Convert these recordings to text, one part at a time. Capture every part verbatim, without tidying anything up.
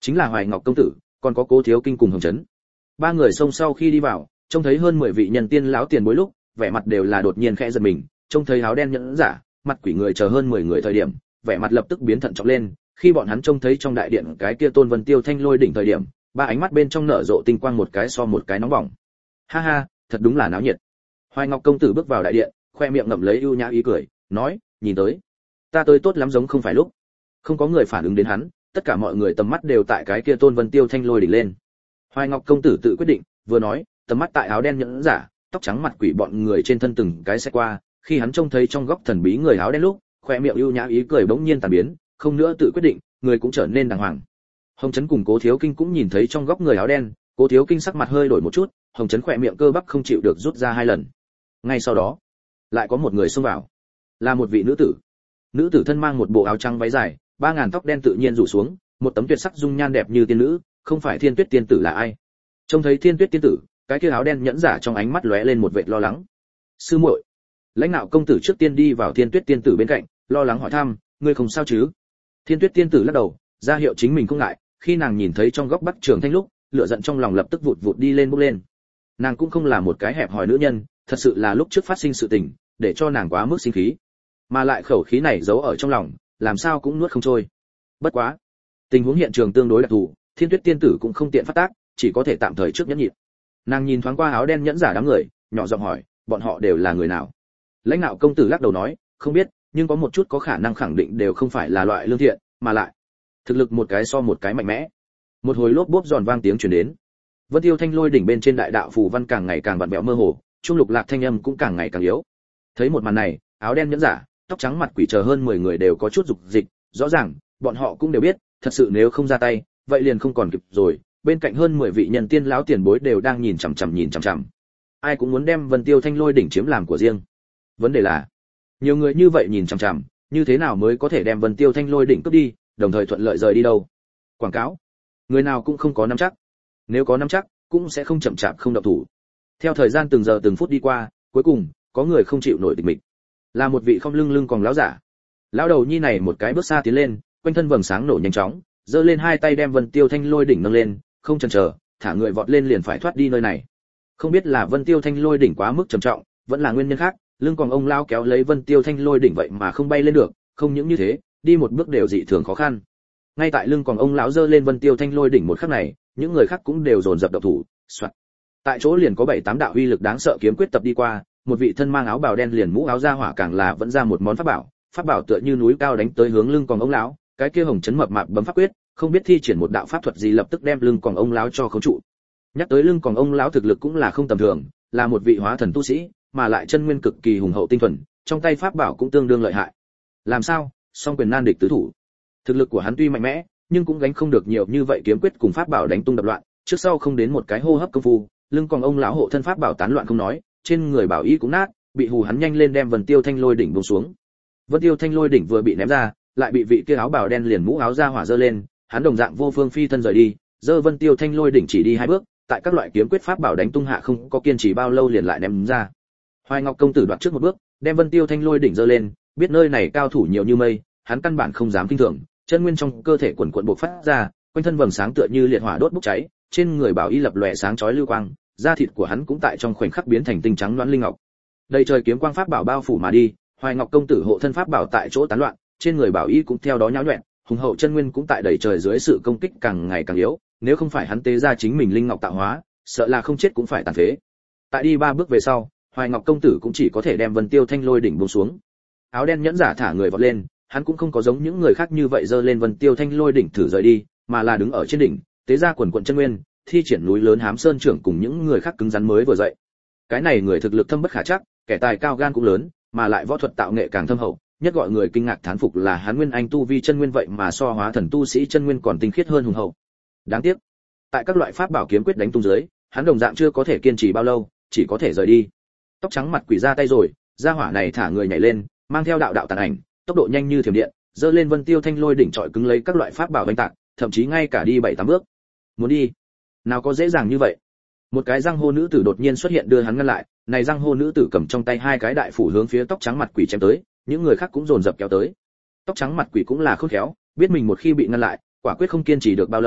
chính là Hoài Ngọc công tử, còn có Cố Thiếu Kinh cùng Hồng Chấn. Ba người xông sau khi đi vào, trông thấy hơn mười vị nhân tiên lão tiền bối lúc, vẻ mặt đều là đột nhiên khẽ giật mình, trông thấy áo đen nhẫn giả, mặt quỷ người chờ hơn mười người thời điểm, vẻ mặt lập tức biến thận trọng lên, khi bọn hắn trông thấy trong đại điện cái kia Tôn Vân Tiêu Thanh Lôi đỉnh thời điểm, ba ánh mắt bên trong nở rộ tinh quang một cái so một cái nóng bỏng. Ha ha, thật đúng là náo nhiệt. Hoài Ngọc công tử bước vào đại điện, khoe miệng ngậm lấy ưu nhã ý cười, nói, nhìn tới, ta tới tốt lắm giống không phải lúc. Không có người phản ứng đến hắn, tất cả mọi người tầm mắt đều tại cái kia Tôn Vân Tiêu Thanh Lôi đỉnh lên. Hoài Ngọc công tử tự quyết định, vừa nói, tầm mắt tại áo đen nhẫn giả, tóc trắng mặt quỷ bọn người trên thân từng cái xét qua, khi hắn trông thấy trong góc thần bí người áo đen lúc, khoe miệng ưu nhã ý cười bỗng nhiên tàn biến, không nữa tự quyết định, người cũng trở nên đàng hoàng. Hồng Chấn cùng Cố Thiếu Kinh cũng nhìn thấy trong góc người áo đen, Cố Thiếu Kinh sắc mặt hơi đổi một chút, Hồng Chấn khỏe miệng cơ bắp không chịu được rút ra hai lần. Ngay sau đó, lại có một người xông vào, là một vị nữ tử. Nữ tử thân mang một bộ áo trắng váy dài, ba ngàn tóc đen tự nhiên rủ xuống, một tấm tuyệt sắc dung nhan đẹp như tiên nữ, không phải Thiên Tuyết tiên tử là ai? Trông thấy Thiên Tuyết tiên tử, cái kia áo đen nhẫn giả trong ánh mắt lóe lên một vệt lo lắng. Sư muội, lãnh đạo công tử trước tiên đi vào Thiên Tuyết tiên tử bên cạnh, lo lắng hỏi thăm, ngươi không sao chứ? Thiên Tuyết tiên tử lắc đầu, ra hiệu chính mình không ngại, khi nàng nhìn thấy trong góc Bắc Trường Thanh lúc, lửa giận trong lòng lập tức vụt vụt đi lên bốc lên. Nàng cũng không là một cái hẹp hòi nữ nhân, thật sự là lúc trước phát sinh sự tình, để cho nàng quá mức sinh khí, mà lại khẩu khí này giấu ở trong lòng, làm sao cũng nuốt không trôi. Bất quá, tình huống hiện trường tương đối đặc thù, Thiên Tuyết tiên tử cũng không tiện phát tác, chỉ có thể tạm thời trước nhẫn nhịn. Nàng nhìn thoáng qua áo đen nhẫn giả đám người, nhỏ giọng hỏi, bọn họ đều là người nào? Lãnh đạo công tử lắc đầu nói, không biết, nhưng có một chút có khả năng khẳng định đều không phải là loại lương thiện, mà lại thực lực một cái so một cái mạnh mẽ. Một hồi lốp bốp giòn vang tiếng truyền đến. Vân Tiêu Thanh Lôi đỉnh bên trên đại đạo phù văn càng ngày càng vặn vẹo mơ hồ, trung lục lạc thanh âm cũng càng ngày càng yếu. Thấy một màn này, áo đen nhẫn giả, tóc trắng mặt quỷ chờ hơn mười người đều có chút dục dịch, rõ ràng, bọn họ cũng đều biết, thật sự nếu không ra tay, vậy liền không còn kịp rồi. Bên cạnh hơn mười vị nhân tiên lão tiền bối đều đang nhìn chằm chằm nhìn chằm chằm. Ai cũng muốn đem Vân Tiêu Thanh Lôi đỉnh chiếm làm của riêng. Vấn đề là, nhiều người như vậy nhìn chằm chằm, như thế nào mới có thể đem Vân Tiêu Thanh Lôi đỉnh cướp đi, đồng thời thuận lợi rời đi đâu? Quảng cáo, người nào cũng không có nắm chắc. Nếu có nắm chắc, cũng sẽ không chậm chạp không động thủ. Theo thời gian từng giờ từng phút đi qua, cuối cùng, có người không chịu nổi tịch mịch. Là một vị không lưng lưng còn lão giả. Lão đầu nhi này một cái bước xa tiến lên, quanh thân vầng sáng nổ nhanh chóng, giơ lên hai tay đem Vân Tiêu Thanh Lôi đỉnh nâng lên, không chần chờ, thả người vọt lên liền phải thoát đi nơi này. Không biết là Vân Tiêu Thanh Lôi đỉnh quá mức trầm trọng, vẫn là nguyên nhân khác, lưng còn ông lão kéo lấy Vân Tiêu Thanh Lôi đỉnh vậy mà không bay lên được, không những như thế, đi một bước đều dị thường khó khăn. Ngay tại lưng còn ông lão giơ lên Vân Tiêu Thanh Lôi đỉnh một khắc này, những người khác cũng đều dồn dập động thủ. Soạt. Tại chỗ liền có bảy tám đạo uy lực đáng sợ kiếm quyết tập đi qua, một vị thân mang áo bào đen liền mũ áo da hỏa càng là vẫn ra một món pháp bảo, pháp bảo tựa như núi cao đánh tới hướng lưng còn ông lão, cái kia Hồng Chấn mập mạp bấm pháp quyết, không biết thi triển một đạo pháp thuật gì lập tức đem lưng còn ông lão cho khống trụ. Nhắc tới lưng còn ông lão thực lực cũng là không tầm thường, là một vị hóa thần tu sĩ, mà lại chân nguyên cực kỳ hùng hậu tinh thuần, trong tay pháp bảo cũng tương đương lợi hại. Làm sao? Song quyền nan địch tứ thủ. Thực lực của hắn tuy mạnh mẽ, nhưng cũng gánh không được nhiều như vậy kiếm quyết cùng pháp bảo đánh tung đập loạn, trước sau không đến một cái hô hấp công phu, lưng còn ông lão hộ thân pháp bảo tán loạn không nói, trên người bảo y cũng nát, bị hù hắn nhanh lên đem Vân Tiêu Thanh Lôi đỉnh buông xuống. Vân Tiêu Thanh Lôi đỉnh vừa bị ném ra, lại bị vị kia áo bào đen liền mũ áo da hỏa giơ lên, hắn đồng dạng vô phương phi thân rời đi, giơ Vân Tiêu Thanh Lôi đỉnh chỉ đi hai bước, tại các loại kiếm quyết pháp bảo đánh tung hạ không có kiên trì bao lâu liền lại ném ra. Hoài Ngọc công tử đoạt trước một bước, đem Vân Tiêu Thanh Lôi đỉnh giơ lên, biết nơi này cao thủ nhiều như mây, hắn căn bản không dám kinh thường, chân nguyên trong cơ thể quần quần bộc phát ra, quanh thân vầng sáng tựa như liệt hỏa đốt bốc cháy, trên người bảo y lập lòe sáng chói lưu quang, da thịt của hắn cũng tại trong khoảnh khắc biến thành tinh trắng loãng linh ngọc. Đầy trời kiếm quang pháp bảo bao phủ mà đi, Hoài Ngọc công tử hộ thân pháp bảo tại chỗ tán loạn, trên người bảo y cũng theo đó nhão nhuyễn, hùng hậu chân nguyên cũng tại đầy trời dưới sự công kích càng ngày càng yếu, nếu không phải hắn tế ra chính mình linh ngọc tạo hóa, sợ là không chết cũng phải tàn phế. Tại đi ba bước về sau, Hoài Ngọc công tử cũng chỉ có thể đem Vân Tiêu Thanh Lôi đỉnh buông xuống. Áo đen nhẫn giả thả người vọt lên, hắn cũng không có giống những người khác như vậy giơ lên Vân Tiêu Thanh Lôi đỉnh thử rời đi, mà là đứng ở trên đỉnh, tế ra quần quần chân nguyên, thi triển núi lớn hám sơn trưởng cùng những người khác cứng rắn mới vừa dậy. Cái này người thực lực thâm bất khả trắc, kẻ tài cao gan cũng lớn, mà lại võ thuật tạo nghệ càng thâm hậu, nhất gọi người kinh ngạc thán phục là hắn nguyên anh tu vi chân nguyên vậy mà so hóa thần tu sĩ chân nguyên còn tinh khiết hơn hùng hậu. Đáng tiếc, tại các loại pháp bảo kiếm quyết đánh tung dưới, hắn đồng dạng chưa có thể kiên trì bao lâu, chỉ có thể rời đi. Tóc trắng mặt quỷ ra tay rồi, gia hỏa này thả người nhảy lên, mang theo đạo đạo tàn ảnh, tốc độ nhanh như thiểm điện, giơ lên Vân Tiêu Thanh Lôi đỉnh trọi cứng lấy các loại pháp bảo vành tạc, thậm chí ngay cả đi bảy tám bước. Muốn đi, nào có dễ dàng như vậy. Một cái răng hô nữ tử đột nhiên xuất hiện đưa hắn ngăn lại, này răng hô nữ tử cầm trong tay hai cái đại phủ hướng phía tóc trắng mặt quỷ chém tới, những người khác cũng dồn dập kéo tới. Tóc trắng mặt quỷ cũng là khôn khéo, biết mình một khi bị ngăn lại, quả quyết không kiên trì được bao lâu,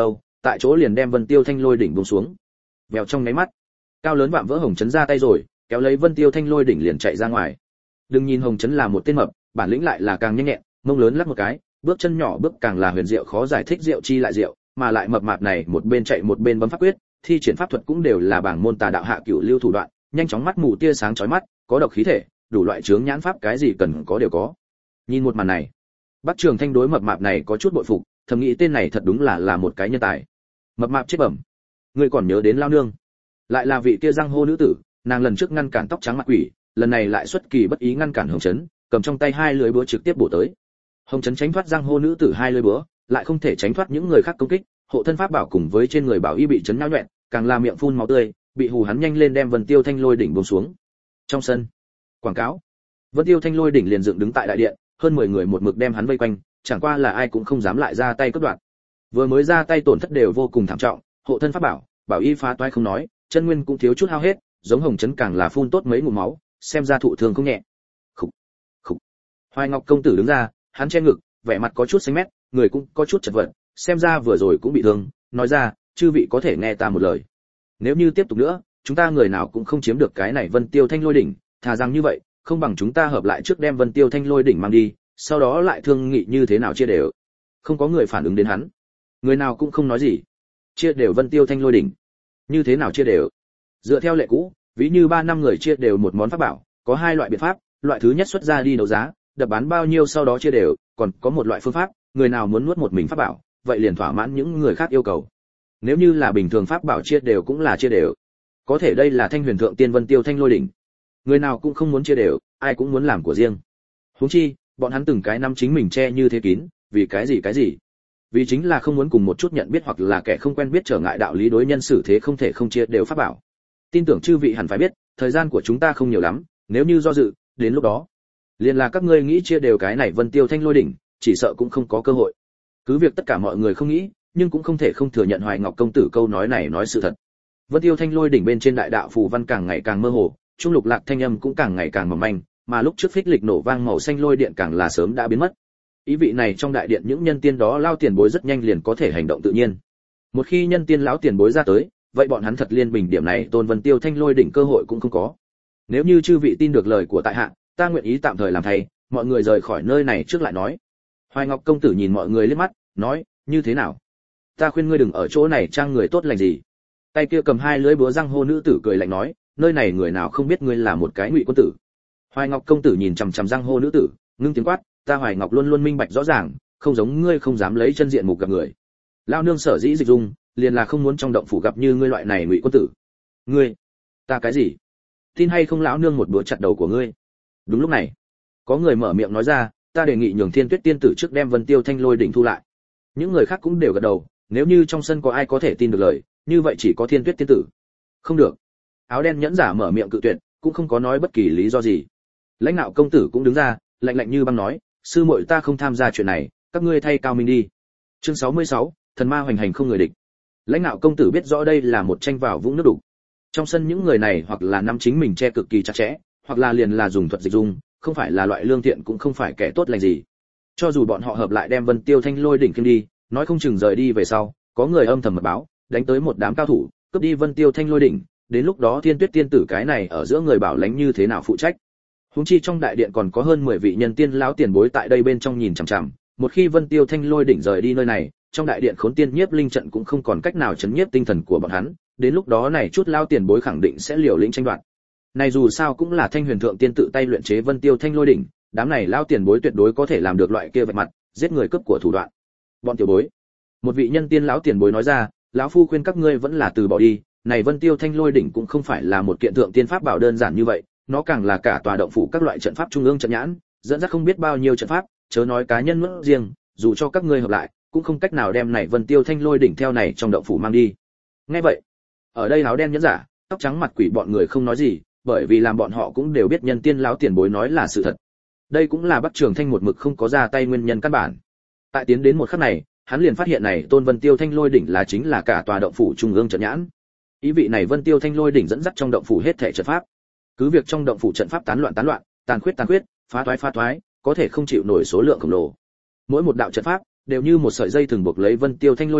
tại chỗ liền đem Vân Tiêu Thanh Lôi đỉnh buông xuống. Vèo trong nháy mắt, cao lớn vạm vỡ Hồng Chấn ra tay rồi, kéo lấy Vân Tiêu Thanh Lôi đỉnh liền chạy ra ngoài. Đừng nhìn Hồng Chấn là một tên mập, bản lĩnh lại là càng nhanh nhẹn, mông lớn lắc một cái, bước chân nhỏ bước càng là huyền diệu khó giải thích diệu chi lại diệu, mà lại mập mạp này một bên chạy một bên bấm pháp quyết, thi triển pháp thuật cũng đều là bảng môn tà đạo hạ cửu lưu thủ đoạn, nhanh chóng mắt mù tia sáng chói mắt, có độc khí thể, đủ loại chướng nhãn pháp cái gì cần có đều có. Nhìn một màn này, Bắc Trường Thanh đối mập mạp này có chút bội phục, thầm nghĩ tên này thật đúng là là một cái nhân tài. Mập mạp chết bẩm, ngươi còn nhớ đến lao nương? Lại là vị kia giang hô nữ tử, nàng lần trước ngăn cản tóc trắng mặt quỷ, lần này lại xuất kỳ bất ý ngăn cản Hồng Chấn, cầm trong tay hai lưỡi búa trực tiếp bổ tới. Hồng Chấn tránh thoát giang hô nữ tử hai lưỡi búa, lại không thể tránh thoát những người khác công kích, hộ thân pháp bảo cùng với trên người bảo y bị chấn nhão nhuyễn, càng là miệng phun máu tươi, bị hù hắn nhanh lên đem Vân Tiêu Thanh Lôi đỉnh buông xuống. Trong sân, quảng cáo. Vân Tiêu Thanh Lôi đỉnh liền dựng đứng tại đại điện, hơn mười người một mực đem hắn vây quanh, chẳng qua là ai cũng không dám lại ra tay cướp đoạt. Vừa mới ra tay tổn thất đều vô cùng thảm trọng, hộ thân pháp bảo, bảo y phá toái không nói, chân nguyên cũng thiếu chút hao hết, giống Hồng Chấn càng là phun tốt mấy ngụm máu, xem ra thụ thương không nhẹ. Khục, khục. Hoài Ngọc công tử đứng ra, hắn che ngực, vẻ mặt có chút xanh mét, người cũng có chút chật vật, xem ra vừa rồi cũng bị thương, nói ra, chư vị có thể nghe ta một lời. Nếu như tiếp tục nữa, chúng ta người nào cũng không chiếm được cái này Vân Tiêu Thanh Lôi đỉnh, thà rằng như vậy, không bằng chúng ta hợp lại trước đem Vân Tiêu Thanh Lôi đỉnh mang đi, sau đó lại thương nghị như thế nào chia đều. Không có người phản ứng đến hắn, người nào cũng không nói gì. Chia đều Vân Tiêu Thanh Lôi đỉnh, như thế nào chia đều? Dựa theo lệ cũ, ví như ba năm người chia đều một món pháp bảo, có hai loại biện pháp, loại thứ nhất xuất ra đi đấu giá, đập bán bao nhiêu sau đó chia đều, còn có một loại phương pháp, người nào muốn nuốt một mình pháp bảo, vậy liền thỏa mãn những người khác yêu cầu. Nếu như là bình thường pháp bảo chia đều cũng là chia đều. Có thể đây là Thanh Huyền Thượng Tiên Vân Tiêu Thanh Lôi đỉnh, người nào cũng không muốn chia đều, ai cũng muốn làm của riêng. Huống chi, bọn hắn từng cái năm chính mình che như thế kín, vì cái gì cái gì? Vì chính là không muốn cùng một chút nhận biết hoặc là kẻ không quen biết trở ngại đạo lý đối nhân xử thế không thể không chia đều pháp bảo. Tin tưởng chư vị hẳn phải biết, thời gian của chúng ta không nhiều lắm, nếu như do dự, đến lúc đó, liền là các ngươi nghĩ chia đều cái này Vân Tiêu Thanh Lôi đỉnh, chỉ sợ cũng không có cơ hội. Cứ việc tất cả mọi người không nghĩ, nhưng cũng không thể không thừa nhận Hoài Ngọc công tử câu nói này nói sự thật. Vân Tiêu Thanh Lôi đỉnh bên trên đại đạo phù văn càng ngày càng mơ hồ, trung lục lạc thanh âm cũng càng ngày càng mỏng manh, mà lúc trước phích lịch nổ vang màu xanh lôi điện càng là sớm đã biến mất. Ý vị này trong đại điện những nhân tiên đó lao tiền bối rất nhanh liền có thể hành động tự nhiên. Một khi nhân tiên lão tiền bối ra tới, vậy bọn hắn thật liên bình điểm này Tôn Vân Tiêu Thanh Lôi đỉnh cơ hội cũng không có. Nếu như chư vị tin được lời của tại hạ, ta nguyện ý tạm thời làm thầy, mọi người rời khỏi nơi này trước lại nói. Hoài Ngọc công tử nhìn mọi người liếc mắt, nói, như thế nào? Ta khuyên ngươi đừng ở chỗ này trang người tốt lành gì. Tay kia cầm hai lưỡi búa răng hô nữ tử cười lạnh nói, nơi này người nào không biết ngươi là một cái ngụy quân tử. Hoài Ngọc công tử nhìn chằm chằm răng hô nữ tử, ngưng tiếng quát, ta Hoài Ngọc luôn luôn minh bạch rõ ràng, không giống ngươi không dám lấy chân diện mục gặp người. Lao nương sở dĩ dịch dung, liền là không muốn trong động phủ gặp như ngươi loại này ngụy quân tử. Ngươi, ta cái gì? Tin hay không lão nương một búa chặt đầu của ngươi. Đúng lúc này, có người mở miệng nói ra, ta đề nghị nhường Thiên Tuyết tiên tử trước đem Vân Tiêu Thanh Lôi đỉnh thu lại. Những người khác cũng đều gật đầu, nếu như trong sân có ai có thể tin được lời, như vậy chỉ có Thiên Tuyết tiên tử. Không được. Áo đen nhẫn giả mở miệng cự tuyệt, cũng không có nói bất kỳ lý do gì. Lãnh đạo công tử cũng đứng ra, lạnh lạnh như băng nói, sư muội ta không tham gia chuyện này, các ngươi thay cao minh đi. Chương sáu mươi sáu, thần ma hoành hành không người địch. Lãnh đạo công tử biết rõ đây là một tranh vào vũng nước đục. Trong sân những người này hoặc là nắm chính mình che cực kỳ chặt chẽ, hoặc là liền là dùng thuật dịch dung, không phải là loại lương thiện cũng không phải kẻ tốt lành gì. Cho dù bọn họ hợp lại đem Vân Tiêu Thanh Lôi đỉnh khiêng đi, nói không chừng rời đi về sau, có người âm thầm mật báo, đánh tới một đám cao thủ, cướp đi Vân Tiêu Thanh Lôi đỉnh, đến lúc đó Thiên Tuyết tiên tử cái này ở giữa người bảo lãnh như thế nào phụ trách. Huống chi trong đại điện còn có hơn mười vị nhân tiên lão tiền bối tại đây bên trong nhìn chằm chằm, một khi Vân Tiêu Thanh Lôi đỉnh rời đi nơi này, trong đại điện Khốn Tiên Nhiếp Linh trận cũng không còn cách nào chấn nhiếp tinh thần của bọn hắn, đến lúc đó này chút lão tiền bối khẳng định sẽ liều lĩnh tranh đoạt. Này dù sao cũng là Thanh Huyền Thượng Tiên tự tay luyện chế Vân Tiêu Thanh Lôi đỉnh, đám này lão tiền bối tuyệt đối có thể làm được loại kia vạch mặt, giết người cướp của thủ đoạn. Bọn tiểu bối, một vị nhân tiên lão tiền bối nói ra, lão phu khuyên các ngươi vẫn là từ bỏ đi, này Vân Tiêu Thanh Lôi đỉnh cũng không phải là một kiện thượng tiên pháp bảo đơn giản như vậy, nó càng là cả tòa động phủ các loại trận pháp trung ương trận nhãn, dẫn dắt không biết bao nhiêu trận pháp, chớ nói cá nhân mất riêng, dù cho các ngươi hợp lại, cũng không cách nào đem này Vân Tiêu Thanh Lôi đỉnh theo này trong động phủ mang đi. Nghe vậy, ở đây áo đen nhẫn giả, tóc trắng mặt quỷ bọn người không nói gì, bởi vì làm bọn họ cũng đều biết nhân tiên lão tiền bối nói là sự thật. Đây cũng là Bắc Trường Thanh một mực không có ra tay nguyên nhân căn bản. Tại tiến đến một khắc này, hắn liền phát hiện này Tôn Vân Tiêu Thanh Lôi đỉnh là chính là cả tòa động phủ trung ương trận nhãn. Ý vị này Vân Tiêu Thanh Lôi đỉnh dẫn dắt trong động phủ hết thảy trận pháp. Cứ việc trong động phủ trận pháp tán loạn tán loạn, tàn khuyết tàn khuyết, phá thoái phá thoái, có thể không chịu nổi số lượng khổng lồ. Mỗi một đạo trận pháp đều như một sợi dây thường buộc lấy Vân Tiêu Thanh Lôi đỉnh,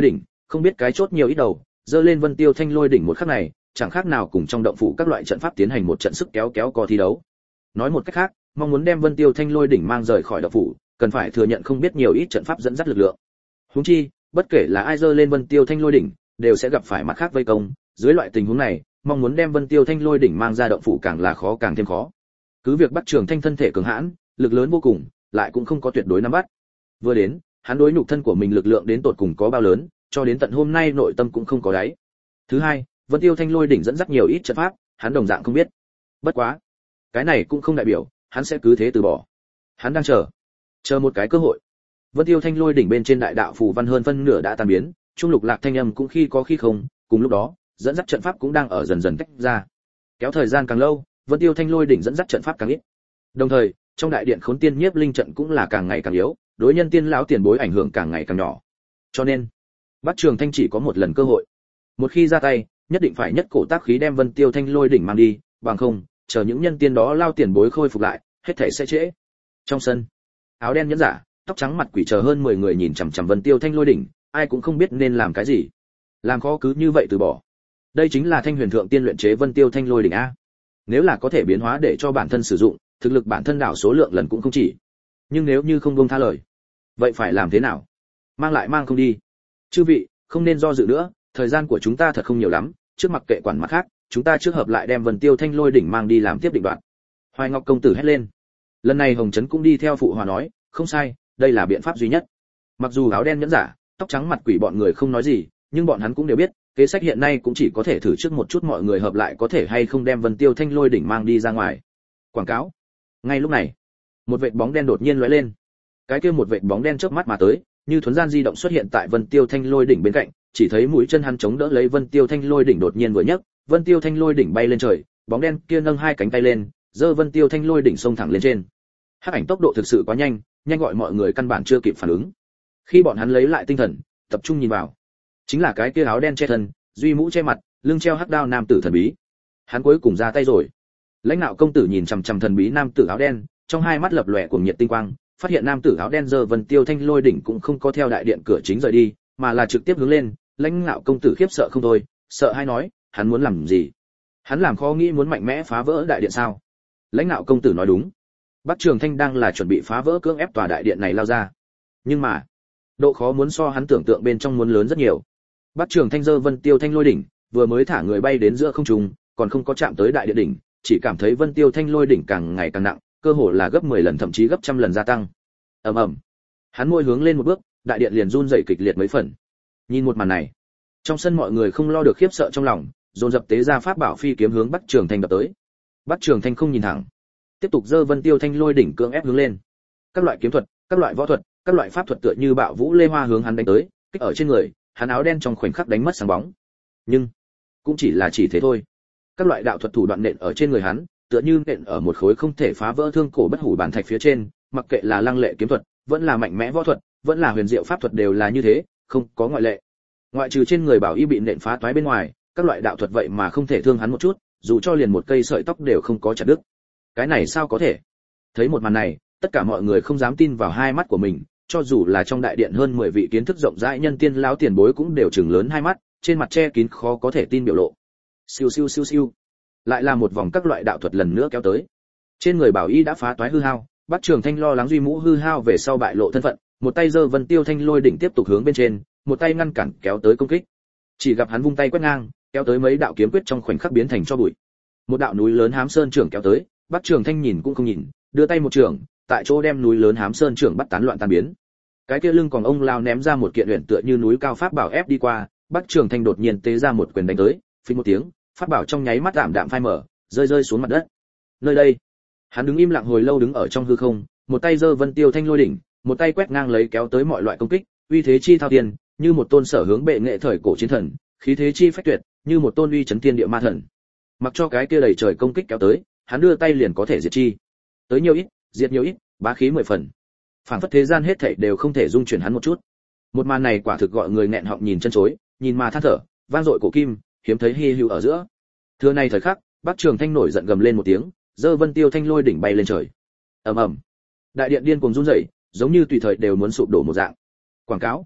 không biết cái chốt nhiều ít đầu, dơ lên Vân Tiêu Thanh Lôi đỉnh một khắc này, chẳng khác nào cùng trong động phủ các loại trận pháp tiến hành một trận sức kéo kéo co thi đấu. Nói một cách khác, mong muốn đem Vân Tiêu Thanh Lôi đỉnh mang rời khỏi động phủ, cần phải thừa nhận không biết nhiều ít trận pháp dẫn dắt lực lượng. Huống chi, bất kể là ai dơ lên Vân Tiêu Thanh Lôi đỉnh, đều sẽ gặp phải mặt khác vây công, dưới loại tình huống này, mong muốn đem Vân Tiêu Thanh Lôi đỉnh mang ra động phủ càng là khó càng thêm khó. Cứ việc Bắc Trường Thanh thân thể cường hãn, lực lớn vô cùng, lại cũng không có tuyệt đối nắm bắt. Vừa đến, hắn đối nhục thân của mình lực lượng đến tột cùng có bao lớn, cho đến tận hôm nay nội tâm cũng không có đáy. Thứ hai, Vân Tiêu Thanh Lôi đỉnh dẫn dắt nhiều ít trận pháp, hắn đồng dạng không biết. Bất quá, cái này cũng không đại biểu hắn sẽ cứ thế từ bỏ. Hắn đang chờ, chờ một cái cơ hội. Vân Tiêu Thanh Lôi đỉnh bên trên đại đạo phù văn hơn phân nửa đã tan biến, trung lục lạc thanh âm cũng khi có khi không, cùng lúc đó, dẫn dắt trận pháp cũng đang ở dần dần tách ra. Kéo thời gian càng lâu, Vân Tiêu Thanh Lôi đỉnh dẫn dắt trận pháp càng ít. Đồng thời, trong đại điện Khốn Tiên Nhiếp Linh trận cũng là càng ngày càng yếu, đối nhân tiên lão tiền bối ảnh hưởng càng ngày càng nhỏ. Cho nên, Bắc Trường Thanh chỉ có một lần cơ hội. Một khi ra tay, nhất định phải nhất cổ tác khí đem Vân Tiêu Thanh Lôi đỉnh mang đi, bằng không, chờ những nhân tiên đó lao tiền bối khôi phục lại, hết thảy sẽ trễ. Trong sân, áo đen nhẫn giả, tóc trắng mặt quỷ chờ hơn mười người nhìn chằm chằm Vân Tiêu Thanh Lôi đỉnh, ai cũng không biết nên làm cái gì. Làm khó cứ như vậy từ bỏ. Đây chính là Thanh Huyền Thượng Tiên luyện chế Vân Tiêu Thanh Lôi đỉnh a. Nếu là có thể biến hóa để cho bản thân sử dụng, thực lực bản thân đảo số lượng lần cũng không chỉ. Nhưng nếu như không buông tha lời, vậy phải làm thế nào? Mang lại mang không đi. Chư vị, không nên do dự nữa, thời gian của chúng ta thật không nhiều lắm, trước mặc kệ quản mặt khác, chúng ta trước hợp lại đem Vân Tiêu Thanh Lôi đỉnh mang đi làm tiếp định đoạn. Hoài Ngọc công tử hét lên. Lần này Hồng Trấn cũng đi theo phụ hòa nói, không sai, đây là biện pháp duy nhất. Mặc dù áo đen nhẫn giả, tóc trắng mặt quỷ bọn người không nói gì, nhưng bọn hắn cũng đều biết, kế sách hiện nay cũng chỉ có thể thử trước một chút mọi người hợp lại có thể hay không đem Vân Tiêu Thanh Lôi đỉnh mang đi ra ngoài. Quảng cáo. Ngay lúc này, một vệt bóng đen đột nhiên lóe lên. Cái kia một vệt bóng đen chớp mắt mà tới, như thuấn gian di động xuất hiện tại Vân Tiêu Thanh Lôi đỉnh bên cạnh, chỉ thấy mũi chân hắn chống đỡ lấy Vân Tiêu Thanh Lôi đỉnh đột nhiên vừa nhấc, Vân Tiêu Thanh Lôi đỉnh bay lên trời, bóng đen kia nâng hai cánh tay lên, giơ Vân Tiêu Thanh Lôi đỉnh xông thẳng lên trên. Hắc ảnh tốc độ thực sự quá nhanh, nhanh gọi mọi người căn bản chưa kịp phản ứng. Khi bọn hắn lấy lại tinh thần, tập trung nhìn vào, chính là cái kia áo đen che thân, duy mũ che mặt, lưng treo hắc đao nam tử thần bí. Hắn cuối cùng ra tay rồi. Lãnh Nạo công tử nhìn chằm chằm thần bí nam tử áo đen, trong hai mắt lập lòe cuồng nhiệt tinh quang, phát hiện nam tử áo đen giơ Vân Tiêu Thanh Lôi đỉnh cũng không có theo đại điện cửa chính rời đi, mà là trực tiếp hướng lên. Lãnh Nạo công tử khiếp sợ không thôi, sợ hay nói, hắn muốn làm gì? Hắn làm khó nghĩ muốn mạnh mẽ phá vỡ đại điện sao? Lãnh Nạo công tử nói đúng. Bắc Trường Thanh đang là chuẩn bị phá vỡ cưỡng ép tòa đại điện này lao ra. Nhưng mà, độ khó muốn so hắn tưởng tượng bên trong muốn lớn rất nhiều. Bắc Trường Thanh giơ Vân Tiêu Thanh Lôi đỉnh, vừa mới thả người bay đến giữa không trung, còn không có chạm tới đại điện đỉnh, chỉ cảm thấy Vân Tiêu Thanh Lôi đỉnh càng ngày càng nặng, cơ hồ là gấp mười lần thậm chí gấp trăm lần gia tăng. Ầm ầm. Hắn môi hướng lên một bước, đại điện liền run rẩy kịch liệt mấy phần. Nhìn một màn này, trong sân mọi người không lo được khiếp sợ trong lòng, dồn dập tế ra pháp bảo phi kiếm hướng Bắc Trường Thanh đập tới. Bắc Trường Thanh không nhìn thẳng, tiếp tục giơ Vân Tiêu Thanh Lôi đỉnh cưỡng ép hướng lên. Các loại kiếm thuật, các loại võ thuật, các loại pháp thuật tựa như bạo vũ lê hoa hướng hắn đánh tới, kích ở trên người, hắn áo đen trong khoảnh khắc đánh mất sáng bóng. Nhưng cũng chỉ là chỉ thế thôi. Các loại đạo thuật thủ đoạn nện ở trên người hắn, tựa như nện ở một khối không thể phá vỡ thương cổ bất hủ bản thạch phía trên, mặc kệ là lăng lệ kiếm thuật, vẫn là mạnh mẽ võ thuật, vẫn là huyền diệu pháp thuật đều là như thế, không có ngoại lệ. Ngoại trừ trên người Bảo Y bị nện phá toái bên ngoài, các loại đạo thuật vậy mà không thể thương hắn một chút, dù cho liền một cây sợi tóc đều không có chặt đứt. Cái này sao có thể? Thấy một màn này, tất cả mọi người không dám tin vào hai mắt của mình, cho dù là trong đại điện hơn mười vị kiến thức rộng rãi nhân tiên lão tiền bối cũng đều trừng lớn hai mắt, trên mặt che kín khó có thể tin biểu lộ. Siêu siêu siêu siêu. Lại là một vòng các loại đạo thuật lần nữa kéo tới. Trên người Bảo Y đã phá toái hư hao, Bắc Trường Thanh lo lắng duy mũ hư hao về sau bại lộ thân phận, một tay giơ Vân Tiêu Thanh Lôi đỉnh tiếp tục hướng bên trên, một tay ngăn cản kéo tới công kích. Chỉ gặp hắn vung tay quét ngang, kéo tới mấy đạo kiếm quyết trong khoảnh khắc biến thành cho bụi. Một đạo núi lớn Hám Sơn trưởng kéo tới, Bắc Trường Thanh nhìn cũng không nhìn, đưa tay một trường, tại chỗ đem núi lớn Hám Sơn trưởng bắt tán loạn tan biến. Cái kia lưng còn ông lao ném ra một kiện luyện tựa như núi cao pháp bảo ép đi qua, Bắc Trường Thanh đột nhiên tế ra một quyền đánh tới, phình một tiếng, pháp bảo trong nháy mắt tạm đạm phai mở, rơi rơi xuống mặt đất. Nơi đây, hắn đứng im lặng hồi lâu đứng ở trong hư không, một tay giơ Vân Tiêu Thanh Lôi đỉnh, một tay quét ngang lấy kéo tới mọi loại công kích, uy thế chi thao tiền, như một tôn sở hướng bệ nghệ thời cổ chiến thần, khí thế chi phách tuyệt, như một tôn uy chấn thiên địa ma thần. Mặc cho cái kia đầy trời công kích kéo tới, hắn đưa tay liền có thể diệt chi. Tới nhiều ít, diệt nhiều ít, bá khí mười phần. Phản phất thế gian hết thảy đều không thể dung chuyển hắn một chút. Một màn này quả thực gọi người nghẹn họng nhìn chân chối, nhìn mà than thở, vang dội cổ kim, hiếm thấy hi hữu ở giữa. Thưa này thời khắc, Bắc Trường Thanh nổi giận gầm lên một tiếng, giơ Vân Tiêu Thanh Lôi đỉnh bay lên trời. Ầm ầm. Đại điện điên cuồng run rẩy, giống như tùy thời đều muốn sụp đổ một dạng. Quảng cáo.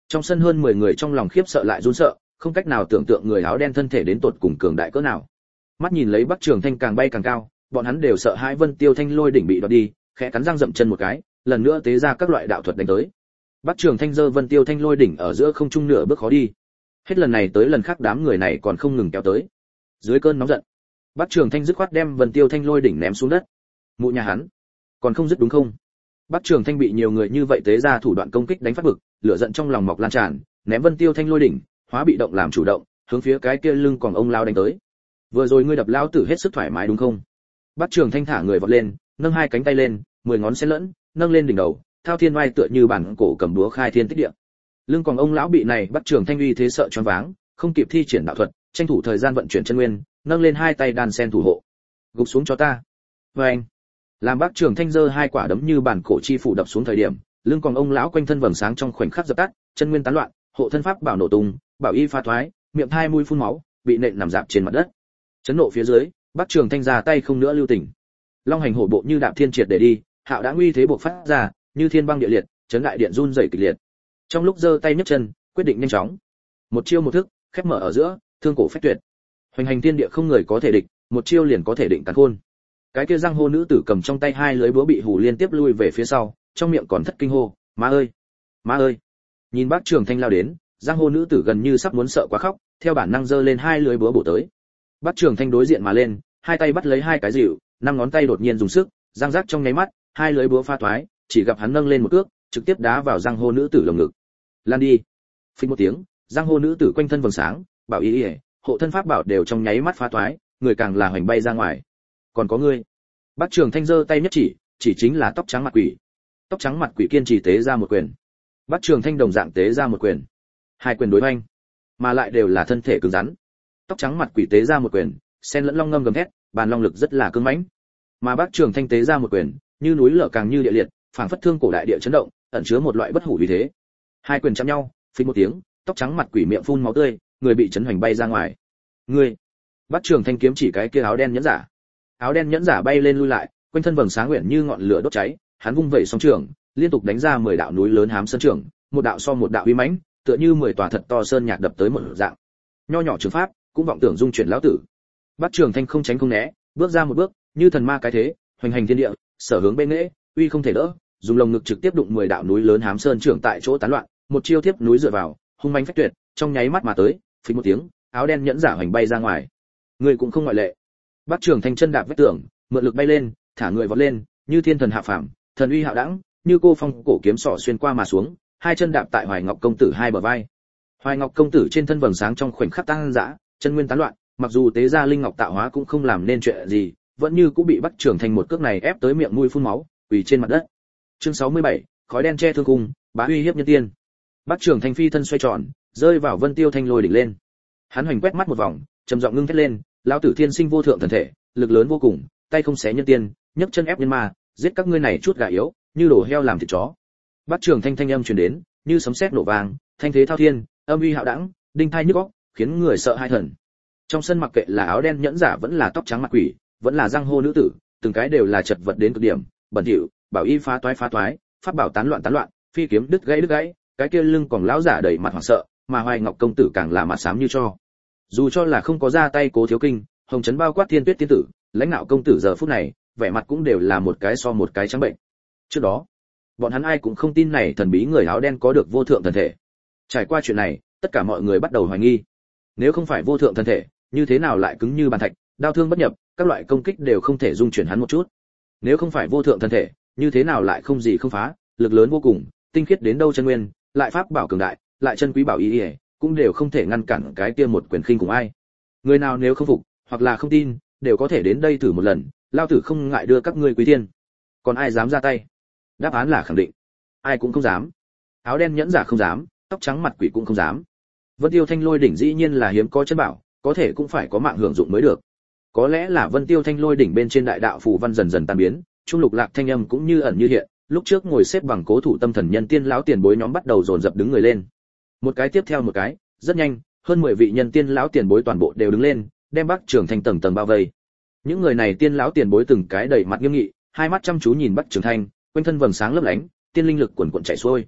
Trong sân hơn mười người trong lòng khiếp sợ lại run sợ, không cách nào tưởng tượng người áo đen thân thể đến tột cùng cường đại cỡ nào. Mắt nhìn lấy Bắc Trường Thanh càng bay càng cao, bọn hắn đều sợ hãi Vân Tiêu Thanh Lôi đỉnh bị đoạt đi, khẽ cắn răng dậm chân một cái, lần nữa tế ra các loại đạo thuật đánh tới. Bắc Trường Thanh giơ Vân Tiêu Thanh Lôi đỉnh ở giữa không trung nửa bước khó đi. Hết lần này tới lần khác đám người này còn không ngừng kéo tới. Dưới cơn nóng giận, Bắc Trường Thanh dứt khoát đem Vân Tiêu Thanh Lôi đỉnh ném xuống đất. Mụ nhà hắn, còn không dứt đúng không? Bắc Trường Thanh bị nhiều người như vậy tế ra thủ đoạn công kích đánh phát bực, lửa giận trong lòng mọc lan tràn, ném Vân Tiêu Thanh Lôi đỉnh, hóa bị động làm chủ động, hướng phía cái kia lưng còn ông lao đánh tới. Vừa rồi ngươi đập lao tử hết sức thoải mái đúng không? Bắc Trường Thanh thả người vọt lên, nâng hai cánh tay lên, mười ngón xen lẫn, nâng lên đỉnh đầu, thao thiên oai tựa như bản cổ cầm búa khai thiên tích địa. Lưng còn ông lão bị này Bắc Trường Thanh uy thế sợ choáng váng, không kịp thi triển đạo thuật, tranh thủ thời gian vận chuyển chân nguyên, nâng lên hai tay đan sen thủ hộ. Gục xuống cho ta. Oeng. Làm Bắc Trường Thanh giơ hai quả đấm như bản cổ chi phủ đập xuống thời điểm, lưng còn ông lão quanh thân vầng sáng trong khoảnh khắc dập tắt, chân nguyên tán loạn, hộ thân pháp bảo nổ tung, bảo y pha thoái, miệng thai mũi phun máu, bị nện nằm dạp trên mặt đất. Chấn nộ phía dưới, Bắc Trường Thanh ra tay không nữa lưu tình. Long hành hổ bộ như đạp thiên triệt để đi, hạo đã uy thế bộc phát ra, như thiên băng địa liệt, chấn đại điện run rẩy kịch liệt. Trong lúc giơ tay nhấc chân, quyết định nhanh chóng. Một chiêu một thức, khép mở ở giữa, thương cổ phách tuyệt. Hoành hành thiên địa không người có thể địch, một chiêu liền có thể định càn khôn. Cái kia răng hô nữ tử cầm trong tay hai lưới búa bị hù liên tiếp lui về phía sau, trong miệng còn thất kinh hô, "Má ơi, má ơi!" Nhìn Bắc Trường Thanh lao đến, răng hô nữ tử gần như sắp muốn sợ quá khóc, theo bản năng giơ lên hai lưới búa bổ tới. Bắc Trường Thanh đối diện mà lên, hai tay bắt lấy hai cái dịu, năm ngón tay đột nhiên dùng sức, răng rác trong nháy mắt, hai lưới búa pha toái, chỉ gặp hắn nâng lên một cước, trực tiếp đá vào răng hô nữ tử lồng ngực. Lan đi. Phình một tiếng, răng hô nữ tử quanh thân vầng sáng, bảo y, hộ thân pháp bảo đều trong nháy mắt phá toái, người càng là hoành bay ra ngoài. Còn có ngươi. Bắc Trường Thanh giơ tay nhất chỉ, chỉ chính là tóc trắng mặt quỷ. Tóc trắng mặt quỷ kiên trì tế ra một quyền. Bắc Trường Thanh đồng dạng tế ra một quyền. Hai quyền đối hoành, mà lại đều là thân thể cứng rắn. Tóc trắng mặt quỷ tế ra một quyền, sen lẫn long ngâm gầm thét, bàn long lực rất là cứng mãnh. Mà Bắc Trường Thanh tế ra một quyền, như núi lở càng như địa liệt, phảng phất thương cổ đại địa chấn động, ẩn chứa một loại bất hủ uy thế. Hai quyền chạm nhau, phình một tiếng, tóc trắng mặt quỷ miệng phun máu tươi, người bị chấn hoành bay ra ngoài. Ngươi! Bắc Trường Thanh kiếm chỉ cái kia áo đen nhẫn giả. Áo đen nhẫn giả bay lên lui lại, quanh thân vầng sáng nguyện như ngọn lửa đốt cháy, hắn vung vẩy song trường, liên tục đánh ra mười đạo núi lớn hám sơn trường, một đạo so một đạo uy mãnh, tựa như mười tòa thật to sơn nhạc đập tới một dạng. Nho nhỏ trường pháp, cũng vọng tưởng dung chuyển lão tử. Bắc Trường Thanh không tránh không né, bước ra một bước, như thần ma cái thế, hoành hành thiên địa, sở hướng bên nghệ, uy không thể đỡ, dùng lồng ngực trực tiếp đụng mười đạo núi lớn hám sơn trưởng tại chỗ tán loạn, một chiêu tiếp núi dựa vào, hung mãnh phách tuyệt, trong nháy mắt mà tới, phình một tiếng, áo đen nhẫn giả hoành bay ra ngoài. Người cũng không ngoại lệ. Bắc Trường Thanh chân đạp vách tường, mượn lực bay lên, thả người vọt lên, như thiên thần hạ phàm, thần uy hạo đẳng, như cô phong cổ kiếm sỏ xuyên qua mà xuống, hai chân đạp tại Hoài Ngọc công tử hai bờ vai. Hoài Ngọc công tử trên thân vầng sáng trong khoảnh khắc tăng dã, chân nguyên tán loạn, mặc dù tế ra linh ngọc tạo hóa cũng không làm nên chuyện gì, vẫn như cũng bị Bắc Trường Thanh một cước này ép tới miệng mũi phun máu, quỳ trên mặt đất. Chương sáu mươi bảy, khói đen che thương cung, bá uy hiếp nhân tiên. Bắc Trường Thanh phi thân xoay tròn, rơi vào Vân Tiêu Thanh Lôi đỉnh lên. Hắn hoành quét mắt một vòng, trầm giọng ngưng thét lên, lão tử thiên sinh vô thượng thần thể, lực lớn vô cùng, tay không xé nhân tiên, nhấc chân ép nhân ma, giết các ngươi này chút gà yếu, như đổ heo làm thịt chó. Bắc Trường Thanh thanh âm truyền đến, như sấm sét nổ vang, thanh thế thao thiên, âm uy hạo đẳng, đinh thai nhức óc, khiến người sợ hai thần. Trong sân mặc kệ là áo đen nhẫn giả vẫn là tóc trắng mặt quỷ, vẫn là răng hô nữ tử, từng cái đều là chật vật đến cực điểm, bẩn thỉu, bảo y phá toái phá toái, pháp bảo tán loạn tán loạn, phi kiếm đứt gãy đứt gãy, cái kia lưng còn lão giả đầy mặt hoảng sợ, mà Hoài Ngọc công tử càng là mặt xám như cho. Dù cho là không có ra tay Cố Thiếu Kinh, Hồng Trấn bao quát Thiên Tuyết tiên tử, lãnh đạo công tử giờ phút này, vẻ mặt cũng đều là một cái so một cái trắng bệnh. Trước đó, bọn hắn ai cũng không tin này thần bí người áo đen có được vô thượng thần thể. Trải qua chuyện này, tất cả mọi người bắt đầu hoài nghi. Nếu không phải vô thượng thần thể, như thế nào lại cứng như bàn thạch, đao thương bất nhập, các loại công kích đều không thể dung chuyển hắn một chút. Nếu không phải vô thượng thần thể, như thế nào lại không gì không phá, lực lớn vô cùng, tinh khiết đến đâu chân nguyên, lại pháp bảo cường đại, lại chân quý bảo ý, ý cũng đều không thể ngăn cản cái kia một quyền khinh cùng ai. Người nào nếu không phục, hoặc là không tin, đều có thể đến đây thử một lần, lao tử không ngại đưa các ngươi quý thiên. Còn ai dám ra tay? Đáp án là khẳng định. Ai cũng không dám. Áo đen nhẫn giả không dám, tóc trắng mặt quỷ cũng không dám. Vân Tiêu Thanh Lôi đỉnh dĩ nhiên là hiếm có chân bảo, có thể cũng phải có mạng hưởng dụng mới được. Có lẽ là Vân Tiêu Thanh Lôi đỉnh bên trên đại đạo phù văn dần dần tan biến, trung lục lạc thanh âm cũng như ẩn như hiện, lúc trước ngồi xếp bằng cố thủ tâm thần nhân tiên lão tiền bối nhóm bắt đầu dồn dập đứng người lên. Một cái tiếp theo một cái, rất nhanh, hơn mười vị nhân tiên lão tiền bối toàn bộ đều đứng lên, đem Bắc Trường Thanh tầng tầng bao vây. Những người này tiên lão tiền bối từng cái đầy mặt nghiêm nghị, hai mắt chăm chú nhìn Bắc Trường Thanh, quanh thân vầng sáng lấp lánh, tiên linh lực cuồn cuộn chảy xuôi.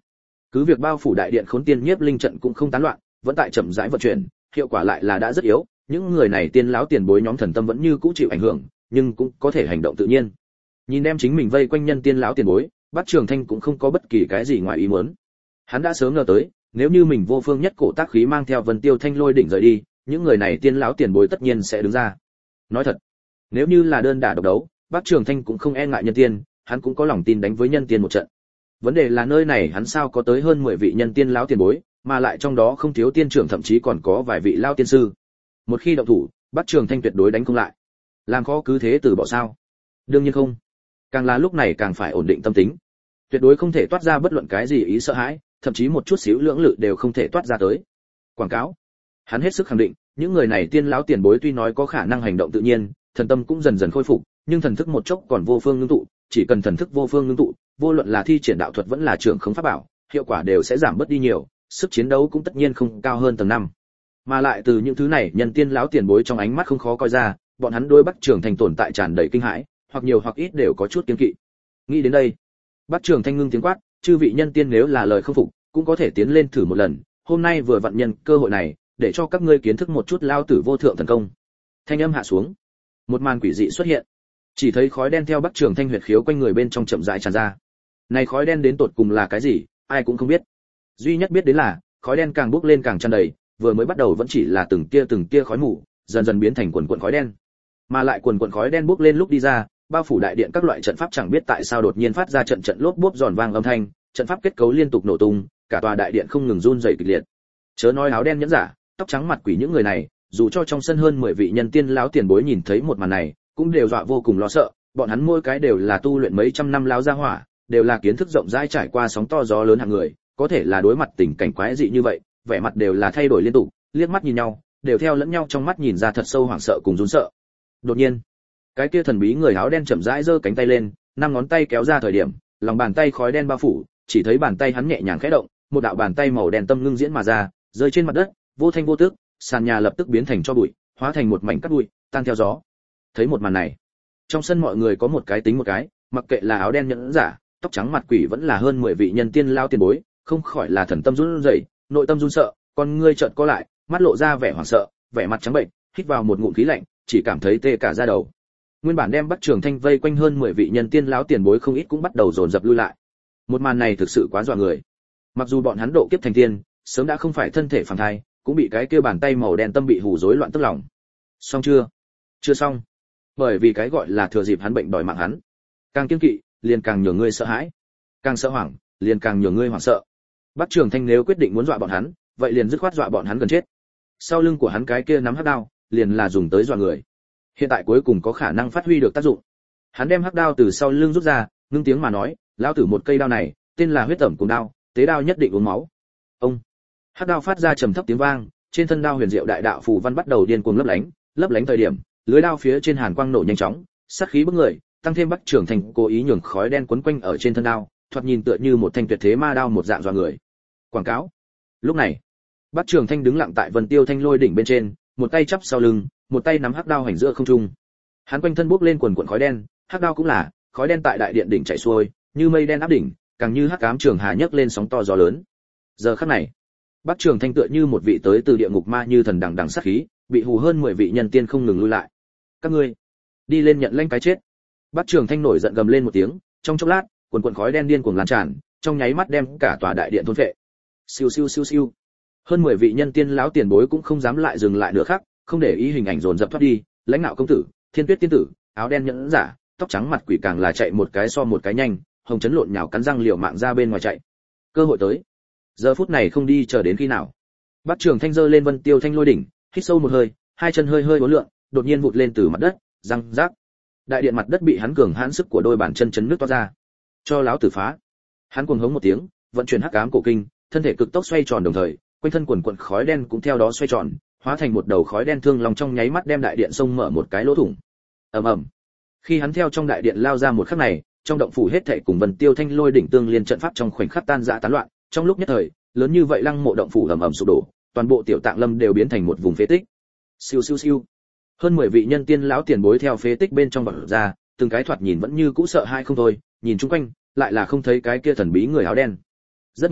Cứ việc bao phủ đại điện khốn tiên nhiếp linh trận cũng không tán loạn, vẫn tại chậm rãi vận chuyển, hiệu quả lại là đã rất yếu, những người này tiên lão tiền bối nhóm thần tâm vẫn như cũ chịu ảnh hưởng, nhưng cũng có thể hành động tự nhiên. Nhìn đem chính mình vây quanh nhân tiên lão tiền bối, Bắc Trường Thanh cũng không có bất kỳ cái gì ngoài ý muốn. Hắn đã sớm ngờ tới, nếu như mình vô phương nhất cổ tác khí mang theo Vân Tiêu Thanh Lôi đỉnh rời đi, những người này tiên lão tiền bối tất nhiên sẽ đứng ra. Nói thật, nếu như là đơn đả độc đấu, Bắc Trường Thanh cũng không e ngại nhân tiên, hắn cũng có lòng tin đánh với nhân tiên một trận. Vấn đề là nơi này hắn sao có tới hơn mười vị nhân tiên lão tiền bối, mà lại trong đó không thiếu tiên trưởng, thậm chí còn có vài vị lão tiên sư. Một khi động thủ, Bắc Trường Thanh tuyệt đối đánh không lại. Làm khó cứ thế từ bỏ sao? Đương nhiên không. Càng là lúc này càng phải ổn định tâm tính. Tuyệt đối không thể toát ra bất luận cái gì ý sợ hãi, thậm chí một chút xíu lưỡng lự đều không thể toát ra tới. Quảng cáo. Hắn hết sức khẳng định, những người này tiên lão tiền bối tuy nói có khả năng hành động tự nhiên, thần tâm cũng dần dần khôi phục, nhưng thần thức một chốc còn vô phương ngưng tụ, chỉ cần thần thức vô phương ngưng tụ, vô luận là thi triển đạo thuật vẫn là trưởng khống pháp bảo, hiệu quả đều sẽ giảm bớt đi nhiều, sức chiến đấu cũng tất nhiên không cao hơn tầng năm. Mà lại từ những thứ này, nhân tiên lão tiền bối trong ánh mắt không khó coi ra, bọn hắn đối Bắc Trường Thanh tồn tại tràn đầy kinh hãi, hoặc nhiều hoặc ít đều có chút kiêng kỵ. Nghĩ đến đây, Bắc Trường Thanh ngưng tiếng quát, chư vị nhân tiên nếu là lời không phục, cũng có thể tiến lên thử một lần, hôm nay vừa vặn nhân cơ hội này, để cho các ngươi kiến thức một chút lao tử vô thượng thần công. Thanh âm hạ xuống, một màn quỷ dị xuất hiện, chỉ thấy khói đen theo Bắc Trường Thanh huyệt khiếu quanh người bên trong chậm rãi tràn ra. Này khói đen đến tột cùng là cái gì, ai cũng không biết. Duy nhất biết đến là, khói đen càng bốc lên càng tràn đầy, vừa mới bắt đầu vẫn chỉ là từng tia từng tia khói mù, dần dần biến thành quần quần khói đen. Mà lại quần quần khói đen bốc lên lúc đi ra, bao phủ đại điện các loại trận pháp chẳng biết tại sao đột nhiên phát ra trận trận lốp bốp giòn vang âm thanh, trận pháp kết cấu liên tục nổ tung, cả tòa đại điện không ngừng run rẩy kịch liệt. Chớ nói áo đen nhẫn giả, tóc trắng mặt quỷ những người này, dù cho trong sân hơn mười vị nhân tiên lão tiền bối nhìn thấy một màn này, cũng đều dọa vô cùng lo sợ, bọn hắn mỗi cái đều là tu luyện mấy trăm năm lão gia hỏa, đều là kiến thức rộng rãi trải qua sóng to gió lớn hạng người, có thể là đối mặt tình cảnh quái dị như vậy, vẻ mặt đều là thay đổi liên tục, liếc mắt nhìn nhau, đều theo lẫn nhau trong mắt nhìn ra thật sâu hoảng sợ cùng run sợ. Đột nhiên, cái kia thần bí người áo đen chậm rãi giơ cánh tay lên, năm ngón tay kéo ra thời điểm, lòng bàn tay khói đen bao phủ, chỉ thấy bàn tay hắn nhẹ nhàng khẽ động, một đạo bàn tay màu đen tâm ngưng diễn mà ra, rơi trên mặt đất, vô thanh vô tức, sàn nhà lập tức biến thành tro bụi, hóa thành một mảnh cát bụi, tan theo gió. Thấy một màn này, trong sân mọi người có một cái tính một cái, mặc kệ là áo đen nhẫn giả, tóc trắng mặt quỷ vẫn là hơn mười vị nhân tiên lao tiền bối, không khỏi là thần tâm run rẩy, nội tâm run sợ, con ngươi trợn co lại, mắt lộ ra vẻ hoảng sợ, vẻ mặt trắng bệnh, hít vào một ngụm khí lạnh, chỉ cảm thấy tê cả da đầu. Nguyên bản đem Bắc Trường Thanh vây quanh hơn mười vị nhân tiên lão tiền bối không ít cũng bắt đầu dồn dập lui lại. Một màn này thực sự quá dọa người. Mặc dù bọn hắn độ kiếp thành tiên, sớm đã không phải thân thể phàm thai, cũng bị cái kia bàn tay màu đen tâm bị hù rối loạn tức lòng. Xong chưa? Chưa xong. Bởi vì cái gọi là thừa dịp hắn bệnh đòi mạng hắn. Càng kiêng kỵ, liền càng nhường ngươi sợ hãi. Càng sợ hoảng, liền càng nhường ngươi hoảng sợ. Bắc Trường Thanh nếu quyết định muốn dọa bọn hắn, vậy liền dứt khoát dọa bọn hắn gần chết. Sau lưng của hắn cái kia nắm hắc đao, liền là dùng tới dọa người. Hiện tại cuối cùng có khả năng phát huy được tác dụng. Hắn đem hắc đao từ sau lưng rút ra, ngưng tiếng mà nói, lão tử một cây đao này, tên là huyết tẩm cùng đao, tế đao nhất định uống máu. Ông. Hắc đao phát ra trầm thấp tiếng vang, trên thân đao huyền diệu đại đạo phù văn bắt đầu điên cuồng lấp lánh, lấp lánh thời điểm, lưới đao phía trên hàn quang nổ nhanh chóng, sát khí bức người, tăng thêm Bắc Trường Thanh cố ý nhường khói đen quấn quanh ở trên thân đao, thoạt nhìn tựa như một thanh tuyệt thế ma đao một dạng dọa người. Quảng cáo. Lúc này, Bắc Trường Thanh đứng lặng tại Vân Tiêu Thanh Lôi đỉnh bên trên, một tay chắp sau lưng, một tay nắm hắc đao hành giữa không trung. Hắn quanh thân bốc lên quần quần khói đen, hắc đao cũng là, khói đen tại đại điện đỉnh chảy xuôi, như mây đen áp đỉnh, càng như hắc ám trường hà nhấc lên sóng to gió lớn. Giờ khắc này, Bắc Trường Thanh tựa như một vị tới từ địa ngục ma như thần đằng đằng sát khí, bị hù hơn mười vị nhân tiên không ngừng lui lại. Các ngươi, đi lên nhận lãnh cái chết. Bắc Trường Thanh nổi giận gầm lên một tiếng, trong chốc lát, quần quần khói đen điên cuồng lan tràn, trong nháy mắt đem cả tòa đại điện thôn phệ. Siêu siêu siêu siêu. Hơn mười vị nhân tiên lão tiền bối cũng không dám lại dừng lại nữa khác, không để ý hình ảnh dồn dập thoát đi, lãnh đạo công tử, Thiên Tuyết tiên tử, áo đen nhẫn giả, tóc trắng mặt quỷ càng là chạy một cái so một cái nhanh, hồng chấn lộn nhào cắn răng liều mạng ra bên ngoài chạy. Cơ hội tới. Giờ phút này không đi chờ đến khi nào. Bắc Trường Thanh giơ lên Vân Tiêu Thanh Lôi đỉnh, hít sâu một hơi, hai chân hơi hơi uốn lượn, đột nhiên vụt lên từ mặt đất, răng rác. Đại điện mặt đất bị hắn cường hãn sức của đôi bàn chân chấn nước toát ra. Cho lão tử phá. Hắn cuồng hống một tiếng, vận chuyển hắc ám cổ kinh, thân thể cực tốc xoay tròn đồng thời, quanh thân quần quần khói đen cũng theo đó xoay tròn, hóa thành một đầu khói đen thương long trong nháy mắt đem đại điện xông mở một cái lỗ thủng. Ầm ầm. Khi hắn theo trong đại điện lao ra một khắc này, trong động phủ hết thảy cùng Vân Tiêu Thanh Lôi đỉnh tương liên trận pháp trong khoảnh khắc tan rã tán loạn, trong lúc nhất thời, lớn như vậy lăng mộ động phủ ầm ầm sụp đổ, toàn bộ tiểu tạng lâm đều biến thành một vùng phế tích. Siêu siêu siêu. Hơn mười vị nhân tiên lão tiền bối theo phế tích bên trong bật ra, từng cái thoạt nhìn vẫn như cũ sợ hãi không thôi, nhìn chung quanh, lại là không thấy cái kia thần bí người áo đen. Rất nhanh,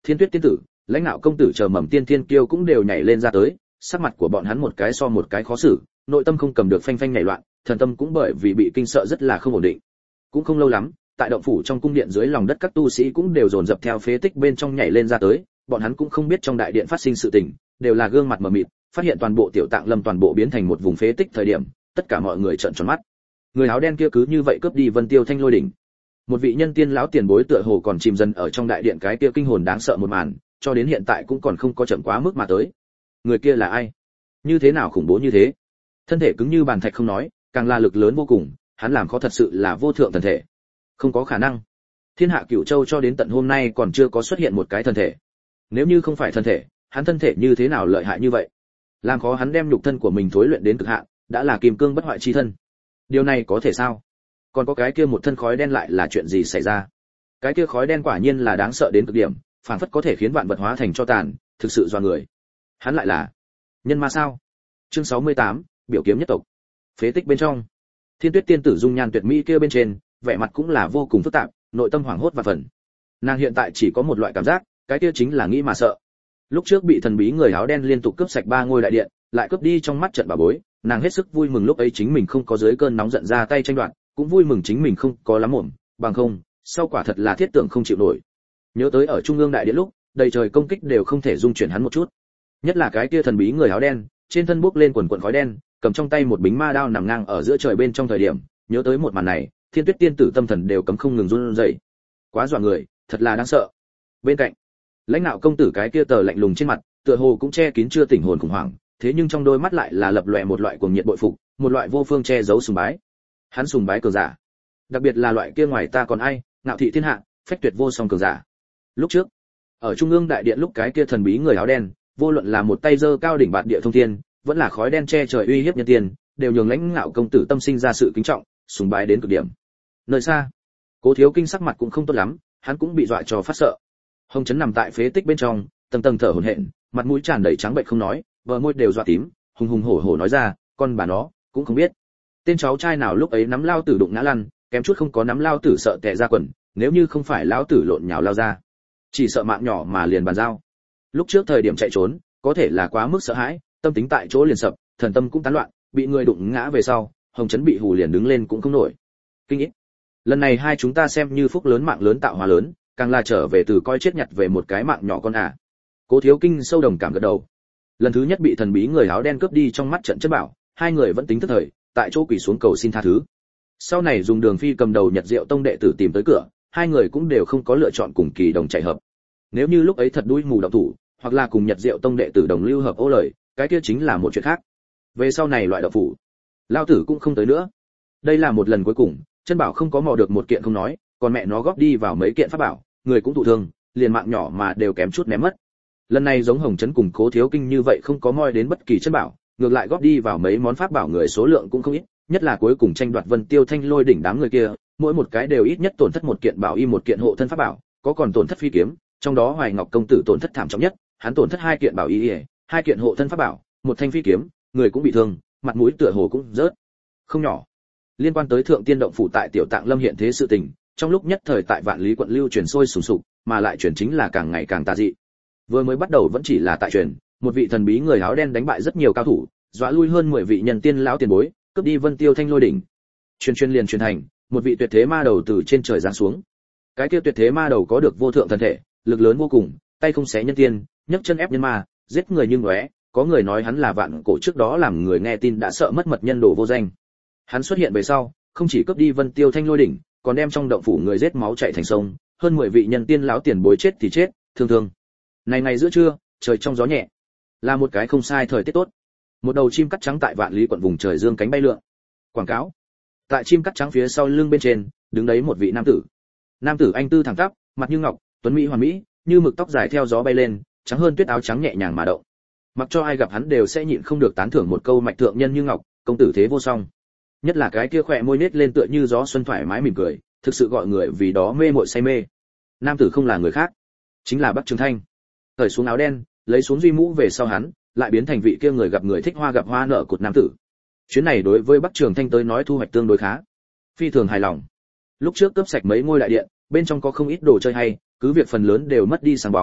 Thiên Tuyết tiên tử, Lãnh Nạo công tử chờ mầm tiên thiên kiêu cũng đều nhảy lên ra tới, sắc mặt của bọn hắn một cái so một cái khó xử, nội tâm không cầm được phanh phanh nhảy loạn, thần tâm cũng bởi vì bị kinh sợ rất là không ổn định. Cũng không lâu lắm, tại động phủ trong cung điện dưới lòng đất các tu sĩ cũng đều dồn dập theo phế tích bên trong nhảy lên ra tới, bọn hắn cũng không biết trong đại điện phát sinh sự tình, đều là gương mặt mờ mịt, phát hiện toàn bộ tiểu tạng lâm toàn bộ biến thành một vùng phế tích thời điểm, tất cả mọi người trợn tròn mắt. Người áo đen kia cứ như vậy cướp đi Vân Tiêu Thanh Lôi đỉnh. Một vị nhân tiên lão tiền bối tựa hồ còn chìm dần ở trong đại điện cái kia kinh hồn đáng sợ một màn, cho đến hiện tại cũng còn không có chậm quá mức mà tới. Người kia là ai? Như thế nào khủng bố như thế? Thân thể cứng như bàn thạch không nói, càng là lực lớn vô cùng, hắn làm khó thật sự là vô thượng thần thể. Không có khả năng. Thiên hạ Cửu Châu cho đến tận hôm nay còn chưa có xuất hiện một cái thần thể. Nếu như không phải thần thể, hắn thân thể như thế nào lợi hại như vậy? Làm khó hắn đem nhục thân của mình thối luyện đến cực hạn, đã là kim cương bất hoại chi thân. Điều này có thể sao? Còn có cái kia một thân khói đen lại là chuyện gì xảy ra? Cái kia khói đen quả nhiên là đáng sợ đến cực điểm, phản phất có thể khiến vạn vật hóa thành cho tàn, thực sự doa người. Hắn lại là nhân ma sao? Chương sáu mươi tám, biểu kiếm nhất tộc. Phế tích bên trong, Thiên Tuyết tiên tử dung nhan tuyệt mỹ kia bên trên, vẻ mặt cũng là vô cùng phức tạp, nội tâm hoảng hốt và phần. Nàng hiện tại chỉ có một loại cảm giác, cái kia chính là nghĩ mà sợ. Lúc trước bị thần bí người áo đen liên tục cướp sạch ba ngôi đại điện, lại cướp đi trong mắt trận bà bối, nàng hết sức vui mừng lúc ấy chính mình không có dưới cơn nóng giận ra tay tranh đoạt, cũng vui mừng chính mình không có lắm mồm, bằng không, sau quả thật là thiết tưởng không chịu nổi. Nhớ tới ở trung ương đại điện lúc, đầy trời công kích đều không thể dung chuyển hắn một chút. Nhất là cái kia thần bí người áo đen, trên thân bốc lên quần quần khói đen, cầm trong tay một bính ma đao nằm ngang ở giữa trời bên trong thời điểm, nhớ tới một màn này, Thiên Tuyết tiên tử tâm thần đều cấm không ngừng run rẩy. Quá dọa người, thật là đáng sợ. Bên cạnh, Lãnh Nạo công tử cái kia tờ lạnh lùng trên mặt, tựa hồ cũng che kín chưa tỉnh hồn khủng hoảng, thế nhưng trong đôi mắt lại là lập lòe một loại cuồng nhiệt bội phục, một loại vô phương che giấu sùng bái. Hắn sùng bái cường giả, đặc biệt là loại kia ngoài ta còn ai, ngạo thị thiên hạ, phách tuyệt vô song cường giả. Lúc trước, ở trung ương đại điện lúc cái kia thần bí người áo đen, vô luận là một tay giơ cao đỉnh bạt địa thông thiên, vẫn là khói đen che trời uy hiếp nhân tiên, đều nhường Lãnh Nạo công tử tâm sinh ra sự kính trọng, sùng bái đến cực điểm. Nơi xa, Cố Thiếu Kinh sắc mặt cũng không tốt lắm, hắn cũng bị dọa cho phát sợ. Hồng Chấn nằm tại phế tích bên trong, tầng tầng thở hổn hển, mặt mũi tràn đầy trắng bệnh không nói, bờ môi đều dọa tím, hùng hùng hổ hổ nói ra, con bà nó, cũng không biết. Tên cháu trai nào lúc ấy nắm lao tử đụng ngã lăn, kém chút không có nắm lao tử sợ tè ra quần, nếu như không phải lão tử lộn nhào lao ra, chỉ sợ mạng nhỏ mà liền bàn giao. Lúc trước thời điểm chạy trốn, có thể là quá mức sợ hãi, tâm tính tại chỗ liền sập, thần tâm cũng tán loạn, bị người đụng ngã về sau, Hồng Chấn bị hù liền đứng lên cũng không nổi. Kinh ít. Lần này hai chúng ta xem như phúc lớn mạng lớn tạo hóa lớn, càng là trở về từ coi chết nhặt về một cái mạng nhỏ con à. Cố Thiếu Kinh sâu đồng cảm gật đầu. Lần thứ nhất bị thần bí người áo đen cướp đi trong mắt trận chất bảo, hai người vẫn tính tức thời, tại chỗ quỳ xuống cầu xin tha thứ. Sau này dùng Đường Phi cầm đầu Nhật Diệu Tông đệ tử tìm tới cửa, hai người cũng đều không có lựa chọn cùng kỳ đồng chạy hợp. Nếu như lúc ấy thật đuôi mù động thủ, hoặc là cùng Nhật Diệu Tông đệ tử đồng lưu hợp ô lời, cái kia chính là một chuyện khác. Về sau này loại động phủ, lao tử cũng không tới nữa. Đây là một lần cuối cùng, chân bảo không có mò được một kiện không nói, còn mẹ nó góp đi vào mấy kiện pháp bảo, người cũng thụ thương, liền mạng nhỏ mà đều kém chút ném mất. Lần này giống Hồng Chấn cùng Cố Thiếu Kinh như vậy không có moi đến bất kỳ chân bảo, ngược lại góp đi vào mấy món pháp bảo người số lượng cũng không ít, nhất là cuối cùng tranh đoạt Vân Tiêu Thanh Lôi đỉnh đám người kia, mỗi một cái đều ít nhất tổn thất một kiện bảo y một kiện hộ thân pháp bảo, có còn tổn thất phi kiếm, trong đó Hoài Ngọc công tử tổn thất thảm trọng nhất, hắn tổn thất hai kiện bảo y, hai kiện hộ thân pháp bảo, một thanh phi kiếm, người cũng bị thương, mặt mũi tựa hồ cũng rớt. Không nhỏ. Liên quan tới Thượng Tiên động phủ tại Tiểu Tạng Lâm hiện thế sự tình, trong lúc nhất thời tại Vạn Lý quận lưu truyền sôi sùng sục, mà lại truyền chính là càng ngày càng tà dị. Vừa mới bắt đầu vẫn chỉ là tại truyền, một vị thần bí người áo đen đánh bại rất nhiều cao thủ, dọa lui hơn mười vị nhân tiên lão tiền bối, cướp đi Vân Tiêu Thanh Lôi đỉnh. Truyền truyền liền truyền thành, một vị tuyệt thế ma đầu từ trên trời giáng xuống. Cái kia tuyệt thế ma đầu có được vô thượng thần thể, lực lớn vô cùng, tay không xé nhân tiên, nhấc chân ép nhân ma, giết người như ngóe, có người nói hắn là vạn cổ trước đó làm người nghe tin đã sợ mất mật nhân đồ vô danh. Hắn xuất hiện về sau, không chỉ cướp đi Vân Tiêu Thanh Lôi đỉnh, còn đem trong động phủ người giết máu chảy thành sông, hơn mười vị nhân tiên lão tiền bối chết thì chết, thương thương. Này ngày giữa trưa, trời trong gió nhẹ, là một cái không sai thời tiết tốt. Một đầu chim cắt trắng tại Vạn Lý quận vùng trời dương cánh bay lượn. Quảng cáo. Tại chim cắt trắng phía sau lưng bên trên, đứng đấy một vị nam tử. Nam tử anh tư thẳng tắp, mặt như ngọc, tuấn mỹ hoàn mỹ, như mực tóc dài theo gió bay lên, trắng hơn tuyết áo trắng nhẹ nhàng mà động. Mặc cho ai gặp hắn đều sẽ nhịn không được tán thưởng một câu mạch thượng nhân như ngọc, công tử thế vô song. Nhất là cái kia khỏe môi nết lên tựa như gió xuân thoải mái mỉm cười, thực sự gọi người vì đó mê mội say mê. Nam tử không là người khác, chính là Bắc Trường Thanh. Cởi xuống áo đen, lấy xuống duy mũ về sau hắn, lại biến thành vị kia người gặp người thích hoa gặp hoa nợ cột nam tử. Chuyến này đối với Bắc Trường Thanh tới nói thu hoạch tương đối khá, phi thường hài lòng. Lúc trước cướp sạch mấy ngôi đại điện, bên trong có không ít đồ chơi hay, cứ việc phần lớn đều mất đi sáng bóng,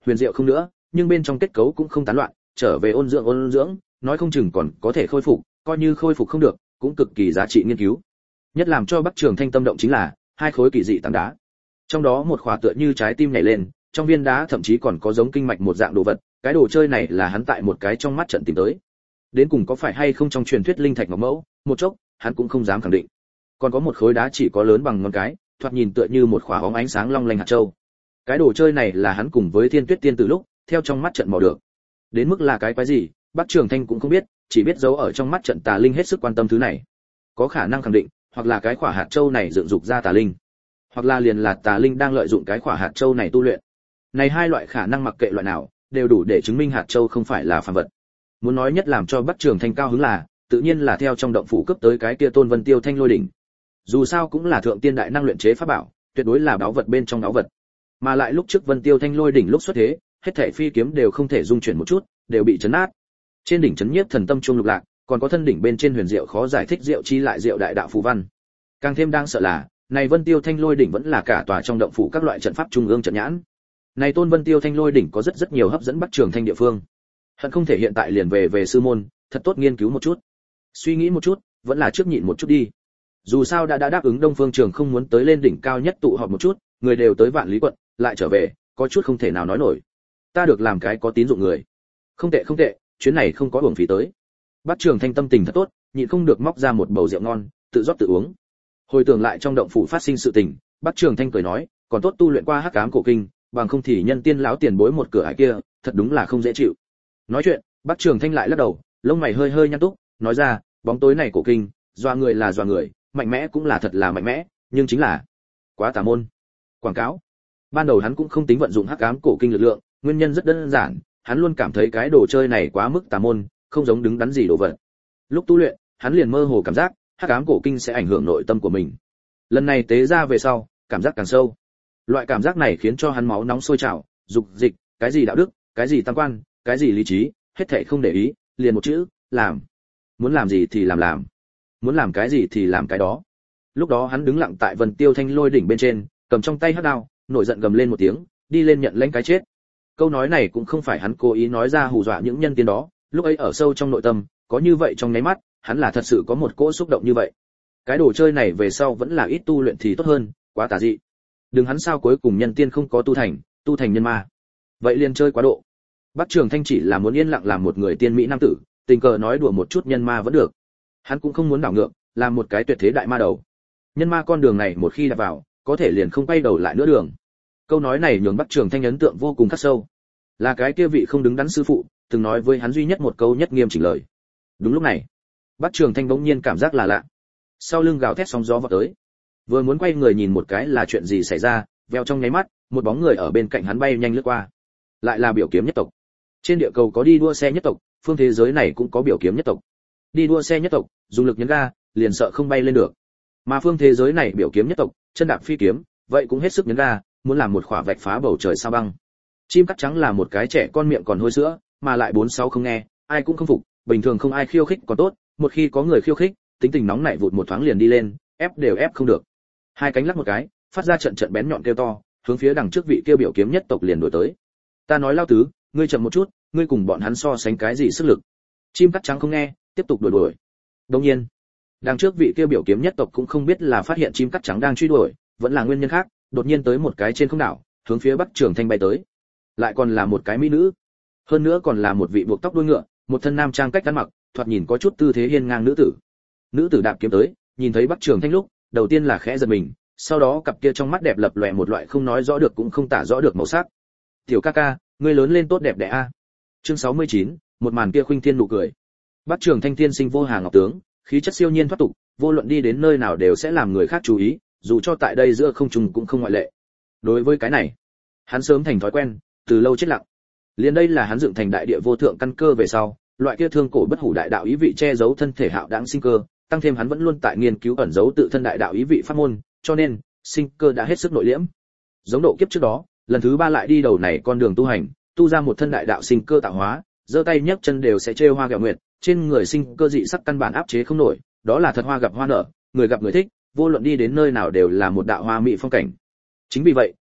huyền diệu không nữa, nhưng bên trong kết cấu cũng không tán loạn, trở về ôn dưỡng ôn dưỡng, nói không chừng còn có thể khôi phục, coi như khôi phục không được, cũng cực kỳ giá trị nghiên cứu. Nhất làm cho Bắc Trường Thanh tâm động chính là hai khối kỳ dị tảng đá. Trong đó một khỏa tựa như trái tim nhảy lên, trong viên đá thậm chí còn có giống kinh mạch một dạng đồ vật, cái đồ chơi này là hắn tại một cái trong mắt trận tìm tới. Đến cùng có phải hay không trong truyền thuyết linh thạch ngọc mẫu, một chốc, hắn cũng không dám khẳng định. Còn có một khối đá chỉ có lớn bằng ngón cái, thoạt nhìn tựa như một khỏa bóng ánh sáng long lanh hạt châu. Cái đồ chơi này là hắn cùng với Thiên Tuyết Tiên từ lúc theo trong mắt trận mò được. Đến mức là cái quái gì, Bắc Trường Thanh cũng không biết, chỉ biết giấu ở trong mắt trận tà linh hết sức quan tâm thứ này. Có khả năng khẳng định, hoặc là cái khỏa hạt châu này dựng dục ra tà linh, hoặc là liền là tà linh đang lợi dụng cái khỏa hạt châu này tu luyện. Này hai loại khả năng mặc kệ loại nào, đều đủ để chứng minh hạt châu không phải là phàm vật. Muốn nói nhất làm cho Bắc Trường Thanh cao hứng là, tự nhiên là theo trong động phủ cấp tới cái kia Tôn Vân Tiêu Thanh Lôi đỉnh. Dù sao cũng là thượng tiên đại năng luyện chế pháp bảo, tuyệt đối là báu vật bên trong báu vật. Mà lại lúc trước Vân Tiêu Thanh Lôi đỉnh lúc xuất thế, hết thảy phi kiếm đều không thể dung chuyển một chút, đều bị chấn nát. Trên đỉnh chấn nhiếp thần tâm trung lục lạc, còn có thân đỉnh bên trên huyền diệu khó giải thích diệu chi lại diệu đại đạo phù văn. Càng thêm đang sợ là, này Vân Tiêu Thanh Lôi đỉnh vẫn là cả tòa trong động phủ các loại trận pháp trung ương trận nhãn. Này Tôn Vân Tiêu Thanh Lôi đỉnh có rất rất nhiều hấp dẫn Bắc Trường Thanh địa phương. Hận không thể hiện tại liền về về sư môn, thật tốt nghiên cứu một chút. Suy nghĩ một chút, vẫn là trước nhịn một chút đi. Dù sao đã đã đáp ứng Đông Phương Trường không muốn tới lên đỉnh cao nhất tụ họp một chút, người đều tới Vạn Lý quận, lại trở về, có chút không thể nào nói nổi. Ta được làm cái có tín dụng người. Không tệ không tệ, chuyến này không có uổng phí tới. Bắc Trường Thanh tâm tình thật tốt, nhịn không được móc ra một bầu rượu ngon, tự rót tự uống. Hồi tưởng lại trong động phủ phát sinh sự tình, Bắc Trường Thanh cười nói, còn tốt tu luyện qua Hắc Ám cổ kinh, bằng không thì nhân tiên lão tiền bối một cửa ải kia, thật đúng là không dễ chịu. Nói chuyện, Bắc Trường Thanh lại lắc đầu, lông mày hơi hơi nhăn túc, nói ra, bóng tối này cổ kinh, doa người là doa người, mạnh mẽ cũng là thật là mạnh mẽ, nhưng chính là quá tà môn. Quảng cáo. Ban đầu hắn cũng không tính vận dụng Hắc Ám cổ kinh lực lượng, nguyên nhân rất đơn giản, hắn luôn cảm thấy cái đồ chơi này quá mức tà môn, không giống đứng đắn gì đồ vật. Lúc tu luyện, hắn liền mơ hồ cảm giác, Hắc Ám cổ kinh sẽ ảnh hưởng nội tâm của mình. Lần này tế ra về sau, cảm giác càng sâu. Loại cảm giác này khiến cho hắn máu nóng sôi trào, dục dịch, cái gì đạo đức, cái gì tam quan, cái gì lý trí, hết thảy không để ý, liền một chữ, làm. Muốn làm gì thì làm làm, muốn làm cái gì thì làm cái đó. Lúc đó hắn đứng lặng tại Vân Tiêu Thanh Lôi đỉnh bên trên, cầm trong tay hắc đao, nổi giận gầm lên một tiếng, đi lên nhận lãnh cái chết. Câu nói này cũng không phải hắn cố ý nói ra hù dọa những nhân tiên đó, lúc ấy ở sâu trong nội tâm, có như vậy trong nháy mắt, hắn là thật sự có một cỗ xúc động như vậy. Cái đồ chơi này về sau vẫn là ít tu luyện thì tốt hơn, quá tà dị. Đừng hắn sao cuối cùng nhân tiên không có tu thành, tu thành nhân ma. Vậy liền chơi quá độ. Bắc Trường Thanh chỉ là muốn yên lặng làm một người tiên mỹ nam tử, tình cờ nói đùa một chút nhân ma vẫn được. Hắn cũng không muốn đảo ngược, làm một cái tuyệt thế đại ma đầu. Nhân ma con đường này một khi đạp vào, có thể liền không quay đầu lại nữa đường. Câu nói này nhường Bắc Trường Thanh ấn tượng vô cùng khắc sâu. Là cái kia vị không đứng đắn sư phụ, từng nói với hắn duy nhất một câu nhất nghiêm chỉnh lời. Đúng lúc này, Bắc Trường Thanh bỗng nhiên cảm giác là lạ. Sau lưng gào thét sóng gió vọt tới. Vừa muốn quay người nhìn một cái là chuyện gì xảy ra, veo trong nháy mắt, một bóng người ở bên cạnh hắn bay nhanh lướt qua. Lại là biểu kiếm nhất tộc. Trên địa cầu có đi đua xe nhất tộc, phương thế giới này cũng có biểu kiếm nhất tộc. Đi đua xe nhất tộc, dùng lực nhấn ga, liền sợ không bay lên được. Mà phương thế giới này biểu kiếm nhất tộc, chân đạp phi kiếm, vậy cũng hết sức nhấn ga, muốn làm một khỏa vạch phá bầu trời sao băng. Chim cắt trắng là một cái trẻ con miệng còn hôi sữa, mà lại bốn sáu không nghe, ai cũng không phục, bình thường không ai khiêu khích còn tốt, một khi có người khiêu khích, tính tình nóng nảy vụt một thoáng liền đi lên, ép đều ép không được. Hai cánh lắc một cái, phát ra trận trận bén nhọn kêu to, hướng phía đằng trước vị kia biểu kiếm nhất tộc liền đuổi tới. Ta nói lao tứ, ngươi chậm một chút, ngươi cùng bọn hắn so sánh cái gì sức lực? Chim cắt trắng không nghe, tiếp tục đuổi đuổi. Đương nhiên, đằng trước vị kia biểu kiếm nhất tộc cũng không biết là phát hiện chim cắt trắng đang truy đuổi, vẫn là nguyên nhân khác, đột nhiên tới một cái trên không đảo, hướng phía Bắc Trường Thanh bay tới. Lại còn là một cái mỹ nữ, hơn nữa còn là một vị buộc tóc đuôi ngựa, một thân nam trang cách ăn mặc, thoạt nhìn có chút tư thế hiên ngang nữ tử. Nữ tử đạp kiếm tới, nhìn thấy Bắc Trường Thanh lúc, đầu tiên là khẽ giật mình, sau đó cặp kia trong mắt đẹp lập lòe một loại không nói rõ được cũng không tả rõ được màu sắc. Tiểu ca ca, ngươi lớn lên tốt đẹp đẽ a. Chương sáu mươi chín, một màn kia khuynh thiên nụ cười. Bắc Trường Thanh thiên sinh vô hà ngọc tướng, khí chất siêu nhiên thoát tục, vô luận đi đến nơi nào đều sẽ làm người khác chú ý, dù cho tại đây giữa không trung cũng không ngoại lệ. Đối với cái này, hắn sớm thành thói quen, từ lâu chết lặng. Liền đây là hắn dựng thành đại địa vô thượng căn cơ về sau, loại kia thương cổ bất hủ đại đạo ý vị che giấu thân thể hạo đãng sinh cơ, tăng thêm hắn vẫn luôn tại nghiên cứu ẩn giấu tự thân đại đạo ý vị pháp môn, cho nên sinh cơ đã hết sức nội liễm. Giống độ kiếp trước đó, lần thứ ba lại đi đầu này con đường tu hành, tu ra một thân đại đạo sinh cơ tạo hóa, giơ tay nhấc chân đều sẽ trêu hoa ghẹo nguyệt, trên người sinh cơ dị sắc căn bản áp chế không nổi, đó là thật hoa gặp hoa nở, người gặp người thích, vô luận đi đến nơi nào đều là một đạo hoa mỹ phong cảnh. Chính vì vậy,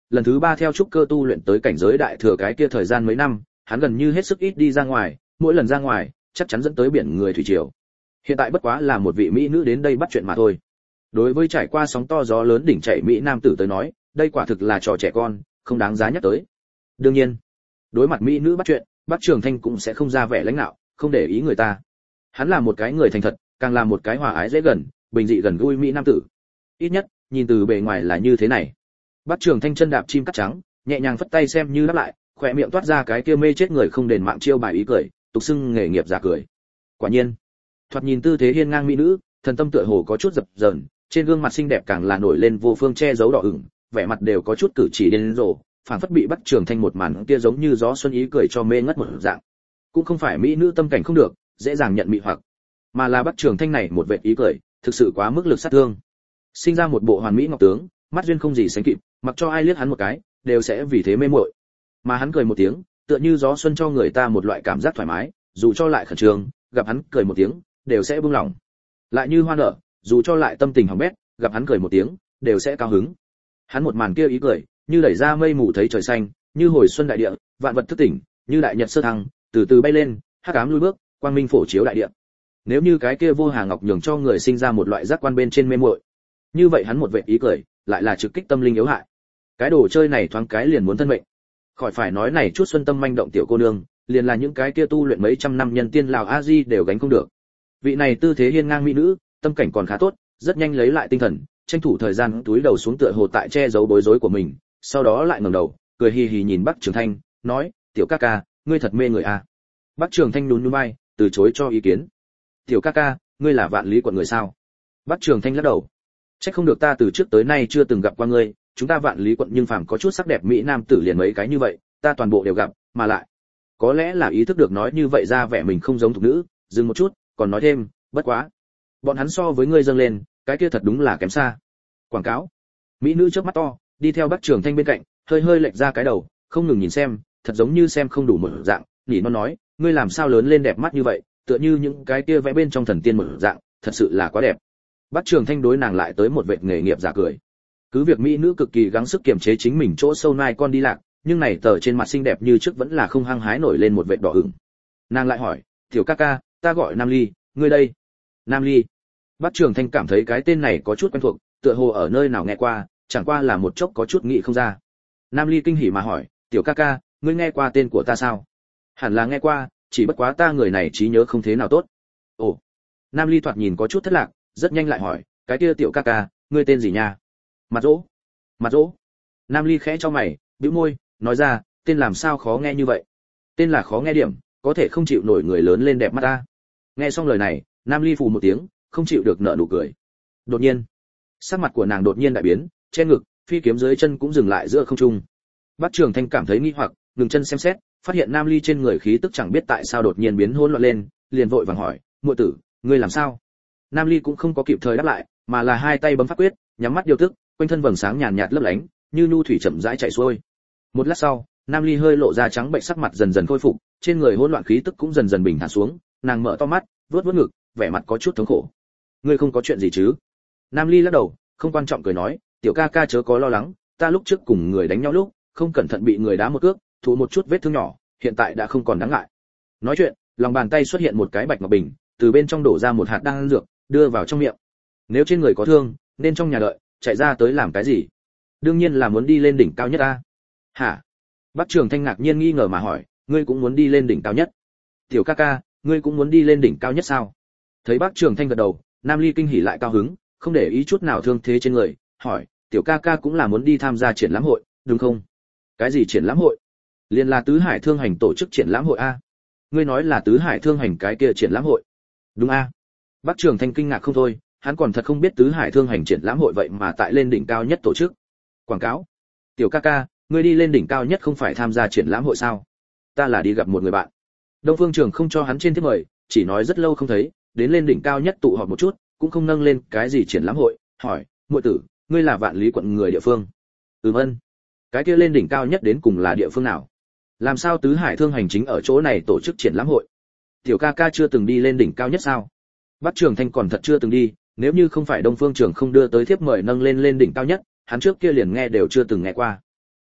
lần thứ ba theo trúc cơ tu luyện tới cảnh giới đại thừa cái kia thời gian mấy năm, hắn gần như hết sức ít đi ra ngoài, mỗi lần ra ngoài, chắc chắn dẫn tới biển người thủy triều. Hiện tại bất quá là một vị mỹ nữ đến đây bắt chuyện mà thôi. Đối với trải qua sóng to gió lớn đỉnh chạy mỹ nam tử tới nói, đây quả thực là trò trẻ con, không đáng giá nhắc tới. Đương nhiên, đối mặt mỹ nữ bắt chuyện, Bắc Trường Thanh cũng sẽ không ra vẻ lãnh nạo, không để ý người ta. Hắn là một cái người thành thật, càng là một cái hòa ái dễ gần, bình dị gần gũi mỹ nam tử. Ít nhất, nhìn từ bề ngoài là như thế này. Bắc Trường Thanh chân đạp chim cắt trắng, nhẹ nhàng phất tay xem như đáp lại, khóe miệng toát ra cái kia mê chết người không đền mạng chiêu bài ý cười, tục xưng nghề nghiệp giả cười. Quả nhiên, thoạt nhìn tư thế hiên ngang mỹ nữ, thần tâm tựa hồ có chút dập dờn, trên gương mặt xinh đẹp càng là nổi lên vô phương che giấu đỏ ửng, vẻ mặt đều có chút cử chỉ điên rồ, phảng phất bị Bắc Trường Thanh một màn kia giống như gió xuân ý cười cho mê ngất một dạng. Cũng không phải mỹ nữ tâm cảnh không được, dễ dàng nhận mị hoặc, mà là Bắc Trường Thanh này một vệt ý cười, thực sự quá mức lực sát thương. Sinh ra một bộ hoàn mỹ ngọc tướng, mắt duyên không gì sánh kịp, mặc cho ai liếc hắn một cái, đều sẽ vì thế mê muội. Mà hắn cười một tiếng, tựa như gió xuân cho người ta một loại cảm giác thoải mái, dù cho lại khẩn trương, gặp hắn cười một tiếng, đều sẽ buông lỏng. Lại như hoa nở, dù cho lại tâm tình hỏng bét, gặp hắn cười một tiếng, đều sẽ cao hứng. Hắn một màn kia ý cười, như đẩy ra mây mù thấy trời xanh, như hồi xuân đại địa, vạn vật thức tỉnh, như đại nhật sơ thăng, từ từ bay lên, hắc ám lui bước, quang minh phổ chiếu đại địa. Nếu như cái kia vô hà ngọc nhường cho người sinh ra một loại giác quan bên trên mê muội, như vậy hắn một vệ ý cười, lại là trực kích tâm linh yếu hại. Cái đồ chơi này thoáng cái liền muốn thân mệnh. Khỏi phải nói này chút xuân tâm manh động tiểu cô nương, liền là những cái kia tu luyện mấy trăm năm nhân tiên lào a di đều gánh không được. Vị này tư thế hiên ngang mỹ nữ, tâm cảnh còn khá tốt, rất nhanh lấy lại tinh thần, tranh thủ thời gian túi đầu xuống tựa hồ tại che giấu bối rối của mình, sau đó lại ngẩng đầu, cười hì hì nhìn Bắc Trường Thanh, nói: "Tiểu ca ca, ngươi thật mê người a." Bắc Trường Thanh nhún nhún vai, từ chối cho ý kiến. "Tiểu ca ca, ngươi là Vạn Lý quận người sao?" Bắc Trường Thanh lắc đầu. "Chắc không được ta từ trước tới nay chưa từng gặp qua ngươi, chúng ta Vạn Lý quận nhưng phàm có chút sắc đẹp mỹ nam tử liền mấy cái như vậy, ta toàn bộ đều gặp, mà lại." Có lẽ là ý thức được nói như vậy ra vẻ mình không giống thục nữ, dừng một chút, còn nói thêm: "Bất quá, bọn hắn so với ngươi dâng lên, cái kia thật đúng là kém xa." Quảng cáo. Mỹ nữ chớp mắt to, đi theo Bắc Trường Thanh bên cạnh, hơi hơi lệch ra cái đầu, không ngừng nhìn xem, thật giống như xem không đủ một dạng, nhỉ nó nói: "Ngươi làm sao lớn lên đẹp mắt như vậy, tựa như những cái kia vẽ bên trong thần tiên một dạng, thật sự là quá đẹp." Bắc Trường Thanh đối nàng lại tới một vệt nghề nghiệp giả cười. Cứ việc mỹ nữ cực kỳ gắng sức kiềm chế chính mình chỗ sâu nai con đi lạc, nhưng này tờ trên mặt xinh đẹp như trước vẫn là không hăng hái nổi lên một vệt đỏ ửng. Nàng lại hỏi: "Tiểu ca ca, ta gọi Nam Ly, ngươi đây?" Nam Ly. Bắc Trường Thanh cảm thấy cái tên này có chút quen thuộc, tựa hồ ở nơi nào nghe qua, chẳng qua là một chốc có chút nghĩ không ra. Nam Ly kinh hỉ mà hỏi: "Tiểu ca ca, ngươi nghe qua tên của ta sao?" "Hẳn là nghe qua, chỉ bất quá ta người này trí nhớ không thế nào tốt." "Ồ." Nam Ly thoạt nhìn có chút thất lạc, rất nhanh lại hỏi: "Cái kia tiểu ca ca, ngươi tên gì nha?" "Mặt Dỗ." "Mặt Dỗ." Nam Ly khẽ cho mày, bĩu môi, nói ra: "Tên làm sao khó nghe như vậy?" "Tên là khó nghe điểm, có thể không chịu nổi người lớn lên đẹp mắt ta." Nghe xong lời này, Nam Ly phù một tiếng, không chịu được nở nụ cười. Đột nhiên, sắc mặt của nàng đột nhiên đại biến, che ngực, phi kiếm dưới chân cũng dừng lại giữa không trung. Bắc Trường Thanh cảm thấy nghi hoặc, ngừng chân xem xét, phát hiện Nam Ly trên người khí tức chẳng biết tại sao đột nhiên biến hỗn loạn lên, liền vội vàng hỏi: "Muội tử, ngươi làm sao?" Nam Ly cũng không có kịp thời đáp lại, mà là hai tay bấm pháp quyết, nhắm mắt điều tức, quanh thân vầng sáng nhàn nhạt lấp lánh, như nhu thủy chậm rãi chảy xuôi. Một lát sau, Nam Ly hơi lộ ra trắng bệnh, sắc mặt dần dần khôi phục, trên người hỗn loạn khí tức cũng dần dần bình thản xuống, nàng mở to mắt, vuốt vuốt ngực, vẻ mặt có chút thống khổ. "Ngươi không có chuyện gì chứ?" Nam Ly lắc đầu, không quan trọng cười nói: "Tiểu ca ca chớ có lo lắng, ta lúc trước cùng người đánh nhau lúc, không cẩn thận bị người đá một cước, thụ một chút vết thương nhỏ, hiện tại đã không còn đáng ngại." Nói chuyện, lòng bàn tay xuất hiện một cái bạch ngọc bình, từ bên trong đổ ra một hạt đan dược, đưa vào trong miệng. "Nếu trên người có thương, nên trong nhà đợi, chạy ra tới làm cái gì?" "Đương nhiên là muốn đi lên đỉnh cao nhất ta." "Hả?" Bắc Trường Thanh ngạc nhiên nghi ngờ mà hỏi: "Ngươi cũng muốn đi lên đỉnh cao nhất?" "Tiểu ca ca, ngươi cũng muốn đi lên đỉnh cao nhất sao?" Thấy Bắc Trường Thanh gật đầu, Nam Ly kinh hỉ lại cao hứng, không để ý chút nào thương thế trên người, hỏi: "Tiểu ca ca cũng là muốn đi tham gia triển lãm hội, đúng không?" "Cái gì triển lãm hội?" "Liên là Tứ Hải Thương Hành tổ chức triển lãm hội a." "Ngươi nói là Tứ Hải Thương Hành cái kia triển lãm hội?" "Đúng a." Bắc Trường Thanh kinh ngạc không thôi, hắn còn thật không biết Tứ Hải Thương Hành triển lãm hội vậy mà tại lên đỉnh cao nhất tổ chức. Quảng cáo: "Tiểu ca ca, ngươi đi lên đỉnh cao nhất không phải tham gia triển lãm hội sao?" "Ta là đi gặp một người bạn." Đông Phương Trường không cho hắn trên thiếp mời, chỉ nói rất lâu không thấy, đến lên đỉnh cao nhất tụ họp một chút, cũng không nâng lên cái gì triển lãm hội, hỏi: "Muội tử, ngươi là Vạn Lý quận người địa phương?" "Ừm ân." "Cái kia lên đỉnh cao nhất đến cùng là địa phương nào? Làm sao Tứ Hải Thương Hành chính ở chỗ này tổ chức triển lãm hội?" "Tiểu ca ca chưa từng đi lên đỉnh cao nhất sao?" Bắc Trường Thanh còn thật chưa từng đi, nếu như không phải Đông Phương Trường không đưa tới thiếp mời nâng lên lên đỉnh cao nhất, hắn trước kia liền nghe đều chưa từng nghe qua.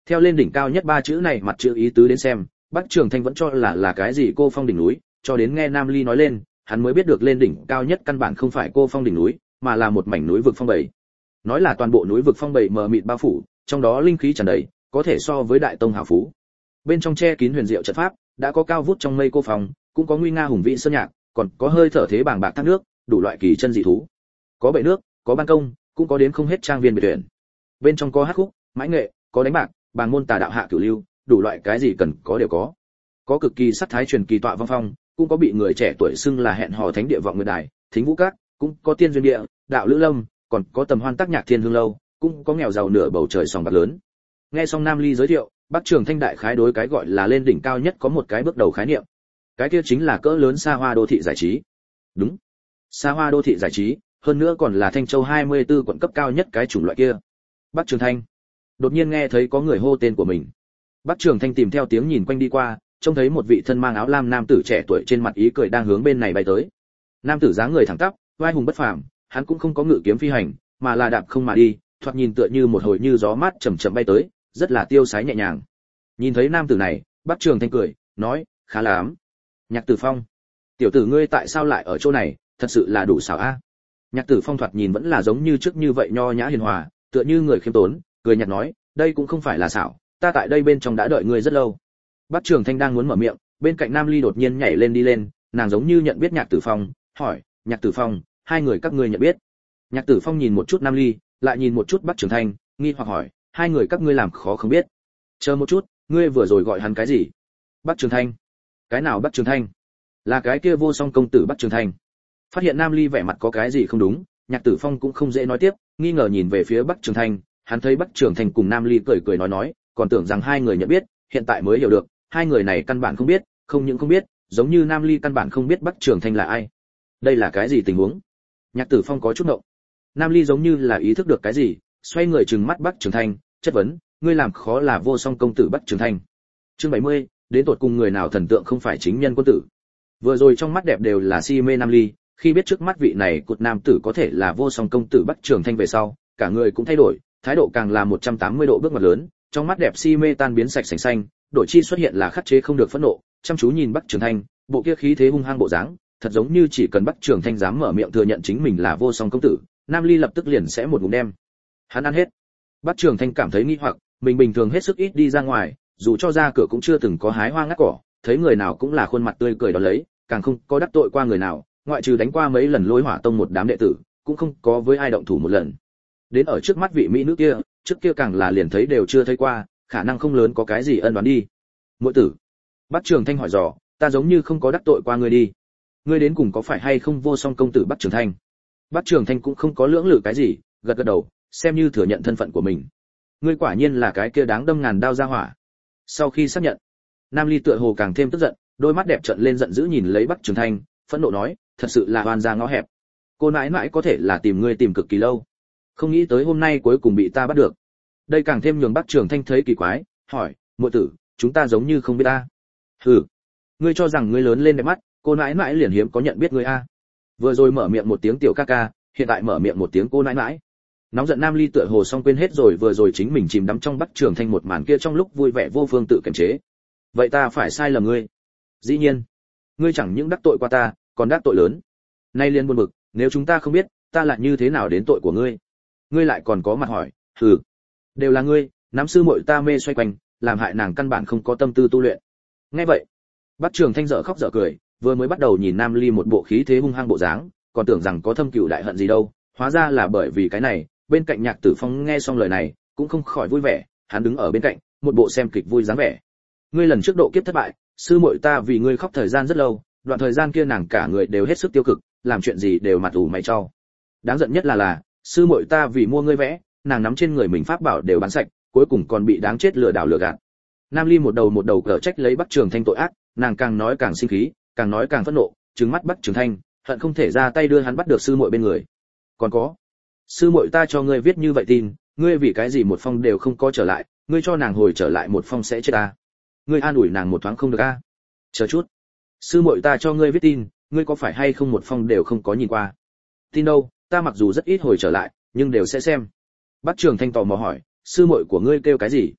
Theo lên đỉnh cao nhất ba chữ này mặt chữ ý tứ đến xem, Bắc Trường Thanh vẫn cho là là cái gì Cô Phong đỉnh núi, cho đến nghe Nam Ly nói lên, hắn mới biết được lên đỉnh cao nhất căn bản không phải Cô Phong đỉnh núi, mà là một mảnh núi vực phong bầy. Nói là toàn bộ núi vực phong bầy mờ mịt bao phủ, trong đó linh khí tràn đầy, có thể so với đại tông hào phú. Bên trong che kín huyền diệu trận pháp, đã có cao vút trong mây cô phong, cũng có nguy nga hùng vĩ sơn nhạc, còn có hơi thở thế bàng bạc thác nước, đủ loại kỳ chân dị thú. Có bể nước, có ban công, cũng có đến không hết trang viên biệt viện. Bên trong có hát khúc, mãi nghệ, có đánh bạc, bàn môn tà đạo hạ cửu lưu, đủ loại cái gì cần có đều có. Có cực kỳ sắc thái truyền kỳ tọa vong phong, cũng có bị người trẻ tuổi xưng là hẹn hò thánh địa vọng nguyệt đài, thính vũ các, cũng có tiên duyên địa, đạo lữ lâm, còn có tầm hoan tác nhạc thiên hương lâu, cũng có nghèo giàu nửa bầu trời sòng bạc lớn. Nghe xong Nam Ly giới thiệu, Bắc Trường Thanh đại khái đối cái gọi là lên đỉnh cao nhất có một cái bước đầu khái niệm. Cái kia chính là cỡ lớn xa hoa đô thị giải trí. Đúng, xa hoa đô thị giải trí, hơn nữa còn là Thanh Châu hai mươi tư quận cấp cao nhất cái chủng loại kia. Bắc Trường Thanh đột nhiên nghe thấy có người hô tên của mình. Bắc Trường Thanh tìm theo tiếng nhìn quanh đi qua, trông thấy một vị thân mang áo lam nam tử trẻ tuổi trên mặt ý cười đang hướng bên này bay tới. Nam tử dáng người thẳng tắp, vai hùng bất phàm, hắn cũng không có ngự kiếm phi hành, mà là đạp không mà đi, thoạt nhìn tựa như một hồi như gió mát chậm chậm bay tới, rất là tiêu sái nhẹ nhàng. Nhìn thấy nam tử này, Bắc Trường Thanh cười, nói, khá lắm. Nhạc Tử Phong, tiểu tử ngươi tại sao lại ở chỗ này, thật sự là đủ xảo a. Nhạc Tử Phong thoạt nhìn vẫn là giống như trước như vậy nho nhã hiền hòa, tựa như người khiêm tốn, cười nhạt nói, đây cũng không phải là xảo, ta tại đây bên trong đã đợi ngươi rất lâu. Bắc Trường Thanh đang muốn mở miệng, bên cạnh Nam Ly đột nhiên nhảy lên đi lên, nàng giống như nhận biết Nhạc Tử Phong, hỏi, Nhạc Tử Phong, hai người các ngươi nhận biết? Nhạc Tử Phong nhìn một chút Nam Ly, lại nhìn một chút Bắc Trường Thanh, nghi hoặc hỏi, hai người các ngươi làm khó không biết. Chờ một chút, ngươi vừa rồi gọi hắn cái gì? Bắc Trường Thanh. Cái nào Bắc Trường Thanh? Là cái kia vô song công tử Bắc Trường Thanh. Phát hiện Nam Ly vẻ mặt có cái gì không đúng, Nhạc Tử Phong cũng không dễ nói tiếp, nghi ngờ nhìn về phía Bắc Trường Thanh, hắn thấy Bắc Trường Thanh cùng Nam Ly cười cười nói nói, còn tưởng rằng hai người nhận biết, hiện tại mới hiểu được, hai người này căn bản không biết, không những không biết, giống như Nam Ly căn bản không biết Bắc Trường Thanh là ai. Đây là cái gì tình huống? Nhạc Tử Phong có chút ngộng. Nam Ly giống như là ý thức được cái gì, xoay người trừng mắt Bắc Trường Thanh, chất vấn, ngươi làm khó là vô song công tử Bắc Trường Thanh. Chương bảy mươi, đến tột cùng người nào thần tượng không phải chính nhân quân tử. Vừa rồi trong mắt đẹp đều là si mê Nam Ly, khi biết trước mắt vị này cụt nam tử có thể là vô song công tử Bắc Trường Thanh về sau, cả người cũng thay đổi, thái độ càng là một trăm tám mươi độ bước ngoặt lớn, trong mắt đẹp si mê tan biến sạch sành xanh, đổi chi xuất hiện là khắc chế không được phẫn nộ, chăm chú nhìn Bắc Trường Thanh, bộ kia khí thế hung hăng bộ dáng, thật giống như chỉ cần Bắc Trường Thanh dám mở miệng thừa nhận chính mình là vô song công tử, Nam Ly lập tức liền sẽ một ngụm đem hắn ăn hết. Bắc Trường Thanh cảm thấy nghi hoặc, mình bình thường hết sức ít đi ra ngoài, dù cho ra cửa cũng chưa từng có hái hoa ngắt cỏ, thấy người nào cũng là khuôn mặt tươi cười đón lấy, càng không có đắc tội qua người nào, ngoại trừ đánh qua mấy lần Lôi Hỏa Tông một đám đệ tử, cũng không có với ai động thủ một lần. Đến ở trước mắt vị mỹ nữ kia, trước kia càng là liền thấy đều chưa thấy qua, khả năng không lớn có cái gì ân đoán đi. Muội tử, Bắc Trường Thanh hỏi dò, ta giống như không có đắc tội qua ngươi đi. Ngươi đến cùng có phải hay không vô song công tử Bắc Trường Thanh? Bắc Trường Thanh cũng không có lưỡng lự cái gì, gật gật đầu, xem như thừa nhận thân phận của mình. Ngươi quả nhiên là cái kia đáng đâm ngàn đao ra hỏa. Sau khi xác nhận, Nam Ly tựa hồ càng thêm tức giận, đôi mắt đẹp trợn lên giận dữ nhìn lấy Bắc Trường Thanh, phẫn nộ nói, thật sự là oan gia ngõ hẹp. Cô nãi nãi có thể là tìm ngươi tìm cực kỳ lâu, không nghĩ tới hôm nay cuối cùng bị ta bắt được. Đây càng thêm nhường Bắc Trường Thanh thấy kỳ quái, hỏi, muội tử, chúng ta giống như không biết ta. Hừ, ngươi cho rằng ngươi lớn lên đẹp mắt, cô nãi nãi liền hiếm có nhận biết ngươi a. Vừa rồi mở miệng một tiếng tiểu ca ca, hiện tại mở miệng một tiếng cô nãi nãi. Nóng giận Nam Ly tựa hồ xong quên hết rồi vừa rồi chính mình chìm đắm trong Bắc Trường Thanh một màn kia trong lúc vui vẻ vô phương tự kiềm chế. Vậy ta phải sai lầm ngươi? Dĩ nhiên, ngươi chẳng những đắc tội qua ta, còn đắc tội lớn. Nay liền buồn bực, nếu chúng ta không biết, ta lại như thế nào đến tội của ngươi? Ngươi lại còn có mặt hỏi, hừ, đều là ngươi, nắm sư muội ta mê xoay quanh, làm hại nàng căn bản không có tâm tư tu luyện. Nghe vậy, Bắc Trường Thanh dở khóc dở cười, vừa mới bắt đầu nhìn Nam Ly một bộ khí thế hung hăng bộ dáng, còn tưởng rằng có thâm cừu đại hận gì đâu, hóa ra là bởi vì cái này. Bên cạnh Nhạc Tử Phong nghe xong lời này, cũng không khỏi vui vẻ, hắn đứng ở bên cạnh, một bộ xem kịch vui dáng vẻ. Ngươi lần trước độ kiếp thất bại, sư muội ta vì ngươi khóc thời gian rất lâu, đoạn thời gian kia nàng cả người đều hết sức tiêu cực, làm chuyện gì đều mặt ủ mày cho. Đáng giận nhất là là, sư muội ta vì mua ngươi vẽ, nàng nắm trên người mình pháp bảo đều bán sạch, cuối cùng còn bị đáng chết lừa đảo lừa gạt. Nam Ly một đầu một đầu cờ trách lấy Bắc Trường Thanh tội ác, nàng càng nói càng sinh khí, càng nói càng phẫn nộ, trừng mắt Bắc Trường Thanh, hận không thể ra tay đưa hắn bắt được sư muội bên người. Còn có, sư muội ta cho ngươi viết như vậy tin, ngươi vì cái gì một phong đều không có trở lại, ngươi cho nàng hồi trở lại một phong sẽ chết ta. Ngươi an ủi nàng một thoáng không được a? Chờ chút, sư muội ta cho ngươi viết tin, ngươi có phải hay không một phong đều không có nhìn qua? Tin đâu, ta mặc dù rất ít hồi trở lại, nhưng đều sẽ xem. Bắc Trường Thanh tò mò hỏi, sư muội của ngươi kêu cái gì?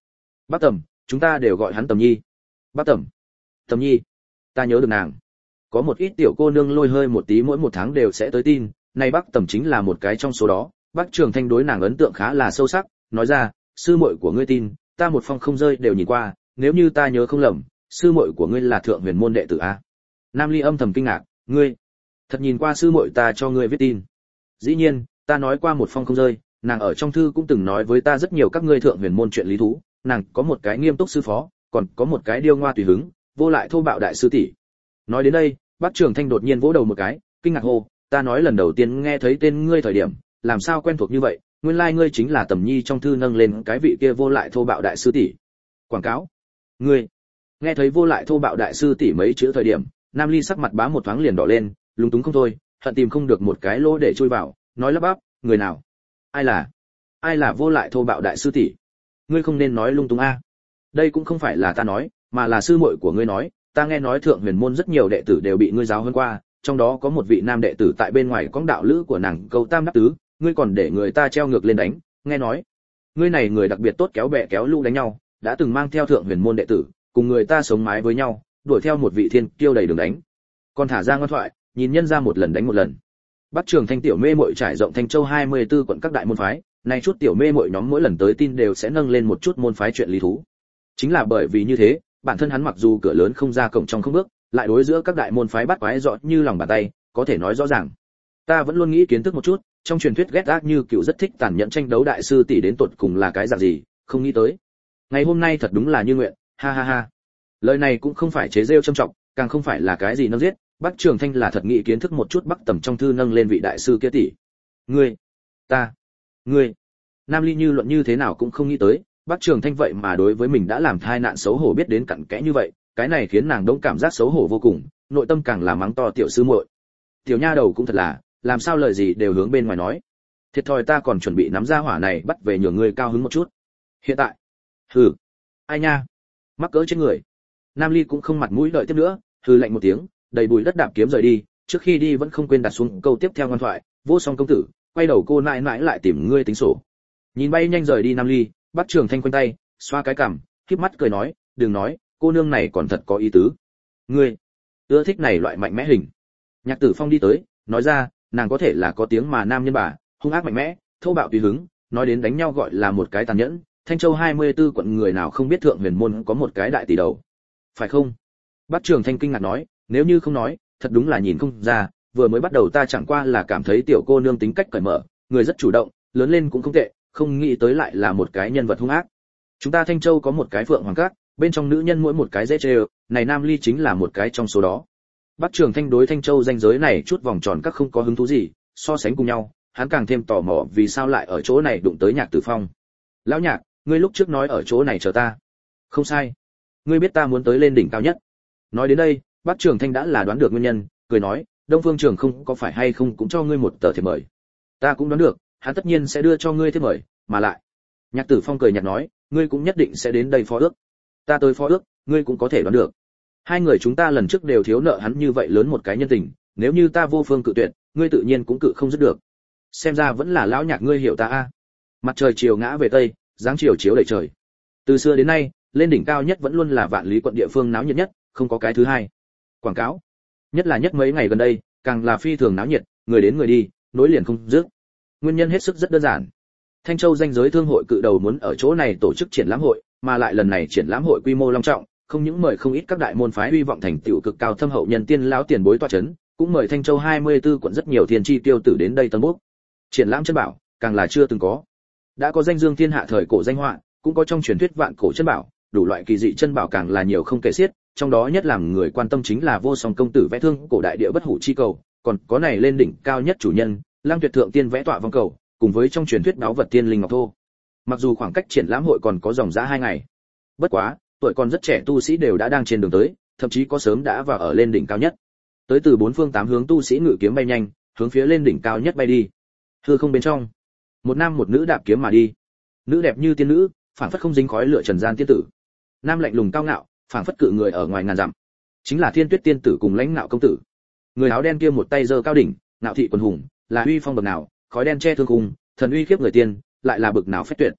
Bác Tầm, chúng ta đều gọi hắn Tầm Nhi. Bác Tầm. Tầm Nhi, ta nhớ được nàng. Có một ít tiểu cô nương lôi hơi một tí mỗi một tháng đều sẽ tới tin, nay Bác Tầm chính là một cái trong số đó. Bác Trường Thanh đối nàng ấn tượng khá là sâu sắc, nói ra, sư muội của ngươi tin, ta một phong không rơi đều nhìn qua, nếu như ta nhớ không lầm, sư muội của ngươi là Thượng Huyền môn đệ tử a. Nam Ly âm thầm kinh ngạc, ngươi thật nhìn qua sư muội ta cho ngươi viết tin. Dĩ nhiên, ta nói qua một phong không rơi, nàng ở trong thư cũng từng nói với ta rất nhiều các ngươi Thượng Huyền môn chuyện lý thú, nàng có một cái nghiêm túc sư phó, còn có một cái điêu ngoa tùy hứng, vô lại thô bạo đại sư tỷ. Nói đến đây, Bác Trường Thanh đột nhiên vỗ đầu một cái, kinh ngạc hô, ta nói lần đầu tiên nghe thấy tên ngươi thời điểm, làm sao quen thuộc như vậy, nguyên lai like ngươi chính là Tầm Nhi trong thư nâng lên cái vị kia vô lại thô bạo đại sư tỷ. Quảng cáo. Ngươi. Nghe thấy vô lại thô bạo đại sư tỷ mấy chữ thời điểm, Nam Ly sắc mặt bá một thoáng liền đỏ lên, lúng túng không thôi, hận tìm không được một cái lỗ để chui vào, nói lắp bắp, người nào? Ai là? Ai là vô lại thô bạo đại sư tỷ? Ngươi không nên nói lung tung a. Đây cũng không phải là ta nói, mà là sư muội của ngươi nói, ta nghe nói Thượng Huyền môn rất nhiều đệ tử đều bị ngươi giáo huấn qua, trong đó có một vị nam đệ tử tại bên ngoài cõng đạo lữ của nàng câu tam đáp tứ, ngươi còn để người ta treo ngược lên đánh, nghe nói, ngươi này người đặc biệt tốt kéo bè kéo lũ đánh nhau, đã từng mang theo Thượng Huyền môn đệ tử, cùng người ta sống mái với nhau, đuổi theo một vị thiên kiêu đầy đường đánh. Còn thả ra ngoan thoại, nhìn nhân ra một lần đánh một lần. Bắc Trường Thanh tiểu mê muội trải rộng Thanh Châu hai mươi tư quận các đại môn phái, nay chút tiểu mê muội nhóm mỗi lần tới tin đều sẽ nâng lên một chút môn phái chuyện lý thú. Chính là bởi vì như thế, bản thân hắn mặc dù cửa lớn không ra cổng trong không bước, lại đối giữa các đại môn phái bắt quái rõ như lòng bàn tay, có thể nói rõ ràng. Ta vẫn luôn nghĩ kiến thức một chút, trong truyền thuyết ghét ác như cựu rất thích tàn nhẫn tranh đấu đại sư tỷ đến tột cùng là cái dạng gì, không nghĩ tới. Ngày hôm nay thật đúng là như nguyện, ha ha ha. Lời này cũng không phải chế giễu châm trọng, càng không phải là cái gì nâng giết, Bắc Trường Thanh là thật nghĩ kiến thức một chút Bắc Tầm trong thư nâng lên vị đại sư kia tỷ. Ngươi, ta, ngươi. Nam Ly như luận như thế nào cũng không nghĩ tới, Bắc Trường Thanh vậy mà đối với mình đã làm thai nạn xấu hổ biết đến cặn kẽ như vậy, cái này khiến nàng đống cảm giác xấu hổ vô cùng, nội tâm càng là mắng to tiểu sư muội. Tiểu nha đầu cũng thật là, làm sao lời gì đều hướng bên ngoài nói. Thiệt thòi ta còn chuẩn bị nắm ra hỏa này bắt về nhường ngươi cao hứng một chút. Hiện tại, hừ, ai nha, mắc cỡ trên người. Nam Ly cũng không mặt mũi đợi tiếp nữa, hừ lạnh một tiếng, đầy bụi đất đạp kiếm rời đi, trước khi đi vẫn không quên đặt xuống câu tiếp theo ngoan thoại, vô song công tử, quay đầu cô nãi nãi lại tìm ngươi tính sổ. Nhìn bay nhanh rời đi Nam Ly, Bắc Trường Thanh quanh tay, xoa cái cằm, khép mắt cười nói, đừng nói, cô nương này còn thật có ý tứ. Ngươi, ưa thích này loại mạnh mẽ hình. Nhạc Tử Phong đi tới, nói ra, nàng có thể là có tiếng mà nam nhân bà, hung ác mạnh mẽ, thô bạo tùy hứng, nói đến đánh nhau gọi là một cái tàn nhẫn, Thanh Châu hai mươi tư quận người nào không biết Thượng Huyền môn có một cái đại tỷ đầu. Phải không? Bắc Trường Thanh kinh ngạc nói, nếu như không nói, thật đúng là nhìn không ra, vừa mới bắt đầu ta chẳng qua là cảm thấy tiểu cô nương tính cách cởi mở, người rất chủ động, lớn lên cũng không tệ, không nghĩ tới lại là một cái nhân vật hung ác. Chúng ta Thanh Châu có một cái Phượng Hoàng Các, bên trong nữ nhân mỗi một cái dễ chơi, này Nam Ly chính là một cái trong số đó. Bắc Trường Thanh đối Thanh Châu danh giới này chút vòng tròn các không có hứng thú gì, so sánh cùng nhau, hắn càng thêm tò mò vì sao lại ở chỗ này đụng tới Nhạc Tử Phong. Lão Nhạc, ngươi lúc trước nói ở chỗ này chờ ta. Không sai. Ngươi biết ta muốn tới lên đỉnh cao nhất. Nói đến đây, Bắc Trường Thanh đã là đoán được nguyên nhân, cười nói, Đông Phương Trường không có phải hay không cũng cho ngươi một tờ thiệp mời. Ta cũng đoán được, hắn tất nhiên sẽ đưa cho ngươi thiệp mời, mà lại. Nhạc Tử Phong cười nhạt nói, ngươi cũng nhất định sẽ đến đây phó ước. Ta tới phó ước, ngươi cũng có thể đoán được. Hai người chúng ta lần trước đều thiếu nợ hắn như vậy lớn một cái nhân tình, nếu như ta vô phương cự tuyệt, ngươi tự nhiên cũng cự không dứt được. Xem ra vẫn là lão Nhạc ngươi hiểu ta a. Mặt trời chiều ngã về tây, dáng chiều chiếu đầy trời. Từ xưa đến nay, lên đỉnh cao nhất vẫn luôn là Vạn Lý quận địa phương náo nhiệt nhất, không có cái thứ hai. Quảng cáo, nhất là nhất mấy ngày gần đây, càng là phi thường náo nhiệt, người đến người đi, nối liền không dứt. Nguyên nhân hết sức rất đơn giản. Thanh Châu danh giới thương hội cự đầu muốn ở chỗ này tổ chức triển lãm hội, mà lại lần này triển lãm hội quy mô long trọng, không những mời không ít các đại môn phái hy vọng thành tựu cực cao thâm hậu nhân tiên lão tiền bối tọa chấn, cũng mời Thanh Châu hai mươi tư quận rất nhiều thiên chi tiêu tử đến đây tân bốc. Triển lãm chân bảo, càng là chưa từng có. Đã có danh dương thiên hạ thời cổ danh họa, cũng có trong truyền thuyết vạn cổ chân bảo, đủ loại kỳ dị chân bảo càng là nhiều không kể xiết, trong đó nhất làm người quan tâm chính là vô song công tử vẽ thương cổ đại địa bất hủ chi cầu, còn có này lên đỉnh cao nhất chủ nhân, Lang Tuyệt thượng tiên vẽ tọa vong cầu, cùng với trong truyền thuyết báu vật tiên linh ngọc thô. Mặc dù khoảng cách triển lãm hội còn có dòng dã hai ngày, bất quá, tuổi còn rất trẻ tu sĩ đều đã đang trên đường tới, thậm chí có sớm đã vào ở lên đỉnh cao nhất. Tới từ bốn phương tám hướng tu sĩ ngự kiếm bay nhanh, hướng phía lên đỉnh cao nhất bay đi. Hư không bên trong, một nam một nữ đạp kiếm mà đi. Nữ đẹp như tiên nữ, phảng phất không dính khói lửa trần gian tiên tử. Nam lạnh lùng cao ngạo, phảng phất cự người ở ngoài ngàn dặm. Chính là Thiên Tuyết tiên tử cùng Lãnh Nạo công tử. Người áo đen kia một tay giơ cao đỉnh, ngạo thị quần hùng, là uy phong bậc nào, khói đen che thương khung, thần uy khiếp người tiên, lại là bậc nào phách tuyệt.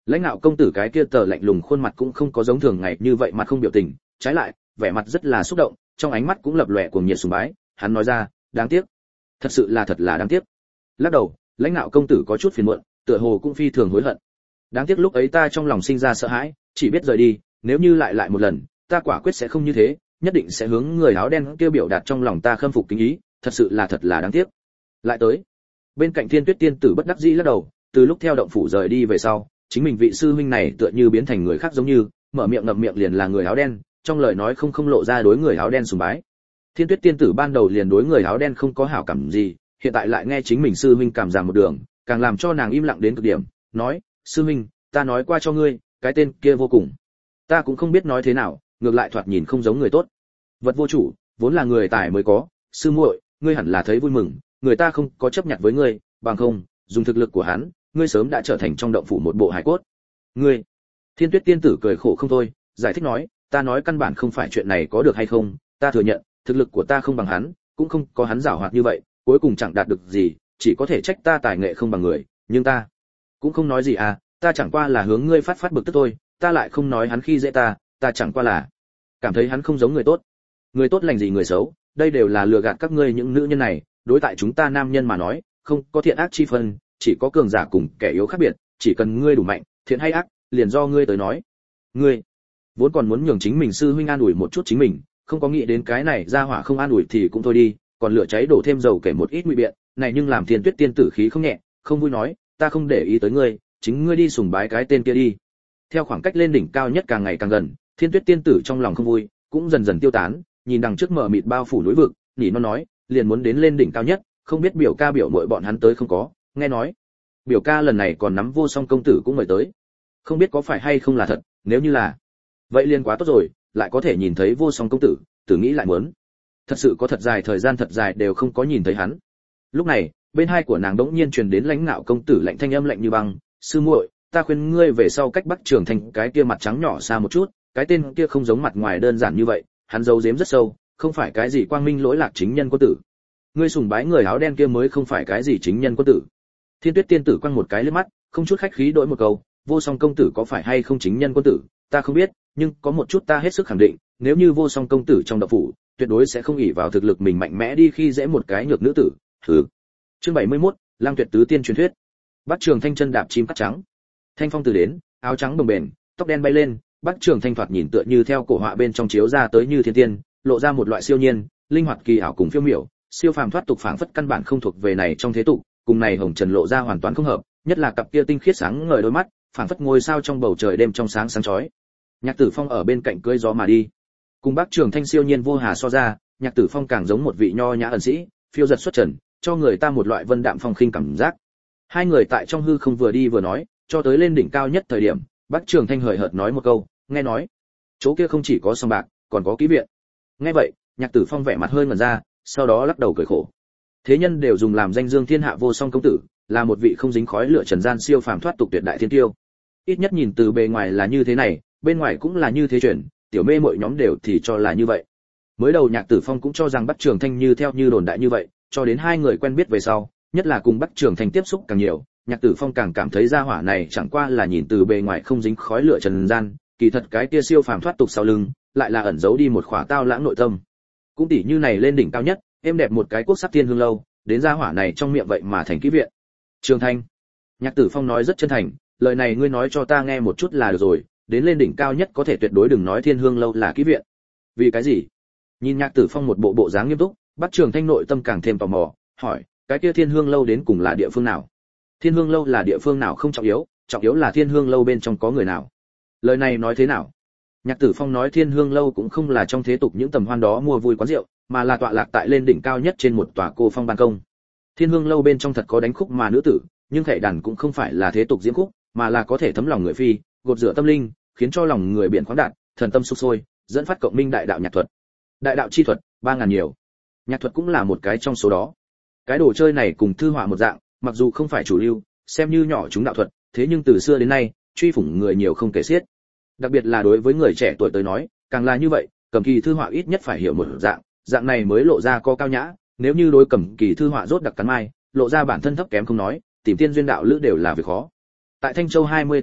Lãnh Nạo công tử cái kia tờ lạnh lùng khuôn mặt cũng không có giống thường ngày như vậy mặt không biểu tình, trái lại, vẻ mặt rất là xúc động, trong ánh mắt cũng lập lòe cuồng nhiệt sùng bái, hắn nói ra, đáng tiếc, thật sự là thật là đáng tiếc. Lắc đầu, Lãnh Nạo công tử có chút phiền muộn, tựa hồ cũng phi thường hối hận. Đáng tiếc lúc ấy ta trong lòng sinh ra sợ hãi, chỉ biết rời đi, nếu như lại lại một lần, ta quả quyết sẽ không như thế, nhất định sẽ hướng người áo đen kia biểu đạt trong lòng ta khâm phục kính ý, thật sự là thật là đáng tiếc. Lại tới, bên cạnh Thiên Tuyết tiên tử bất đắc dĩ lắc đầu, từ lúc theo động phủ rời đi về sau, chính mình vị sư huynh này tựa như biến thành người khác giống như, mở miệng ngậm miệng liền là người áo đen, trong lời nói không không lộ ra đối người áo đen sùng bái. Thiên Tuyết tiên tử ban đầu liền đối người áo đen không có hảo cảm gì, hiện tại lại nghe chính mình sư huynh cảm giảm một đường, càng làm cho nàng im lặng đến cực điểm, nói, sư huynh, ta nói qua cho ngươi, cái tên kia vô cùng, ta cũng không biết nói thế nào, ngược lại thoạt nhìn không giống người tốt. Vật vô chủ, vốn là người tài mới có, sư muội, ngươi hẳn là thấy vui mừng, người ta không có chấp nhận với ngươi, bằng không, dùng thực lực của hắn, ngươi sớm đã trở thành trong động phủ một bộ hài cốt. Ngươi, Thiên Tuyết tiên tử cười khổ không thôi, giải thích nói, ta nói căn bản không phải chuyện này có được hay không, ta thừa nhận, thực lực của ta không bằng hắn, cũng không có hắn giàu hoạt như vậy, cuối cùng chẳng đạt được gì, chỉ có thể trách ta tài nghệ không bằng người, nhưng ta cũng không nói gì à, ta chẳng qua là hướng ngươi phát phát bực tức thôi, ta lại không nói hắn khi dễ ta, ta chẳng qua là cảm thấy hắn không giống người tốt. Người tốt lành gì người xấu, đây đều là lừa gạt các ngươi những nữ nhân này, đối tại chúng ta nam nhân mà nói, không có thiện ác chi phân, chỉ có cường giả cùng kẻ yếu khác biệt, chỉ cần ngươi đủ mạnh, thiện hay ác, liền do ngươi tới nói. Ngươi vốn còn muốn nhường chính mình sư huynh an ủi một chút chính mình, không có nghĩ đến cái này ra hỏa không an ủi thì cũng thôi đi, còn lửa cháy đổ thêm dầu kể một ít nguy biện, này nhưng làm Thiên Tuyết tiên tử khí không nhẹ, không vui nói, ta không để ý tới ngươi, chính ngươi đi sùng bái cái tên kia đi. Theo khoảng cách lên đỉnh cao nhất càng ngày càng gần, Thiên Tuyết tiên tử trong lòng không vui, cũng dần dần tiêu tán, nhìn đằng trước mở mịt bao phủ núi vực, nỉ nó nói, liền muốn đến lên đỉnh cao nhất, không biết biểu ca biểu muội bọn hắn tới không có, nghe nói, biểu ca lần này còn nắm Vô Song công tử cũng mời tới. Không biết có phải hay không là thật, nếu như là, vậy liền quá tốt rồi, lại có thể nhìn thấy Vô Song công tử, tử nghĩ lại muốn. Thật sự có thật dài thời gian thật dài đều không có nhìn thấy hắn. Lúc này, bên hai của nàng đống nhiên truyền đến Lãnh Nạo công tử lạnh thanh âm lạnh như băng, sư muội, ta khuyên ngươi về sau cách Bắc Trường Thành cái kia mặt trắng nhỏ xa một chút, cái tên kia không giống mặt ngoài đơn giản như vậy, hắn giấu giếm rất sâu, không phải cái gì quang minh lỗi lạc chính nhân quân tử. Ngươi sùng bái người áo đen kia mới không phải cái gì chính nhân quân tử. Thiên Tuyết tiên tử quăng một cái liếc mắt, không chút khách khí đổi một câu, Vô Song công tử có phải hay không chính nhân quân tử, ta không biết, nhưng có một chút ta hết sức khẳng định, nếu như Vô Song công tử trong động phủ, tuyệt đối sẽ không ỷ vào thực lực mình mạnh mẽ đi khi dễ một cái nhược nữ tử. Hừ. Chương bảy mươi mốt, Lang Tuyệt tứ tiên truyền thuyết. Bắc Trường Thanh chân đạp chim cắt trắng, thanh phong từ đến, áo trắng đồng bền, tóc đen bay lên, Bắc Trường Thanh thoạt nhìn tựa như theo cổ họa bên trong chiếu ra tới như thiên tiên, lộ ra một loại siêu nhiên, linh hoạt kỳ ảo cùng phiêu miểu, siêu phàm thoát tục phảng phất căn bản không thuộc về này trong thế tục, cùng này hồng trần lộ ra hoàn toàn không hợp, nhất là cặp kia tinh khiết sáng ngời đôi mắt, phảng phất ngôi sao trong bầu trời đêm trong sáng sáng chói. Nhạc Tử Phong ở bên cạnh cưỡi gió mà đi, cùng Bắc Trường Thanh siêu nhiên vô hà so ra, Nhạc Tử Phong càng giống một vị nho nhã ẩn sĩ, phiêu giật xuất trần, cho người ta một loại vân đạm phong khinh cảm giác. Hai người tại trong hư không vừa đi vừa nói, cho tới lên đỉnh cao nhất thời điểm, Bắc Trường Thanh hời hợt nói một câu, nghe nói, chỗ kia không chỉ có sòng bạc, còn có ký viện. Nghe vậy, Nhạc Tử Phong vẻ mặt hơi ngẩn ra, sau đó lắc đầu cười khổ. Thế nhân đều dùng làm danh dương thiên hạ Vô Song công tử, là một vị không dính khói lửa trần gian siêu phàm thoát tục tuyệt đại thiên tiêu. Ít nhất nhìn từ bề ngoài là như thế này, bên ngoài cũng là như thế chuyện, tiểu mê mọi nhóm đều thì cho là như vậy. Mới đầu Nhạc Tử Phong cũng cho rằng Bắc Trường Thanh như theo như đồn đại như vậy, cho đến hai người quen biết về sau, nhất là cùng Bắc Trường Thanh tiếp xúc càng nhiều, Nhạc Tử Phong càng cảm thấy gia hỏa này chẳng qua là nhìn từ bề ngoài không dính khói lửa trần gian, kỳ thật cái kia siêu phàm thoát tục sau lưng, lại là ẩn giấu đi một khỏa tao lãng nội tâm. Cũng tỉ như này lên đỉnh cao nhất, em đẹp một cái quốc sắc thiên hương lâu, đến gia hỏa này trong miệng vậy mà thành ký viện. Trường Thanh, Nhạc Tử Phong nói rất chân thành, lời này ngươi nói cho ta nghe một chút là được rồi, đến lên đỉnh cao nhất có thể tuyệt đối đừng nói thiên hương lâu là ký viện. Vì cái gì? Nhìn Nhạc Tử Phong một bộ bộ dáng nghiêm túc, Bắc Trường Thanh nội tâm càng thêm tò mò, hỏi, cái kia thiên hương lâu đến cùng là địa phương nào? Thiên hương lâu là địa phương nào không trọng yếu, trọng yếu là thiên hương lâu bên trong có người nào. Lời này nói thế nào? Nhạc Tử Phong nói thiên hương lâu cũng không là trong thế tục những tầm hoan đó mua vui quán rượu, mà là tọa lạc tại lên đỉnh cao nhất trên một tòa cô phong ban công. Thiên hương lâu bên trong thật có đánh khúc mà nữ tử, nhưng thảy đàn cũng không phải là thế tục diễn khúc, mà là có thể thấm lòng người phi, gột rửa tâm linh, khiến cho lòng người biển khoáng đạt, thần tâm sục sôi, dẫn phát cộng minh đại đạo nhạc thuật. Đại đạo chi thuật, ba ngàn nhiều. Nhạc thuật cũng là một cái trong số đó. Cái đồ chơi này cùng thư họa một dạng, mặc dù không phải chủ lưu, xem như nhỏ chúng đạo thuật, thế nhưng từ xưa đến nay, truy phủng người nhiều không kể xiết. Đặc biệt là đối với người trẻ tuổi tới nói, càng là như vậy, cầm kỳ thư họa ít nhất phải hiểu một dạng, dạng này mới lộ ra có cao nhã, nếu như đối cầm kỳ thư họa rốt đặc cắn mai, lộ ra bản thân thấp kém không nói, tìm tiên duyên đạo lữ đều là việc khó. Tại Thanh Châu hai mươi tư quận,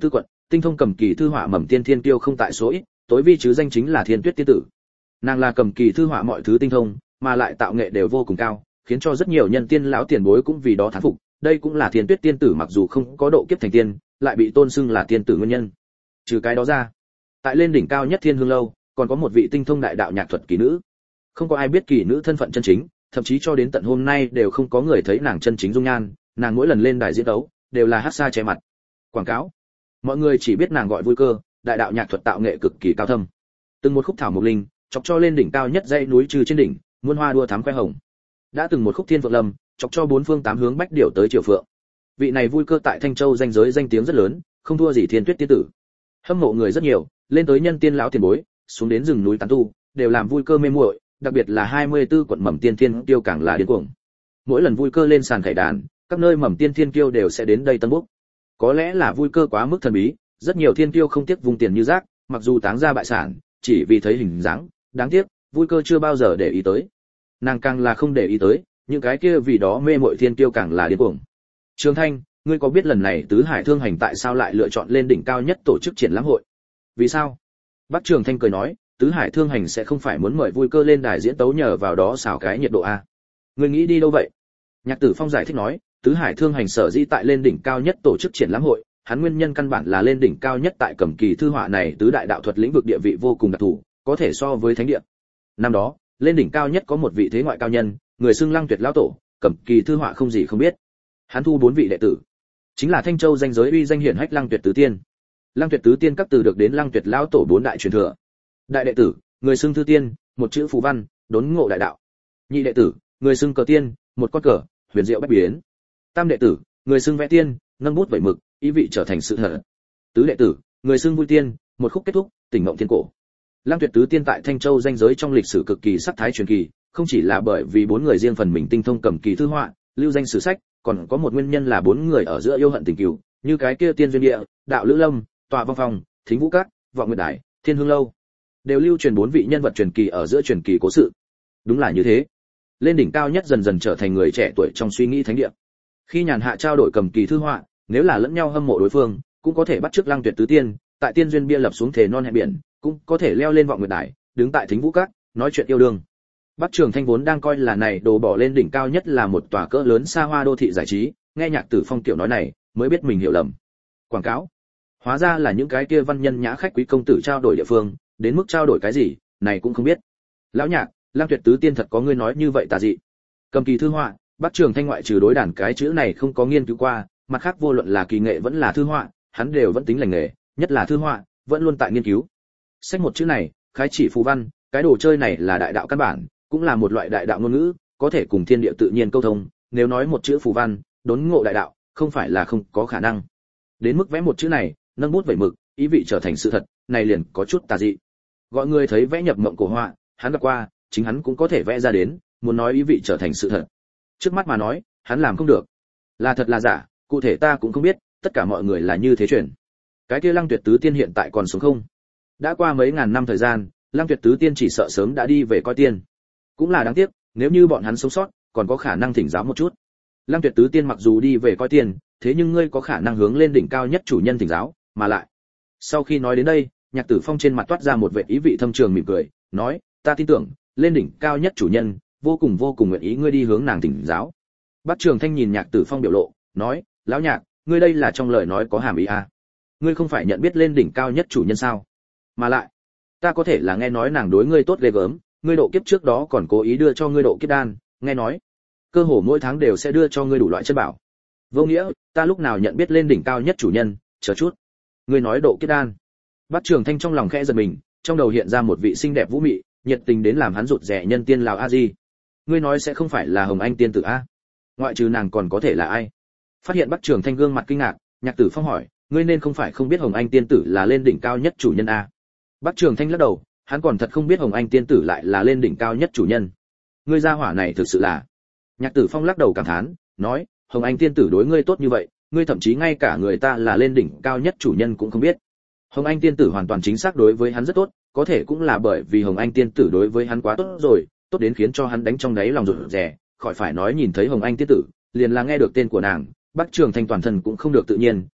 tinh thông cầm kỳ thư họa mầm tiên thiên kiêu không tại số ít, tối vi chứ danh chính là Thiên Tuyết tiên tử. Nàng là cầm kỳ thư họa mọi thứ tinh thông, mà lại tạo nghệ đều vô cùng cao, khiến cho rất nhiều nhân tiên lão tiền bối cũng vì đó thán phục. Đây cũng là Thiên Tuyết tiên tử mặc dù không có độ kiếp thành tiên, lại bị tôn xưng là tiên tử nguyên nhân. Trừ cái đó ra, tại lên đỉnh cao nhất Thiên Hương lâu, còn có một vị tinh thông đại đạo nhạc thuật kỳ nữ. Không có ai biết kỳ nữ thân phận chân chính, thậm chí cho đến tận hôm nay đều không có người thấy nàng chân chính dung nhan, nàng mỗi lần lên đài diễn đấu đều là hát xa che mặt. Quảng cáo, mọi người chỉ biết nàng gọi vui cơ, đại đạo nhạc thuật tạo nghệ cực kỳ cao thâm. Từng một khúc thảo mộc linh, chọc cho lên đỉnh cao nhất dãy núi trừ trên đỉnh, muôn hoa đua thắm khoe hồng. Đã từng một khúc thiên phượng lâm, chọc cho bốn phương tám hướng bách điểu tới triều phượng. Vị này vui cơ tại Thanh Châu danh giới danh tiếng rất lớn, không thua gì Thiên Tuyết tiên tử. Hâm mộ người rất nhiều, lên tới nhân tiên lão tiền bối, xuống đến rừng núi tán tu, đều làm vui cơ mê muội, đặc biệt là hai mươi tư quận mầm tiên thiên kiêu càng là điên cuồng. Mỗi lần vui cơ lên sàn khải đàn, các nơi mầm tiên thiên kiêu đều sẽ đến đây tân bốc. Có lẽ là vui cơ quá mức thần bí, rất nhiều thiên kiêu không tiếc vung tiền như rác, mặc dù táng ra bại sản, chỉ vì thấy hình dáng, đáng tiếc, vui cơ chưa bao giờ để ý tới. Nàng càng là không để ý tới, những cái kia vì đó mê muội thiên kiêu càng là điên cuồng. Trường Thanh, ngươi có biết lần này tứ hải thương hành tại sao lại lựa chọn lên đỉnh cao nhất tổ chức triển lãm hội? Vì sao? Bắc Trường Thanh cười nói, tứ hải thương hành sẽ không phải muốn mời vui cơ lên đài diễn tấu nhờ vào đó xào cái nhiệt độ a? Ngươi nghĩ đi đâu vậy? Nhạc Tử Phong giải thích nói, tứ hải thương hành sở dĩ tại lên đỉnh cao nhất tổ chức triển lãm hội, hắn nguyên nhân căn bản là lên đỉnh cao nhất tại cầm kỳ thư họa này tứ đại đạo thuật lĩnh vực địa vị vô cùng đặc thù, có thể so với thánh địa. Năm đó, lên đỉnh cao nhất có một vị thế ngoại cao nhân, người xưng Lăng Tuyệt lão tổ, cầm kỳ thư họa không gì không biết. Hắn thu bốn vị đệ tử, chính là Thanh Châu danh giới uy danh hiển hách Lăng Tuyệt tứ tiên. Lăng Tuyệt tứ tiên các từ được đến Lăng Tuyệt lão tổ bốn đại truyền thừa. Đại đệ tử, người xưng Thư Tiên, một chữ phù văn, đốn ngộ đại đạo. Nhị đệ tử, người xưng Cờ Tiên, một con cờ, huyền diệu bách biến. Tam đệ tử, người xưng Vẽ Tiên, nâng bút vẩy mực, ý vị trở thành sự thật. Tứ đệ tử, người xưng Vui Tiên, một khúc kết thúc, tỉnh mộng thiên cổ. Lăng Tuyệt tứ tiên tại Thanh Châu danh giới trong lịch sử cực kỳ sắc thái truyền kỳ, không chỉ là bởi vì bốn người riêng phần mình tinh thông cầm kỳ thư họa, lưu danh sử sách, còn có một nguyên nhân là bốn người ở giữa yêu hận tình cừu, như cái kia Tiên duyên địa, đạo lữ lâm, tọa vong phòng, thính vũ cát, vọng nguyệt đài, thiên hương lâu, đều lưu truyền bốn vị nhân vật truyền kỳ ở giữa truyền kỳ cố sự. Đúng là như thế. Lên đỉnh cao nhất dần dần trở thành người trẻ tuổi trong suy nghĩ thánh địa. Khi nhàn hạ trao đổi cầm kỳ thư họa, nếu là lẫn nhau hâm mộ đối phương, cũng có thể bắt chước Lăng Tuyệt tứ tiên, tại Tiên duyên bia lập xuống thề non hẹn biển, cũng có thể leo lên vọng nguyệt đài, đứng tại thính vũ cát, nói chuyện yêu đương. Bắc Trường Thanh vốn đang coi là này đồ bỏ lên đỉnh cao nhất là một tòa cỡ lớn xa hoa đô thị giải trí, nghe Nhạc Tử Phong tiểu nói này, mới biết mình hiểu lầm. Quảng cáo, hóa ra là những cái kia văn nhân nhã khách quý công tử trao đổi địa phương, đến mức trao đổi cái gì, này cũng không biết. Lão Nhạc, Lăng Tuyệt tứ tiên thật có ngươi nói như vậy tà dị. Cầm kỳ thư họa, Bắc Trường Thanh ngoại trừ đối đàn cái chữ này không có nghiên cứu qua, mặt khác vô luận là kỳ nghệ vẫn là thư họa, hắn đều vẫn tính lành nghề, nhất là thư họa, vẫn luôn tại nghiên cứu. Sách một chữ này, khái chỉ phù văn, cái đồ chơi này là đại đạo căn bản, cũng là một loại đại đạo ngôn ngữ, có thể cùng thiên địa tự nhiên câu thông, nếu nói một chữ phù văn, đốn ngộ đại đạo, không phải là không có khả năng. Đến mức vẽ một chữ này, nâng bút vẩy mực, ý vị trở thành sự thật, này liền có chút tà dị. Gọi người thấy vẽ nhập mộng cổ họa, hắn gặp qua, chính hắn cũng có thể vẽ ra đến, muốn nói ý vị trở thành sự thật. Trước mắt mà nói, hắn làm không được. Là thật là giả, cụ thể ta cũng không biết, tất cả mọi người là như thế truyền. Cái kia Lăng Tuyệt tứ tiên hiện tại còn sống không? Đã qua mấy ngàn năm thời gian, Lăng Tuyệt tứ tiên chỉ sợ sớm đã đi về coi tiên. Cũng là đáng tiếc, nếu như bọn hắn sống sót, còn có khả năng thỉnh giáo một chút. Lăng Tuyệt tứ tiên mặc dù đi về coi tiên, thế nhưng ngươi có khả năng hướng lên đỉnh cao nhất chủ nhân thỉnh giáo, mà lại. Sau khi nói đến đây, Nhạc Tử Phong trên mặt toát ra một vẻ ý vị thâm trường mỉm cười, nói, ta tin tưởng, lên đỉnh cao nhất chủ nhân, vô cùng vô cùng nguyện ý ngươi đi hướng nàng thỉnh giáo. Bắc Trường Thanh nhìn Nhạc Tử Phong biểu lộ, nói, lão Nhạc, ngươi đây là trong lời nói có hàm ý à? Ngươi không phải nhận biết lên đỉnh cao nhất chủ nhân sao? Mà lại, ta có thể là nghe nói nàng đối ngươi tốt ghê gớm, ngươi độ kiếp trước đó còn cố ý đưa cho ngươi độ kiếp đan, nghe nói, cơ hồ mỗi tháng đều sẽ đưa cho ngươi đủ loại chất bảo. Vô nghĩa, ta lúc nào nhận biết lên đỉnh cao nhất chủ nhân, chờ chút. Ngươi nói độ kiếp đan. Bắc Trường Thanh trong lòng khẽ giật mình, trong đầu hiện ra một vị xinh đẹp vũ mị, nhiệt tình đến làm hắn rụt rè nhân tiên Lào A Di. Ngươi nói sẽ không phải là Hồng Anh tiên tử a? Ngoại trừ nàng còn có thể là ai? Phát hiện Bắc Trường Thanh gương mặt kinh ngạc, Nhạc Tử Phong hỏi, ngươi nên không phải không biết Hồng Anh tiên tử là lên đỉnh cao nhất chủ nhân a? Bắc Trường Thanh lắc đầu, hắn còn thật không biết Hồng Anh tiên tử lại là lên đỉnh cao nhất chủ nhân. Ngươi gia hỏa này thực sự là. Nhạc Tử Phong lắc đầu cảm thán, nói, Hồng Anh tiên tử đối ngươi tốt như vậy, ngươi thậm chí ngay cả người ta là lên đỉnh cao nhất chủ nhân cũng không biết. Hồng Anh tiên tử hoàn toàn chính xác đối với hắn rất tốt, có thể cũng là bởi vì Hồng Anh tiên tử đối với hắn quá tốt rồi, tốt đến khiến cho hắn đánh trong đáy lòng rụt rè, khỏi phải nói nhìn thấy Hồng Anh tiên tử, liền là nghe được tên của nàng, Bắc Trường Thanh toàn thân cũng không được tự nhiên,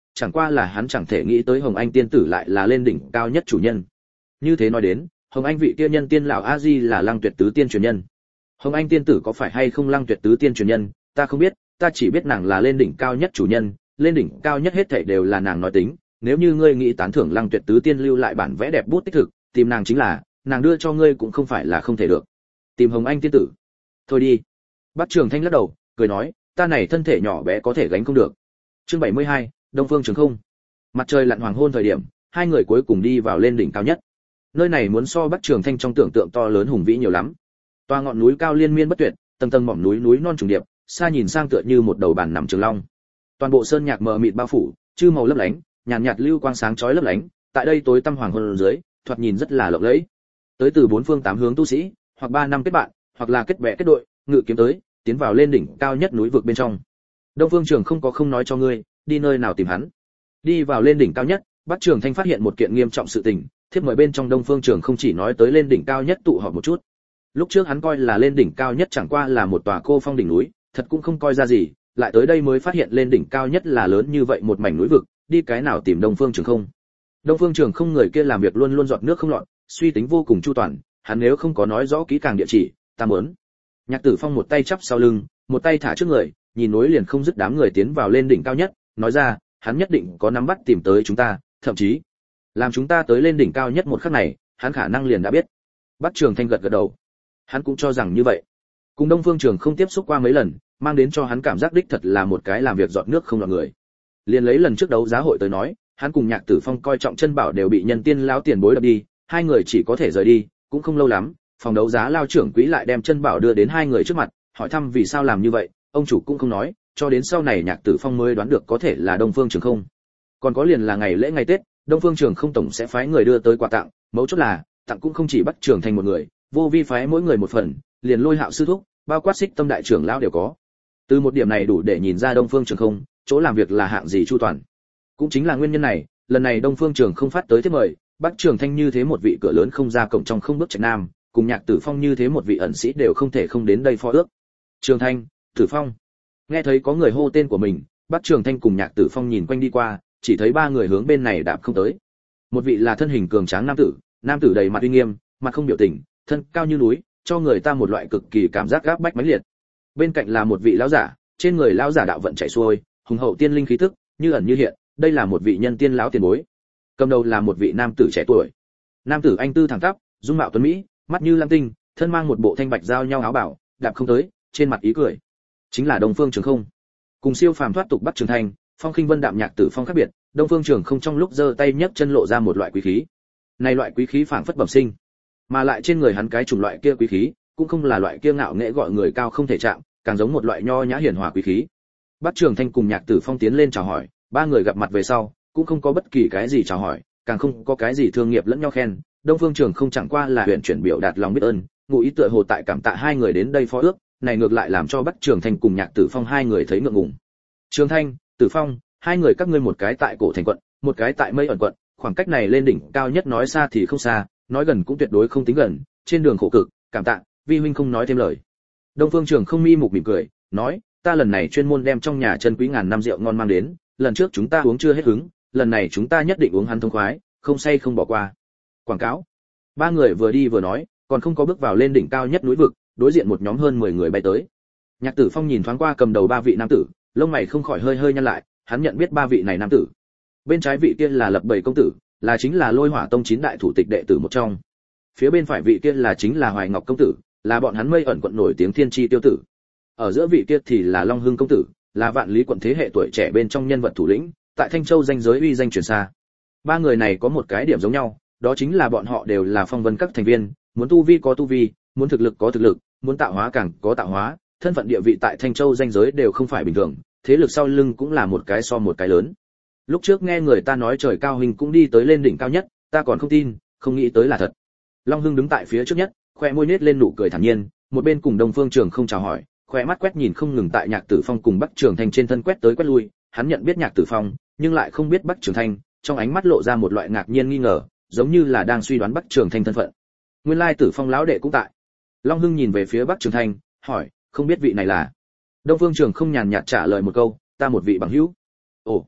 chẳng qua là hắn chẳng thể nghĩ tới Hồng Anh tiên tử lại là lên đỉnh cao nhất chủ nhân. Như thế nói đến, Hồng Anh vị kia nhân tiên lão a di là Lăng Tuyệt tứ tiên truyền nhân. Hồng Anh tiên tử có phải hay không Lăng Tuyệt tứ tiên truyền nhân, ta không biết, ta chỉ biết nàng là lên đỉnh cao nhất chủ nhân, lên đỉnh cao nhất hết thảy đều là nàng nói tính, nếu như ngươi nghĩ tán thưởng Lăng Tuyệt tứ tiên lưu lại bản vẽ đẹp bút tích thực, tìm nàng chính là, nàng đưa cho ngươi cũng không phải là không thể được. Tìm Hồng Anh tiên tử. Thôi đi. Bắc Trường Thanh lắc đầu, cười nói, ta này thân thể nhỏ bé có thể gánh không được. Chương bảy mươi hai, Đông Phương Trường Không. Mặt trời lặn hoàng hôn thời điểm, hai người cuối cùng đi vào lên đỉnh cao nhất. Nơi này muốn so Bắc Trường Thanh trong tưởng tượng to lớn hùng vĩ nhiều lắm. Toa ngọn núi cao liên miên bất tuyệt, tầng tầng mỏm núi núi non trùng điệp, xa nhìn sang tựa như một đầu bàn nằm trường long. Toàn bộ sơn nhạc mờ mịt bao phủ, chư màu lấp lánh, nhàn nhạt lưu quang sáng chói lấp lánh, tại đây tối tăm hoàng hôn dưới, thoạt nhìn rất là lộng lẫy. Tới từ bốn phương tám hướng tu sĩ, hoặc ba năm kết bạn, hoặc là kết bè kết đội, ngự kiếm tới, tiến vào lên đỉnh cao nhất núi vực bên trong. Đông Phương Trường không có không nói cho ngươi, đi nơi nào tìm hắn. Đi vào lên đỉnh cao nhất, Bắc Trường Thanh phát hiện một kiện nghiêm trọng sự tình, thiếp mời bên trong Đông Phương Trường không chỉ nói tới lên đỉnh cao nhất tụ họp một chút. Lúc trước hắn coi là lên đỉnh cao nhất chẳng qua là một tòa cô phong đỉnh núi, thật cũng không coi ra gì, lại tới đây mới phát hiện lên đỉnh cao nhất là lớn như vậy một mảnh núi vực, đi cái nào tìm Đông Phương Trường không. Đông Phương Trường không người kia làm việc luôn luôn giọt nước không lọt, suy tính vô cùng chu toàn, hắn nếu không có nói rõ kỹ càng địa chỉ, ta muốn. Nhạc Tử Phong một tay chắp sau lưng, một tay thả trước người, nhìn núi liền không dứt đám người tiến vào lên đỉnh cao nhất, nói ra, hắn nhất định có nắm bắt tìm tới chúng ta, thậm chí làm chúng ta tới lên đỉnh cao nhất một khắc này, hắn khả năng liền đã biết. Bắc Trường Thanh gật gật đầu. Hắn cũng cho rằng như vậy. Cùng Đông Phương Trường không tiếp xúc qua mấy lần, mang đến cho hắn cảm giác đích thật là một cái làm việc giọt nước không lọt người. Liền lấy lần trước đấu giá hội tới nói, hắn cùng Nhạc Tử Phong coi trọng chân bảo đều bị nhân tiên lão tiền bối đập đi, hai người chỉ có thể rời đi, cũng không lâu lắm, phòng đấu giá lao trưởng quỹ lại đem chân bảo đưa đến hai người trước mặt, hỏi thăm vì sao làm như vậy, ông chủ cũng không nói, cho đến sau này Nhạc Tử Phong mới đoán được có thể là Đông Phương Trường không. Còn có liền là ngày lễ ngày Tết, Đông Phương Trường không tổng sẽ phái người đưa tới quà tặng, mấu chốt là, tặng cũng không chỉ Bắc Trường Thành một người, vô vi phái mỗi người một phần, liền Lôi Hạo sư thúc, bao quát Xích Tâm đại trưởng lão đều có. Từ một điểm này đủ để nhìn ra Đông Phương Trường không, chỗ làm việc là hạng gì chu toàn. Cũng chính là nguyên nhân này, lần này Đông Phương Trường không phát tới thiếp mời, Bắc Trường Thanh như thế một vị cửa lớn không ra cổng trong không bước trạch nam, cùng Nhạc Tử Phong như thế một vị ẩn sĩ đều không thể không đến đây phó ước. Trường Thanh, Tử Phong. Nghe thấy có người hô tên của mình, Bắc Trường Thanh cùng Nhạc Tử Phong nhìn quanh đi qua, chỉ thấy ba người hướng bên này đạp không tới. Một vị là thân hình cường tráng nam tử, nam tử đầy mặt uy nghiêm, mặt không biểu tình, thân cao như núi, cho người ta một loại cực kỳ cảm giác gáp bách mãnh liệt. Bên cạnh là một vị lão giả, trên người lão giả đạo vận chảy xuôi, hùng hậu tiên linh khí tức, như ẩn như hiện, đây là một vị nhân tiên lão tiền bối. Cầm đầu là một vị nam tử trẻ tuổi. Nam tử anh tư thẳng tắp, dung mạo tuấn mỹ, mắt như lam tinh, thân mang một bộ thanh bạch giao nhau áo bảo, đạp không tới, trên mặt ý cười. Chính là Đông Phương Trường không. Cùng siêu phàm thoát tục Bắc Trường Thanh, Phong Khinh Vân đạm Nhạc Tử Phong khác biệt, Đông Phương Trường không trong lúc giơ tay nhấc chân lộ ra một loại quý khí. Này loại quý khí phảng phất bẩm sinh, mà lại trên người hắn cái chủng loại kia quý khí, cũng không là loại kia ngạo nghễ gọi người cao không thể chạm, càng giống một loại nho nhã hiền hòa quý khí. Bắc Trường Thanh cùng Nhạc Tử Phong tiến lên chào hỏi, ba người gặp mặt về sau, cũng không có bất kỳ cái gì chào hỏi, càng không có cái gì thương nghiệp lẫn nhau khen. Đông Phương Trường không chẳng qua là huyền chuyển biểu đạt lòng biết ơn, ngụ ý tựa hồ tại cảm tạ hai người đến đây phó ước, này ngược lại làm cho Bắc Trường Thanh cùng Nhạc Tử Phong hai người thấy ngượng ngùng. Trường Thanh, Tử Phong, hai người các ngươi một cái tại Cổ Thành quận, một cái tại Mây ẩn quận, khoảng cách này lên đỉnh cao nhất nói xa thì không xa, nói gần cũng tuyệt đối không tính gần, trên đường khổ cực, cảm tạ, vi huynh không nói thêm lời. Đông Phương Trường không mi mục mỉm cười, nói, ta lần này chuyên môn đem trong nhà chân quý ngàn năm rượu ngon mang đến, lần trước chúng ta uống chưa hết hứng, lần này chúng ta nhất định uống hắn thông khoái, không say không bỏ qua. Quảng cáo. Ba người vừa đi vừa nói, còn không có bước vào lên đỉnh cao nhất núi vực, đối diện một nhóm hơn mười người bay tới. Nhạc Tử Phong nhìn thoáng qua cầm đầu ba vị nam tử, lông mày không khỏi hơi hơi nhăn lại, hắn nhận biết ba vị này nam tử. Bên trái vị kia là Lập Bảy công tử, là chính là Lôi Hỏa Tông chín đại thủ tịch đệ tử một trong. Phía bên phải vị kia là chính là Hoài Ngọc công tử, là bọn hắn Mây ẩn quận nổi tiếng thiên chi tiêu tử. Ở giữa vị kia thì là Long Hưng công tử, là Vạn Lý quận thế hệ tuổi trẻ bên trong nhân vật thủ lĩnh, tại Thanh Châu danh giới uy danh truyền xa. Ba người này có một cái điểm giống nhau, đó chính là bọn họ đều là phong vân các thành viên, muốn tu vi có tu vi, muốn thực lực có thực lực, muốn tạo hóa càng có tạo hóa, thân phận địa vị tại Thanh Châu danh giới đều không phải bình thường, thế lực sau lưng cũng là một cái so một cái lớn. Lúc trước nghe người ta nói trời cao hình cũng đi tới lên đỉnh cao nhất, ta còn không tin, không nghĩ tới là thật. Long Hưng đứng tại phía trước nhất, khoe môi nết lên nụ cười thản nhiên, một bên cùng Đông Phương Trường không chào hỏi, khoe mắt quét nhìn không ngừng tại Nhạc Tử Phong cùng Bắc Trường Thanh trên thân quét tới quét lui, hắn nhận biết Nhạc Tử Phong, nhưng lại không biết Bắc Trường Thanh, trong ánh mắt lộ ra một loại ngạc nhiên nghi ngờ, giống như là đang suy đoán Bắc Trường Thanh thân phận. Nguyên lai Tử Phong lão đệ cũng tại. Long Hưng nhìn về phía Bắc Trường Thanh, hỏi, không biết vị này là? Đông Phương Trường không nhàn nhạt trả lời một câu, ta một vị bằng hữu. Ồ.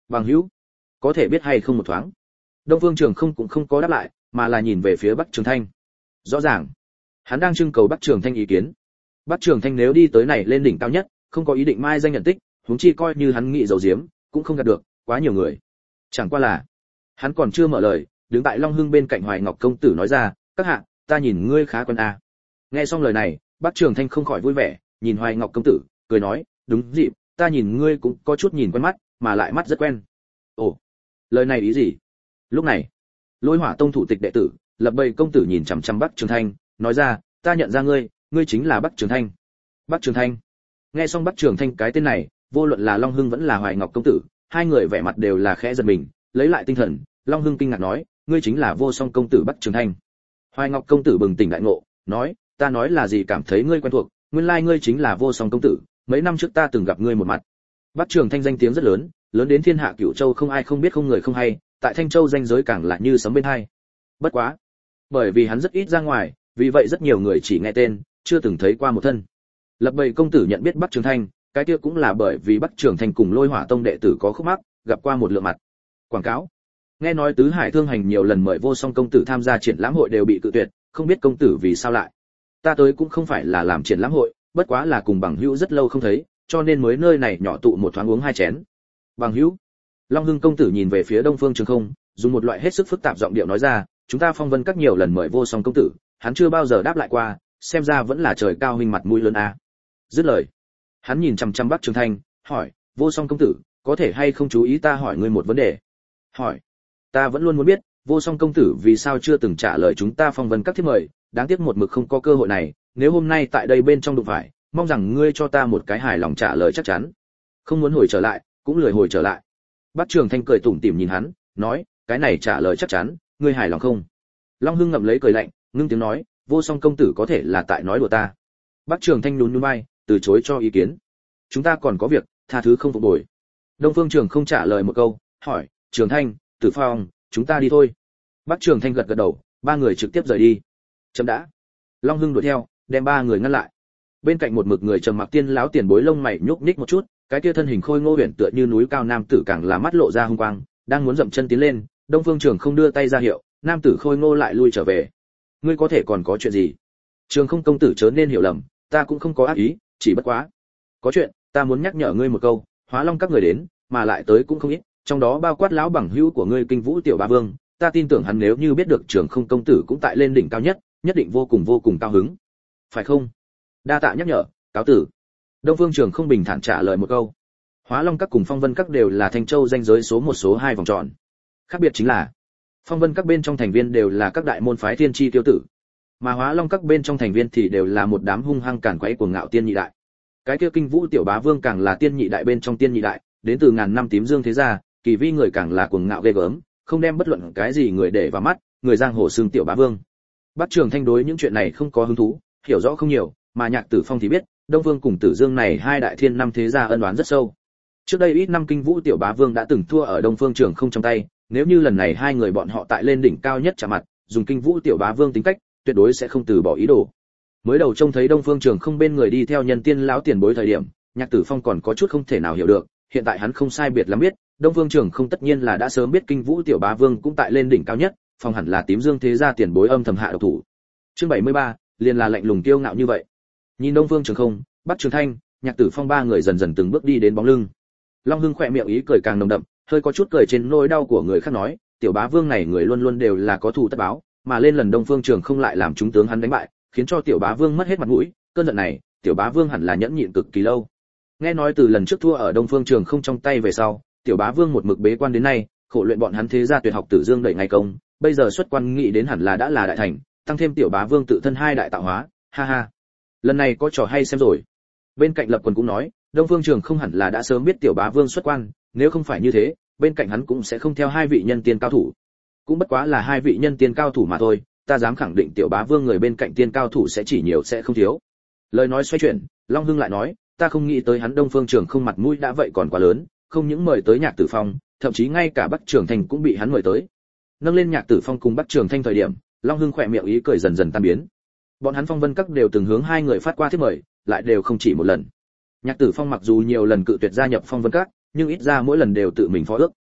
Bằng hữu, có thể biết hay không một thoáng? Đông Phương Trường không cũng không có đáp lại, mà là nhìn về phía Bắc Trường Thanh. Rõ ràng, hắn đang trưng cầu Bắc Trường Thanh ý kiến. Bắc Trường Thanh nếu đi tới này lên đỉnh cao nhất, không có ý định mai danh nhận tích, huống chi coi như hắn nghĩ giấu giếm, cũng không gạt được quá nhiều người. Chẳng qua là, hắn còn chưa mở lời, đứng tại Long Hưng bên cạnh Hoài Ngọc công tử nói ra, "Các hạ, ta nhìn ngươi khá quen a." Nghe xong lời này, Bắc Trường Thanh không khỏi vui vẻ, nhìn Hoài Ngọc công tử, cười nói, "Đúng dịp, ta nhìn ngươi cũng có chút nhìn quen mắt, mà lại mắt rất quen." Ồ, lời này ý gì? Lúc này, Lôi Hỏa Tông thủ tịch đệ tử, Lập Bầy công tử nhìn chằm chằm Bắc Trường Thanh, nói ra, "Ta nhận ra ngươi, ngươi chính là Bắc Trường Thanh." Bắc Trường Thanh. Nghe xong Bắc Trường Thanh cái tên này, vô luận là Long Hưng vẫn là Hoài Ngọc công tử, hai người vẻ mặt đều là khẽ giật mình, lấy lại tinh thần, Long Hưng kinh ngạc nói, "Ngươi chính là Vô Song công tử Bắc Trường Thanh." Hoài Ngọc công tử bừng tỉnh đại ngộ, nói, "Ta nói là gì cảm thấy ngươi quen thuộc, nguyên lai ngươi chính là Vô Song công tử, mấy năm trước ta từng gặp ngươi một mặt." Bắc Trường Thanh danh tiếng rất lớn, lớn đến thiên hạ cửu châu không ai không biết không người không hay, tại Thanh Châu danh giới càng là như sấm bên hai. Bất quá, bởi vì hắn rất ít ra ngoài, vì vậy rất nhiều người chỉ nghe tên, chưa từng thấy qua một thân. Lập Bầy công tử nhận biết Bắc Trường Thanh, cái kia cũng là bởi vì Bắc Trường Thanh cùng Lôi Hỏa Tông đệ tử có khúc mắc, gặp qua một lượng mặt. Quảng cáo. Nghe nói Tứ Hải Thương Hành nhiều lần mời Vô Song công tử tham gia triển lãm hội đều bị cự tuyệt, không biết công tử vì sao lại. Ta tới cũng không phải là làm triển lãm hội, bất quá là cùng bằng hữu rất lâu không thấy, cho nên mới nơi này nhỏ tụ một thoáng uống hai chén. Bằng hữu. Long Hưng công tử nhìn về phía Đông Phương Trường Không, dùng một loại hết sức phức tạp giọng điệu nói ra, "Chúng ta Phong Vân các nhiều lần mời Vô Song công tử, hắn chưa bao giờ đáp lại qua, xem ra vẫn là trời cao huynh mặt mũi lớn a." Dứt lời, hắn nhìn chằm chằm Bắc Trường Thanh, hỏi, "Vô Song công tử, có thể hay không chú ý ta hỏi ngươi một vấn đề?" "Hỏi." "Ta vẫn luôn muốn biết, Vô Song công tử vì sao chưa từng trả lời chúng ta Phong Vân các thiếp mời, đáng tiếc một mực không có cơ hội này, nếu hôm nay tại đây bên trong đụng phải, mong rằng ngươi cho ta một cái hài lòng trả lời chắc chắn." Không muốn hồi trở lại, cũng lười hồi trở lại. Bắc Trường Thanh cười tủm tỉm nhìn hắn, nói, "Cái này trả lời chắc chắn, ngươi hài lòng không?" Long Hưng ngậm lấy cười lạnh, ngưng tiếng nói, "Vô Song công tử có thể là tại nói đùa ta." Bắc Trường Thanh nhún nhún vai, từ chối cho ý kiến. "Chúng ta còn có việc, tha thứ không phục bồi." Đông Phương Trường không trả lời một câu, hỏi, "Trường Thanh, Tử Phong, chúng ta đi thôi." Bắc Trường Thanh gật gật đầu, ba người trực tiếp rời đi. Chấm đã. Long Hưng đuổi theo, đem ba người ngăn lại. Bên cạnh một mực người trầm mặc tiên lão tiền bối lông mày nhúc nhích một chút, cái kia thân hình khôi ngô huyền tựa như núi cao nam tử càng là mắt lộ ra hung quang, đang muốn dậm chân tiến lên, Đông Phương Trường không đưa tay ra hiệu, nam tử khôi ngô lại lui trở về. "Ngươi có thể còn có chuyện gì?" "Trường không công tử chớ nên hiểu lầm, ta cũng không có ác ý, chỉ bất quá có chuyện, ta muốn nhắc nhở ngươi một câu, Hóa Long các người đến, mà lại tới cũng không ít, trong đó bao quát lão bằng hữu của ngươi Kinh Vũ tiểu ba vương, ta tin tưởng hắn nếu như biết được Trường không công tử cũng tại lên đỉnh cao nhất, nhất định vô cùng vô cùng cao hứng. Phải không? Đa tạ nhắc nhở, cáo tử." Đông Phương Trường không bình thản trả lời một câu. Hóa Long các cùng Phong Vân các đều là Thanh Châu danh giới số một số hai vòng tròn. Khác biệt chính là, Phong Vân các bên trong thành viên đều là các đại môn phái thiên chi tiêu tử, mà Hóa Long các bên trong thành viên thì đều là một đám hung hăng càn quấy cuồng ngạo tiên nhị đại. Cái kia Kinh Vũ tiểu bá vương càng là tiên nhị đại bên trong tiên nhị đại, đến từ ngàn năm tím dương thế gia, kỳ vi người càng là cuồng ngạo ghê gớm, không đem bất luận cái gì người để vào mắt, người giang hồ xương tiểu bá vương. Bắc Trường Thanh đối những chuyện này không có hứng thú, hiểu rõ không nhiều, mà Nhạc Tử Phong thì biết, Đông Vương cùng Tử Dương này hai đại thiên năm thế gia ân oán rất sâu. Trước đây ít năm Kinh Vũ tiểu bá vương đã từng thua ở Đông Phương Trường không trong tay, nếu như lần này hai người bọn họ tại lên đỉnh cao nhất chạm mặt, dùng Kinh Vũ tiểu bá vương tính cách, tuyệt đối sẽ không từ bỏ ý đồ. Mới đầu trông thấy Đông Phương Trường không bên người đi theo nhân tiên lão tiền bối thời điểm, Nhạc Tử Phong còn có chút không thể nào hiểu được, hiện tại hắn không sai biệt lắm biết, Đông Phương Trường không tất nhiên là đã sớm biết Kinh Vũ tiểu bá vương cũng tại lên đỉnh cao nhất, phòng hẳn là tím dương thế gia tiền bối âm thầm hạ độc thủ. Chương bảy mươi ba, liền là lạnh lùng kiêu ngạo như vậy. Nhìn Đông Phương Trường không, Bắc Trường Thanh, Nhạc Tử Phong ba người dần dần từng bước đi đến bóng lưng. Long Hưng khỏe miệng ý cười càng nồng đậm, hơi có chút cười trên nỗi đau của người khác nói, tiểu bá vương này người luôn luôn đều là có thù tất báo, mà lên lần Đông Phương Trường không lại làm chúng tướng hắn đánh bại, khiến cho tiểu bá vương mất hết mặt mũi, cơn giận này, tiểu bá vương hẳn là nhẫn nhịn cực kỳ lâu. Nghe nói từ lần trước thua ở Đông Phương Trường không trong tay về sau, tiểu bá vương một mực bế quan đến nay, khổ luyện bọn hắn thế gia tuyệt học Tử Dương đẩy ngày công, bây giờ xuất quan nghĩ đến hẳn là đã là đại thành, tăng thêm tiểu bá vương tự thân hai đại tạo hóa, ha ha. Lần này có trò hay xem rồi. Bên cạnh Lập Quần cũng nói, Đông Phương Trường không hẳn là đã sớm biết tiểu bá vương xuất quan, nếu không phải như thế, bên cạnh hắn cũng sẽ không theo hai vị nhân tiên cao thủ. Cũng bất quá là hai vị nhân tiên cao thủ mà thôi, ta dám khẳng định tiểu bá vương người bên cạnh tiên cao thủ sẽ chỉ nhiều sẽ không thiếu. Lời nói xoay chuyển, Long Hưng lại nói, ta không nghĩ tới hắn Đông Phương Trường không mặt mũi đã vậy còn quá lớn, không những mời tới Nhạc Tử Phong, thậm chí ngay cả Bắc Trường Thanh cũng bị hắn mời tới. Nâng lên Nhạc Tử Phong cùng Bắc Trường Thanh thời điểm, Long Hưng khỏe miệng ý cười dần dần tan biến. Bọn hắn Phong Vân các đều từng hướng hai người phát qua thiếp mời, lại đều không chỉ một lần. Nhạc Tử Phong mặc dù nhiều lần cự tuyệt gia nhập Phong Vân các, nhưng ít ra mỗi lần đều tự mình phó ước,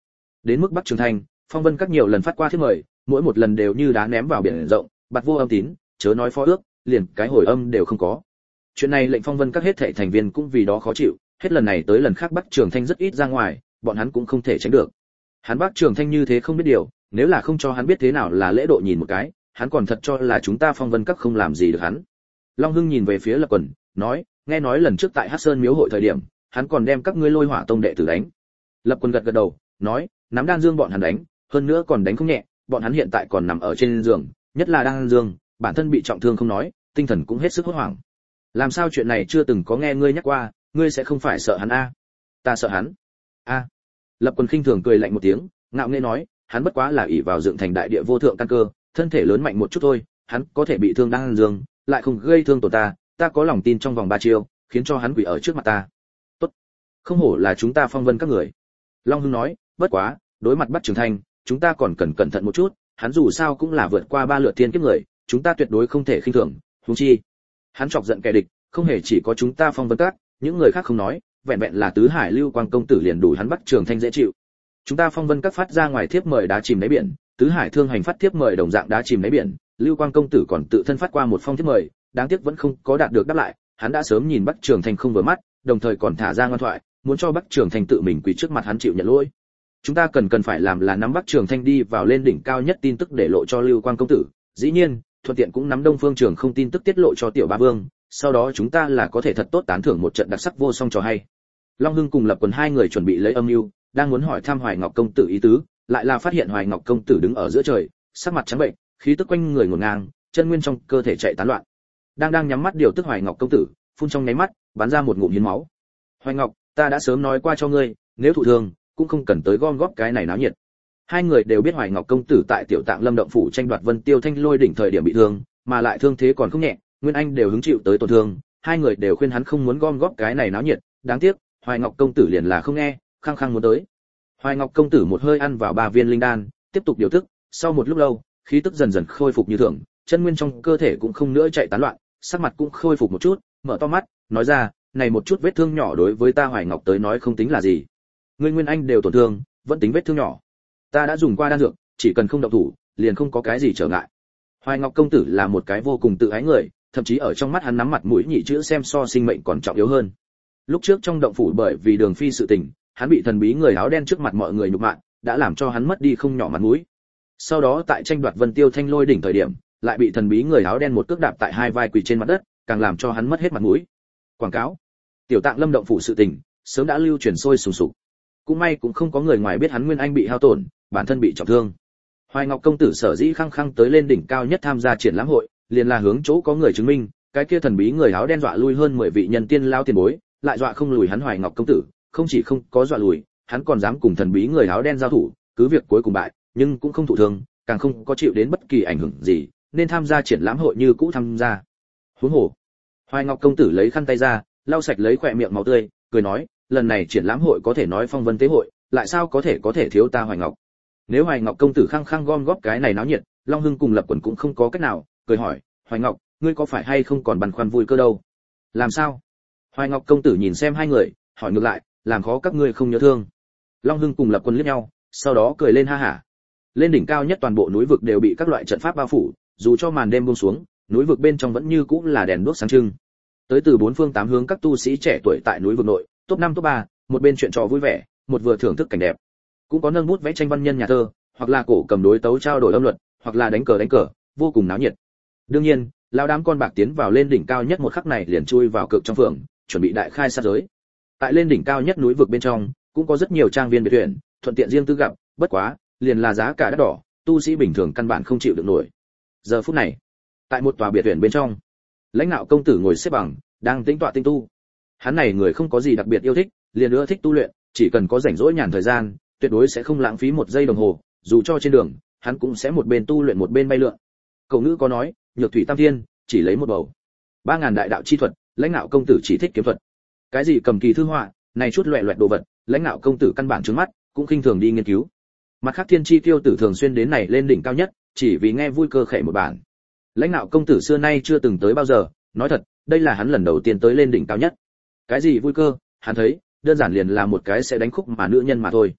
đến mức Bắc Trường Thành, Phong Vân các nhiều lần phát qua thiếp mời, mỗi một lần đều như đá ném vào biển rộng, bạt vô âm tín, chớ nói phó ước, liền cái hồi âm đều không có. Chuyện này lệnh Phong Vân các hết thảy thành viên cũng vì đó khó chịu, hết lần này tới lần khác Bắc Trường Thanh rất ít ra ngoài, bọn hắn cũng không thể tránh được. Hắn Bắc Trường Thanh như thế không biết điều, nếu là không cho hắn biết thế nào là lễ độ nhìn một cái, hắn còn thật cho là chúng ta Phong Vân các không làm gì được hắn. Long Hưng nhìn về phía Lập Quần, nói, nghe nói lần trước tại Hắc Sơn Miếu hội thời điểm, hắn còn đem các ngươi Lôi Hỏa tông đệ tử đánh. Lập Quần gật gật đầu, nói, nắm Đan Dương bọn hắn đánh, hơn nữa còn đánh không nhẹ, bọn hắn hiện tại còn nằm ở trên giường, nhất là Đan Dương, bản thân bị trọng thương không nói, tinh thần cũng hết sức hốt hoảng. Làm sao chuyện này chưa từng có nghe ngươi nhắc qua, ngươi sẽ không phải sợ hắn a? À? Ta sợ hắn. A. À. Lập Quần khinh thường cười lạnh một tiếng, ngạo nghễ nói, hắn bất quá là ỷ vào dựng thành đại địa vô thượng căn cơ, thân thể lớn mạnh một chút thôi, hắn có thể bị thương Đan Dương, lại không gây thương tổn ta, ta có lòng tin trong vòng ba chiêu, khiến cho hắn quỳ ở trước mặt ta. Tốt. Không hổ là chúng ta Phong Vân các người. Long Hưng nói, bất quá, đối mặt Bắc Trường Thanh, chúng ta còn cần cẩn thận một chút, hắn dù sao cũng là vượt qua ba lượt thiên kiếp người, chúng ta tuyệt đối không thể khinh thường, huống chi, hắn chọc giận kẻ địch, không hề chỉ có chúng ta Phong Vân các, những người khác không nói, vẹn vẹn là Tứ Hải Lưu Quang công tử liền đủ hắn Bắc Trường Thanh dễ chịu. Chúng ta Phong Vân các phát ra ngoài thiếp mời đá chìm đáy biển, Tứ Hải Thương Hành phát thiếp mời đồng dạng đá chìm đáy biển, Lưu Quang công tử còn tự thân phát qua một phong thiếp mời, đáng tiếc vẫn không có đạt được đáp lại, hắn đã sớm nhìn Bắc Trường Thanh không vừa mắt, đồng thời còn thả ra ngoan thoại, muốn cho Bắc Trường Thanh tự mình quỳ trước mặt hắn chịu nhận lỗi. Chúng ta cần cần phải làm là nắm Bắc Trường Thanh đi vào lên đỉnh cao nhất tin tức để lộ cho Lưu Quang công tử, dĩ nhiên, thuận tiện cũng nắm Đông Phương Trường không tin tức tiết lộ cho Tiểu Ba Vương, sau đó chúng ta là có thể thật tốt tán thưởng một trận đặc sắc vô song trò hay. Long Hưng cùng Lập Quần hai người chuẩn bị lấy âm mưu, đang muốn hỏi thăm Hoài Ngọc công tử ý tứ, lại là phát hiện Hoài Ngọc công tử đứng ở giữa trời, sắc mặt trắng bệnh, khí tức quanh người ngổn ngang, chân nguyên trong cơ thể chạy tán loạn. Đang đang nhắm mắt điều tức Hoài Ngọc công tử, phun trong nháy mắt, bắn ra một ngụm hiến máu. Hoài Ngọc, ta đã sớm nói qua cho ngươi, nếu thụ thương, cũng không cần tới gom góp cái này náo nhiệt. Hai người đều biết Hoài Ngọc công tử tại Tiểu Tạng Lâm động phủ tranh đoạt Vân Tiêu Thanh Lôi đỉnh thời điểm bị thương, mà lại thương thế còn không nhẹ, Nguyên Anh đều hứng chịu tới tổn thương, hai người đều khuyên hắn không muốn gom góp cái này náo nhiệt, đáng tiếc, Hoài Ngọc công tử liền là không nghe, khăng khăng muốn tới. Hoài Ngọc công tử một hơi ăn vào ba viên linh đan, tiếp tục điều tức, sau một lúc lâu, khí tức dần dần khôi phục như thường, chân nguyên trong cơ thể cũng không nữa chạy tán loạn, sắc mặt cũng khôi phục một chút, mở to mắt, nói ra, này một chút vết thương nhỏ đối với ta Hoài Ngọc tới nói không tính là gì. Ngươi Nguyên Anh đều tổn thương, vẫn tính vết thương nhỏ. Ta đã dùng qua đan dược, chỉ cần không động thủ, liền không có cái gì trở ngại. Hoài Ngọc công tử là một cái vô cùng tự ái người, thậm chí ở trong mắt hắn nắm mặt mũi nhị chữ xem so sinh mệnh còn trọng yếu hơn. Lúc trước trong động phủ bởi vì Đường Phi sự tình, hắn bị thần bí người áo đen trước mặt mọi người nhục mạ, đã làm cho hắn mất đi không nhỏ mặt mũi. Sau đó tại tranh đoạt Vân Tiêu Thanh Lôi đỉnh thời điểm, lại bị thần bí người áo đen một cước đạp tại hai vai quỳ trên mặt đất, càng làm cho hắn mất hết mặt mũi. Quảng cáo: Tiểu Tạng Lâm động phủ sự tình, sớm đã lưu truyền sôi sùng sục. Cũng may cũng không có người ngoài biết hắn Nguyên Anh bị hao tổn, bản thân bị trọng thương. Hoài Ngọc công tử sở dĩ khăng khăng tới lên đỉnh cao nhất tham gia triển lãm hội, liền là hướng chỗ có người chứng minh, cái kia thần bí người áo đen dọa lui hơn mười vị nhân tiên lao tiền bối, lại dọa không lùi hắn Hoài Ngọc công tử, không chỉ không có dọa lùi, hắn còn dám cùng thần bí người áo đen giao thủ, cứ việc cuối cùng bại, nhưng cũng không thụ thương, càng không có chịu đến bất kỳ ảnh hưởng gì, nên tham gia triển lãm hội như cũ tham gia. Huống hồ, Hoài Ngọc công tử lấy khăn tay ra, lau sạch lấy khóe miệng máu tươi, cười nói, lần này triển lãm hội có thể nói phong vân tế hội, lại sao có thể có thể thiếu ta Hoài Ngọc. Nếu Hoài Ngọc công tử khăng khăng gom góp cái này náo nhiệt, Long Hưng cùng Lập Quần cũng không có cách nào, cười hỏi, Hoài Ngọc, ngươi có phải hay không còn băn khoăn vui cơ đâu? Làm sao? Hoài Ngọc công tử nhìn xem hai người, hỏi ngược lại, làm khó các ngươi không nhớ thương. Long Hưng cùng Lập Quần liếc nhau, sau đó cười lên ha hả. Lên đỉnh cao nhất toàn bộ núi vực đều bị các loại trận pháp bao phủ, dù cho màn đêm buông xuống, núi vực bên trong vẫn như cũ là đèn đuốc sáng trưng. Tới từ bốn phương tám hướng các tu sĩ trẻ tuổi tại núi vực nội, top năm top ba, một bên chuyện trò vui vẻ, một vừa thưởng thức cảnh đẹp. Cũng có nâng bút vẽ tranh văn nhân nhà thơ, hoặc là cổ cầm đối tấu trao đổi âm luật, hoặc là đánh cờ đánh cờ, vô cùng náo nhiệt. Đương nhiên, lão đám con bạc tiến vào lên đỉnh cao nhất một khắc này liền chui vào cực trong phường, chuẩn bị đại khai sát giới. Tại lên đỉnh cao nhất núi vực bên trong, cũng có rất nhiều trang viên biệt tuyển, thuận tiện riêng tư gặp, bất quá, liền là giá cả đắt đỏ, tu sĩ bình thường căn bản không chịu được nổi. Giờ phút này, tại một tòa biệt tuyển bên trong, lãnh đạo công tử ngồi xếp bằng, đang tĩnh tọa tinh tu. Hắn này người không có gì đặc biệt yêu thích, liền ưa thích tu luyện, chỉ cần có rảnh rỗi nhàn thời gian, tuyệt đối sẽ không lãng phí một giây đồng hồ, dù cho trên đường, hắn cũng sẽ một bên tu luyện một bên bay lượn. Cậu ngữ có nói, nhược thủy tam thiên, chỉ lấy một bầu. Ba ngàn đại đạo chi thuật, lãnh đạo công tử chỉ thích kiếm thuật. Cái gì cầm kỳ thư họa, này chút loẹt loẹt đồ vật, lãnh đạo công tử căn bản trướng mắt, cũng khinh thường đi nghiên cứu. Mặt khác thiên chi tiêu tử thường xuyên đến này lên đỉnh cao nhất, chỉ vì nghe vui cơ khệ một bản. Lãnh đạo công tử xưa nay chưa từng tới bao giờ, nói thật, đây là hắn lần đầu tiên tới lên đỉnh cao nhất. Cái gì vui cơ, hắn thấy, đơn giản liền là một cái sẽ đánh khúc mà nữ nhân mà thôi.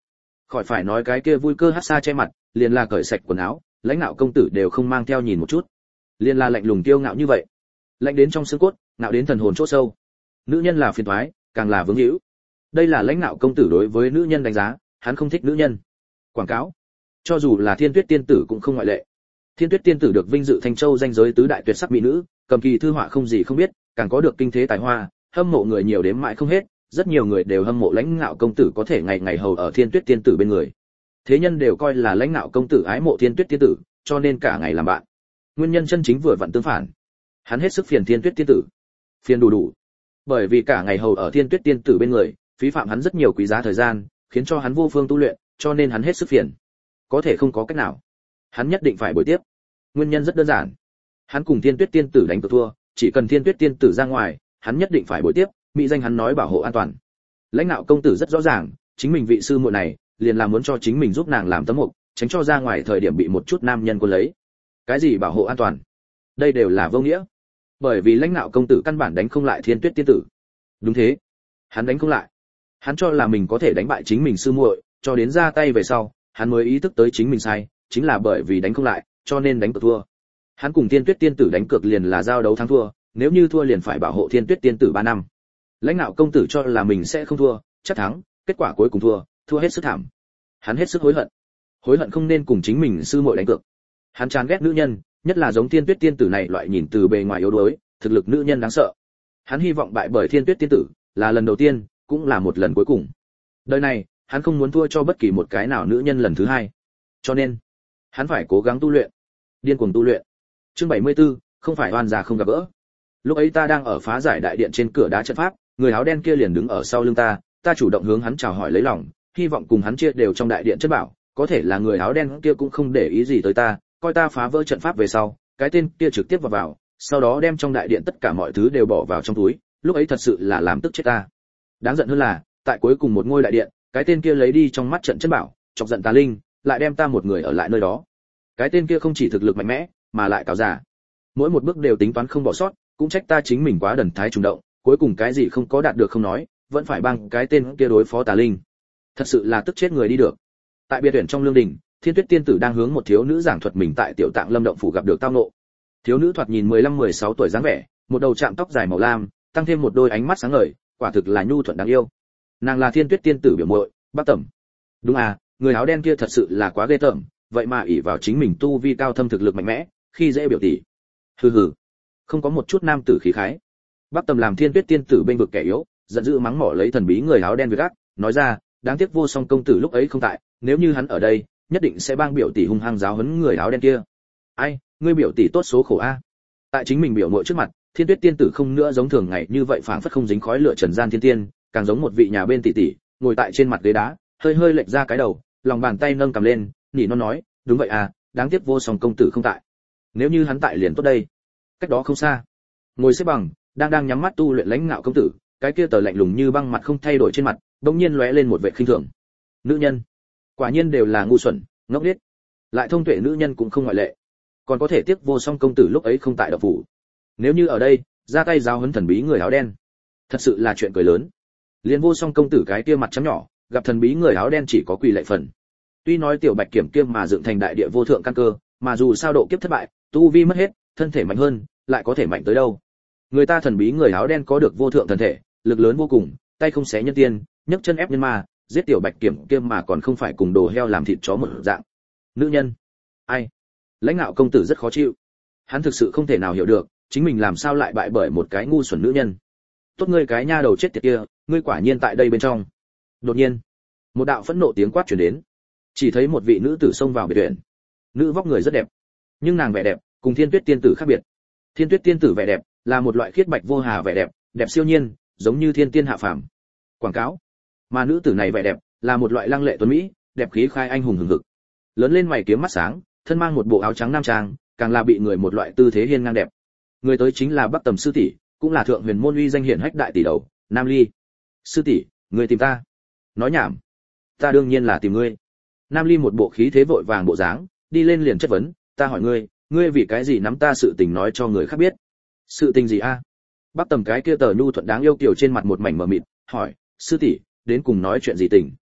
Khỏi phải nói cái kia vui cơ hát xa che mặt, liền là cởi sạch quần áo, lãnh đạo công tử đều không mang theo nhìn một chút. Liền là lạnh lùng kiêu ngạo như vậy. Lạnh đến trong xương cốt, ngạo đến thần hồn chỗ sâu. Nữ nhân là phiền toái, càng là vướng hữu. Đây là lãnh đạo công tử đối với nữ nhân đánh giá, hắn không thích nữ nhân. Quảng cáo. Cho dù là Thiên Tuyết tiên tử cũng không ngoại lệ. Thiên Tuyết tiên tử được vinh dự Thanh Châu danh giới tứ đại tuyệt sắc mỹ nữ, cầm kỳ thư họa không gì không biết, càng có được kinh thế tài hoa, hâm mộ người nhiều đếm mãi không hết, rất nhiều người đều hâm mộ lãnh ngạo công tử có thể ngày ngày hầu ở Thiên Tuyết tiên tử bên người. Thế nhân đều coi là lãnh ngạo công tử ái mộ Thiên Tuyết tiên tử, cho nên cả ngày làm bạn. Nguyên nhân chân chính vừa vặn tương phản. Hắn hết sức phiền Thiên Tuyết tiên tử. Phiền đủ đủ. Bởi vì cả ngày hầu ở Thiên Tuyết tiên tử bên người, phí phạm hắn rất nhiều quý giá thời gian, khiến cho hắn vô phương tu luyện, cho nên hắn hết sức phiền. Có thể không có cách nào. Hắn nhất định phải bồi tiếp. Nguyên nhân rất đơn giản. Hắn cùng Thiên Tuyết tiên tử đánh cược thua, chỉ cần Thiên Tuyết tiên tử ra ngoài, hắn nhất định phải bồi tiếp, mỹ danh hắn nói bảo hộ an toàn. Lãnh đạo công tử rất rõ ràng, chính mình vị sư muội này, liền là muốn cho chính mình giúp nàng làm tấm mục, tránh cho ra ngoài thời điểm bị một chút nam nhân cuốn lấy. Cái gì bảo hộ an toàn? Đây đều là vô nghĩa. Bởi vì lãnh đạo công tử căn bản đánh không lại Thiên Tuyết tiên tử. Đúng thế, hắn đánh không lại. Hắn cho là mình có thể đánh bại chính mình sư muội, cho đến ra tay về sau, hắn mới ý thức tới chính mình sai, chính là bởi vì đánh không lại, cho nên đánh cược thua. Hắn cùng Thiên Tuyết tiên tử đánh cược liền là giao đấu thắng thua, nếu như thua liền phải bảo hộ Thiên Tuyết tiên tử ba năm. Lãnh đạo công tử cho là mình sẽ không thua, chắc thắng, kết quả cuối cùng thua, thua hết sức thảm. Hắn hết sức hối hận. Hối hận không nên cùng chính mình sư muội đánh cược. Hắn chán ghét nữ nhân, nhất là giống Thiên Tuyết tiên tử này loại nhìn từ bề ngoài yếu đuối, thực lực nữ nhân đáng sợ. Hắn hy vọng bại bởi Thiên Tuyết tiên tử, là lần đầu tiên, cũng là một lần cuối cùng. Đời này, hắn không muốn thua cho bất kỳ một cái nào nữ nhân lần thứ hai. Cho nên, hắn phải cố gắng tu luyện, điên cuồng tu luyện. Chương bảy mươi tư, không phải oan già không gặp gỡ. Lúc ấy ta đang ở phá giải đại điện trên cửa đá trận pháp, người áo đen kia liền đứng ở sau lưng ta, ta chủ động hướng hắn chào hỏi lấy lòng, hy vọng cùng hắn chia đều trong đại điện chất bảo, có thể là người áo đen kia cũng không để ý gì tới ta, coi ta phá vỡ trận pháp về sau, cái tên kia trực tiếp vào vào, sau đó đem trong đại điện tất cả mọi thứ đều bỏ vào trong túi, lúc ấy thật sự là làm tức chết ta. Đáng giận hơn là, tại cuối cùng một ngôi đại điện, cái tên kia lấy đi trong mắt trận chất bảo, chọc giận tà linh, lại đem ta một người ở lại nơi đó. Cái tên kia không chỉ thực lực mạnh mẽ, mà lại cáo giả. Mỗi một bước đều tính toán không bỏ sót, cũng trách ta chính mình quá đần thái trùng động, cuối cùng cái gì không có đạt được không nói, vẫn phải băng cái tên kia đối phó tà linh. Thật sự là tức chết người đi được. Tại biệt viện trong lương đình, Thiên Tuyết tiên tử đang hướng một thiếu nữ giảng thuật mình tại Tiểu Tạng Lâm động phủ gặp được tao nộ. Thiếu nữ thoạt nhìn mười lăm mười sáu tuổi dáng vẻ, một đầu chạm tóc dài màu lam, tăng thêm một đôi ánh mắt sáng ngời, quả thực là nhu thuận đáng yêu. Nàng là Thiên Tuyết tiên tử biểu muội, Bắc Tẩm. Đúng à, người áo đen kia thật sự là quá ghê tởm, vậy mà ỷ vào chính mình tu vi cao thâm thực lực mạnh mẽ, khi dễ biểu tỷ. Hừ hừ, không có một chút nam tử khí khái. Bắc Tầm làm Thiên Tuyết tiên tử bên vực kẻ yếu, giận dữ mắng mỏ lấy thần bí người áo đen việc ác, nói ra, đáng tiếc Vô Song công tử lúc ấy không tại, nếu như hắn ở đây, nhất định sẽ bang biểu tỷ hung hăng giáo huấn người áo đen kia. Ai, ngươi biểu tỷ tốt số khổ a. Tại chính mình biểu muội trước mặt, Thiên Tuyết tiên tử không nữa giống thường ngày như vậy phảng phất không dính khói lửa trần gian thiên tiên, càng giống một vị nhà bên tỷ tỷ, ngồi tại trên mặt ghế đá, hơi hơi lệch ra cái đầu, lòng bàn tay nâng cầm lên, nỉ non nói, đúng vậy à, đáng tiếc Vô Song công tử không tại. Nếu như hắn tại liền tốt đây. Cách đó không xa, ngồi xếp bằng, đang đang nhắm mắt tu luyện lãnh ngạo công tử, cái kia tờ lạnh lùng như băng mặt không thay đổi trên mặt, bỗng nhiên lóe lên một vẻ khinh thường. Nữ nhân, quả nhiên đều là ngu xuẩn, ngốc nghếch. Lại thông tuệ nữ nhân cũng không ngoại lệ. Còn có thể tiếc Vô Song công tử lúc ấy không tại độc phủ. Nếu như ở đây, ra tay giáo huấn thần bí người áo đen, thật sự là chuyện cười lớn. Liên Vô Song công tử cái kia mặt trắng nhỏ, gặp thần bí người áo đen chỉ có quỳ lạy phần. Tuy nói tiểu bạch kiểm kiêm mà dựng thành đại địa vô thượng căn cơ, mà dù sao độ kiếp thất bại, tu vi mất hết, thân thể mạnh hơn, lại có thể mạnh tới đâu? Người ta thần bí người áo đen có được vô thượng thần thể, lực lớn vô cùng, tay không xé nhân tiên, nhấc chân ép nhân ma, giết tiểu bạch kiểm kiêm mà còn không phải cùng đồ heo làm thịt chó một dạng. Nữ nhân, ai? Lãnh ngạo công tử rất khó chịu. Hắn thực sự không thể nào hiểu được, chính mình làm sao lại bại bởi một cái ngu xuẩn nữ nhân. Tốt ngươi cái nha đầu chết tiệt kia, ngươi quả nhiên tại đây bên trong. Đột nhiên, một đạo phẫn nộ tiếng quát truyền đến. Chỉ thấy một vị nữ tử xông vào biệt viện. Nữ vóc người rất đẹp, nhưng nàng vẻ đẹp cùng Thiên Tuyết tiên tử khác biệt. Thiên Tuyết tiên tử vẻ đẹp là một loại khiết bạch vô hà vẻ đẹp, đẹp siêu nhiên, giống như thiên tiên hạ phàm. Quảng cáo. Mà nữ tử này vẻ đẹp là một loại lăng lệ tuấn mỹ, đẹp khí khai anh hùng hừng hực. Lớn lên mày kiếm mắt sáng, thân mang một bộ áo trắng nam trang, càng là bị người một loại tư thế hiên ngang đẹp. Người tới chính là Bắc Tầm sư tỷ, cũng là thượng huyền môn uy danh hiển hách đại tỷ đầu, Nam Ly. Sư tỷ, người tìm ta? Nói nhảm. Ta đương nhiên là tìm ngươi. Nam Ly một bộ khí thế vội vàng bộ dáng, đi lên liền chất vấn, ta hỏi ngươi, ngươi vì cái gì nắm ta sự tình nói cho người khác biết? Sự tình gì a? À? Bắc Tầm cái kia tờ nhu thuận đáng yêu kiều trên mặt một mảnh mờ mịt, hỏi, sư tỷ, đến cùng nói chuyện gì tình?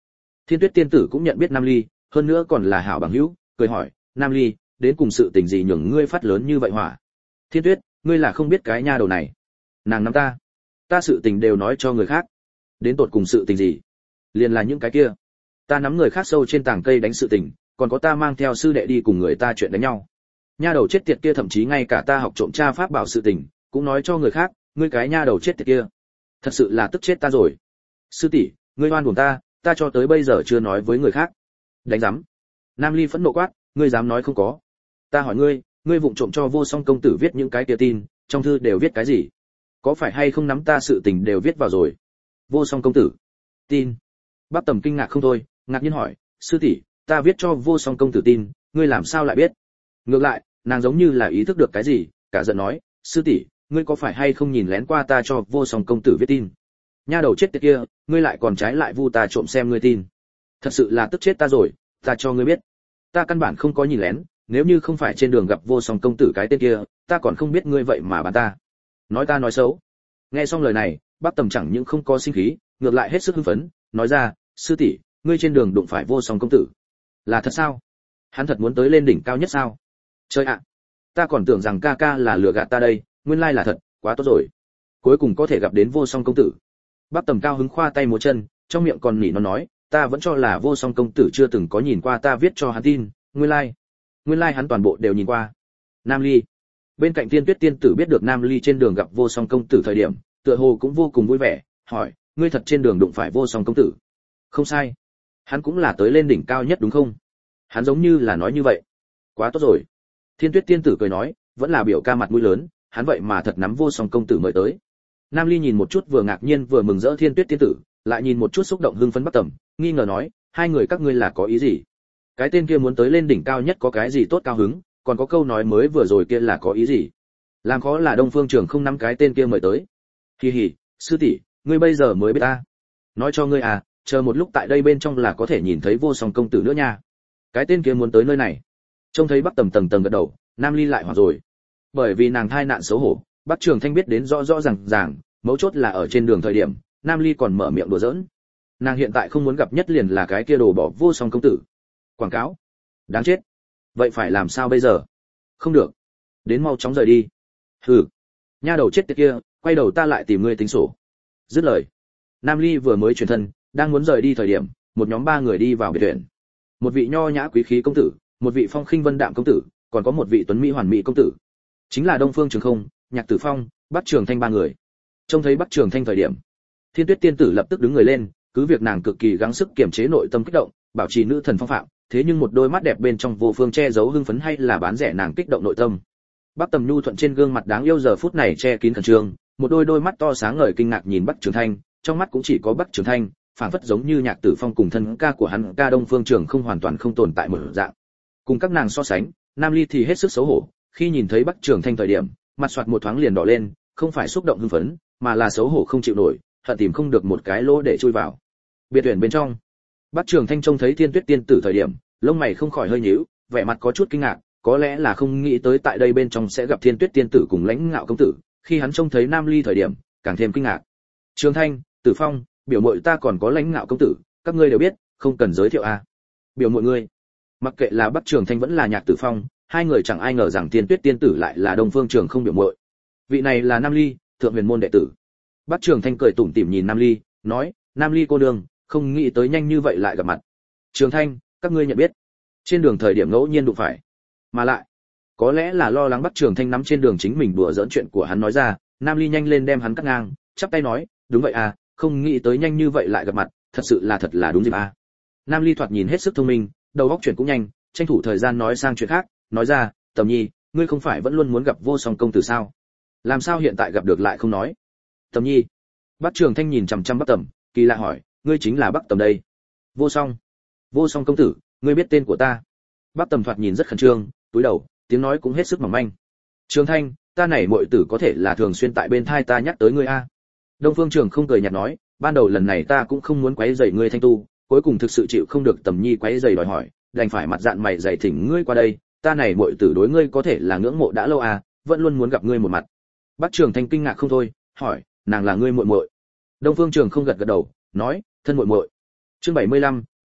Thiên Tuyết tiên tử cũng nhận biết Nam Ly, hơn nữa còn là hảo bằng hữu, cười hỏi, Nam Ly, đến cùng sự tình gì nhường ngươi phát lớn như vậy hỏa? Thiên Tuyết, ngươi là không biết cái nha đầu này. Nàng nắm ta, ta sự tình đều nói cho người khác. Đến tột cùng sự tình gì? Liền là những cái kia. Ta nắm người khác sâu trên tảng cây đánh sự tình, còn có ta mang theo sư đệ đi cùng người ta chuyện đánh nhau. Nha đầu chết tiệt kia thậm chí ngay cả ta học trộm tra pháp bảo sự tình, cũng nói cho người khác, ngươi cái nha đầu chết tiệt kia. Thật sự là tức chết ta rồi. Sư tỷ, ngươi oan uổng ta, ta cho tới bây giờ chưa nói với người khác. Đánh rắm. Nam Ly phẫn nộ quát, ngươi dám nói không có? Ta hỏi ngươi, ngươi vụng trộm cho Vô Song công tử viết những cái kia tin, trong thư đều viết cái gì? Có phải hay không nắm ta sự tình đều viết vào rồi? Vô Song công tử. Tin. Bác Tầm kinh ngạc không thôi, ngạc nhiên hỏi, sư tỷ, ta viết cho Vô Song công tử tin, ngươi làm sao lại biết? Ngược lại, nàng giống như là ý thức được cái gì, cả giận nói, sư tỷ, ngươi có phải hay không nhìn lén qua ta cho Vô Song công tử viết tin? Nha đầu chết tiệt kia, ngươi lại còn trái lại vu ta trộm xem ngươi tin. Thật sự là tức chết ta rồi, ta cho ngươi biết, ta căn bản không có nhìn lén, nếu như không phải trên đường gặp Vô Song công tử cái tên kia, ta còn không biết ngươi vậy mà bán ta. Nói ta nói xấu. Nghe xong lời này, Bác Tầm chẳng những không có sinh khí, ngược lại hết sức hưng phấn, nói ra, sư tỷ, ngươi trên đường đụng phải Vô Song công tử, là thật sao? Hắn thật muốn tới lên đỉnh cao nhất sao? Chơi ạ, ta còn tưởng rằng ca ca là lừa gạt ta đây, nguyên lai là thật, quá tốt rồi, cuối cùng có thể gặp đến Vô Song công tử. Bác Tầm cao hứng khoa tay múa chân, trong miệng còn nỉ nó nói, ta vẫn cho là Vô Song công tử chưa từng có nhìn qua ta viết cho hắn tin, nguyên lai, nguyên lai hắn toàn bộ đều nhìn qua. Nam Ly. Bên cạnh Tiên Tuyết tiên tử biết được Nam Ly trên đường gặp Vô Song công tử thời điểm, tựa hồ cũng vô cùng vui vẻ, hỏi, ngươi thật trên đường đụng phải Vô Song công tử? Không sai, hắn cũng là tới lên đỉnh cao nhất đúng không? Hắn giống như là nói như vậy. Quá tốt rồi. Thiên Tuyết tiên tử cười nói, vẫn là biểu ca mặt mũi lớn, hắn vậy mà thật nắm Vô Song công tử mời tới. Nam Ly nhìn một chút vừa ngạc nhiên vừa mừng rỡ Thiên Tuyết tiên tử, lại nhìn một chút xúc động hưng phấn Bắc Tầm, nghi ngờ nói, hai người các ngươi là có ý gì? Cái tên kia muốn tới lên đỉnh cao nhất có cái gì tốt cao hứng, còn có câu nói mới vừa rồi kia là có ý gì? Làm khó là Đông Phương Trường không nắm cái tên kia mời tới. Hi hi, sư tỷ, ngươi bây giờ mới biết ta. Nói cho ngươi à, chờ một lúc tại đây bên trong là có thể nhìn thấy Vô Song công tử nữa nha. Cái tên kia muốn tới nơi này. Trông thấy Bắc Tầm tầng tầng gật đầu, Nam Ly lại hoảng rồi. Bởi vì nàng thai nạn xấu hổ, Bắc Trường Thanh biết đến rõ rõ ràng ràng, mấu chốt là ở trên đường thời điểm, Nam Ly còn mở miệng đùa giỡn. Nàng hiện tại không muốn gặp nhất liền là cái kia đồ bỏ Vô Song công tử. Quảng cáo. Đáng chết. Vậy phải làm sao bây giờ? Không được. Đến mau chóng rời đi. Hừ. Nha đầu chết tiệt kia, quay đầu ta lại tìm ngươi tính sổ. Dứt lời. Nam Ly vừa mới chuyển thân, đang muốn rời đi thời điểm, một nhóm ba người đi vào biệt viện. Một vị nho nhã quý khí công tử, một vị phong khinh vân đạm công tử, còn có một vị tuấn mỹ hoàn mỹ công tử. Chính là Đông Phương Trường Không, Nhạc Tử Phong, Bắc Trường Thanh ba người. Trông thấy Bắc Trường Thanh thời điểm, Thiên Tuyết tiên tử lập tức đứng người lên, cứ việc nàng cực kỳ gắng sức kiềm chế nội tâm kích động, bảo trì nữ thần phong phạm, thế nhưng một đôi mắt đẹp bên trong vô phương che giấu hưng phấn hay là bán rẻ nàng kích động nội tâm. Bắc Tầm nhu thuận trên gương mặt đáng yêu giờ phút này che kín khẩn trương, một đôi đôi mắt to sáng ngời kinh ngạc nhìn Bắc Trường Thanh, trong mắt cũng chỉ có Bắc Trường Thanh, phảng phất giống như Nhạc Tử Phong cùng thân ca của hắn ca Đông Phương Trường không hoàn toàn không tồn tại một dạng. Cùng các nàng so sánh, Nam Ly thì hết sức xấu hổ, khi nhìn thấy Bắc Trường Thanh thời điểm, mặt xoạt một thoáng liền đỏ lên, không phải xúc động hưng phấn, mà là xấu hổ không chịu nổi, hận tìm không được một cái lỗ để chui vào. Biệt viện bên trong, Bắc Trường Thanh trông thấy Thiên Tuyết tiên tử thời điểm, lông mày không khỏi hơi nhíu, vẻ mặt có chút kinh ngạc, có lẽ là không nghĩ tới tại đây bên trong sẽ gặp Thiên Tuyết tiên tử cùng Lãnh Ngạo công tử, khi hắn trông thấy Nam Ly thời điểm, càng thêm kinh ngạc. Trường Thanh, Tử Phong, biểu muội ta còn có Lãnh Ngạo công tử, các ngươi đều biết, không cần giới thiệu a. À. Biểu muội ngươi. Mặc kệ là Bắc Trường Thanh vẫn là Nhạc Tử Phong, hai người chẳng ai ngờ rằng Thiên Tuyết tiên tử lại là Đông Phương Trường không biểu muội. Vị này là Nam Ly, thượng huyền môn đệ tử. Bắc Trường Thanh cười tủm tỉm nhìn Nam Ly, nói, Nam Ly cô nương, không nghĩ tới nhanh như vậy lại gặp mặt. Trường Thanh, các ngươi nhận biết. Trên đường thời điểm ngẫu nhiên đụng phải. Mà lại, có lẽ là lo lắng Bắc Trường Thanh nắm trên đường chính mình đùa giỡn chuyện của hắn nói ra, Nam Ly nhanh lên đem hắn cắt ngang, chắp tay nói, đúng vậy à, không nghĩ tới nhanh như vậy lại gặp mặt, thật sự là thật là đúng dịp à. Nam Ly thoạt nhìn hết sức thông minh, đầu óc chuyển cũng nhanh, tranh thủ thời gian nói sang chuyện khác, nói ra, Tầm Nhi, ngươi không phải vẫn luôn muốn gặp Vô Song công tử sao? Làm sao hiện tại gặp được lại không nói? Tầm Nhi. Bắc Trường Thanh nhìn chằm chằm Bắc Tầm, kỳ lạ hỏi, ngươi chính là Bắc Tầm đây? Vô Song. Vô Song công tử, ngươi biết tên của ta? Bắc Tầm thoạt nhìn rất khẩn trương, túi đầu, tiếng nói cũng hết sức mỏng manh. Trường Thanh, ta này muội tử có thể là thường xuyên tại bên thai ta nhắc tới ngươi a. Đông Phương Trường không cười nhạt nói, ban đầu lần này ta cũng không muốn quấy rầy ngươi thanh tu, cuối cùng thực sự chịu không được Tầm Nhi quấy rầy đòi hỏi, đành phải mặt dạn mày dày thỉnh ngươi qua đây, ta này muội tử đối ngươi có thể là ngưỡng mộ đã lâu à, vẫn luôn muốn gặp ngươi một mặt. Bắc Trường Thanh kinh ngạc không thôi, hỏi, nàng là ngươi muội muội? Đông Phương Trường không gật gật đầu, nói, thân muội muội. Chương bảy mươi lăm,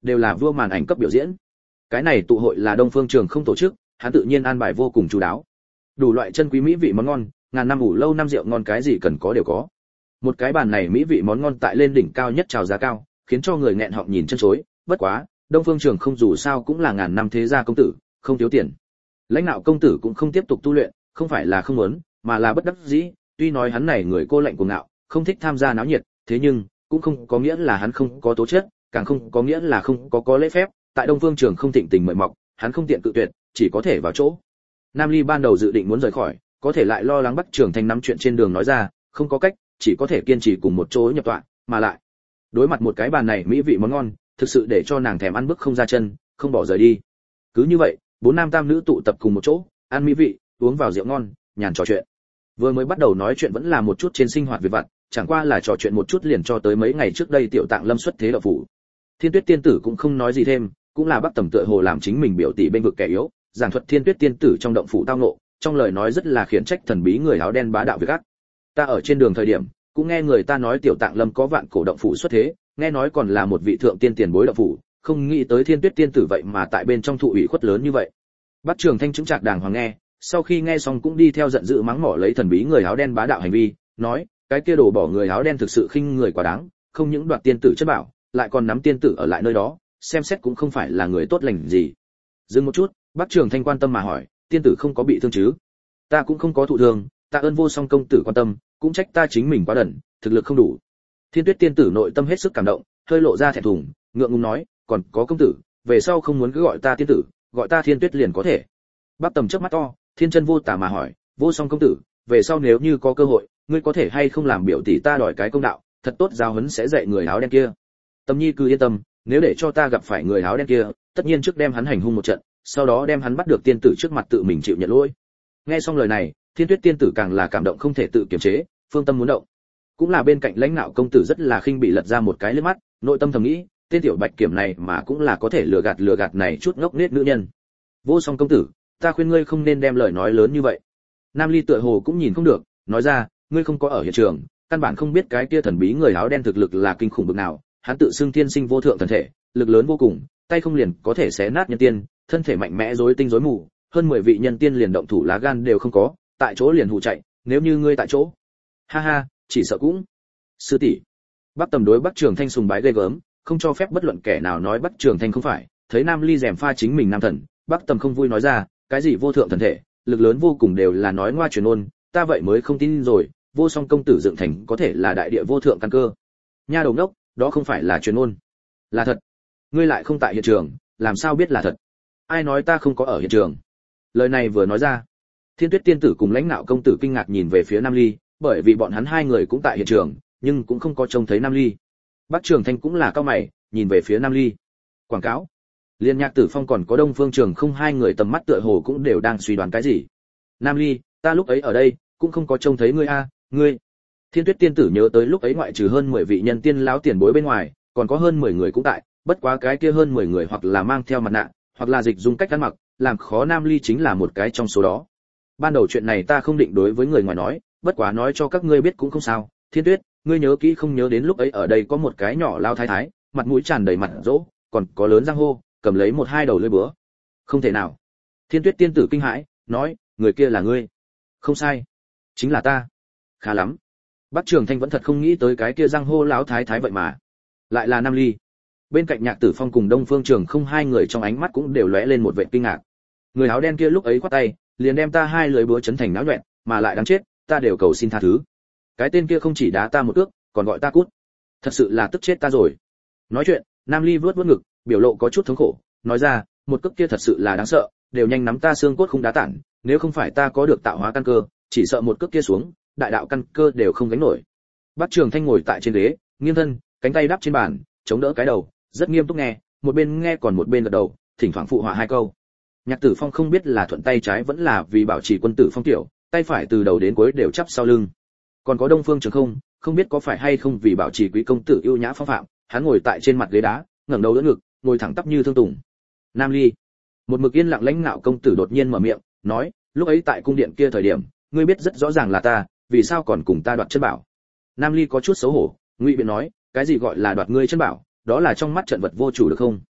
đều là vua màn ảnh cấp biểu diễn. Cái này tụ hội là Đông Phương Trường không tổ chức, hắn tự nhiên an bài vô cùng chú đáo. Đủ loại chân quý mỹ vị món ngon, ngàn năm ủ lâu năm rượu ngon cái gì cần có đều có. Một cái bàn này mỹ vị món ngon tại lên đỉnh cao nhất chào giá cao, khiến cho người nghẹn họng nhìn chân chối, bất quá, Đông Phương Trường không dù sao cũng là ngàn năm thế gia công tử, không thiếu tiền. Lãnh đạo công tử cũng không tiếp tục tu luyện, không phải là không muốn, mà là bất đắc dĩ, tuy nói hắn này người cô lạnh cuồng ngạo, không thích tham gia náo nhiệt, thế nhưng cũng không có nghĩa là hắn không có tố chất, càng không có nghĩa là không có có lễ phép, tại Đông Phương Trường không thịnh tình mời mọc, hắn không tiện cự tuyệt, chỉ có thể vào chỗ. Nam Ly ban đầu dự định muốn rời khỏi, có thể lại lo lắng Bắc Trường Thanh nắm chuyện trên đường nói ra, không có cách, chỉ có thể kiên trì cùng một chỗ nhập tọa, mà lại đối mặt một cái bàn này mỹ vị món ngon, thực sự để cho nàng thèm ăn bước không ra chân, không bỏ rời đi. Cứ như vậy, bốn nam tam nữ tụ tập cùng một chỗ, ăn mỹ vị, uống vào rượu ngon, nhàn trò chuyện. Vừa mới bắt đầu nói chuyện vẫn là một chút trên sinh hoạt việc vặt, chẳng qua là trò chuyện một chút liền cho tới mấy ngày trước đây Tiểu Tạng Lâm xuất thế đậu phủ. Thiên Tuyết tiên tử cũng không nói gì thêm, cũng là Bắc Tầm tựa hồ làm chính mình biểu tỷ bên vực kẻ yếu, giảng thuật Thiên Tuyết tiên tử trong động phủ tao ngộ, trong lời nói rất là khiển trách thần bí người áo đen bá đạo việc ác. Ta ở trên đường thời điểm, cũng nghe người ta nói Tiểu Tạng Lâm có vạn cổ động phủ xuất thế, nghe nói còn là một vị thượng tiên tiền bối động phủ, không nghĩ tới Thiên Tuyết tiên tử vậy mà tại bên trong thụ ủy khuất lớn như vậy. Bắc Trường Thanh chứng trạc đàng hoàng nghe, sau khi nghe xong cũng đi theo giận dữ mắng mỏ lấy thần bí người áo đen bá đạo hành vi, nói, cái kia đồ bỏ người áo đen thực sự khinh người quá đáng, không những đoạt tiên tử chất bảo, lại còn nắm tiên tử ở lại nơi đó, xem xét cũng không phải là người tốt lành gì. Dừng một chút, Bắc Trường Thanh quan tâm mà hỏi, tiên tử không có bị thương chứ? Ta cũng không có thụ thương, tạ ơn vô song công tử quan tâm, cũng trách ta chính mình quá đần, thực lực không đủ. Thiên Tuyết tiên tử nội tâm hết sức cảm động, hơi lộ ra thẹn thùng, ngượng ngùng nói, còn có công tử, về sau không muốn cứ gọi ta tiên tử, gọi ta Thiên Tuyết liền có thể. Bắc Tầm chớp mắt to, thiên chân vô tả mà hỏi, vô song công tử, về sau nếu như có cơ hội, ngươi có thể hay không làm biểu tỷ ta đòi cái công đạo, thật tốt giáo huấn sẽ dạy người áo đen kia. Tâm nhi cứ yên tâm, nếu để cho ta gặp phải người áo đen kia, tất nhiên trước đem hắn hành hung một trận, sau đó đem hắn bắt được tiên tử trước mặt tự mình chịu nhận lỗi. Nghe xong lời này, Thiên Tuyết tiên tử càng là cảm động không thể tự kiềm chế, phương tâm muốn động. Cũng là bên cạnh lãnh nạo công tử rất là khinh bị lật ra một cái liếc mắt, nội tâm thầm nghĩ, tên tiểu bạch kiểm này mà cũng là có thể lừa gạt lừa gạt này chút ngốc nghếch nữ nhân. Vô song công tử, ta khuyên ngươi không nên đem lời nói lớn như vậy. Nam Ly tựa hồ cũng nhìn không được, nói ra, ngươi không có ở hiện trường, căn bản không biết cái kia thần bí người áo đen thực lực là kinh khủng bực nào, hắn tự xưng thiên sinh vô thượng thần thể, lực lớn vô cùng, tay không liền có thể xé nát nhân tiên, thân thể mạnh mẽ rối tinh rối mù, hơn mười vị nhân tiên liền động thủ lá gan đều không có, tại chỗ liền hù chạy, nếu như ngươi tại chỗ. Ha ha, chỉ sợ cũng. Sư tỷ. Bắc Tầm đối Bắc Trường Thanh sùng bái ghê gớm, không cho phép bất luận kẻ nào nói Bắc Trường Thanh không phải, thấy Nam Ly rèm pha chính mình nam thần, Bắc Tầm không vui nói ra, cái gì vô thượng thần thể, lực lớn vô cùng đều là nói ngoa truyền ôn, ta vậy mới không tin rồi, vô song công tử dựng thành có thể là đại địa vô thượng căn cơ. Nha đầu đốc, đó không phải là truyền ôn, là thật. Ngươi lại không tại hiện trường, làm sao biết là thật? Ai nói ta không có ở hiện trường? Lời này vừa nói ra, Thiên Tuyết tiên tử cùng lãnh nạo công tử kinh ngạc nhìn về phía Nam Ly, bởi vì bọn hắn hai người cũng tại hiện trường, nhưng cũng không có trông thấy Nam Ly. Bắc Trường Thanh cũng là cao mày, nhìn về phía Nam Ly. Quảng cáo. Liên Nhạc Tử Phong còn có Đông Phương Trường không hai người tầm mắt tựa hồ cũng đều đang suy đoán cái gì. Nam Ly, ta lúc ấy ở đây, cũng không có trông thấy ngươi a, ngươi. Thiên Tuyết tiên tử nhớ tới lúc ấy ngoại trừ hơn mười vị nhân tiên lão tiền bối bên ngoài, còn có hơn mười người cũng tại, bất quá cái kia hơn mười người hoặc là mang theo mặt nạ, hoặc là dịch dung cách ăn mặc, làm khó Nam Ly chính là một cái trong số đó. Ban đầu chuyện này ta không định đối với người ngoài nói, bất quá nói cho các ngươi biết cũng không sao. Thiên Tuyết, ngươi nhớ kỹ không nhớ đến lúc ấy ở đây có một cái nhỏ lao thái thái, mặt mũi tràn đầy mặt rỗ, còn có lớn răng hô, cầm lấy một hai đầu lưỡi búa. Không thể nào. Thiên Tuyết tiên tử kinh hãi, nói, người kia là ngươi. Không sai, chính là ta. Khá lắm. Bắc Trường Thanh vẫn thật không nghĩ tới cái kia răng hô lão thái thái vậy mà lại là Nam Ly. Bên cạnh Nhạc Tử Phong cùng Đông Phương Trường không hai người trong ánh mắt cũng đều lóe lên một vẻ kinh ngạc. Người áo đen kia lúc ấy quát tay, liền đem ta hai lưỡi búa chấn thành náo nhuyễn, mà lại đáng chết, ta đều cầu xin tha thứ. Cái tên kia không chỉ đá ta một cước, còn gọi ta cút. Thật sự là tức chết ta rồi. Nói chuyện, Nam Ly vướt vướt ngực, biểu lộ có chút thống khổ, nói ra, một cước kia thật sự là đáng sợ, đều nhanh nắm ta xương cốt không đá tản, nếu không phải ta có được tạo hóa căn cơ, chỉ sợ một cước kia xuống, đại đạo căn cơ đều không gánh nổi. Bắc Trường Thanh ngồi tại trên ghế, nghiêng thân, cánh tay đắp trên bàn, chống đỡ cái đầu, rất nghiêm túc nghe, một bên nghe còn một bên gật đầu, thỉnh thoảng phụ họa hai câu. Nhạc Tử Phong không biết là thuận tay trái vẫn là vì bảo trì quân tử phong tiểu, tay phải từ đầu đến cuối đều chắp sau lưng. Còn có Đông Phương Trường không, không biết có phải hay không vì bảo trì quý công tử ưu nhã phong phạm, hắn ngồi tại trên mặt ghế đá, ngẩng đầu đỡ ngực, ngồi thẳng tắp như thương tùng. Nam Ly, một mực yên lặng lãnh nạo công tử đột nhiên mở miệng, nói, lúc ấy tại cung điện kia thời điểm, ngươi biết rất rõ ràng là ta, vì sao còn cùng ta đoạt chân bảo? Nam Ly có chút xấu hổ, ngụy biện nói, cái gì gọi là đoạt ngươi chân bảo, đó là trong mắt trận vật vô chủ được không?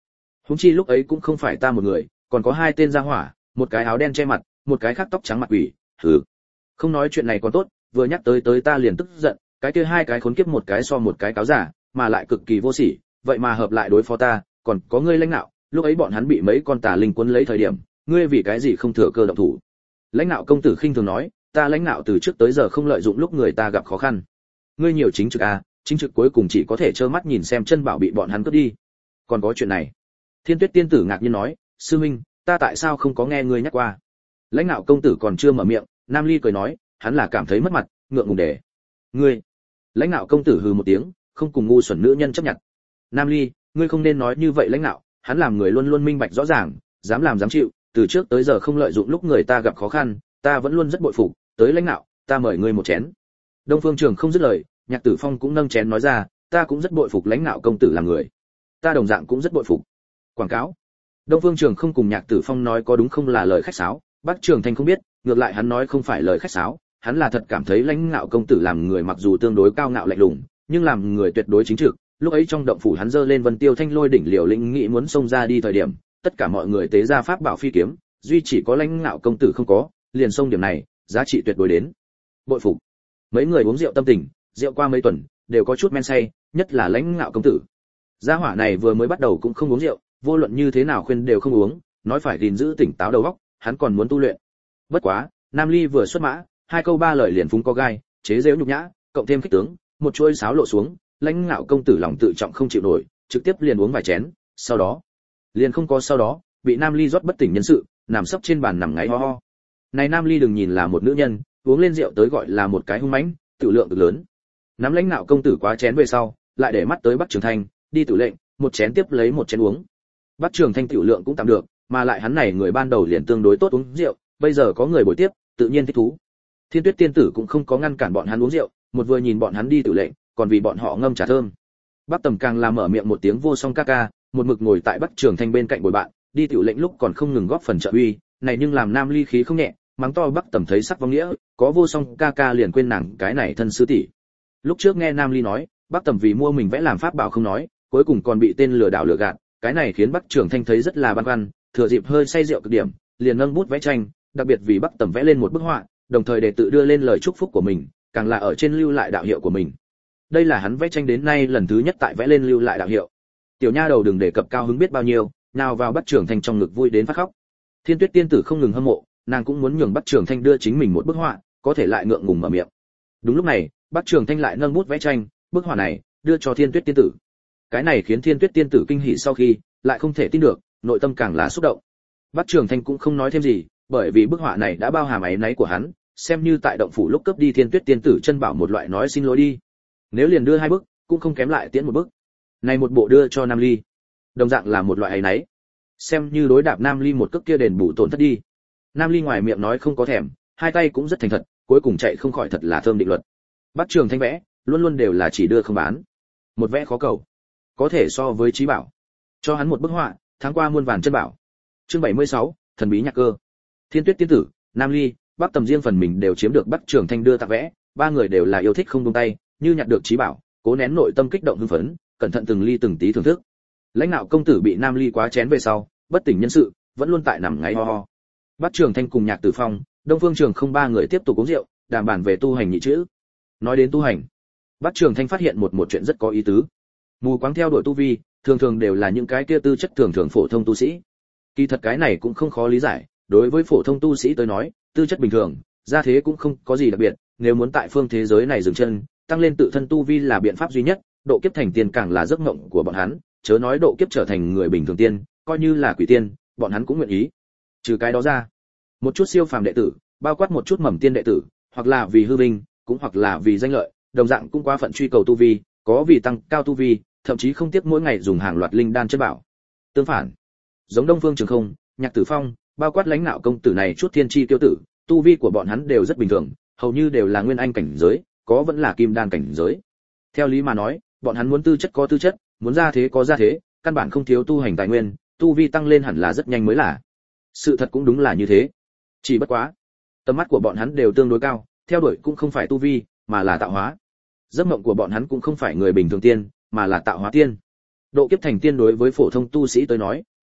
Huống chi lúc ấy cũng không phải ta một người, còn có hai tên gia hỏa, một cái áo đen che mặt, một cái khác tóc trắng mặt quỷ. Hừ. Không nói chuyện này còn tốt, vừa nhắc tới tới ta liền tức giận, cái kia hai cái khốn kiếp một cái so một cái cáo giả, mà lại cực kỳ vô sỉ, vậy mà hợp lại đối phó ta, còn có ngươi lãnh đạo, lúc ấy bọn hắn bị mấy con tà linh cuốn lấy thời điểm, ngươi vì cái gì không thừa cơ động thủ? Lãnh đạo công tử khinh thường nói, ta lãnh đạo từ trước tới giờ không lợi dụng lúc người ta gặp khó khăn. Ngươi nhiều chính trực à, chính trực cuối cùng chỉ có thể trơ mắt nhìn xem chân bảo bị bọn hắn cướp đi. Còn có chuyện này. Thiên Tuyết tiên tử ngạc nhiên nói, sư huynh, ta tại sao không có nghe ngươi nhắc qua? Lãnh đạo công tử còn chưa mở miệng, Nam Ly cười nói, hắn là cảm thấy mất mặt, ngượng ngùng để. Ngươi. Lãnh đạo công tử hừ một tiếng, không cùng ngu xuẩn nữ nhân chấp nhận. Nam Ly, ngươi không nên nói như vậy lãnh đạo, hắn làm người luôn luôn minh bạch rõ ràng, dám làm dám chịu, từ trước tới giờ không lợi dụng lúc người ta gặp khó khăn, ta vẫn luôn rất bội phục, tới lãnh đạo, ta mời ngươi một chén. Đông Phương Trường không dứt lời, Nhạc Tử Phong cũng nâng chén nói ra, ta cũng rất bội phục lãnh đạo công tử làm người. Ta đồng dạng cũng rất bội phục. Quảng cáo. Đông Phương Trường không cùng Nhạc Tử Phong nói có đúng không là lời khách sáo, Bắc Trường Thanh không biết, ngược lại hắn nói không phải lời khách sáo, hắn là thật cảm thấy lãnh đạo công tử làm người mặc dù tương đối cao ngạo lạnh lùng, nhưng làm người tuyệt đối chính trực. Lúc ấy trong động phủ hắn giơ lên Vân Tiêu Thanh Lôi đỉnh liều lĩnh nghĩ muốn xông ra đi thời điểm, tất cả mọi người tế ra pháp bảo phi kiếm, duy chỉ có lãnh đạo công tử không có, liền xông điểm này, giá trị tuyệt đối đến. Bội phục. Mấy người uống rượu tâm tình, rượu qua mấy tuần, đều có chút men say, nhất là lãnh ngạo công tử. Gia hỏa này vừa mới bắt đầu cũng không uống rượu, vô luận như thế nào khuyên đều không uống, nói phải gìn giữ tỉnh táo đầu óc, hắn còn muốn tu luyện. Bất quá, Nam Ly vừa xuất mã, hai câu ba lời liền phúng có gai, chế giễu nhục nhã, cộng thêm khích tướng, một chuôi sáo lộ xuống, lãnh ngạo công tử lòng tự trọng không chịu nổi, trực tiếp liền uống vài chén, sau đó, liền không có sau đó, bị Nam Ly rót bất tỉnh nhân sự, nằm sấp trên bàn nằm ngáy ho ho. Này Nam Ly đừng nhìn là một nữ nhân, uống lên rượu tới gọi là một cái hung mãnh, tự lượng cực lớn. Nắm lãnh ngạo công tử quá chén về sau, lại để mắt tới Bắc Trường Thanh, đi tử lệnh, một chén tiếp lấy một chén uống. Bắc Trường Thanh tiểu lượng cũng tạm được, mà lại hắn này người ban đầu liền tương đối tốt uống rượu, bây giờ có người bồi tiếp, tự nhiên thích thú. Thiên Tuyết tiên tử cũng không có ngăn cản bọn hắn uống rượu, một vừa nhìn bọn hắn đi tử lệnh, còn vì bọn họ ngâm trà thơm. Bắc Tầm càng làm mở miệng một tiếng vô song ca ca, một mực ngồi tại Bắc Trường Thanh bên cạnh bồi bạn, đi tiểu lệnh lúc còn không ngừng góp phần trợ uy, này nhưng làm Nam Ly khí không nhẹ, mắng to Bắc Tầm thấy sắc vong nghĩa, có vô song ca ca liền quên nàng cái này thân sư tỷ. Lúc trước nghe Nam Ly nói, Bắc Tầm vì mua mình vẽ làm pháp bảo không nói, cuối cùng còn bị tên lừa đảo lừa gạt, cái này khiến Bắc Trường Thanh thấy rất là băn khoăn, thừa dịp hơi say rượu cực điểm, liền nâng bút vẽ tranh, đặc biệt vì Bắc Tầm vẽ lên một bức họa, đồng thời để tự đưa lên lời chúc phúc của mình, càng là ở trên lưu lại đạo hiệu của mình. Đây là hắn vẽ tranh đến nay lần thứ nhất tại vẽ lên lưu lại đạo hiệu. Tiểu nha đầu đừng đề cập cao hứng biết bao nhiêu, nào vào Bắc Trường Thanh trong ngực vui đến phát khóc. Thiên Tuyết tiên tử không ngừng hâm mộ, nàng cũng muốn nhường Bắc Trường Thanh đưa chính mình một bức họa, có thể lại ngượng ngùng mở miệng. Đúng lúc này, Bắc Trường Thanh lại nâng bút vẽ tranh, bức họa này đưa cho Thiên Tuyết tiên tử. Cái này khiến Thiên Tuyết tiên tử kinh hỉ sau khi, lại không thể tin được, nội tâm càng là xúc động. Bắc Trường Thanh cũng không nói thêm gì, bởi vì bức họa này đã bao hàm áy náy của hắn, xem như tại động phủ lúc cấp đi Thiên Tuyết tiên tử chân bảo một loại nói xin lỗi đi. Nếu liền đưa hai bức, cũng không kém lại tiễn một bức. Này một bộ đưa cho Nam Ly, đồng dạng là một loại áy náy, xem như đối đạp Nam Ly một cước kia đền bù tổn thất đi. Nam Ly ngoài miệng nói không có thèm, hai tay cũng rất thành thật, cuối cùng chạy không khỏi thật là thơm định luật. Bắc Trường Thanh vẽ, luôn luôn đều là chỉ đưa không bán. Một vẽ khó cầu, có thể so với trí bảo. Cho hắn một bức họa, tháng qua muôn vàn chân bảo. Chương bảy mươi sáu, thần bí nhạc cơ. Thiên Tuyết tiên tử, Nam Ly, Bắc Tầm riêng phần mình đều chiếm được Bắc Trường Thanh đưa tặng vẽ, ba người đều là yêu thích không buông tay, như nhặt được trí bảo, cố nén nội tâm kích động hưng phấn, cẩn thận từng ly từng tí thưởng thức. Lãnh đạo công tử bị Nam Ly quá chén về sau, bất tỉnh nhân sự, vẫn luôn tại nằm ngáy ho ho. Bắc Trường Thanh cùng Nhạc Tử Phong, Đông Phương Trường không ba người tiếp tục uống rượu, đàm bàn về tu hành nhị chữ. Nói đến tu hành, Bắc Trường Thanh phát hiện một một chuyện rất có ý tứ. Mù quáng theo đuổi tu vi, thường thường đều là những cái kia tư chất thường thường phổ thông tu sĩ. Kỳ thật cái này cũng không khó lý giải, đối với phổ thông tu sĩ tới nói, tư chất bình thường, gia thế cũng không có gì đặc biệt, nếu muốn tại phương thế giới này dừng chân, tăng lên tự thân tu vi là biện pháp duy nhất, độ kiếp thành tiên càng là giấc mộng của bọn hắn, chớ nói độ kiếp trở thành người bình thường tiên, coi như là quỷ tiên, bọn hắn cũng nguyện ý. Trừ cái đó ra, một chút siêu phàm đệ tử, bao quát một chút mầm tiên đệ tử, hoặc là vì hư vinh, cũng hoặc là vì danh lợi, đồng dạng cũng quá phận truy cầu tu vi, có vì tăng cao tu vi, thậm chí không tiếc mỗi ngày dùng hàng loạt linh đan chất bảo. Tương phản, giống Đông Phương Trường không, Nhạc Tử Phong, bao quát lãnh nạo công tử này chút thiên chi tiêu tử, tu vi của bọn hắn đều rất bình thường, hầu như đều là nguyên anh cảnh giới, có vẫn là kim đan cảnh giới. Theo lý mà nói, bọn hắn muốn tư chất có tư chất, muốn gia thế có gia thế, căn bản không thiếu tu hành tài nguyên, tu vi tăng lên hẳn là rất nhanh mới là. Sự thật cũng đúng là như thế. Chỉ bất quá, tầm mắt của bọn hắn đều tương đối cao, theo đuổi cũng không phải tu vi, mà là tạo hóa. Giấc mộng của bọn hắn cũng không phải người bình thường tiên, mà là tạo hóa tiên. Độ kiếp thành tiên đối với phổ thông tu sĩ tới nói,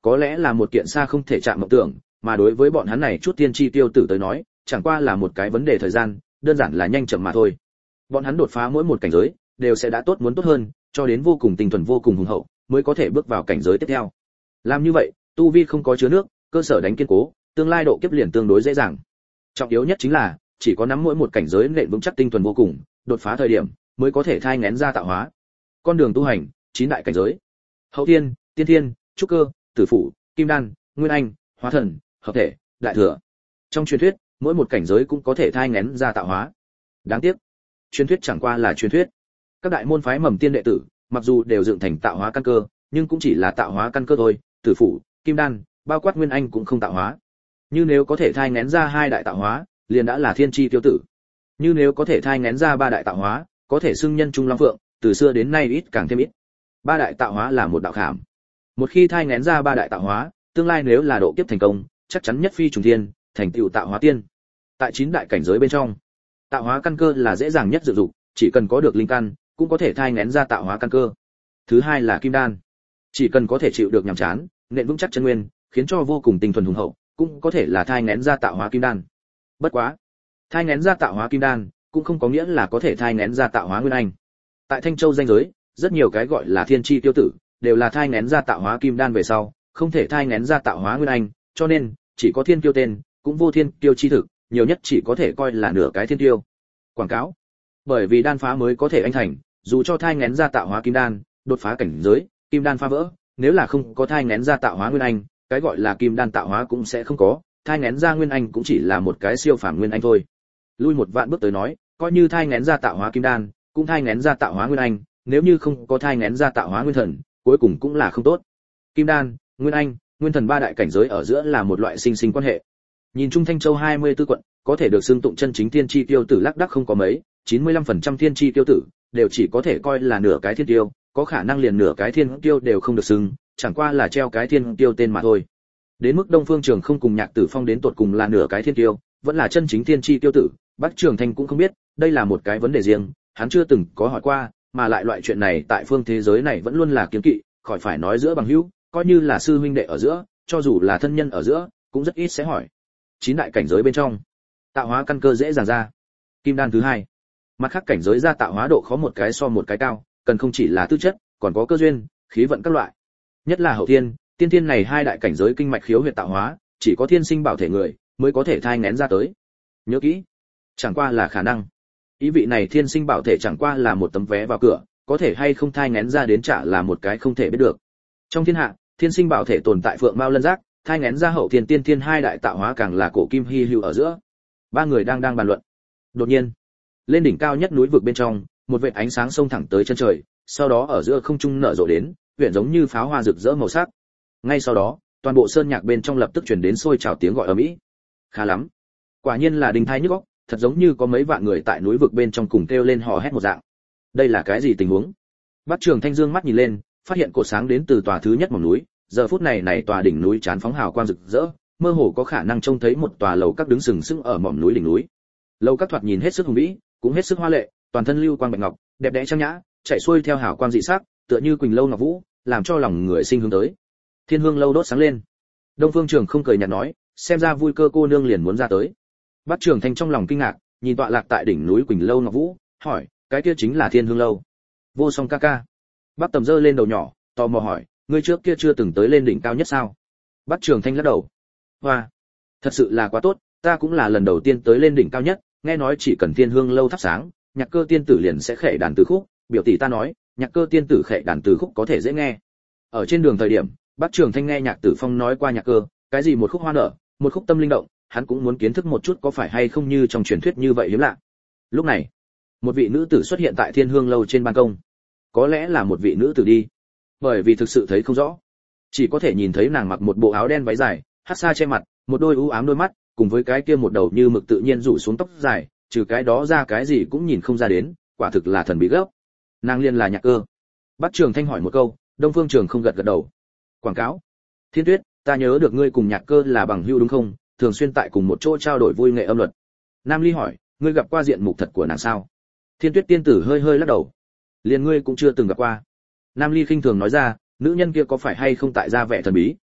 có lẽ là một kiện xa không thể chạm mộng tưởng, mà đối với bọn hắn này chút tiên tri tiêu tử tới nói, chẳng qua là một cái vấn đề thời gian, đơn giản là nhanh chậm mà thôi. Bọn hắn đột phá mỗi một cảnh giới, đều sẽ đã tốt muốn tốt hơn, cho đến vô cùng tinh thuần vô cùng hùng hậu, mới có thể bước vào cảnh giới tiếp theo. Làm như vậy, tu vi không có chứa nước, cơ sở đánh kiên cố, tương lai độ kiếp liền tương đối dễ dàng. Trọng yếu nhất chính là, chỉ có nắm mỗi một cảnh giới nền vững chắc tinh thuần vô cùng, đột phá thời điểm, mới có thể thai nghén ra tạo hóa. Con đường tu hành, chín đại cảnh giới. Hậu thiên, tiên thiên, trúc cơ, tử phủ, kim đan, nguyên anh, hóa thần, hợp thể, đại thừa. Trong truyền thuyết, mỗi một cảnh giới cũng có thể thai nghén ra tạo hóa. Đáng tiếc, truyền thuyết chẳng qua là truyền thuyết. Các đại môn phái mầm tiên đệ tử, mặc dù đều dựng thành tạo hóa căn cơ, nhưng cũng chỉ là tạo hóa căn cơ thôi, tử phủ, kim đan, bao quát nguyên anh cũng không tạo hóa. Như nếu có thể thai nghén ra hai đại tạo hóa, liền đã là thiên chi tiêu tử. Như nếu có thể thai nghén ra ba đại tạo hóa, có thể xưng nhân trung long phượng, từ xưa đến nay ít càng thêm ít. Ba đại tạo hóa là một đạo khảm. Một khi thai nghén ra ba đại tạo hóa, tương lai nếu là độ kiếp thành công, chắc chắn nhất phi trùng thiên, thành tựu tạo hóa tiên. Tại chín đại cảnh giới bên trong, tạo hóa căn cơ là dễ dàng nhất dự dụng, chỉ cần có được linh căn, cũng có thể thai nghén ra tạo hóa căn cơ. Thứ hai là kim đan, chỉ cần có thể chịu được nhàm chán, nện vững chắc chân nguyên, khiến cho vô cùng tinh thuần hùng hậu, cũng có thể là thai nghén ra tạo hóa kim đan. Bất quá, thai nghén ra tạo hóa kim đan, cũng không có nghĩa là có thể thai nghén ra tạo hóa nguyên anh. Tại Thanh Châu danh giới, rất nhiều cái gọi là thiên chi tiêu tử, đều là thai nghén ra tạo hóa kim đan về sau, không thể thai nghén ra tạo hóa nguyên anh, cho nên chỉ có thiên tiêu tên, cũng vô thiên tiêu chi thực, nhiều nhất chỉ có thể coi là nửa cái thiên tiêu. Quảng cáo. Bởi vì đan phá mới có thể anh thành, dù cho thai nghén ra tạo hóa kim đan, đột phá cảnh giới, kim đan phá vỡ, nếu là không có thai nghén ra tạo hóa nguyên anh, cái gọi là kim đan tạo hóa cũng sẽ không có, thai nghén ra nguyên anh cũng chỉ là một cái siêu phàm nguyên anh thôi. Lui một vạn bước tới nói, coi như thai nghén ra tạo hóa kim đan, cũng thai nghén ra tạo hóa nguyên anh, nếu như không có thai nghén ra tạo hóa nguyên thần, cuối cùng cũng là không tốt. Kim đan, nguyên anh, nguyên thần ba đại cảnh giới ở giữa là một loại sinh sinh quan hệ. Nhìn chung Thanh Châu hai mươi tư quận, có thể được xưng tụng chân chính thiên chi tiêu tử lác đác không có mấy, chín mươi lăm phần trăm thiên chi tiêu tử đều chỉ có thể coi là nửa cái thiên tiêu, có khả năng liền nửa cái thiên tiêu đều không được xưng, chẳng qua là treo cái thiên tiêu tên mà thôi. Đến mức Đông Phương Trường không cùng Nhạc Tử Phong đến tột cùng là nửa cái thiên tiêu, vẫn là chân chính thiên chi tiêu tử, Bắc Trường Thanh cũng không biết, đây là một cái vấn đề riêng, hắn chưa từng có hỏi qua, mà lại loại chuyện này tại phương thế giới này vẫn luôn là kiêng kỵ, khỏi phải nói giữa bằng hữu, coi như là sư huynh đệ ở giữa, cho dù là thân nhân ở giữa, cũng rất ít sẽ hỏi. Chín đại cảnh giới bên trong, tạo hóa căn cơ dễ dàng ra. Kim đan thứ hai. Mặt khác cảnh giới ra tạo hóa độ khó một cái so một cái cao, cần không chỉ là tư chất, còn có cơ duyên, khí vận các loại. Nhất là hậu thiên, tiên thiên này hai đại cảnh giới kinh mạch khiếu huyệt tạo hóa, chỉ có thiên sinh bảo thể người mới có thể thai nghén ra tới. Nhớ kỹ, chẳng qua là khả năng. Ý vị này thiên sinh bảo thể chẳng qua là một tấm vé vào cửa, có thể hay không thai nghén ra đến trả là một cái không thể biết được. Trong thiên hạ, thiên sinh bảo thể tồn tại phượng mao lân giác, thai nghén ra hậu thiên tiên thiên hai đại tạo hóa càng là cổ kim hy hữu ở giữa. Ba người đang đang bàn luận. Đột nhiên, lên đỉnh cao nhất núi vực bên trong, một vệt ánh sáng xông thẳng tới chân trời, sau đó ở giữa không trung nở rộ đến, huyện giống như pháo hoa rực rỡ màu sắc. Ngay sau đó, toàn bộ sơn nhạc bên trong lập tức truyền đến sôi trào tiếng gọi ầm ĩ. Khá lắm, quả nhiên là đình thai nhức óc, thật giống như có mấy vạn người tại núi vực bên trong cùng kêu lên hò hét một dạng. Đây là cái gì tình huống? Bắc Trường Thanh dương mắt nhìn lên, phát hiện cột sáng đến từ tòa thứ nhất mỏm núi, giờ phút này này tòa đỉnh núi chán phóng hào quang rực rỡ, mơ hồ có khả năng trông thấy một tòa lầu các đứng sừng sững ở mỏm núi đỉnh núi. Lầu các thoạt nhìn hết sức hùng vĩ, cũng hết sức hoa lệ, toàn thân lưu quang bạch ngọc, đẹp đẽ trang nhã, chạy xuôi theo hào quang dị sắc, tựa như quỳnh lâu ngọc vũ, làm cho lòng người sinh hướng tới. Thiên hương lâu đốt sáng lên. Đông Phương Trường không cười nhạt nói, xem ra vui cơ cô nương liền muốn ra tới. Bắc Trường Thanh trong lòng kinh ngạc, nhìn tọa lạc tại đỉnh núi quỳnh lâu ngọc vũ, hỏi, cái kia chính là Thiên Hương lâu? Vô Song ca ca. Bắc Tầm giơ lên đầu nhỏ, tò mò hỏi, ngươi trước kia chưa từng tới lên đỉnh cao nhất sao? Bắc Trường Thanh lắc đầu. Hoa, thật sự là quá tốt, ta cũng là lần đầu tiên tới lên đỉnh cao nhất, nghe nói chỉ cần Thiên Hương lâu thắp sáng, nhạc cơ tiên tử liền sẽ khệ đàn từ khúc, biểu tỷ ta nói, nhạc cơ tiên tử khệ đàn từ khúc có thể dễ nghe. Ở trên đường thời điểm, Bắc Trường Thanh nghe Nhạc Tử Phong nói qua nhạc cơ, cái gì một khúc hoa nở, một khúc tâm linh động, hắn cũng muốn kiến thức một chút có phải hay không như trong truyền thuyết như vậy hiếm lạ. Lúc này, một vị nữ tử xuất hiện tại Thiên Hương lâu trên ban công. Có lẽ là một vị nữ tử đi, bởi vì thực sự thấy không rõ, chỉ có thể nhìn thấy nàng mặc một bộ áo đen váy dài, hắt xa che mặt, một đôi u ám đôi mắt, cùng với cái kia một đầu như mực tự nhiên rủ xuống tóc dài, trừ cái đó ra cái gì cũng nhìn không ra đến, quả thực là thần bí gấp. Nàng liên là Nhạc Cơ. Bắc Trường Thanh hỏi một câu, Đông Phương Trường không gật gật đầu. Quảng cáo. Thiên Tuyết, ta nhớ được ngươi cùng Nhạc Cơ là bằng hữu đúng không? Thường xuyên tại cùng một chỗ trao đổi vui nghệ âm luật. Nam Ly hỏi, ngươi gặp qua diện mục thật của nàng sao? Thiên Tuyết tiên tử hơi hơi lắc đầu. Liền ngươi cũng chưa từng gặp qua. Nam Ly khinh thường nói ra, nữ nhân kia có phải hay không tại ra vẻ thần bí,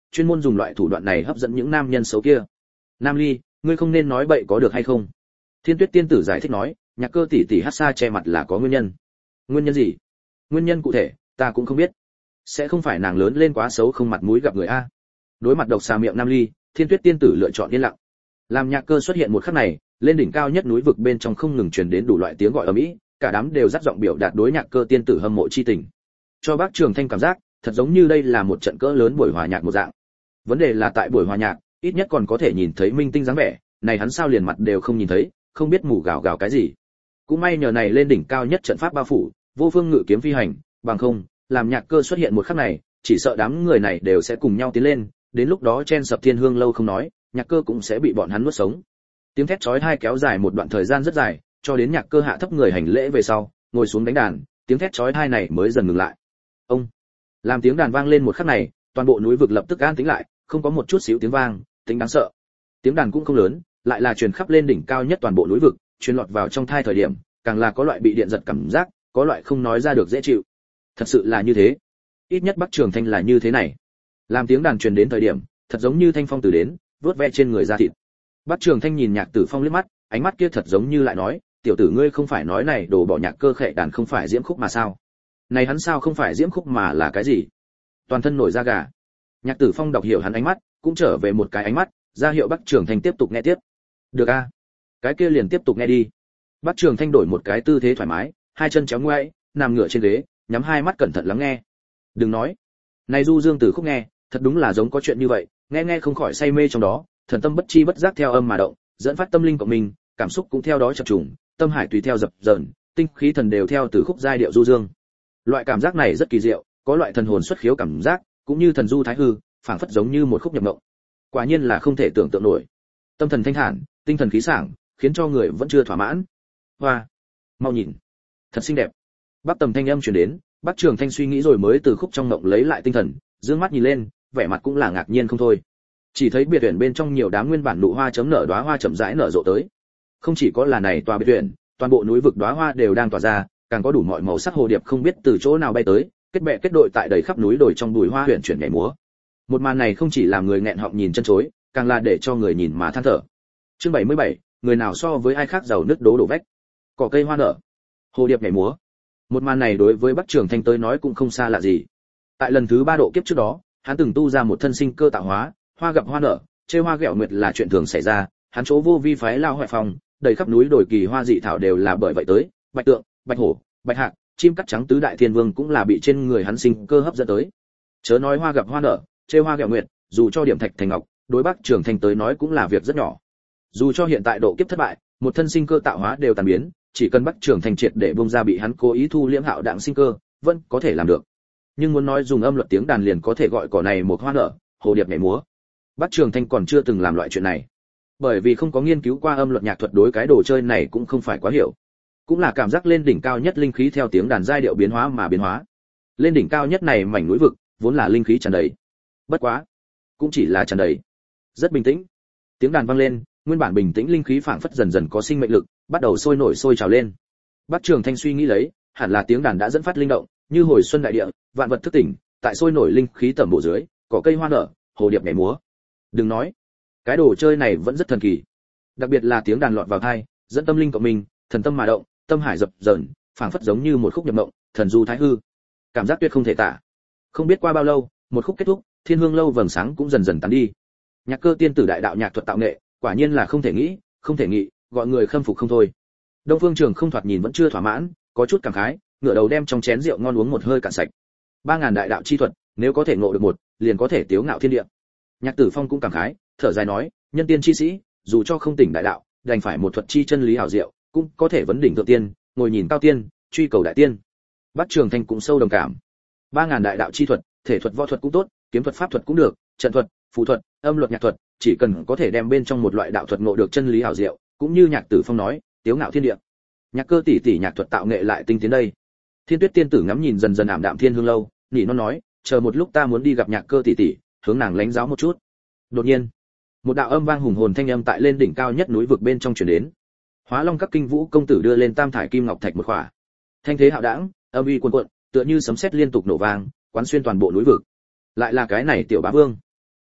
chuyên môn dùng loại thủ đoạn này hấp dẫn những nam nhân xấu kia. Nam Ly, ngươi không nên nói bậy có được hay không? Thiên Tuyết tiên tử giải thích nói, Nhạc Cơ tỷ tỷ hát xa che mặt là có nguyên nhân. Nguyên nhân gì? Nguyên nhân cụ thể ta cũng không biết. Sẽ không phải nàng lớn lên quá xấu không mặt mũi gặp người a? Đối mặt độc xà miệng Nam Ly, Thiên Tuyết tiên tử lựa chọn yên lặng. Làm Nhạc Cơ xuất hiện một khắc này, lên đỉnh cao nhất núi vực bên trong không ngừng truyền đến đủ loại tiếng gọi ầm ĩ, cả đám đều dắt giọng biểu đạt đối Nhạc Cơ tiên tử hâm mộ chi tình. Cho Bác Trường Thanh cảm giác, thật giống như đây là một trận cỡ lớn buổi hòa nhạc một dạng. Vấn đề là tại buổi hòa nhạc, ít nhất còn có thể nhìn thấy minh tinh dáng vẻ, này hắn sao liền mặt đều không nhìn thấy, không biết mù gào gào cái gì. Cũng may nhờ này lên đỉnh cao nhất trận pháp bao phủ, vô phương ngự kiếm phi hành, bằng không, làm Nhạc Cơ xuất hiện một khắc này, chỉ sợ đám người này đều sẽ cùng nhau tiến lên, đến lúc đó chen sập thiên hương lâu không nói, Nhạc Cơ cũng sẽ bị bọn hắn nuốt sống. Tiếng thét chói tai kéo dài một đoạn thời gian rất dài, cho đến Nhạc Cơ hạ thấp người hành lễ về sau, ngồi xuống đánh đàn, tiếng thét chói tai này mới dần ngừng lại. Ông, làm tiếng đàn vang lên một khắc này, toàn bộ núi vực lập tức an tĩnh lại, không có một chút xíu tiếng vang, tính đáng sợ. Tiếng đàn cũng không lớn, lại là truyền khắp lên đỉnh cao nhất toàn bộ núi vực, truyền lọt vào trong thai thời điểm, càng là có loại bị điện giật cảm giác, có loại không nói ra được dễ chịu. Thật sự là như thế. Ít nhất Bắc Trường Thanh là như thế này. Làm tiếng đàn truyền đến thời điểm, thật giống như thanh phong từ đến, vuốt ve trên người da thịt. Bắc Trường Thanh nhìn Nhạc Tử Phong liếc mắt, ánh mắt kia thật giống như lại nói, tiểu tử ngươi không phải nói này đồ bỏ Nhạc Cơ khệ đàn không phải diễm khúc mà sao? Này hắn sao không phải diễm khúc mà là cái gì? Toàn thân nổi da gà. Nhạc Tử Phong đọc hiểu hắn ánh mắt, cũng trở về một cái ánh mắt, ra hiệu Bắc Trường Thanh tiếp tục nghe tiếp. Được a, cái kia liền tiếp tục nghe đi. Bắc Trường Thanh đổi một cái tư thế thoải mái, hai chân chéo ngoại, nằm ngửa trên ghế, nhắm hai mắt cẩn thận lắng nghe. Đừng nói, này du dương từ khúc nghe, thật đúng là giống có chuyện như vậy, nghe nghe không khỏi say mê trong đó, thần tâm bất chi bất giác theo âm mà động, dẫn phát tâm linh của mình, cảm xúc cũng theo đó chập trùng, tâm hải tùy theo dập dờn, tinh khí thần đều theo từ khúc giai điệu du dương. Loại cảm giác này rất kỳ diệu, có loại thần hồn xuất khiếu cảm giác, cũng như thần du thái hư, phảng phất giống như một khúc nhập mộng. Quả nhiên là không thể tưởng tượng nổi. Tâm thần thanh thản, tinh thần khí sảng, khiến cho người vẫn chưa thỏa mãn. Hoa, mau nhìn, thật xinh đẹp. Bắc Tầm thanh âm truyền đến, Bắc Trường Thanh suy nghĩ rồi mới từ khúc trong mộng lấy lại tinh thần, dương mắt nhìn lên, vẻ mặt cũng là ngạc nhiên không thôi. Chỉ thấy biệt viện bên trong nhiều đám nguyên bản nụ hoa chấm nở đóa hoa chậm rãi nở rộ tới. Không chỉ có là này tòa biệt viện, toàn bộ núi vực đóa hoa đều đang tỏa ra, càng có đủ mọi màu sắc hồ điệp không biết từ chỗ nào bay tới, kết bè kết đội tại đầy khắp núi đồi trong bụi hoa huyền chuyển nhảy múa. Một màn này không chỉ làm người nghẹn họng nhìn chân chối, càng là để cho người nhìn mà than thở. Chương bảy mươi bảy, người nào so với ai khác giàu nứt đố đổ vách. Cỏ cây hoa nở, hồ điệp nhảy múa. Một màn này đối với Bắc Trường Thanh tới nói cũng không xa lạ gì. Tại lần thứ ba độ kiếp trước đó, hắn từng tu ra một thân sinh cơ tạo hóa, hoa gặp hoa nở, chơi hoa ghẹo nguyệt là chuyện thường xảy ra, hắn chỗ vô vi phái lao hoại phòng, đầy khắp núi đồi kỳ hoa dị thảo đều là bởi vậy tới, bạch tượng, bạch hổ, bạch hạc, chim cắt trắng tứ đại thiên vương cũng là bị trên người hắn sinh cơ hấp dẫn tới. Chớ nói hoa gặp hoa nở, chơi hoa ghẹo nguyệt, dù cho điểm thạch thành ngọc, đối Bắc Trường Thanh tới nói cũng là việc rất nhỏ. Dù cho hiện tại độ kiếp thất bại, một thân sinh cơ tạo hóa đều tàn biến, chỉ cần Bắc Trường Thanh triệt để bung ra bị hắn cố ý thu liễm hạo đạm sinh cơ, vẫn có thể làm được. Nhưng muốn nói dùng âm luật tiếng đàn liền có thể gọi cỏ này một hoa nở, hồ điệp nhảy múa, Bắc Trường Thanh còn chưa từng làm loại chuyện này. Bởi vì không có nghiên cứu qua âm luật nhạc thuật, đối cái đồ chơi này cũng không phải quá hiểu. Cũng là cảm giác lên đỉnh cao nhất linh khí theo tiếng đàn giai điệu biến hóa mà biến hóa. Lên đỉnh cao nhất này mảnh núi vực, vốn là linh khí tràn đầy. Bất quá, cũng chỉ là tràn đầy. Rất bình tĩnh. Tiếng đàn vang lên, nguyên bản bình tĩnh linh khí phảng phất dần dần có sinh mệnh lực, bắt đầu sôi nổi sôi trào lên. Bắc Trường Thanh suy nghĩ lấy, hẳn là tiếng đàn đã dẫn phát linh động, như hồi xuân đại địa, vạn vật thức tỉnh, tại sôi nổi linh khí tẩm bổ dưới, cỏ cây hoa nở, hồ điệp nhảy múa. Đừng nói, cái đồ chơi này vẫn rất thần kỳ. Đặc biệt là tiếng đàn lọt vào tai, dẫn tâm linh của mình, thần tâm mà động, tâm hải dập dờn, phảng phất giống như một khúc nhập mộng, thần du thái hư. Cảm giác tuyệt không thể tả. Không biết qua bao lâu, một khúc kết thúc, thiên hương lâu vầng sáng cũng dần dần tán đi. Nhạc Cơ tiên tử đại đạo nhạc thuật tạo nghệ, quả nhiên là không thể nghĩ, không thể nghĩ, gọi người khâm phục không thôi. Đông Phương Trường không thoạt nhìn vẫn chưa thỏa mãn, có chút cảm khái, ngửa đầu đem trong chén rượu ngon uống một hơi cạn sạch. Ba ngàn đại đạo chi thuật, nếu có thể ngộ được một, liền có thể tiếu ngạo thiên địa. Nhạc Tử Phong cũng cảm khái, thở dài nói, nhân tiên chi sĩ, dù cho không tỉnh đại đạo, đành phải một thuật chi chân lý hảo diệu, cũng có thể vấn đỉnh thượng tiên, ngồi nhìn cao tiên, truy cầu đại tiên. Bắc Trường Thanh cũng sâu đồng cảm. Ba ngàn đại đạo chi thuật, thể thuật võ thuật cũng tốt, kiếm thuật pháp thuật cũng được, trận thuật, phù thuật, âm luật nhạc thuật, chỉ cần có thể đem bên trong một loại đạo thuật ngộ được chân lý hảo diệu, cũng như Nhạc Tử Phong nói, tiếu ngạo thiên địa. Nhạc Cơ tỷ tỷ nhạc thuật tạo nghệ lại tinh tiến đây. Thiên Tuyết tiên tử ngắm nhìn dần dần ảm đạm thiên hương lâu, nỉ non nói, chờ một lúc ta muốn đi gặp Nhạc Cơ tỷ tỷ, hướng nàng lãnh giáo một chút. Đột nhiên, một đạo âm vang hùng hồn thanh âm tại lên đỉnh cao nhất núi vực bên trong truyền đến. Hóa Long các kinh vũ công tử đưa lên tam thải kim ngọc thạch một khỏa. Thanh thế hạo đãng, âm uy cuồn cuộn, tựa như sấm sét liên tục nổ vang, quán xuyên toàn bộ núi vực. Lại là cái này tiểu bá vương.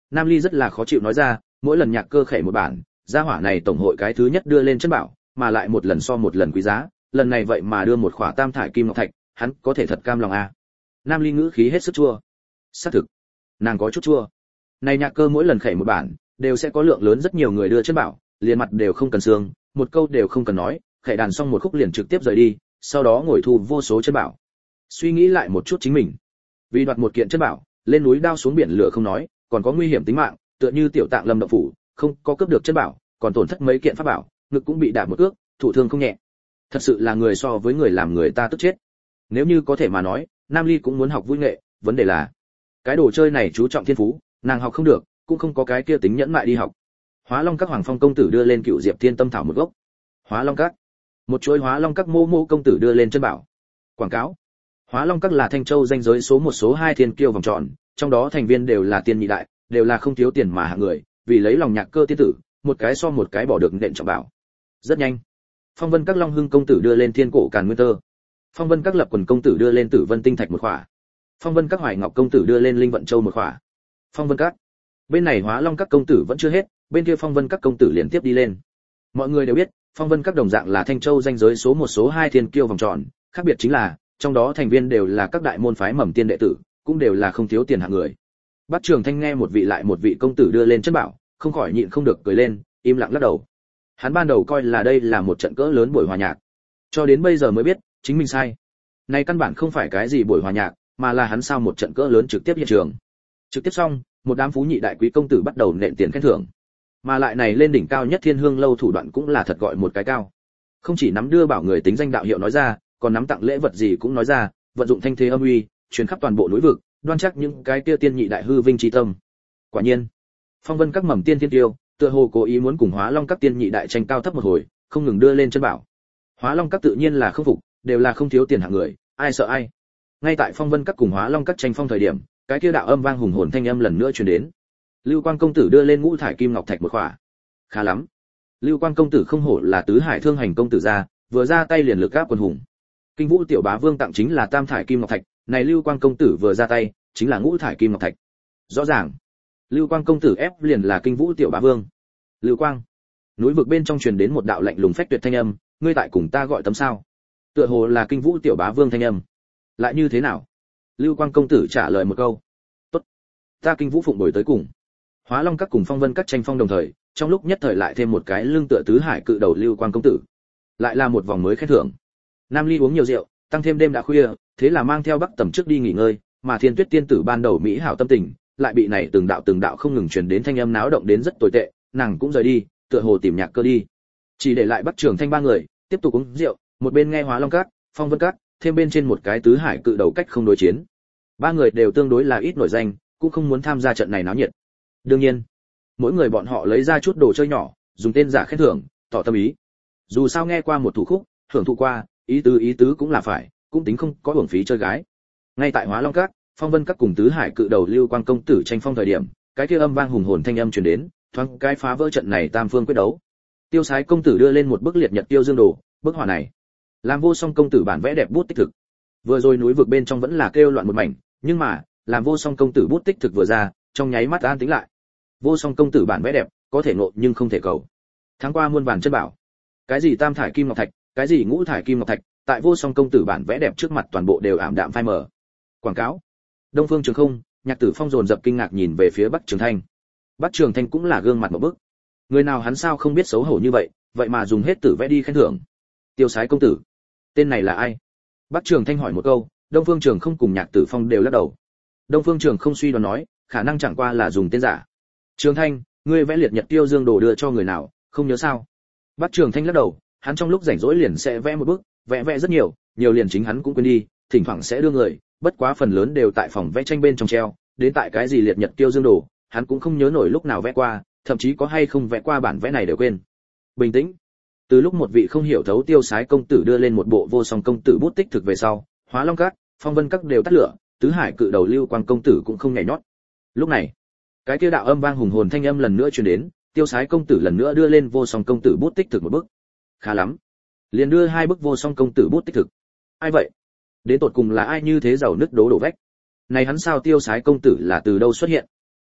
Nam Ly rất là khó chịu nói ra, mỗi lần nhạc cơ khẩy một bản, gia hỏa này tổng hội cái thứ nhất đưa lên chân bảo, mà lại một lần so một lần quý giá, lần này vậy mà đưa một khỏa tam thải kim ngọc thạch, hắn có thể thật cam lòng à? Nam Ly ngữ khí hết sức chua. Xác thực, nàng có chút chua. Này nhạc cơ mỗi lần khẩy một bản, đều sẽ có lượng lớn rất nhiều người đưa chân bảo, liền mặt đều không cần xương, một câu đều không cần nói, khẩy đàn xong một khúc liền trực tiếp rời đi, sau đó ngồi thu vô số chân bảo. Suy nghĩ lại một chút chính mình, vì đoạt một kiện chân bảo, lên núi đao xuống biển lửa không nói, còn có nguy hiểm tính mạng, tựa như tiểu tạng lâm động phủ, không có cướp được chân bảo, còn tổn thất mấy kiện pháp bảo, ngực cũng bị đạp một cước, thụ thương không nhẹ. Thật sự là người so với người làm người ta tức chết. Nếu như có thể mà nói, Nam Ly cũng muốn học vui nghệ, vấn đề là cái đồ chơi này chú trọng thiên phú, nàng học không được, cũng không có cái kia tính nhẫn mại đi học. Hóa Long Các Hoàng Phong công tử đưa lên Cựu Diệp Thiên Tâm thảo một gốc. Hóa Long Các, một chuỗi Hóa Long Các mô mô công tử đưa lên chân bảo. Quảng cáo. Hóa Long Các là Thanh Châu danh giới số một số hai thiên kiêu vòng tròn, trong đó thành viên đều là tiên nhị đại, đều là không thiếu tiền mà hạng người, vì lấy lòng nhạc cơ tiên tử, một cái so một cái bỏ được nện trọng bảo. Rất nhanh, Phong Vân Các Long Hưng công tử đưa lên Thiên Cổ Càn Nguyên Tơ. Phong Vân Các Lập Quần công tử đưa lên Tử Vân Tinh Thạch một khỏa. Phong Vân Các Hoài Ngọc công tử đưa lên Linh Vận Châu một khỏa. Phong Vân Các. Bên này Hóa Long Các công tử vẫn chưa hết, bên kia Phong Vân Các công tử liên tiếp đi lên. Mọi người đều biết, Phong Vân Các đồng dạng là Thanh Châu danh giới số một số hai thiên kiêu vòng tròn, khác biệt chính là, trong đó thành viên đều là các đại môn phái mầm tiên đệ tử, cũng đều là không thiếu tiền hạng người. Bắc Trường Thanh nghe một vị lại một vị công tử đưa lên chân bảo, không khỏi nhịn không được cười lên, im lặng lắc đầu. Hắn ban đầu coi là đây là một trận cỡ lớn buổi hòa nhạc, cho đến bây giờ mới biết, chính mình sai. Này căn bản không phải cái gì buổi hòa nhạc, mà là hắn sao một trận cỡ lớn trực tiếp hiện trường. Trực tiếp xong, một đám phú nhị đại quý công tử bắt đầu nện tiền khen thưởng. Mà lại này lên đỉnh cao nhất Thiên Hương lâu thủ đoạn cũng là thật gọi một cái cao. Không chỉ nắm đưa bảo người tính danh đạo hiệu nói ra, còn nắm tặng lễ vật gì cũng nói ra, vận dụng thanh thế âm uy, truyền khắp toàn bộ núi vực, đoan chắc những cái kia tiên nhị đại hư vinh chi tâm. Quả nhiên, Phong Vân Các mầm tiên thiên tiêu, tựa hồ cố ý muốn cùng Hóa Long Các tiên nhị đại tranh cao thấp một hồi, không ngừng đưa lên chân bảo. Hóa Long Các tự nhiên là không phục, đều là không thiếu tiền hạng người, ai sợ ai. Ngay tại Phong Vân Các cùng Hóa Long Các tranh phong thời điểm, cái kia đạo âm vang hùng hồn thanh âm lần nữa truyền đến. Lưu Quang công tử đưa lên ngũ thải kim ngọc thạch một khỏa. Khá lắm. Lưu Quang công tử không hổ là tứ hải thương hành công tử gia, vừa ra tay liền lực áp quân hùng. Kinh Vũ tiểu bá vương tặng chính là tam thải kim ngọc thạch, này Lưu Quang công tử vừa ra tay, chính là ngũ thải kim ngọc thạch. Rõ ràng, Lưu Quang công tử ép liền là Kinh Vũ tiểu bá vương. Lưu Quang. Núi vực bên trong truyền đến một đạo lạnh lùng phách tuyệt thanh âm, ngươi tại cùng ta gọi tấm sao? Tựa hồ là Kinh Vũ tiểu bá vương thanh âm. Lại như thế nào? Lưu Quang công tử trả lời một câu. Tốt, ta Kinh Vũ phụng đổi tới cùng. Hóa Long Các cùng Phong Vân Các tranh phong đồng thời, trong lúc nhất thời lại thêm một cái lưng tựa tứ hải cự đầu Lưu Quang công tử. Lại là một vòng mới khen thưởng. Nam Ly uống nhiều rượu, tăng thêm đêm đã khuya, thế là mang theo Bắc Tầm trước đi nghỉ ngơi, mà Thiên Tuyết tiên tử ban đầu mỹ hảo tâm tình, lại bị này từng đạo từng đạo không ngừng truyền đến thanh âm náo động đến rất tồi tệ, nàng cũng rời đi, tựa hồ tìm nhạc cơ đi. Chỉ để lại Bắc Trường Thanh ba người, tiếp tục uống rượu, một bên nghe Hóa Long Các, Phong Vân Các, thêm bên trên một cái tứ hải cự đầu cách không đối chiến. Ba người đều tương đối là ít nổi danh, cũng không muốn tham gia trận này náo nhiệt. Đương nhiên, mỗi người bọn họ lấy ra chút đồ chơi nhỏ, dùng tên giả khen thưởng, tỏ tâm ý. Dù sao nghe qua một thủ khúc, hưởng thụ qua, ý tứ ý tứ cũng là phải, cũng tính không có hưởng phí chơi gái. Ngay tại Hóa Long Các, Phong Vân Các cùng tứ hải cự đầu Lưu Quang công tử tranh phong thời điểm, cái kia âm vang hùng hồn thanh âm truyền đến, thoáng cái phá vỡ trận này tam phương quyết đấu. Tiêu Sái công tử đưa lên một bức liệt nhật tiêu dương đồ, bức họa này làm Vô Song công tử bản vẽ đẹp bút tích thực. Vừa rồi núi vực bên trong vẫn là kêu loạn một mảnh, nhưng mà, làm Vô Song công tử bút tích thực vừa ra, trong nháy mắt an tĩnh lại. Vô Song công tử bản vẽ đẹp, có thể ngộ nhưng không thể cầu. Tháng qua muôn vàn chân bảo, cái gì tam thải kim ngọc thạch, cái gì ngũ thải kim ngọc thạch, tại Vô Song công tử bản vẽ đẹp trước mặt toàn bộ đều ảm đạm phai mờ. Quảng cáo. Đông Phương Trường Không, Nhạc Tử Phong dồn dập kinh ngạc nhìn về phía Bắc Trường Thanh. Bắc Trường Thanh cũng là gương mặt một bức. Người nào hắn sao không biết xấu hổ như vậy, vậy mà dùng hết tử vẽ đi khen thưởng. Tiêu Sái công tử, tên này là ai? Bắc Trường Thanh hỏi một câu, Đông Phương Trường Không cùng Nhạc Tử Phong đều lắc đầu. Đông Phương Trường Không suy đoán nói, khả năng chẳng qua là dùng tên giả. Trường Thanh, ngươi vẽ liệt nhật tiêu dương đồ đưa cho người nào, không nhớ sao? Bắc Trường Thanh lắc đầu, hắn trong lúc rảnh rỗi liền sẽ vẽ một bức, vẽ vẽ rất nhiều, nhiều liền chính hắn cũng quên đi, thỉnh thoảng sẽ đưa người, bất quá phần lớn đều tại phòng vẽ tranh bên trong treo, đến tại cái gì liệt nhật tiêu dương đồ, hắn cũng không nhớ nổi lúc nào vẽ qua, thậm chí có hay không vẽ qua bản vẽ này đều quên. Bình tĩnh. Từ lúc một vị không hiểu thấu Tiêu Sái công tử đưa lên một bộ Vô Song công tử bút tích thực về sau, Hóa Long Các, Phong Vân Các đều tắt lửa, tứ hải cự đầu Lưu Quang công tử cũng không nhảy nhót. Lúc này, cái kia đạo âm vang hùng hồn thanh âm lần nữa truyền đến, Tiêu Sái công tử lần nữa đưa lên Vô Song công tử bút tích thực một bức. Khá lắm, liền đưa hai bức Vô Song công tử bút tích thực. Ai vậy? Đến tột cùng là ai như thế giàu nứt đố đổ vách? Này hắn sao Tiêu Sái công tử là từ đâu xuất hiện?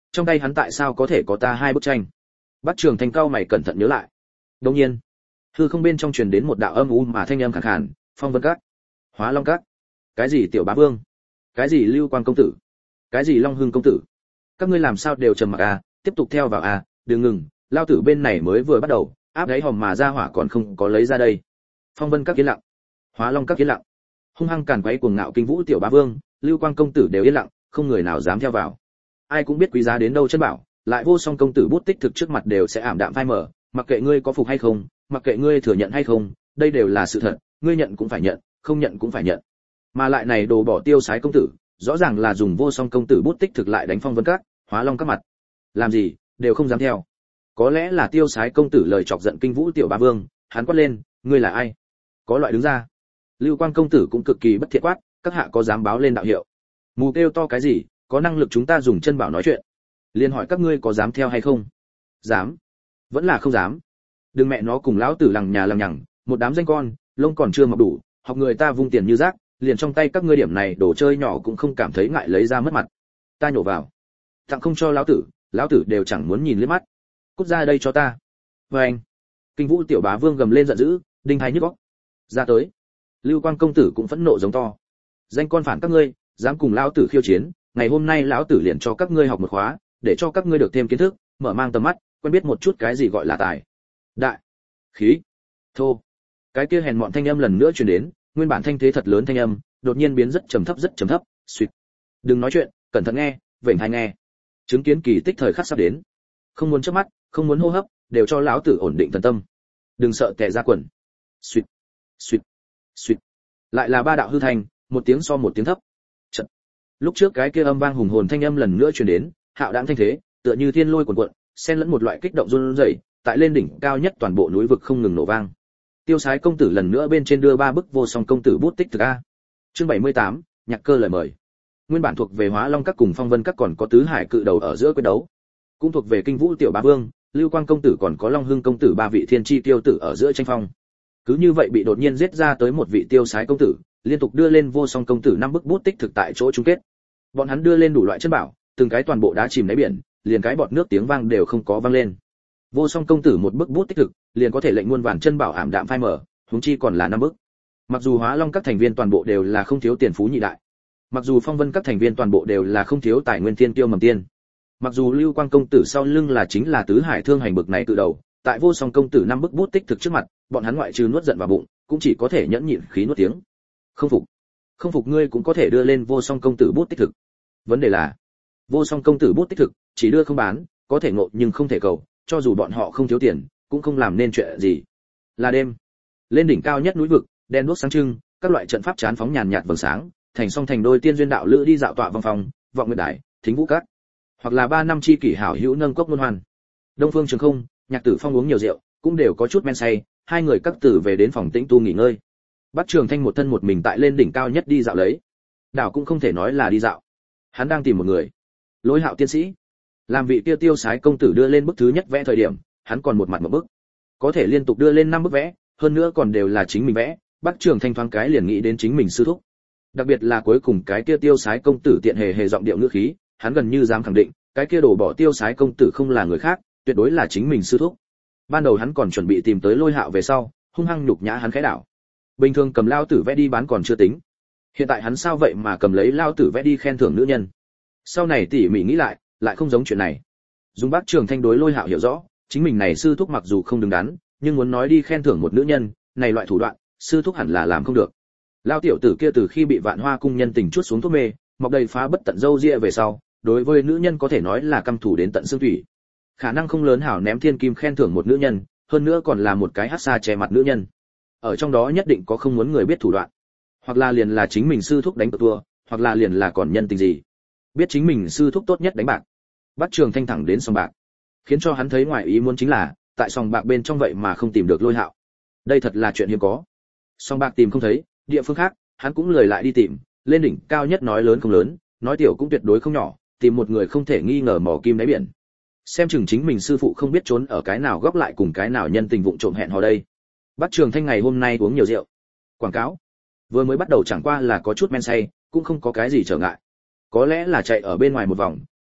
Trong tay hắn tại sao có thể có ta hai bức tranh? Bắc Trường Thanh cao mày cẩn thận nhớ lại. Đột nhiên, hư không bên trong truyền đến một đạo âm u mà thanh âm khàn khàn, Phong Vân Các, Hóa Long Các. Cái gì Tiểu Bá Vương? Cái gì Lưu Quang công tử? Cái gì Long Hưng công tử? Các ngươi làm sao đều trầm mặc à, tiếp tục theo vào à, đừng ngừng, lao tử bên này mới vừa bắt đầu, áp đáy hòm mà ra hỏa còn không có lấy ra đây. Phong Vân Các yên lặng, Hóa Long Các yên lặng. Hung hăng càn quấy cuồng ngạo kinh vũ Tiểu Bá Vương, Lưu Quang công tử đều yên lặng, không người nào dám theo vào. Ai cũng biết quý giá đến đâu chân bảo, lại vô song công tử bút tích thực trước mặt đều sẽ ảm đạm phai mờ, mặc kệ ngươi có phục hay không, mặc kệ ngươi thừa nhận hay không, đây đều là sự thật, ngươi nhận cũng phải nhận, không nhận cũng phải nhận. Mà lại này đồ bỏ tiêu sái công tử, rõ ràng là dùng vô song công tử bút tích thực lại đánh Phong Vân Các, Hóa Long Các mặt. Làm gì, đều không dám theo. Có lẽ là tiêu sái công tử lời chọc giận kinh vũ Tiểu Bá Vương, hắn quát lên, ngươi là ai? Có loại đứng ra. Lưu Quang công tử cũng cực kỳ bất thiện quát, các hạ có dám báo lên đạo hiệu? Mù kêu to cái gì, có năng lực chúng ta dùng chân bảo nói chuyện. Liên hỏi các ngươi có dám theo hay không? Dám. Vẫn là không dám. Đừng mẹ nó cùng lão tử lằng nhà lằng nhằng, một đám danh con, lông còn chưa mọc đủ, học người ta vung tiền như rác, liền trong tay các ngươi điểm này đồ chơi nhỏ cũng không cảm thấy ngại lấy ra mất mặt. Ta nhổ vào. Tặng không cho lão tử, lão tử đều chẳng muốn nhìn liếc mắt. Cút ra đây cho ta. Và anh. Kinh vũ Tiểu Bá Vương gầm lên giận dữ, đinh hai nhức óc. Ra tới. Lưu Quang công tử cũng phẫn nộ giống to. Danh con phản các ngươi, dám cùng lão tử khiêu chiến, ngày hôm nay lão tử liền cho các ngươi học một khóa, để cho các ngươi được thêm kiến thức, mở mang tầm mắt, quen biết một chút cái gì gọi là tài, đại, khí, thô. Cái kia hèn mọn thanh âm lần nữa truyền đến, nguyên bản thanh thế thật lớn thanh âm, đột nhiên biến rất trầm thấp rất trầm thấp, suýt. Đừng nói chuyện, cẩn thận nghe, vểnh tai nghe. Chứng kiến kỳ tích thời khắc sắp đến. Không muốn chớp mắt, không muốn hô hấp, đều cho lão tử ổn định thần tâm. Đừng sợ tè ra quần. Suýt, suýt, suýt. Lại là ba đạo hư thành, một tiếng so một tiếng thấp. Chật. Lúc trước cái kia âm vang hùng hồn thanh âm lần nữa truyền đến, hạo đãng thanh thế, tựa như thiên lôi cuồn cuộn, xen lẫn một loại kích động run rẩy, tại lên đỉnh cao nhất toàn bộ núi vực không ngừng nổ vang. Tiêu Sái công tử lần nữa bên trên đưa ba bức vô song công tử bút tích thực a. Chương bảy mươi tám, nhạc cơ lời mời. Nguyên bản thuộc về Hóa Long Các cùng Phong Vân Các còn có tứ hải cự đầu ở giữa quyết đấu, cũng thuộc về Kinh Vũ Tiểu Bá Vương, Lưu Quang công tử còn có Long Hưng công tử ba vị thiên chi tiêu tử ở giữa tranh phong. Cứ như vậy bị đột nhiên giết ra tới một vị Tiêu Sái công tử, liên tục đưa lên vô song công tử năm bức bút tích thực tại chỗ chung kết. Bọn hắn đưa lên đủ loại chân bảo, từng cái toàn bộ đá chìm đáy biển, liền cái bọt nước tiếng vang đều không có vang lên. Vô song công tử một bức bút tích thực, liền có thể lệnh muôn vàn chân bảo ảm đạm phai mờ, huống chi còn là năm bức. Mặc dù Hóa Long các thành viên toàn bộ đều là không thiếu tiền phú nhị đại, mặc dù Phong Vân các thành viên toàn bộ đều là không thiếu tài nguyên tiên tiêu mầm tiên, mặc dù Lưu Quang công tử sau lưng là chính là tứ hải thương hành bực này cự đầu, tại vô song công tử năm bức bút tích thực trước mặt, bọn hắn ngoại trừ nuốt giận vào bụng, cũng chỉ có thể nhẫn nhịn khí nuốt tiếng. Không phục, không phục ngươi cũng có thể đưa lên vô song công tử bút tích thực. Vấn đề là, vô song công tử bút tích thực, chỉ đưa không bán, có thể ngộ nhưng không thể cầu, cho dù bọn họ không thiếu tiền, cũng không làm nên chuyện gì. Là đêm, lên đỉnh cao nhất núi vực, đèn đuốc sáng trưng, các loại trận pháp chán phóng nhàn nhạt vầng sáng, thành song thành đôi tiên duyên đạo lữ đi dạo tọa vòng phòng, vọng nguyệt đài, thính vũ các, hoặc là ba năm chi kỷ hảo hữu nâng cốc luân hoàn. Đông Phương Trường Không, Nhạc Tử Phong uống nhiều rượu, cũng đều có chút men say, hai người các tử về đến phòng tĩnh tu nghỉ ngơi. Bắc Trường Thanh một thân một mình tại lên đỉnh cao nhất đi dạo lấy. Đảo cũng không thể nói là đi dạo. Hắn đang tìm một người. Lôi Hạo tiên sĩ. Làm vị kia Tiêu Sái công tử đưa lên bức thứ nhất vẽ thời điểm, hắn còn một mặt một bức. Có thể liên tục đưa lên năm bức vẽ, hơn nữa còn đều là chính mình vẽ, Bắc Trường Thanh thoáng cái liền nghĩ đến chính mình sư thúc. Đặc biệt là cuối cùng cái kia Tiêu Sái công tử tiện hề hề giọng điệu ngữ khí, hắn gần như dám khẳng định, cái kia đổ bỏ Tiêu Sái công tử không là người khác, tuyệt đối là chính mình sư thúc. Ban đầu hắn còn chuẩn bị tìm tới Lôi Hạo về sau, hung hăng nhục nhã hắn khẽ đảo. Bình thường cầm lao tử vẽ đi bán còn chưa tính, hiện tại hắn sao vậy mà cầm lấy lao tử vẽ đi khen thưởng nữ nhân. Sau này tỉ mỉ nghĩ lại, lại không giống chuyện này. Dùng Bắc Trường Thanh đối Lôi Hạo hiểu rõ, chính mình này sư thúc mặc dù không đứng đắn, nhưng muốn nói đi khen thưởng một nữ nhân, này loại thủ đoạn, sư thúc hẳn là làm không được. Lao tiểu tử kia từ khi bị Vạn Hoa cung nhân tình chuốt xuống thuốc mê, mọc đầy phá bất tận râu ria về sau, đối với nữ nhân có thể nói là căm thù đến tận xương thủy. Khả năng không lớn hảo ném thiên kim khen thưởng một nữ nhân, hơn nữa còn là một cái hắc xa che mặt nữ nhân. Ở trong đó nhất định có không muốn người biết thủ đoạn, hoặc là liền là chính mình sư thúc đánh cược thua, hoặc là liền là còn nhân tình gì. Biết chính mình sư thúc tốt nhất đánh bạc. Bắc Trường Thanh thẳng đến sòng bạc, khiến cho hắn thấy ngoài ý muốn chính là, tại sòng bạc bên trong vậy mà không tìm được Lôi Hạo. Đây thật là chuyện hiếm có. Sòng bạc tìm không thấy, địa phương khác, hắn cũng lười lại đi tìm, lên đỉnh cao nhất nói lớn không lớn, nói tiểu cũng tuyệt đối không nhỏ, tìm một người không thể nghi ngờ mỏ kim đáy biển. Xem chừng chính mình sư phụ không biết trốn ở cái nào góc lại cùng cái nào nhân tình vụng trộm hẹn hò đây. Bắc Trường Thanh ngày hôm nay uống nhiều rượu. Quảng cáo. Vừa mới bắt đầu chẳng qua là có chút men say, cũng không có cái gì trở ngại. Có lẽ là chạy ở bên ngoài một vòng,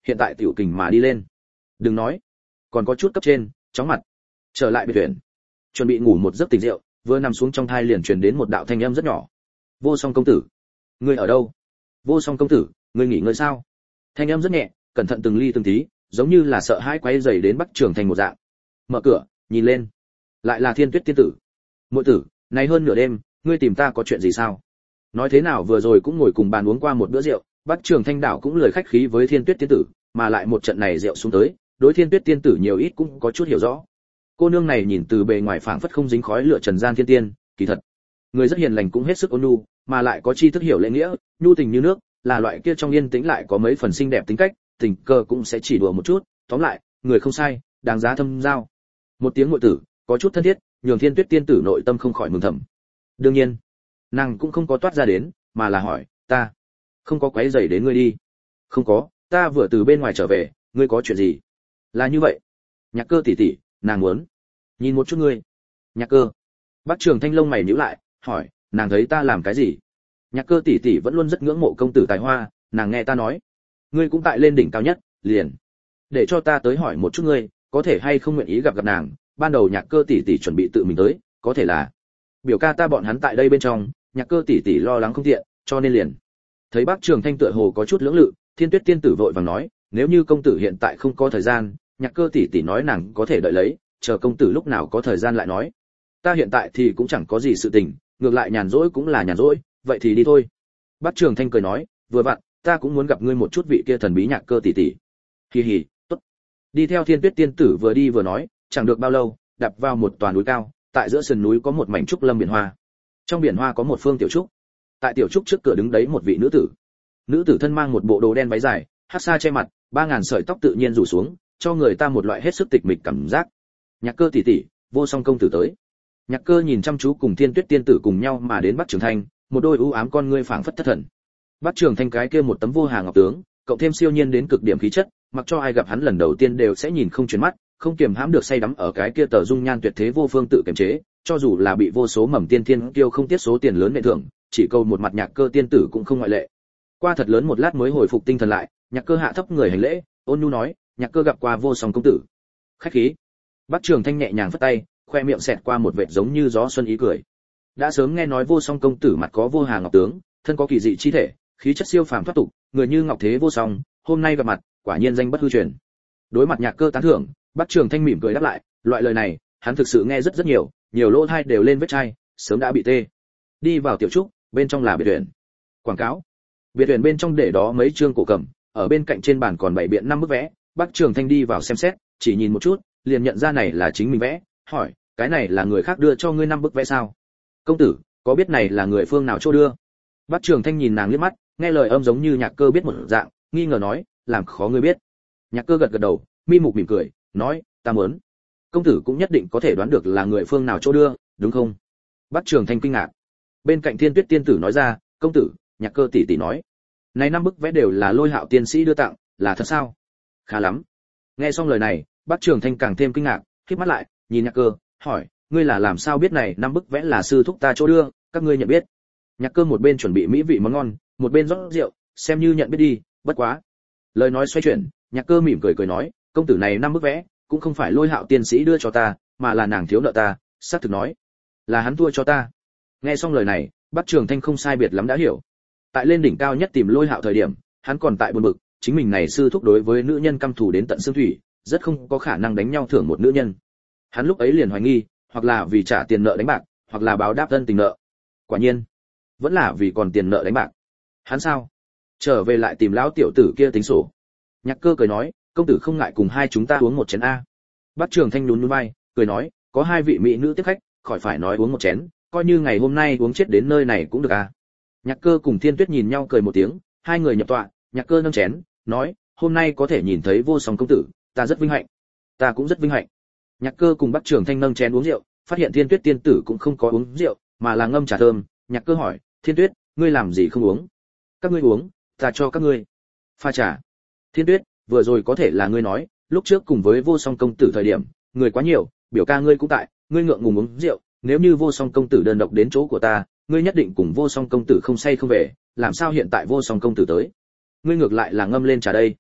hiện tại tiểu kình mà đi lên. Đừng nói, còn có chút cấp trên, chóng mặt. Trở lại biệt viện, chuẩn bị ngủ một giấc tỉnh rượu, vừa nằm xuống trong thai liền truyền đến một đạo thanh âm rất nhỏ. Vô Song công tử, ngươi ở đâu? Vô Song công tử, ngươi nghỉ ngơi sao? Thanh âm rất nhẹ, cẩn thận từng ly từng tí, giống như là sợ hãi quấy rầy đến Bắc Trường Thành một dạng. Mở cửa, nhìn lên, lại là Thiên Tuyết tiên tử. Muội tử, này hơn nửa đêm, ngươi tìm ta có chuyện gì sao? Nói thế nào vừa rồi cũng ngồi cùng bàn uống qua một bữa rượu, Bắc Trường Thanh đảo cũng lời khách khí với Thiên Tuyết tiên tử, mà lại một trận này rượu xuống tới, đối Thiên Tuyết tiên tử nhiều ít cũng có chút hiểu rõ. Cô nương này nhìn từ bề ngoài phảng phất không dính khói lửa trần gian thiên tiên, kỳ thật, người rất hiền lành cũng hết sức ôn nhu, mà lại có tri thức hiểu lễ nghĩa, nhu tình như nước, là loại kia trong yên tĩnh lại có mấy phần xinh đẹp tính cách, tình cờ cũng sẽ chỉ đùa một chút, tóm lại, người không sai, đáng giá thâm giao. Một tiếng muội tử, có chút thân thiết, nhường Thiên Tuyết tiên tử nội tâm không khỏi mừng thầm. Đương nhiên, nàng cũng không có toát ra đến, mà là hỏi, ta không có quấy rầy đến ngươi đi. Không có, ta vừa từ bên ngoài trở về, ngươi có chuyện gì? Là như vậy. Nhạc Cơ tỷ tỷ, nàng muốn nhìn một chút ngươi. Nhạc Cơ. Bắc Trường Thanh lông mày nhíu lại, hỏi, nàng thấy ta làm cái gì? Nhạc Cơ tỷ tỷ vẫn luôn rất ngưỡng mộ công tử tài hoa, nàng nghe ta nói, ngươi cũng tại lên đỉnh cao nhất, liền để cho ta tới hỏi một chút ngươi, có thể hay không nguyện ý gặp gặp nàng. Ban đầu Nhạc Cơ tỷ tỷ chuẩn bị tự mình tới, có thể là biểu ca ta bọn hắn tại đây bên trong, Nhạc Cơ tỷ tỷ lo lắng không tiện, cho nên liền. Thấy Bắc Trường Thanh tựa hồ có chút lưỡng lự, Thiên Tuyết tiên tử vội vàng nói, nếu như công tử hiện tại không có thời gian, Nhạc Cơ tỷ tỷ nói nàng có thể đợi lấy, chờ công tử lúc nào có thời gian lại nói. Ta hiện tại thì cũng chẳng có gì sự tình, ngược lại nhàn rỗi cũng là nhàn rỗi, vậy thì đi thôi. Bắc Trường Thanh cười nói, vừa vặn, ta cũng muốn gặp ngươi một chút vị kia thần bí Nhạc Cơ tỷ tỷ. Hì hì, tốt. Đi theo Thiên Tuyết tiên tử vừa đi vừa nói, chẳng được bao lâu, đạp vào một tòa núi cao, tại giữa sườn núi có một mảnh trúc lâm biển hoa. Trong biển hoa có một phương tiểu trúc. Tại tiểu trúc trước cửa đứng đấy một vị nữ tử. Nữ tử thân mang một bộ đồ đen váy dài, hắc sa che mặt, ba ngàn sợi tóc tự nhiên rủ xuống, cho người ta một loại hết sức tịch mịch cảm giác. Nhạc Cơ tỷ tỷ, Vô Song công tử tới. Nhạc Cơ nhìn chăm chú cùng Thiên Tuyết tiên tử cùng nhau mà đến Bắc Trường Thanh, một đôi u ám con ngươi phảng phất thất thần. Bắc Trường Thanh cái kia một tấm vô hà ngọc tướng, cộng thêm siêu nhiên đến cực điểm khí chất, mặc cho ai gặp hắn lần đầu tiên đều sẽ nhìn không chuyển mắt, không kiềm hãm được say đắm ở cái kia tờ dung nhan tuyệt thế vô phương tự kiềm chế, cho dù là bị vô số mầm tiên thiên kiêu không tiết số tiền lớn nệ thưởng, chỉ câu một mặt Nhạc Cơ tiên tử cũng không ngoại lệ. Qua thật lớn một lát mới hồi phục tinh thần lại, Nhạc Cơ hạ thấp người hành lễ, ôn nhu nói, Nhạc Cơ gặp qua Vô Song công tử. Khách khí. Bắc Trường Thanh nhẹ nhàng phất tay, khoe miệng xẹt qua một vệt giống như gió xuân ý cười. Đã sớm nghe nói Vô Song công tử mặt có vô hà ngọc tướng, thân có kỳ dị chi thể, khí chất siêu phàm thoát tục, người như ngọc thế vô song, hôm nay gặp mặt, quả nhiên danh bất hư truyền. Đối mặt Nhạc Cơ tán thưởng, Bắc Trường Thanh mỉm cười đáp lại, loại lời này, hắn thực sự nghe rất rất nhiều, nhiều lỗ tai đều lên vết chai, sớm đã bị tê. Đi vào tiểu trúc, bên trong là biệt viện. Quảng cáo. Biệt viện bên trong để đó mấy chương cổ cầm, ở bên cạnh trên bàn còn bảy biện năm bức vẽ, Bắc Trường Thanh đi vào xem xét, chỉ nhìn một chút, liền nhận ra này là chính mình vẽ, hỏi, cái này là người khác đưa cho ngươi năm bức vẽ sao? Công tử, có biết này là người phương nào cho đưa? Bắc Trường Thanh nhìn nàng liếc mắt, nghe lời âm giống như Nhạc Cơ biết một dạng, nghi ngờ nói, làm khó ngươi biết. Nhạc Cơ gật gật đầu, mi mục mỉm cười, nói, ta muốn. Công tử cũng nhất định có thể đoán được là người phương nào cho đưa, đúng không? Bắc Trường Thanh kinh ngạc. Bên cạnh Thiên Tuyết tiên tử nói ra, công tử, Nhạc Cơ tỷ tỷ nói, này năm bức vẽ đều là Lôi Hạo tiên sĩ đưa tặng, là thật sao? Khá lắm. Nghe xong lời này, Bắc Trường Thanh càng thêm kinh ngạc, khép mắt lại, nhìn Nhạc Cơ, hỏi, ngươi là làm sao biết này năm bức vẽ là sư thúc ta chỗ đưa, các ngươi nhận biết? Nhạc Cơ một bên chuẩn bị mỹ vị món ngon, một bên rót rượu, xem như nhận biết đi, bất quá. Lời nói xoay chuyển, Nhạc Cơ mỉm cười cười nói, công tử này năm bức vẽ, cũng không phải Lôi Hạo tiên sĩ đưa cho ta, mà là nàng thiếu nợ ta, xác thực nói, là hắn thua cho ta. Nghe xong lời này, Bắc Trường Thanh không sai biệt lắm đã hiểu. Tại lên đỉnh cao nhất tìm Lôi Hạo thời điểm, hắn còn tại buồn bực, chính mình này sư thúc đối với nữ nhân căm thù đến tận xương thủy, rất không có khả năng đánh nhau thưởng một nữ nhân. Hắn lúc ấy liền hoài nghi, hoặc là vì trả tiền nợ đánh bạc, hoặc là báo đáp thân tình nợ. Quả nhiên, vẫn là vì còn tiền nợ đánh bạc. Hắn sao? Trở về lại tìm lão tiểu tử kia tính sổ. Nhạc Cơ cười nói, công tử không ngại cùng hai chúng ta uống một chén a. Bắc Trường Thanh nhún nhún vai, cười nói, có hai vị mỹ nữ tiếp khách, khỏi phải nói uống một chén, coi như ngày hôm nay uống chết đến nơi này cũng được a. Nhạc Cơ cùng Thiên Tuyết nhìn nhau cười một tiếng, hai người nhập tọa, Nhạc Cơ nâng chén, nói, hôm nay có thể nhìn thấy Vô Song công tử, ta rất vinh hạnh. Ta cũng rất vinh hạnh. Nhạc Cơ cùng Bắc Trường Thanh nâng chén uống rượu, phát hiện Thiên Tuyết tiên tử cũng không có uống rượu, mà là ngâm trà thơm. Nhạc Cơ hỏi, Thiên Tuyết, ngươi làm gì không uống? Các ngươi uống, ta cho các ngươi pha trà. Thiên Tuyết, vừa rồi có thể là ngươi nói, lúc trước cùng với Vô Song công tử thời điểm, người quá nhiều, biểu ca ngươi cũng tại, ngươi ngượng ngùng uống rượu, nếu như Vô Song công tử đơn độc đến chỗ của ta, ngươi nhất định cùng Vô Song công tử không say không về, làm sao hiện tại Vô Song công tử tới, ngươi ngược lại là ngâm lên trà đây.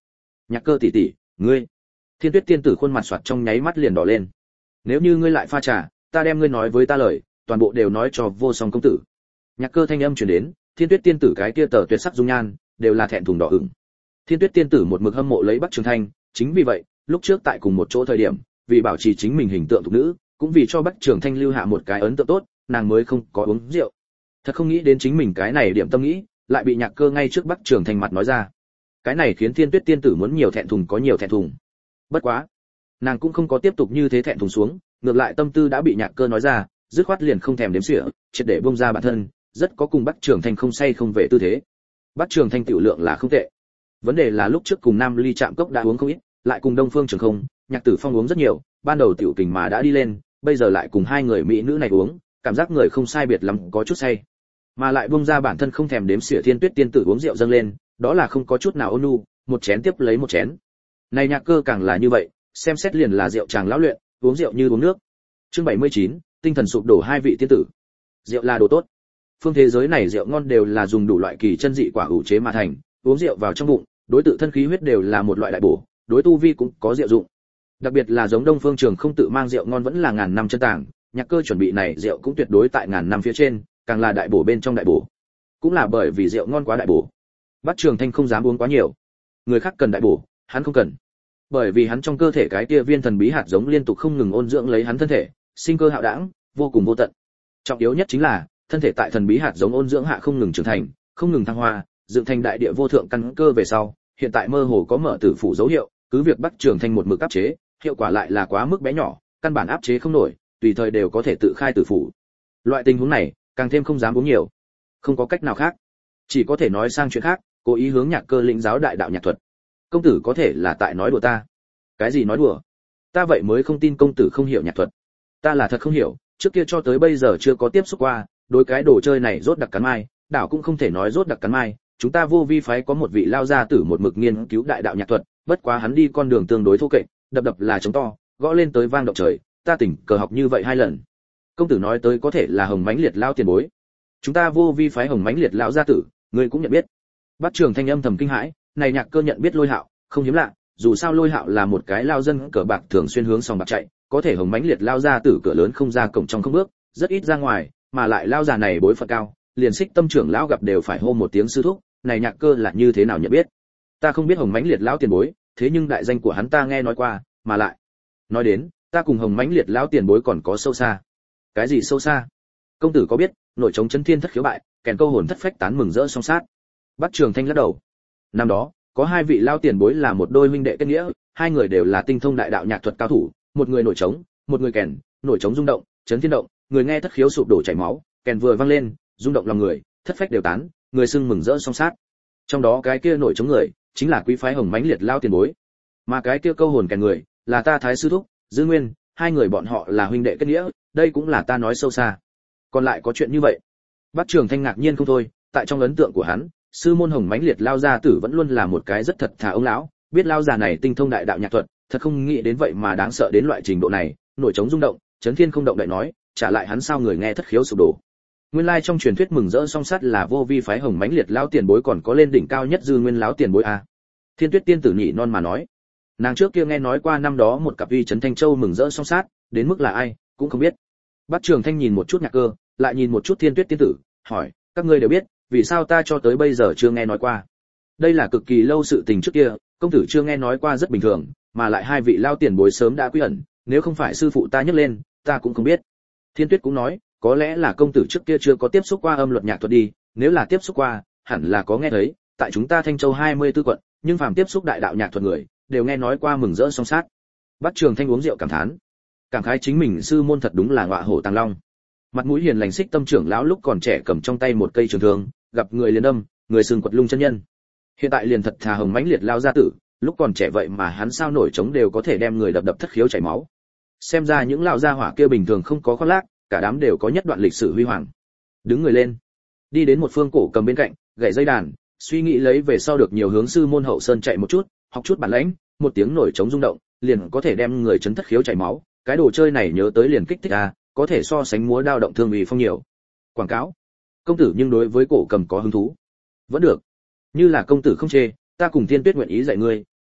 Nhạc Cơ tỷ tỷ, ngươi. Thiên Tuyết tiên tử khuôn mặt xoặt trong nháy mắt liền đỏ lên. Nếu như ngươi lại pha trà, ta đem ngươi nói với ta lời, toàn bộ đều nói cho Vô Song công tử. Nhạc Cơ thanh âm truyền đến, Thiên Tuyết tiên tử cái kia tờ tuyệt sắc dung nhan, đều là thẹn thùng đỏ ửng. Thiên Tuyết tiên tử một mực hâm mộ lấy Bắc Trường Thanh, chính vì vậy, lúc trước tại cùng một chỗ thời điểm, vì bảo trì chính mình hình tượng thục nữ, cũng vì cho Bắc Trường Thanh lưu hạ một cái ấn tượng tốt, nàng mới không có uống rượu. Thật không nghĩ đến chính mình cái này điểm tâm nghĩ, lại bị Nhạc Cơ ngay trước Bắc Trường Thanh mặt nói ra. Cái này khiến Thiên Tuyết tiên tử muốn nhiều thẹn thùng có nhiều thẹn thùng. Bất quá, nàng cũng không có tiếp tục như thế thẹn thùng xuống, ngược lại tâm tư đã bị Nhạc Cơ nói ra, dứt khoát liền không thèm đếm xỉa, triệt để buông ra bản thân, rất có cùng Bắc Trường Thanh không say không về tư thế. Bắc Trường Thanh tiểu lượng là không tệ. Vấn đề là lúc trước cùng Nam Ly Trạm Cốc đã uống không ít, lại cùng Đông Phương Trường Không, Nhạc Tử Phong uống rất nhiều, ban đầu tiểu kình mà đã đi lên, bây giờ lại cùng hai người mỹ nữ này uống, cảm giác người không sai biệt lắm, có chút say. Mà lại buông ra bản thân không thèm đếm xỉa Thiên Tuyết tiên tử uống rượu dâng lên, đó là không có chút nào ôn nhu, một chén tiếp lấy một chén. Này Nhạc Cơ càng là như vậy, xem xét liền là rượu chàng lão luyện, uống rượu như uống nước. Chương bảy mươi chín, tinh thần sụp đổ hai vị tiên tử. Rượu là đồ tốt. Phương thế giới này rượu ngon đều là dùng đủ loại kỳ chân dị quả ủ chế mà thành, uống rượu vào trong bụng, đối tự thân khí huyết đều là một loại đại bổ, đối tu vi cũng có diệu dụng. Đặc biệt là giống Đông Phương Trường không tự mang rượu ngon vẫn là ngàn năm chân tàng, Nhạc Cơ chuẩn bị này rượu cũng tuyệt đối tại ngàn năm phía trên, càng là đại bổ bên trong đại bổ. Cũng là bởi vì rượu ngon quá đại bổ. Bắc Trường Thanh không dám uống quá nhiều. Người khác cần đại bổ, hắn không cần. Bởi vì hắn trong cơ thể cái kia viên thần bí hạt giống liên tục không ngừng ôn dưỡng lấy hắn thân thể, sinh cơ hạo đãng, vô cùng vô tận. Trọng yếu nhất chính là, thân thể tại thần bí hạt giống ôn dưỡng hạ không ngừng trưởng thành, không ngừng thăng hoa, dựng thành đại địa vô thượng căn cơ về sau, hiện tại mơ hồ có mở tử phủ dấu hiệu, cứ việc Bắc Trường Thanh một mực áp chế, hiệu quả lại là quá mức bé nhỏ, căn bản áp chế không nổi, tùy thời đều có thể tự khai tử phủ. Loại tình huống này, càng thêm không dám uống nhiều. Không có cách nào khác, chỉ có thể nói sang chuyện khác, cố ý hướng Nhạc Cơ lĩnh giáo đại đạo nhạc thuật. Công tử có thể là tại nói đùa ta? Cái gì nói đùa? Ta vậy mới không tin công tử không hiểu nhạc thuật. Ta là thật không hiểu, trước kia cho tới bây giờ chưa có tiếp xúc qua, đối cái đồ chơi này rốt đặc cắn mai, đảo cũng không thể nói rốt đặc cắn mai, chúng ta Vô Vi phái có một vị lao gia tử một mực nghiên cứu đại đạo nhạc thuật, bất quá hắn đi con đường tương đối thô kệch, đập đập là trống to, gõ lên tới vang động trời, ta tỉnh cờ học như vậy hai lần. Công tử nói tới có thể là Hồng Mãnh Liệt lao tiền bối. Chúng ta Vô Vi phái Hồng Mãnh Liệt lão gia tử, ngươi cũng nhận biết. Bắc Trường Thanh âm thầm kinh hãi, này Nhạc Cơ nhận biết Lôi Hạo, không hiếm lạ, dù sao Lôi Hạo là một cái lao dân cờ bạc thường xuyên hướng sòng bạc chạy, có thể Hồng Mãnh Liệt lao gia tử cửa lớn không ra cổng trong không bước, rất ít ra ngoài, mà lại lao già này bối phận cao, liền Xích Tâm trưởng lão gặp đều phải hô một tiếng sư thúc, này Nhạc Cơ là như thế nào nhận biết? Ta không biết Hồng Mãnh Liệt lão tiền bối, thế nhưng đại danh của hắn ta nghe nói qua, mà lại nói đến, ta cùng Hồng Mãnh Liệt lão tiền bối còn có sâu xa. Cái gì sâu xa? Công tử có biết, nội chống chấn thiên thất khiếu bại, kèn câu hồn thất phách tán mừng rỡ song sát. Bắc Trường Thanh lắc đầu. Năm đó, có hai vị lao tiền bối là một đôi huynh đệ kết nghĩa, hai người đều là tinh thông đại đạo nhạc thuật cao thủ, một người nổi trống, một người kèn, nổi trống rung động, chấn thiên động, người nghe thất khiếu sụp đổ chảy máu, kèn vừa vang lên, rung động lòng người, thất phách đều tán, người sưng mừng rỡ song sát. Trong đó cái kia nổi trống người, chính là quý phái Hồng Mãnh Liệt lao tiền bối, mà cái kia câu hồn kèn người, là ta Thái sư thúc, Dư Nguyên, hai người bọn họ là huynh đệ kết nghĩa, đây cũng là ta nói sâu xa. Còn lại có chuyện như vậy. Bắc Trường Thanh ngạc nhiên không thôi, tại trong ấn tượng của hắn, sư môn Hồng Mãnh Liệt lao gia tử vẫn luôn là một cái rất thật thà ông lão, biết lao già này tinh thông đại đạo nhạc thuật, thật không nghĩ đến vậy mà đáng sợ đến loại trình độ này, nổi trống rung động, chấn thiên không động đậy nói, trả lại hắn sao người nghe thất khiếu sụp đổ. Nguyên lai trong truyền thuyết mừng rỡ song sát là Vô Vi phái Hồng Mãnh Liệt lao tiền bối còn có lên đỉnh cao nhất Dư Nguyên lão tiền bối a. Thiên Tuyết tiên tử nhị non mà nói, nàng trước kia nghe nói qua năm đó một cặp vi trấn Thanh Châu mừng rỡ song sát, đến mức là ai cũng không biết. Bắc Trường Thanh nhìn một chút Nhạc Cơ, lại nhìn một chút Thiên Tuyết tiên tử, hỏi, các ngươi đều biết, vì sao ta cho tới bây giờ chưa nghe nói qua? Đây là cực kỳ lâu sự tình trước kia, công tử chưa nghe nói qua rất bình thường, mà lại hai vị lao tiền bối sớm đã quy ẩn, nếu không phải sư phụ ta nhắc lên, ta cũng không biết. Thiên Tuyết cũng nói, có lẽ là công tử trước kia chưa có tiếp xúc qua âm luật nhạc thuật đi, nếu là tiếp xúc qua, hẳn là có nghe thấy, tại chúng ta Thanh Châu hai mươi tư quận, nhưng phàm tiếp xúc đại đạo nhạc thuật người, đều nghe nói qua mừng rỡ song sát. Bắc Trường Thanh uống rượu cảm thán, cảm khái chính mình sư môn thật đúng là ngọa hổ tàng long. Mặt mũi hiền lành Xích Tâm trưởng lão lúc còn trẻ cầm trong tay một cây trường thương, gặp người liền đâm, người sừng quật lung chân nhân. Hiện tại liền thật thà Hồng Mãnh Liệt lao gia tử, lúc còn trẻ vậy mà hắn sao nổi trống đều có thể đem người đập đập thất khiếu chảy máu. Xem ra những lão gia hỏa kia bình thường không có khoác lác, cả đám đều có nhất đoạn lịch sử huy hoàng. Đứng người lên, đi đến một phương cổ cầm bên cạnh, gảy dây đàn, suy nghĩ lấy về sau được nhiều hướng sư môn hậu sơn chạy một chút, học chút bản lĩnh, một tiếng nổi trống rung động, liền có thể đem người chấn thất khiếu chảy máu. Cái đồ chơi này nhớ tới liền kích thích a, có thể so sánh múa đao động thương uy phong nhiều. Quảng cáo. Công tử nhưng đối với cổ cầm có hứng thú. Vẫn được. Như là công tử không chê, ta cùng Thiên Tuyết nguyện ý dạy ngươi,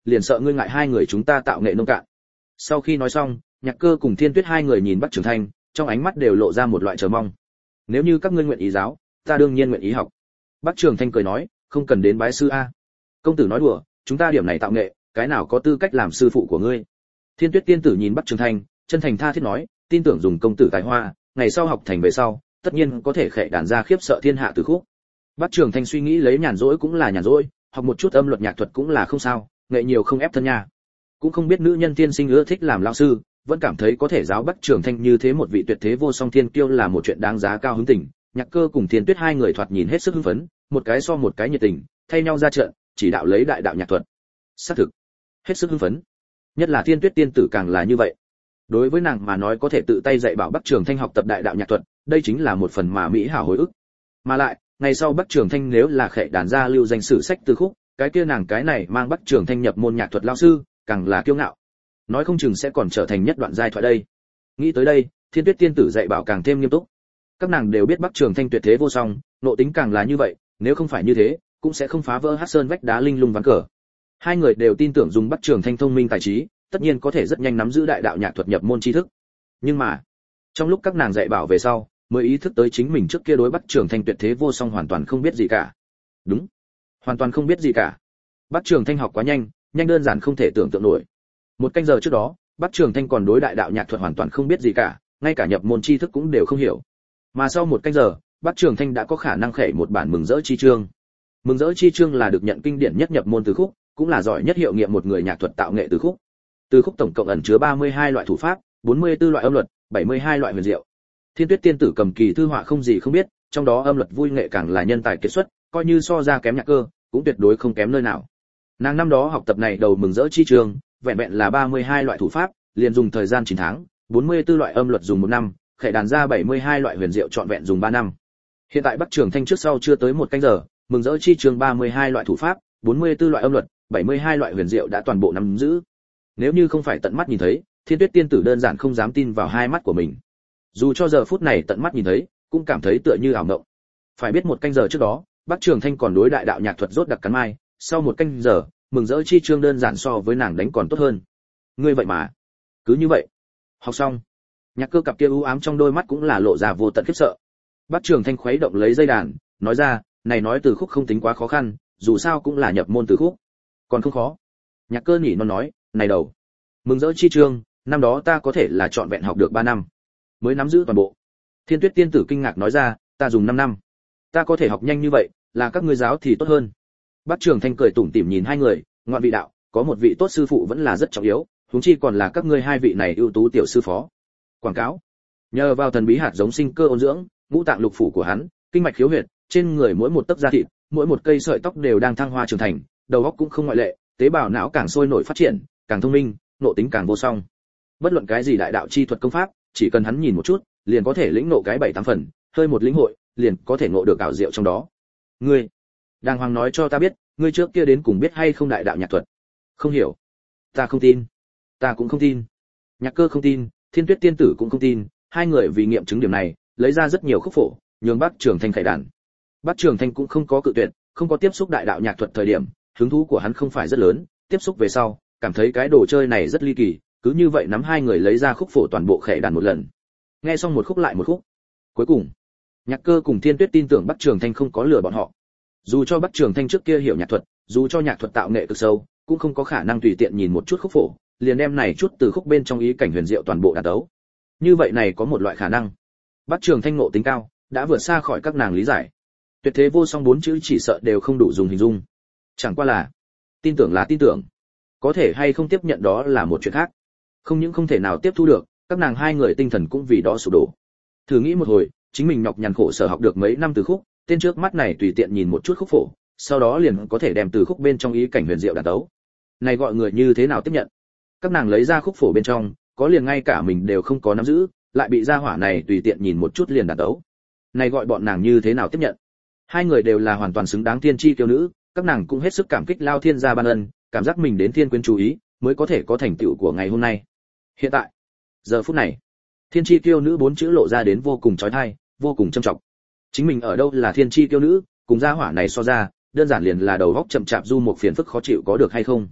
liền sợ ngươi ngại hai người chúng ta tạo nghệ nông cạn. Sau khi nói xong, Nhạc Cơ cùng Thiên Tuyết hai người nhìn Bắc Trường Thanh, trong ánh mắt đều lộ ra một loại chờ mong. Nếu như các ngươi nguyện ý giáo, ta đương nhiên nguyện ý học. Bắc Trường Thanh cười nói, không cần đến bái sư a. Công tử nói đùa, chúng ta điểm này tạo nghệ, cái nào có tư cách làm sư phụ của ngươi. Thiên Tuyết tiên tử nhìn Bắc Trường Thanh, chân thành tha thiết nói, tin tưởng dùng công tử tài hoa, ngày sau học thành về sau, tất nhiên có thể khệ đàn ra khiếp sợ thiên hạ từ khúc. Bắc Trường Thanh suy nghĩ lấy nhàn rỗi cũng là nhàn rỗi, học một chút âm luật nhạc thuật cũng là không sao, nghệ nhiều không ép thân nha. Cũng không biết nữ nhân tiên sinh ưa thích làm lão sư, vẫn cảm thấy có thể giáo Bắc Trường Thanh như thế một vị tuyệt thế vô song thiên kiêu là một chuyện đáng giá cao hứng tình. Nhạc Cơ cùng Thiên Tuyết hai người thoạt nhìn hết sức hưng phấn, một cái so một cái nhiệt tình, thay nhau ra trận, chỉ đạo lấy đại đạo nhạc thuật. Xác thực, hết sức hưng phấn. Nhất là Thiên Tuyết tiên tử càng là như vậy. Đối với nàng mà nói có thể tự tay dạy bảo Bắc Trường Thanh học tập đại đạo nhạc thuật, đây chính là một phần mà mỹ hảo hồi ức. Mà lại, ngày sau Bắc Trường Thanh nếu là khệ đàn gia lưu danh sử sách từ khúc, cái kia nàng cái này mang Bắc Trường Thanh nhập môn nhạc thuật lão sư, càng là kiêu ngạo. Nói không chừng sẽ còn trở thành nhất đoạn giai thoại đây. Nghĩ tới đây, Thiên Tuyết tiên tử dạy bảo càng thêm nghiêm túc. Các nàng đều biết Bắc Trường Thanh tuyệt thế vô song, nộ tính càng là như vậy, nếu không phải như thế, cũng sẽ không phá vỡ Hắc Sơn vách đá linh lung ván cờ. Hai người đều tin tưởng dùng Bắc Trường Thanh thông minh tài trí, tất nhiên có thể rất nhanh nắm giữ đại đạo nhạc thuật nhập môn tri thức. Nhưng mà, trong lúc các nàng dạy bảo về sau, mới ý thức tới chính mình trước kia đối Bắc Trường Thanh tuyệt thế vô song hoàn toàn không biết gì cả. Đúng, hoàn toàn không biết gì cả. Bắc Trường Thanh học quá nhanh, nhanh đơn giản không thể tưởng tượng nổi. Một canh giờ trước đó, Bắc Trường Thanh còn đối đại đạo nhạc thuật hoàn toàn không biết gì cả, ngay cả nhập môn tri thức cũng đều không hiểu. Mà sau một canh giờ, Bắc Trường Thanh đã có khả năng khệ một bản mừng rỡ chi chương. Mừng rỡ chi chương là được nhận kinh điển nhất nhập môn từ khúc, cũng là giỏi nhất hiệu nghiệm một người nhạc thuật tạo nghệ từ khúc. Từ khúc tổng cộng ẩn chứa ba mươi hai loại thủ pháp, bốn mươi tư loại âm luật, bảy mươi hai loại huyền diệu. Thiên Tuyết tiên tử cầm kỳ thư họa không gì không biết, trong đó âm luật vui nghệ càng là nhân tài kiệt xuất, coi như so ra kém Nhạc Cơ, cũng tuyệt đối không kém nơi nào. Nàng năm đó học tập này đầu mừng rỡ chi chương, vẹn vẹn là ba mươi hai loại thủ pháp, liền dùng thời gian chín tháng, bốn mươi tư loại âm luật dùng một năm, khệ đàn ra bảy mươi hai loại huyền diệu trọn vẹn dùng ba năm. Hiện tại Bắc Trường Thanh trước sau chưa tới một canh giờ, mừng rỡ chi chương ba mươi hai loại thủ pháp, bốn mươi tư loại âm luật, bảy mươi hai loại huyền diệu đã toàn bộ nắm giữ. Nếu như không phải tận mắt nhìn thấy, Thiên Tuyết tiên tử đơn giản không dám tin vào hai mắt của mình. Dù cho giờ phút này tận mắt nhìn thấy, cũng cảm thấy tựa như ảo mộng. Phải biết một canh giờ trước đó, Bắc Trường Thanh còn đối đại đạo nhạc thuật rốt đặc cắn mai, sau một canh giờ, mừng rỡ chi chương đơn giản so với nàng đánh còn tốt hơn. Ngươi vậy mà, cứ như vậy, học xong. Nhạc Cơ cặp kia u ám trong đôi mắt cũng là lộ ra vô tận khiếp sợ. Bắc Trường Thanh khuấy động lấy dây đàn, nói ra, này nói từ khúc không tính quá khó khăn, dù sao cũng là nhập môn từ khúc, còn không khó. Nhạc Cơ nhỉ nó nói, này đầu, mừng rỡ chi chương, năm đó ta có thể là trọn vẹn học được ba năm, mới nắm giữ toàn bộ. Thiên Tuyết tiên tử kinh ngạc nói ra, ta dùng năm năm, ta có thể học nhanh như vậy, là các ngươi giáo thì tốt hơn. Bắc Trường Thanh cười tủm tỉm nhìn hai người, ngoạn vị đạo, có một vị tốt sư phụ vẫn là rất trọng yếu, huống chi còn là các ngươi hai vị này ưu tú tiểu sư phó. Quảng cáo. Nhờ vào thần bí hạt giống sinh cơ ôn dưỡng, ngũ tạng lục phủ của hắn, kinh mạch khiếu huyệt, trên người mỗi một tấc da thịt, mỗi một cây sợi tóc đều đang thăng hoa trưởng thành, đầu óc cũng không ngoại lệ, tế bào não càng sôi nổi phát triển, càng thông minh, nộ tính càng vô song. Bất luận cái gì đại đạo chi thuật công pháp, chỉ cần hắn nhìn một chút, liền có thể lĩnh ngộ cái bảy tám phần, hơi một lĩnh hội, liền có thể ngộ được ảo diệu trong đó. Ngươi, đàng hoàng nói cho ta biết, ngươi trước kia đến cùng biết hay không đại đạo nhạc thuật? Không hiểu. Ta không tin. Ta cũng không tin. Nhạc Cơ không tin, Thiên Tuyết tiên tử cũng không tin, hai người vì nghiệm chứng điểm này, lấy ra rất nhiều khúc phổ, nhường Bắc Trường Thanh khải đàn. Bắc Trường Thanh cũng không có cự tuyệt, không có tiếp xúc đại đạo nhạc thuật thời điểm, hứng thú của hắn không phải rất lớn, tiếp xúc về sau, cảm thấy cái đồ chơi này rất ly kỳ, cứ như vậy nắm hai người lấy ra khúc phổ toàn bộ khải đàn một lần. Nghe xong một khúc lại một khúc. Cuối cùng, Nhạc Cơ cùng Thiên Tuyết tin tưởng Bắc Trường Thanh không có lừa bọn họ. Dù cho Bắc Trường Thanh trước kia hiểu nhạc thuật, dù cho nhạc thuật tạo nghệ cực sâu, cũng không có khả năng tùy tiện nhìn một chút khúc phổ, liền đem này chút từ khúc bên trong ý cảnh huyền diệu toàn bộ đạt đấu. Như vậy này có một loại khả năng, Bắc Trường Thanh ngộ tính cao, đã vượt xa khỏi các nàng lý giải. Tuyệt thế vô song bốn chữ chỉ sợ đều không đủ dùng hình dung. Chẳng qua là, tin tưởng là tin tưởng, có thể hay không tiếp nhận đó là một chuyện khác. Không những không thể nào tiếp thu được, các nàng hai người tinh thần cũng vì đó sụp đổ. Thử nghĩ một hồi, chính mình nhọc nhằn khổ sở học được mấy năm từ khúc, tên trước mắt này tùy tiện nhìn một chút khúc phổ, sau đó liền có thể đem từ khúc bên trong ý cảnh huyền diệu đạt đấu. Này gọi người như thế nào tiếp nhận? Các nàng lấy ra khúc phổ bên trong, có liền ngay cả mình đều không có nắm giữ, lại bị gia hỏa này tùy tiện nhìn một chút liền đạt đấu. Này gọi bọn nàng như thế nào tiếp nhận? Hai người đều là hoàn toàn xứng đáng thiên chi kiêu nữ, các nàng cũng hết sức cảm kích Lao Thiên gia ban ân, cảm giác mình đến thiên quyến chú ý, mới có thể có thành tựu của ngày hôm nay. Hiện tại, giờ phút này, thiên chi kiêu nữ bốn chữ lộ ra đến vô cùng chói tai, vô cùng trầm trọng. Chính mình ở đâu là thiên chi kiêu nữ, cùng gia hỏa này so ra, đơn giản liền là đầu óc chậm chạp du một phiền phức khó chịu có được hay không?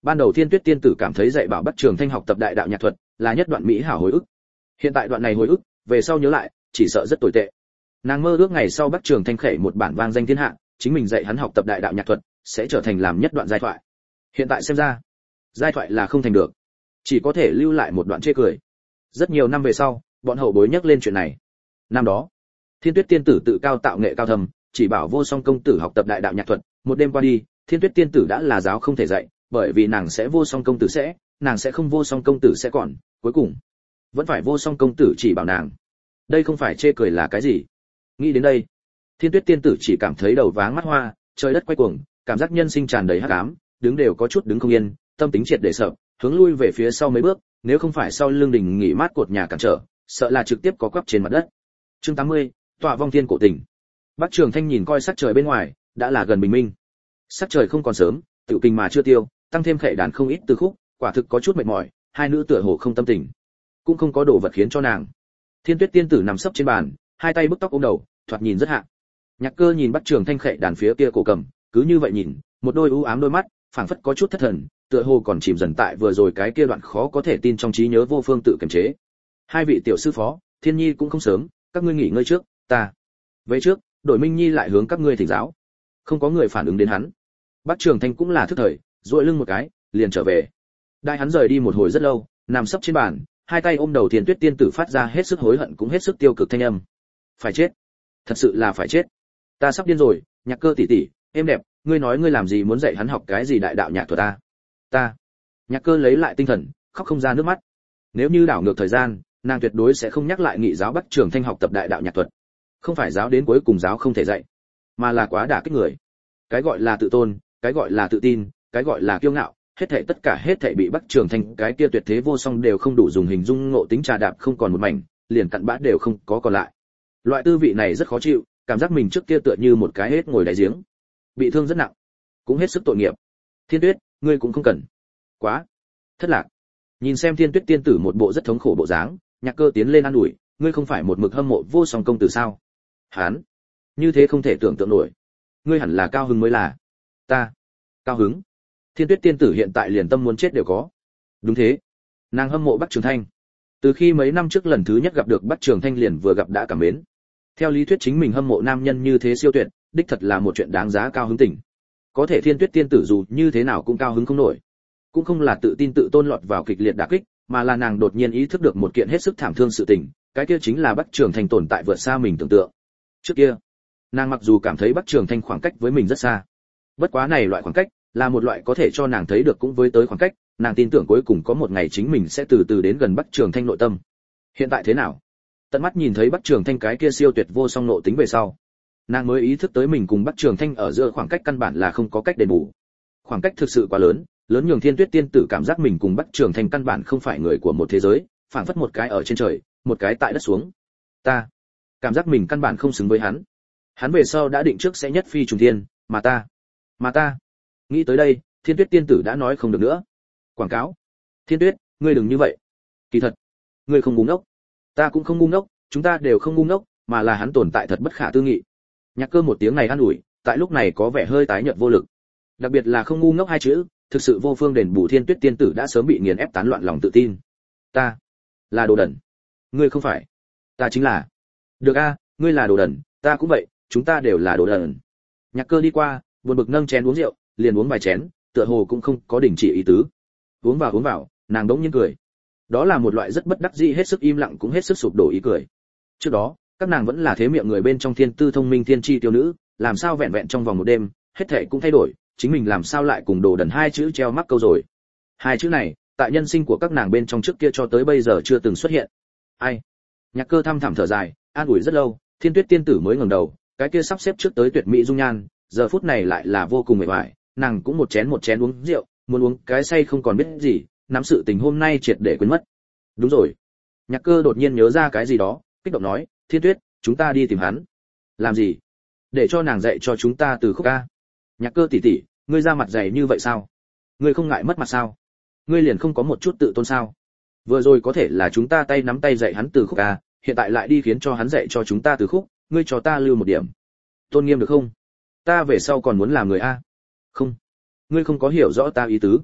ban đầu Thiên Tuyết tiên tử cảm thấy dạy bảo Bắc Trường Thanh học tập đại đạo nhạc thuật là nhất đoạn mỹ hảo hồi ức. Hiện tại đoạn này hồi ức, về sau nhớ lại, chỉ sợ rất tồi tệ. Nàng mơ ước ngày sau Bắc Trường Thanh khẩy một bản vang danh thiên hạ, chính mình dạy hắn học tập đại đạo nhạc thuật, sẽ trở thành làm nhất đoạn giai thoại. Hiện tại xem ra, giai thoại là không thành được, chỉ có thể lưu lại một đoạn chê cười. Rất nhiều năm về sau, bọn hậu bối nhắc lên chuyện này. Năm đó, Thiên Tuyết tiên tử tự cao tạo nghệ cao thâm, chỉ bảo Vô Song công tử học tập đại đạo nhạc thuật, một đêm qua đi, Thiên Tuyết tiên tử đã là giáo không thể dạy, bởi vì nàng sẽ Vô Song công tử sẽ, nàng sẽ không Vô Song công tử sẽ còn, cuối cùng vẫn phải Vô Song công tử chỉ bảo nàng. Đây không phải chê cười là cái gì? Nghĩ đến đây, Thiên Tuyết tiên tử chỉ cảm thấy đầu váng mắt hoa, trời đất quay cuồng, cảm giác nhân sinh tràn đầy hắc ám, đứng đều có chút đứng không yên, tâm tính triệt để sợ, hướng lui về phía sau mấy bước, nếu không phải sau lưng đỉnh nghỉ mát cột nhà cản trở, sợ là trực tiếp có quắp trên mặt đất. Chương tám mươi, tọa vong thiên cổ tình. Bắc Trường Thanh nhìn coi sắc trời bên ngoài, đã là gần bình minh. Sắc trời không còn sớm, tiểu kinh mà chưa tiêu, tăng thêm khệ đàn không ít từ khúc, quả thực có chút mệt mỏi, hai nữ tựa hồ không tâm tình, cũng không có đồ vật khiến cho nàng. Thiên Tuyết tiên tử nằm sấp trên bàn, hai tay bức tóc ôm đầu, thoạt nhìn rất hạ. Nhạc Cơ nhìn Bắc Trường Thanh khệ đàn phía kia cổ cầm, cứ như vậy nhìn, một đôi u ám đôi mắt, phảng phất có chút thất thần, tựa hồ còn chìm dần tại vừa rồi cái kia đoạn khó có thể tin trong trí nhớ vô phương tự kiềm chế. Hai vị tiểu sư phó, Thiên Nhi cũng không sớm, các ngươi nghỉ ngơi trước, ta về trước. Đội Minh Nhi lại hướng các ngươi thỉnh giáo. Không có người phản ứng đến hắn. Bắc Trường Thanh cũng là thức thời, duỗi lưng một cái, liền trở về. Đại hắn rời đi một hồi rất lâu, nằm sấp trên bàn, hai tay ôm đầu Thiên Tuyết tiên tử phát ra hết sức hối hận cũng hết sức tiêu cực thanh âm. Phải chết, thật sự là phải chết. Ta sắp điên rồi, Nhạc Cơ tỷ tỷ, em đẹp, ngươi nói ngươi làm gì muốn dạy hắn học cái gì đại đạo nhạc thuật ta? Ta. Nhạc Cơ lấy lại tinh thần, khóc không ra nước mắt. Nếu như đảo ngược thời gian, nàng tuyệt đối sẽ không nhắc lại nghị giáo Bắc Trường Thanh học tập đại đạo nhạc thuật. Không phải giáo đến cuối cùng giáo không thể dạy, mà là quá đả kích người. Cái gọi là tự tôn, cái gọi là tự tin, cái gọi là kiêu ngạo, hết thảy tất cả hết thảy bị Bắc Trường Thanh cái kia tuyệt thế vô song đều không đủ dùng hình dung ngộ tính trà đạp không còn một mảnh, liền cặn bã đều không có còn lại. Loại tư vị này rất khó chịu, cảm giác mình trước kia tựa như một cái hết ngồi đáy giếng, bị thương rất nặng, cũng hết sức tội nghiệp. Thiên Tuyết, ngươi cũng không cần quá thất lạc. Nhìn xem Thiên Tuyết tiên tử một bộ rất thống khổ bộ dáng, Nhạc Cơ tiến lên an ủi, ngươi không phải một mực hâm mộ Vô Song công tử sao? Hán, như thế không thể tưởng tượng nổi. Ngươi hẳn là cao hứng mới là. Ta cao hứng? Thiên Tuyết tiên tử hiện tại liền tâm muốn chết đều có. Đúng thế, nàng hâm mộ Bắc Trường Thanh. Từ khi mấy năm trước lần thứ nhất gặp được Bắc Trường Thanh liền vừa gặp đã cảm mến. Theo lý thuyết chính mình hâm mộ nam nhân như thế siêu tuyệt, đích thật là một chuyện đáng giá cao hứng tỉnh. Có thể Thiên Tuyết tiên tử dù như thế nào cũng cao hứng không nổi. Cũng không là tự tin tự tôn lọt vào kịch liệt đả kích, mà là nàng đột nhiên ý thức được một kiện hết sức thảm thương sự tình, cái kia chính là Bắc Trường Thanh tồn tại vượt xa mình tưởng tượng. Trước kia, nàng mặc dù cảm thấy Bắc Trường Thanh khoảng cách với mình rất xa, bất quá này loại khoảng cách là một loại có thể cho nàng thấy được cũng với tới khoảng cách, nàng tin tưởng cuối cùng có một ngày chính mình sẽ từ từ đến gần Bắc Trường Thanh nội tâm. Hiện tại thế nào? Tận mắt nhìn thấy Bắc Trường Thanh cái kia siêu tuyệt vô song nộ tính về sau, nàng mới ý thức tới mình cùng Bắc Trường Thanh ở giữa khoảng cách căn bản là không có cách đền bù. Khoảng cách thực sự quá lớn, lớn nhường Thiên Tuyết tiên tử cảm giác mình cùng Bắc Trường Thanh căn bản không phải người của một thế giới, phảng phất một cái ở trên trời, một cái tại đất xuống. Ta cảm giác mình căn bản không xứng với hắn. Hắn về sau đã định trước sẽ nhất phi trùng thiên, mà ta, mà ta. Nghĩ tới đây, Thiên Tuyết tiên tử đã nói không được nữa. Quảng cáo. Thiên Tuyết, ngươi đừng như vậy. Kỳ thật, ngươi không ngu ngốc, ta cũng không ngu ngốc, chúng ta đều không ngu ngốc, mà là hắn tồn tại thật bất khả tư nghị. Nhạc Cơ một tiếng này an ủi, tại lúc này có vẻ hơi tái nhợt vô lực. Đặc biệt là không ngu ngốc hai chữ, thực sự vô phương đền bù Thiên Tuyết tiên tử đã sớm bị nghiền ép tán loạn lòng tự tin. Ta là đồ đần. Ngươi không phải. Ta chính là. Được a, ngươi là đồ đần, ta cũng vậy, chúng ta đều là đồ đần. Nhạc Cơ đi qua, buồn bực nâng chén uống rượu, liền uống vài chén, tựa hồ cũng không có đình chỉ ý tứ. Uống vào uống vào, nàng đống nhiên cười. Đó là một loại rất bất đắc dĩ hết sức im lặng cũng hết sức sụp đổ ý cười. Trước đó, các nàng vẫn là thế miệng người bên trong thiên tư thông minh thiên chi tiêu nữ, làm sao vẹn vẹn trong vòng một đêm, hết thảy cũng thay đổi, chính mình làm sao lại cùng đồ đần hai chữ treo mắc câu rồi. Hai chữ này, tại nhân sinh của các nàng bên trong trước kia cho tới bây giờ chưa từng xuất hiện. Ai? Nhạc Cơ thăm thẳm thở dài, an ủi rất lâu, Thiên Tuyết tiên tử mới ngẩng đầu, cái kia sắp xếp trước tới tuyệt mỹ dung nhan, giờ phút này lại là vô cùng mệt mỏi, nàng cũng một chén một chén uống rượu, muốn uống cái say không còn biết gì, nắm sự tình hôm nay triệt để quên mất. Đúng rồi. Nhạc Cơ đột nhiên nhớ ra cái gì đó, kích động nói, Thiên Tuyết, chúng ta đi tìm hắn. Làm gì? Để cho nàng dạy cho chúng ta từ khúc ca. Nhạc Cơ tỷ tỷ, ngươi ra mặt dày như vậy sao? Ngươi không ngại mất mặt sao? Ngươi liền không có một chút tự tôn sao? Vừa rồi có thể là chúng ta tay nắm tay dạy hắn từ khúc ca, hiện tại lại đi khiến cho hắn dạy cho chúng ta từ khúc, ngươi cho ta lưu một điểm tôn nghiêm được không? Ta về sau còn muốn làm người a. Không, ngươi không có hiểu rõ ta ý tứ.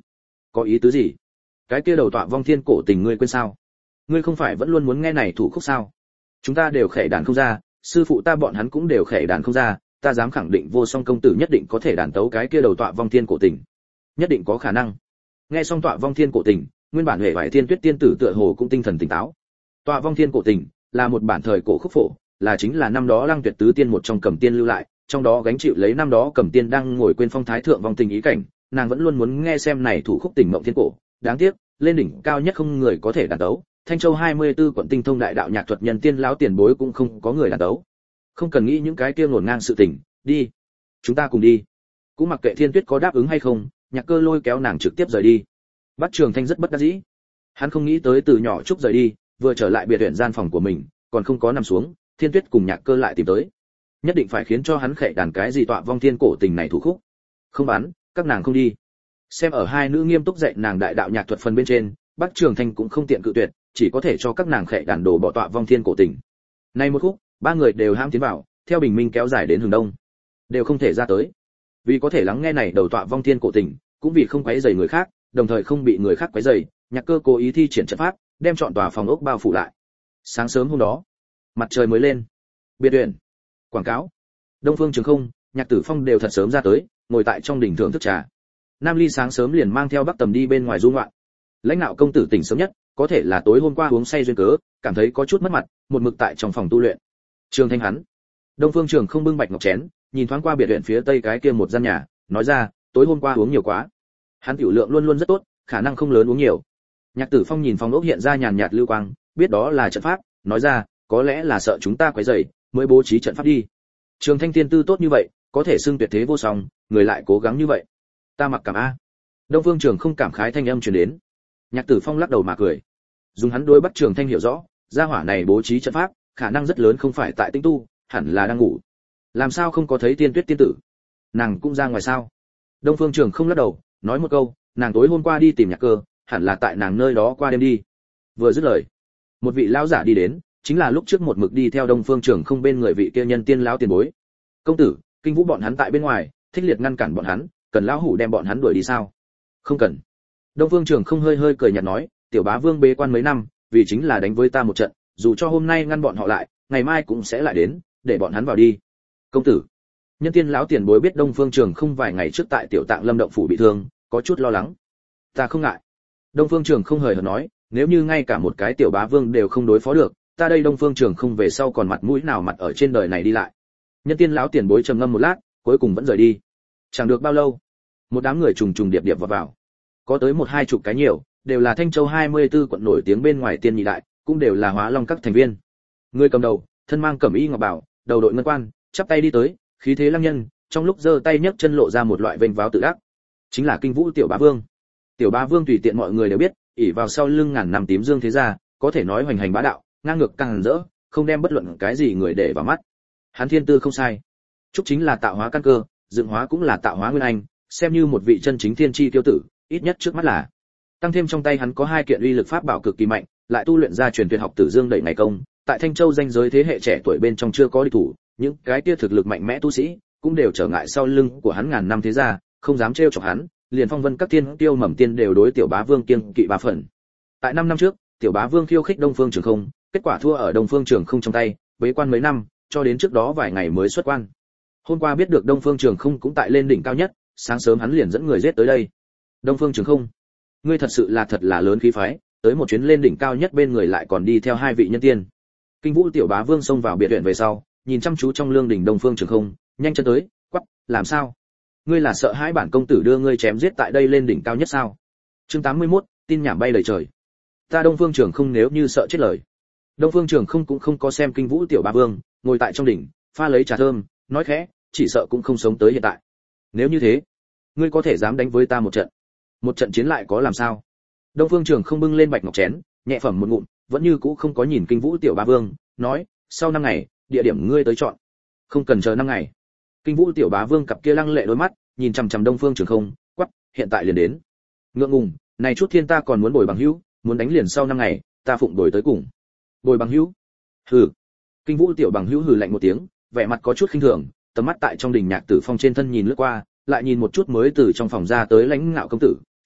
Có ý tứ gì? Cái kia đầu tọa vong thiên cổ tình ngươi quên sao? Ngươi không phải vẫn luôn muốn nghe này thủ khúc sao? Chúng ta đều khệ đàn không ra, sư phụ ta bọn hắn cũng đều khệ đàn không ra, ta dám khẳng định Vô Song công tử nhất định có thể đàn tấu cái kia đầu tọa vong thiên cổ tình. Nhất định có khả năng. Nghe xong tọa vong thiên cổ tình, nguyên bản hệ vải thiên tuyết tiên tử tựa hồ cũng tinh thần tỉnh táo. Tọa vong thiên cổ tình là một bản thời cổ khúc phổ, là chính là năm đó Lăng Tuyệt tứ tiên một trong Cẩm Tiên lưu lại, trong đó gánh chịu lấy năm đó Cẩm Tiên đang ngồi quên phong thái thượng vong tình ý cảnh, nàng vẫn luôn muốn nghe xem này thủ khúc tình mộng thiên cổ, đáng tiếc, lên đỉnh cao nhất không người có thể đàn tấu, Thanh Châu hai mươi tư quận tinh thông đại đạo nhạc thuật nhân tiên lão tiền bối cũng không có người đàn tấu. Không cần nghĩ những cái kia ngổn ngang sự tình, đi, chúng ta cùng đi. Cũng mặc kệ Thiên Tuyết có đáp ứng hay không, Nhạc Cơ lôi kéo nàng trực tiếp rời đi. Bắc Trường Thanh rất bất đắc dĩ, hắn không nghĩ tới từ nhỏ trúc rời đi, vừa trở lại biệt viện gian phòng của mình, còn không có nằm xuống, Thiên Tuyết cùng Nhạc Cơ lại tìm tới, nhất định phải khiến cho hắn khệ đàn cái gì tọa vong thiên cổ tình này thủ khúc. Không bán, các nàng không đi. Xem ở hai nữ nghiêm túc dạy nàng đại đạo nhạc thuật phần bên trên, Bắc Trường Thanh cũng không tiện cự tuyệt, chỉ có thể cho các nàng khệ đàn đồ bỏ tọa vong thiên cổ tình. Nay một khúc, ba người đều ham tiến vào, theo bình minh kéo dài đến hướng đông, đều không thể ra tới. Vì có thể lắng nghe này đầu tọa vong thiên cổ tình, cũng vì không quấy rầy người khác, đồng thời không bị người khác quấy rầy, Nhạc Cơ cố ý thi triển trận pháp, đem trọn tòa phòng ốc bao phủ lại. Sáng sớm hôm đó, mặt trời mới lên. Biệt viện, quảng cáo, Đông Phương Trường Không, Nhạc Tử Phong đều thật sớm ra tới, ngồi tại trong đỉnh thưởng thức trà. Nam Ly sáng sớm liền mang theo Bắc Tầm đi bên ngoài du ngoạn. Lãnh đạo công tử tỉnh sớm nhất, có thể là tối hôm qua uống say duyên cớ, cảm thấy có chút mất mặt, một mực tại trong phòng tu luyện. Trường Thanh hắn, Đông Phương Trường Không bưng bạch ngọc chén, nhìn thoáng qua biệt viện phía tây cái kia một gian nhà, nói ra, tối hôm qua uống nhiều quá. Hắn tiểu lượng luôn luôn rất tốt, khả năng không lớn uống nhiều. Nhạc Tử Phong nhìn phòng ốc hiện ra nhàn nhạt lưu quang, biết đó là trận pháp, nói ra, có lẽ là sợ chúng ta quấy rầy, mới bố trí trận pháp đi. Trường Thanh tiên tư tốt như vậy, có thể xưng tuyệt thế vô song, người lại cố gắng như vậy. Ta mặc cảm a. Đông Phương Trường Không cảm khái thanh âm truyền đến. Nhạc Tử Phong lắc đầu mà cười. Dùng hắn đối Bắc Trường Thanh hiểu rõ, gia hỏa này bố trí trận pháp, khả năng rất lớn không phải tại tinh tu, hẳn là đang ngủ. Làm sao không có thấy Tiên Tuyết tiên tử? Nàng cũng ra ngoài sao? Đông Phương Trường Không lắc đầu, nói một câu, nàng tối hôm qua đi tìm Nhạc Cơ, hẳn là tại nàng nơi đó qua đêm đi. Vừa dứt lời, một vị lão giả đi đến, chính là lúc trước một mực đi theo Đông Phương Trường Không bên người vị kia nhân tiên lão tiền bối. Công tử, Kinh Vũ bọn hắn tại bên ngoài, thích liệt ngăn cản bọn hắn, cần lão hủ đem bọn hắn đuổi đi sao? Không cần. Đông Phương Trường Không hơi hơi cười nhạt nói, tiểu bá vương bế quan mấy năm, vì chính là đánh với ta một trận, dù cho hôm nay ngăn bọn họ lại, ngày mai cũng sẽ lại đến, để bọn hắn vào đi. Công tử, nhân tiên lão tiền bối biết Đông Phương Trường Không vài ngày trước tại tiểu Tạng Lâm động phủ bị thương, có chút lo lắng. Ta không ngại. Đông Phương Trường Không hời hợt nói, nếu như ngay cả một cái tiểu bá vương đều không đối phó được, ta đây Đông Phương Trường Không về sau còn mặt mũi nào mặt ở trên đời này đi lại. Nhân tiên lão tiền bối trầm ngâm một lát, cuối cùng vẫn rời đi. Chẳng được bao lâu, một đám người trùng trùng điệp điệp vào vào, có tới một hai chục cái nhiều, đều là Thanh Châu hai mươi tư quận nổi tiếng bên ngoài tiên nhị đại, cũng đều là Hóa Long các thành viên. Người cầm đầu, thân mang cẩm y ngọc bảo, đầu đội ngân quan, chắp tay đi tới, khí thế lăng nhân, trong lúc giơ tay nhấc chân lộ ra một loại vênh váo tự đắc, chính là Kinh Vũ tiểu bá vương. Tiểu bá vương tùy tiện mọi người đều biết, ỷ vào sau lưng ngàn năm tím dương thế gia, có thể nói hoành hành bá đạo, ngang ngược càng rỡ, không đem bất luận cái gì người để vào mắt. Hắn thiên tư không sai, chúc chính là tạo hóa căn cơ, dựng hóa cũng là tạo hóa nguyên anh, xem như một vị chân chính thiên chi tiêu tử, ít nhất trước mắt là. Tăng thêm trong tay hắn có hai kiện uy lực pháp bảo cực kỳ mạnh, lại tu luyện ra truyền tuyệt học Tử Dương đẩy ngày công, tại Thanh Châu danh giới thế hệ trẻ tuổi bên trong chưa có địch thủ, những cái kia thực lực mạnh mẽ tu sĩ cũng đều trở ngại sau lưng của hắn ngàn năm thế gia, không dám trêu chọc hắn, liền phong vân các tiên tiêu mầm tiên đều đối tiểu bá vương kiêng kỵ ba phần. Tại năm năm trước, tiểu bá vương khiêu khích Đông Phương Trường Không, kết quả thua ở Đông Phương Trường Không trong tay, bế quan mấy năm, cho đến trước đó vài ngày mới xuất quan. Hôm qua biết được Đông Phương Trường Không cũng tại lên đỉnh cao nhất, sáng sớm hắn liền dẫn người giết tới đây. Đông Phương Trường Không, ngươi thật sự là thật là lớn khí phái, tới một chuyến lên đỉnh cao nhất bên người lại còn đi theo hai vị nhân tiên. Kinh Vũ tiểu bá vương xông vào biệt viện về sau, nhìn chăm chú trong lương đỉnh Đông Phương Trường Không, nhanh chân tới, quắc, làm sao? Ngươi là sợ hãi bản công tử đưa ngươi chém giết tại đây lên đỉnh cao nhất sao? Chương tám mươi mốt, tin nhảm bay lời trời. Ta Đông Phương Trường Không nếu như sợ chết lời. Đông Phương Trường Không cũng không có xem Kinh Vũ tiểu bá vương, ngồi tại trong đỉnh, pha lấy trà thơm, nói khẽ, chỉ sợ cũng không sống tới hiện tại. Nếu như thế, ngươi có thể dám đánh với ta một trận? Một trận chiến lại có làm sao? Đông Phương Trường Không bưng lên bạch ngọc chén, nhẹ phẩm một ngụm, vẫn như cũ không có nhìn Kinh Vũ tiểu bá vương, nói, sau năm ngày, địa điểm ngươi tới chọn. Không cần chờ năm ngày. Kinh Vũ tiểu bá vương cặp kia lăng lệ đôi mắt, nhìn chằm chằm Đông Phương Trường Không, quắc, hiện tại liền đến. Ngượng ngùng, này chút thiên ta còn muốn bồi bằng hữu, muốn đánh liền sau năm ngày, ta phụng đổi tới cùng. Bồi bằng hữu? Hừ. Kinh Vũ tiểu bằng hữu hừ lạnh một tiếng, vẻ mặt có chút khinh thường, tầm mắt tại trong đình Nhạc Tử Phong trên thân nhìn lướt qua, lại nhìn một chút mới từ trong phòng ra tới Lãnh Ngạo công tử,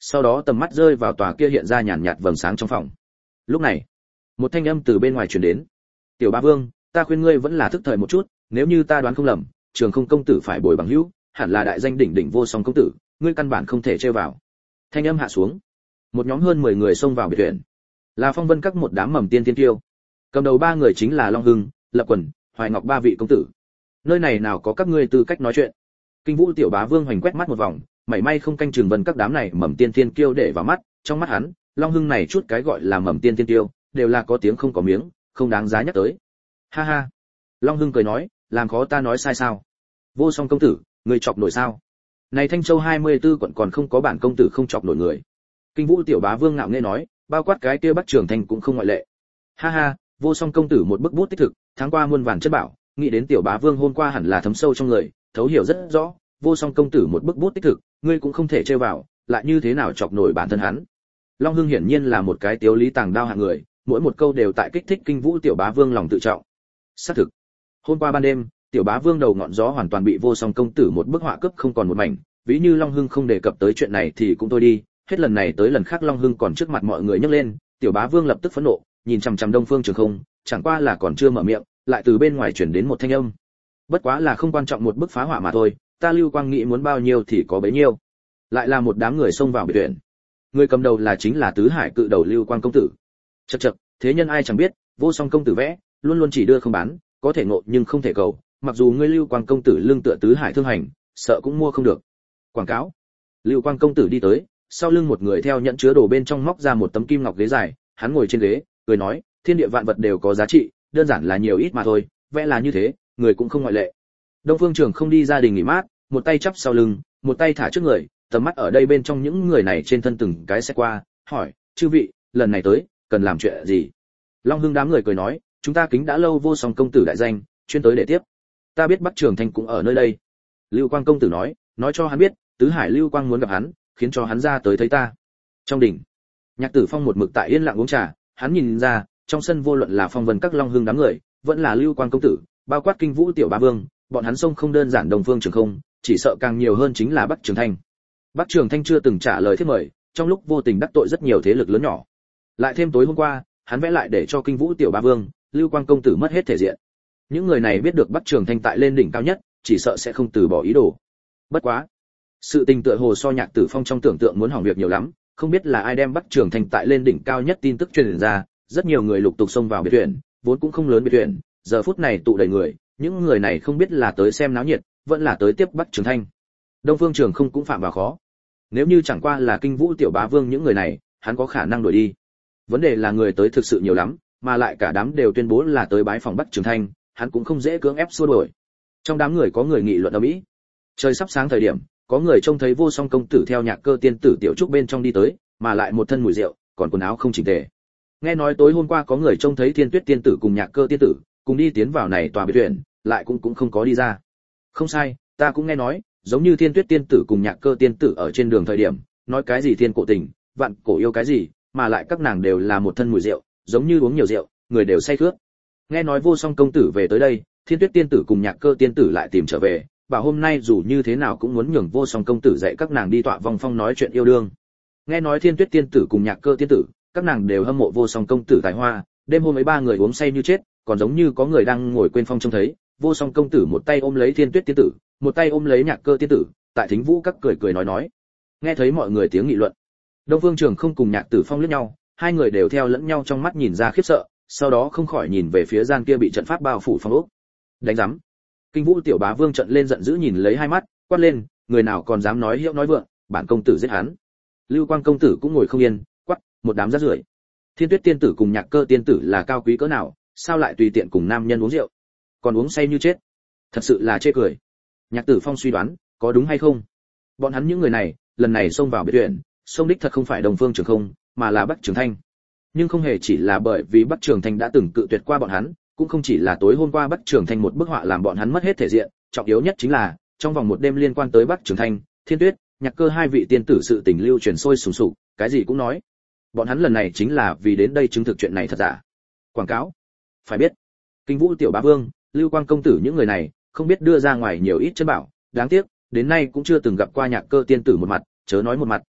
sau đó tầm mắt rơi vào tòa kia hiện ra nhàn nhạt vầng sáng trong phòng. Lúc này, một thanh âm từ bên ngoài truyền đến. "Tiểu Bá Vương, ta khuyên ngươi vẫn là thức thời một chút, nếu như ta đoán không lầm, Trường Không công tử phải bồi bằng hữu, hẳn là đại danh đỉnh đỉnh Vô Song công tử, ngươi căn bản không thể trêu vào." Thanh âm hạ xuống, một nhóm hơn mười người xông vào biệt viện. Là Phong Vân các một đám mầm tiên tiên tiêu. Cầm đầu ba người chính là Long Hưng, Lập Quần, Hoài Ngọc ba vị công tử. Nơi này nào có các ngươi tư cách nói chuyện. Kinh Vũ Tiểu Bá Vương hoành quét mắt một vòng, mảy may không canh chừng Vân các đám này mầm tiên tiên kiêu để vào mắt, trong mắt hắn, Long Hưng này chút cái gọi là mầm tiên tiên tiêu, đều là có tiếng không có miếng, không đáng giá nhắc tới. Ha ha. Long Hưng cười nói, làm khó ta nói sai sao? Vô Song công tử, người chọc nổi sao? Này Thanh Châu hai mươi tư quận còn không có bản công tử không chọc nổi người. Kinh Vũ Tiểu Bá Vương ngạo nghễ nói, bao quát cái kia Bắc Trường Thành cũng không ngoại lệ. Ha ha, Vô Song công tử một bức bút tích thực, tháng qua muôn vàn chất bảo, nghĩ đến Tiểu Bá Vương hôm qua hẳn là thấm sâu trong người, thấu hiểu rất rõ, Vô Song công tử một bức bút tích thực, ngươi cũng không thể trêu vào, lại như thế nào chọc nổi bản thân hắn. Long Hưng hiển nhiên là một cái tiếu lý tàng đao hạng người, mỗi một câu đều tại kích thích Kinh Vũ Tiểu Bá Vương lòng tự trọng. Xác thực, hôm qua ban đêm, Tiểu Bá Vương đầu ngọn gió hoàn toàn bị Vô Song công tử một bức họa cướp không còn một mảnh, ví như Long Hưng không đề cập tới chuyện này thì cũng thôi đi, hết lần này tới lần khác Long Hưng còn trước mặt mọi người nhấc lên, Tiểu Bá Vương lập tức phẫn nộ, nhìn chằm chằm Đông Phương Trường Không, chẳng qua là còn chưa mở miệng, lại từ bên ngoài truyền đến một thanh âm. Bất quá là không quan trọng một bức phá họa mà thôi, ta Lưu Quang nghĩ muốn bao nhiêu thì có bấy nhiêu. Lại là một đám người xông vào biệt viện. Người cầm đầu là chính là tứ hải cự đầu Lưu Quang công tử. Chậc chậc, thế nhân ai chẳng biết, Vô Song công tử vẽ, luôn luôn chỉ đưa không bán, có thể ngộ nhưng không thể cầu, mặc dù ngươi Lưu Quang công tử lưng tựa tứ hải thương hành, sợ cũng mua không được. Quảng cáo. Lưu Quang công tử đi tới, sau lưng một người theo nhẫn chứa đồ bên trong móc ra một tấm kim ngọc ghế dài, hắn ngồi trên ghế, cười nói, thiên địa vạn vật đều có giá trị, đơn giản là nhiều ít mà thôi, vẽ là như thế, người cũng không ngoại lệ. Đông Phương Trường không đi gia đình nghỉ mát, một tay chắp sau lưng, một tay thả trước người, tầm mắt ở đây bên trong những người này trên thân từng cái sẽ qua, hỏi, chư vị, lần này tới, cần làm chuyện gì? Long Hưng đám người cười nói, chúng ta kính đã lâu Vô Song công tử đại danh, chuyên tới để tiếp. Ta biết Bắc Trường Thành cũng ở nơi đây. Lưu Quang công tử nói, nói cho hắn biết, tứ hải Lưu Quang muốn gặp hắn, khiến cho hắn ra tới thấy ta. Trong đỉnh, Nhạc Tử Phong một mực tại yên lặng uống trà, hắn nhìn ra, trong sân vô luận là Phong Vân các Long Hưng đám người, vẫn là Lưu Quang công tử, bao quát Kinh Vũ Tiểu Bá Vương, bọn hắn xông không đơn giản Đông Phương Trường Không, chỉ sợ càng nhiều hơn chính là Bắc Trường Thành. Bắc Trường Thanh chưa từng trả lời thiết mời, trong lúc vô tình đắc tội rất nhiều thế lực lớn nhỏ. Lại thêm tối hôm qua, hắn vẽ lại để cho Kinh Vũ Tiểu Bá Vương, Lưu Quang công tử mất hết thể diện. Những người này biết được Bắc Trường Thanh tại lên đỉnh cao nhất, chỉ sợ sẽ không từ bỏ ý đồ. Bất quá, sự tình tựa hồ so Nhạc Tử Phong trong tưởng tượng muốn hỏng việc nhiều lắm, không biết là ai đem Bắc Trường Thanh tại lên đỉnh cao nhất tin tức truyền ra, rất nhiều người lục tục xông vào biệt viện, vốn cũng không lớn biệt viện, giờ phút này tụ đầy người, những người này không biết là tới xem náo nhiệt, vẫn là tới tiếp Bắc Trường Thanh. Đông Phương Trường không cũng phạm vào khó. Nếu như chẳng qua là Kinh Vũ Tiểu Bá Vương những người này, hắn có khả năng đuổi đi. Vấn đề là người tới thực sự nhiều lắm, mà lại cả đám đều tuyên bố là tới bái phòng Bắc Trường Thanh, hắn cũng không dễ cưỡng ép xua đuổi. Trong đám người có người nghị luận ầm ĩ. Trời sắp sáng thời điểm, có người trông thấy Vô Song công tử theo Nhạc Cơ tiên tử tiểu trúc bên trong đi tới, mà lại một thân mùi rượu, còn quần áo không chỉnh tề. Nghe nói tối hôm qua có người trông thấy Thiên Tuyết tiên tử cùng Nhạc Cơ tiên tử cùng đi tiến vào này tòa biệt viện, lại cũng cũng không có đi ra. Không sai, ta cũng nghe nói, giống như Thiên Tuyết tiên tử cùng Nhạc Cơ tiên tử ở trên đường thời điểm, nói cái gì thiên cổ tình, vạn cổ yêu cái gì, mà lại các nàng đều là một thân mùi rượu, giống như uống nhiều rượu, người đều say khướt. Nghe nói Vô Song công tử về tới đây, Thiên Tuyết tiên tử cùng Nhạc Cơ tiên tử lại tìm trở về, bảo hôm nay dù như thế nào cũng muốn nhường Vô Song công tử dạy các nàng đi tọa vòng phong nói chuyện yêu đương. Nghe nói Thiên Tuyết tiên tử cùng Nhạc Cơ tiên tử, các nàng đều hâm mộ Vô Song công tử tài hoa, đêm hôm ấy ba người uống say như chết, còn giống như có người đang ngồi quên phong trông thấy, Vô Song công tử một tay ôm lấy Thiên Tuyết tiên tử, một tay ôm lấy Nhạc Cơ tiên tử, tại Thính Vũ các cười cười nói nói. Nghe thấy mọi người tiếng nghị luận, Đông Vương Trường không cùng Nhạc Tử Phong liếc nhau, hai người đều theo lẫn nhau trong mắt nhìn ra khiếp sợ, sau đó không khỏi nhìn về phía gian kia bị trận pháp bao phủ phong ốc. Đánh rắm. Kinh Vũ Tiểu Bá Vương trận lên giận dữ nhìn lấy hai mắt, quát lên, người nào còn dám nói hiệu nói vượng, bản công tử giết hắn. Lưu Quang công tử cũng ngồi không yên, quát, một đám rác rưởi. Thiên Tuyết tiên tử cùng Nhạc Cơ tiên tử là cao quý cỡ nào, sao lại tùy tiện cùng nam nhân uống rượu, còn uống say như chết, thật sự là chê cười. Nhạc Tử Phong suy đoán, có đúng hay không? Bọn hắn những người này, lần này xông vào biệt viện, xông đích thật không phải Đông Phương Trường không, mà là Bắc Trường Thanh. Nhưng không hề chỉ là bởi vì Bắc Trường Thanh đã từng cự tuyệt qua bọn hắn, cũng không chỉ là tối hôm qua Bắc Trường Thanh một bức họa làm bọn hắn mất hết thể diện, trọng yếu nhất chính là trong vòng một đêm liên quan tới Bắc Trường Thanh, Thiên Tuyết, Nhạc Cơ hai vị tiên tử sự tình lưu truyền sôi sùng sục, cái gì cũng nói. Bọn hắn lần này chính là vì đến đây chứng thực chuyện này thật giả. Quảng cáo. Phải biết, Kinh Vũ Tiểu Bá Vương, Lưu Quang công tử những người này, không biết đưa ra ngoài nhiều ít chân bảo, đáng tiếc, đến nay cũng chưa từng gặp qua Nhạc Cơ tiên tử một mặt, chớ nói một mặt,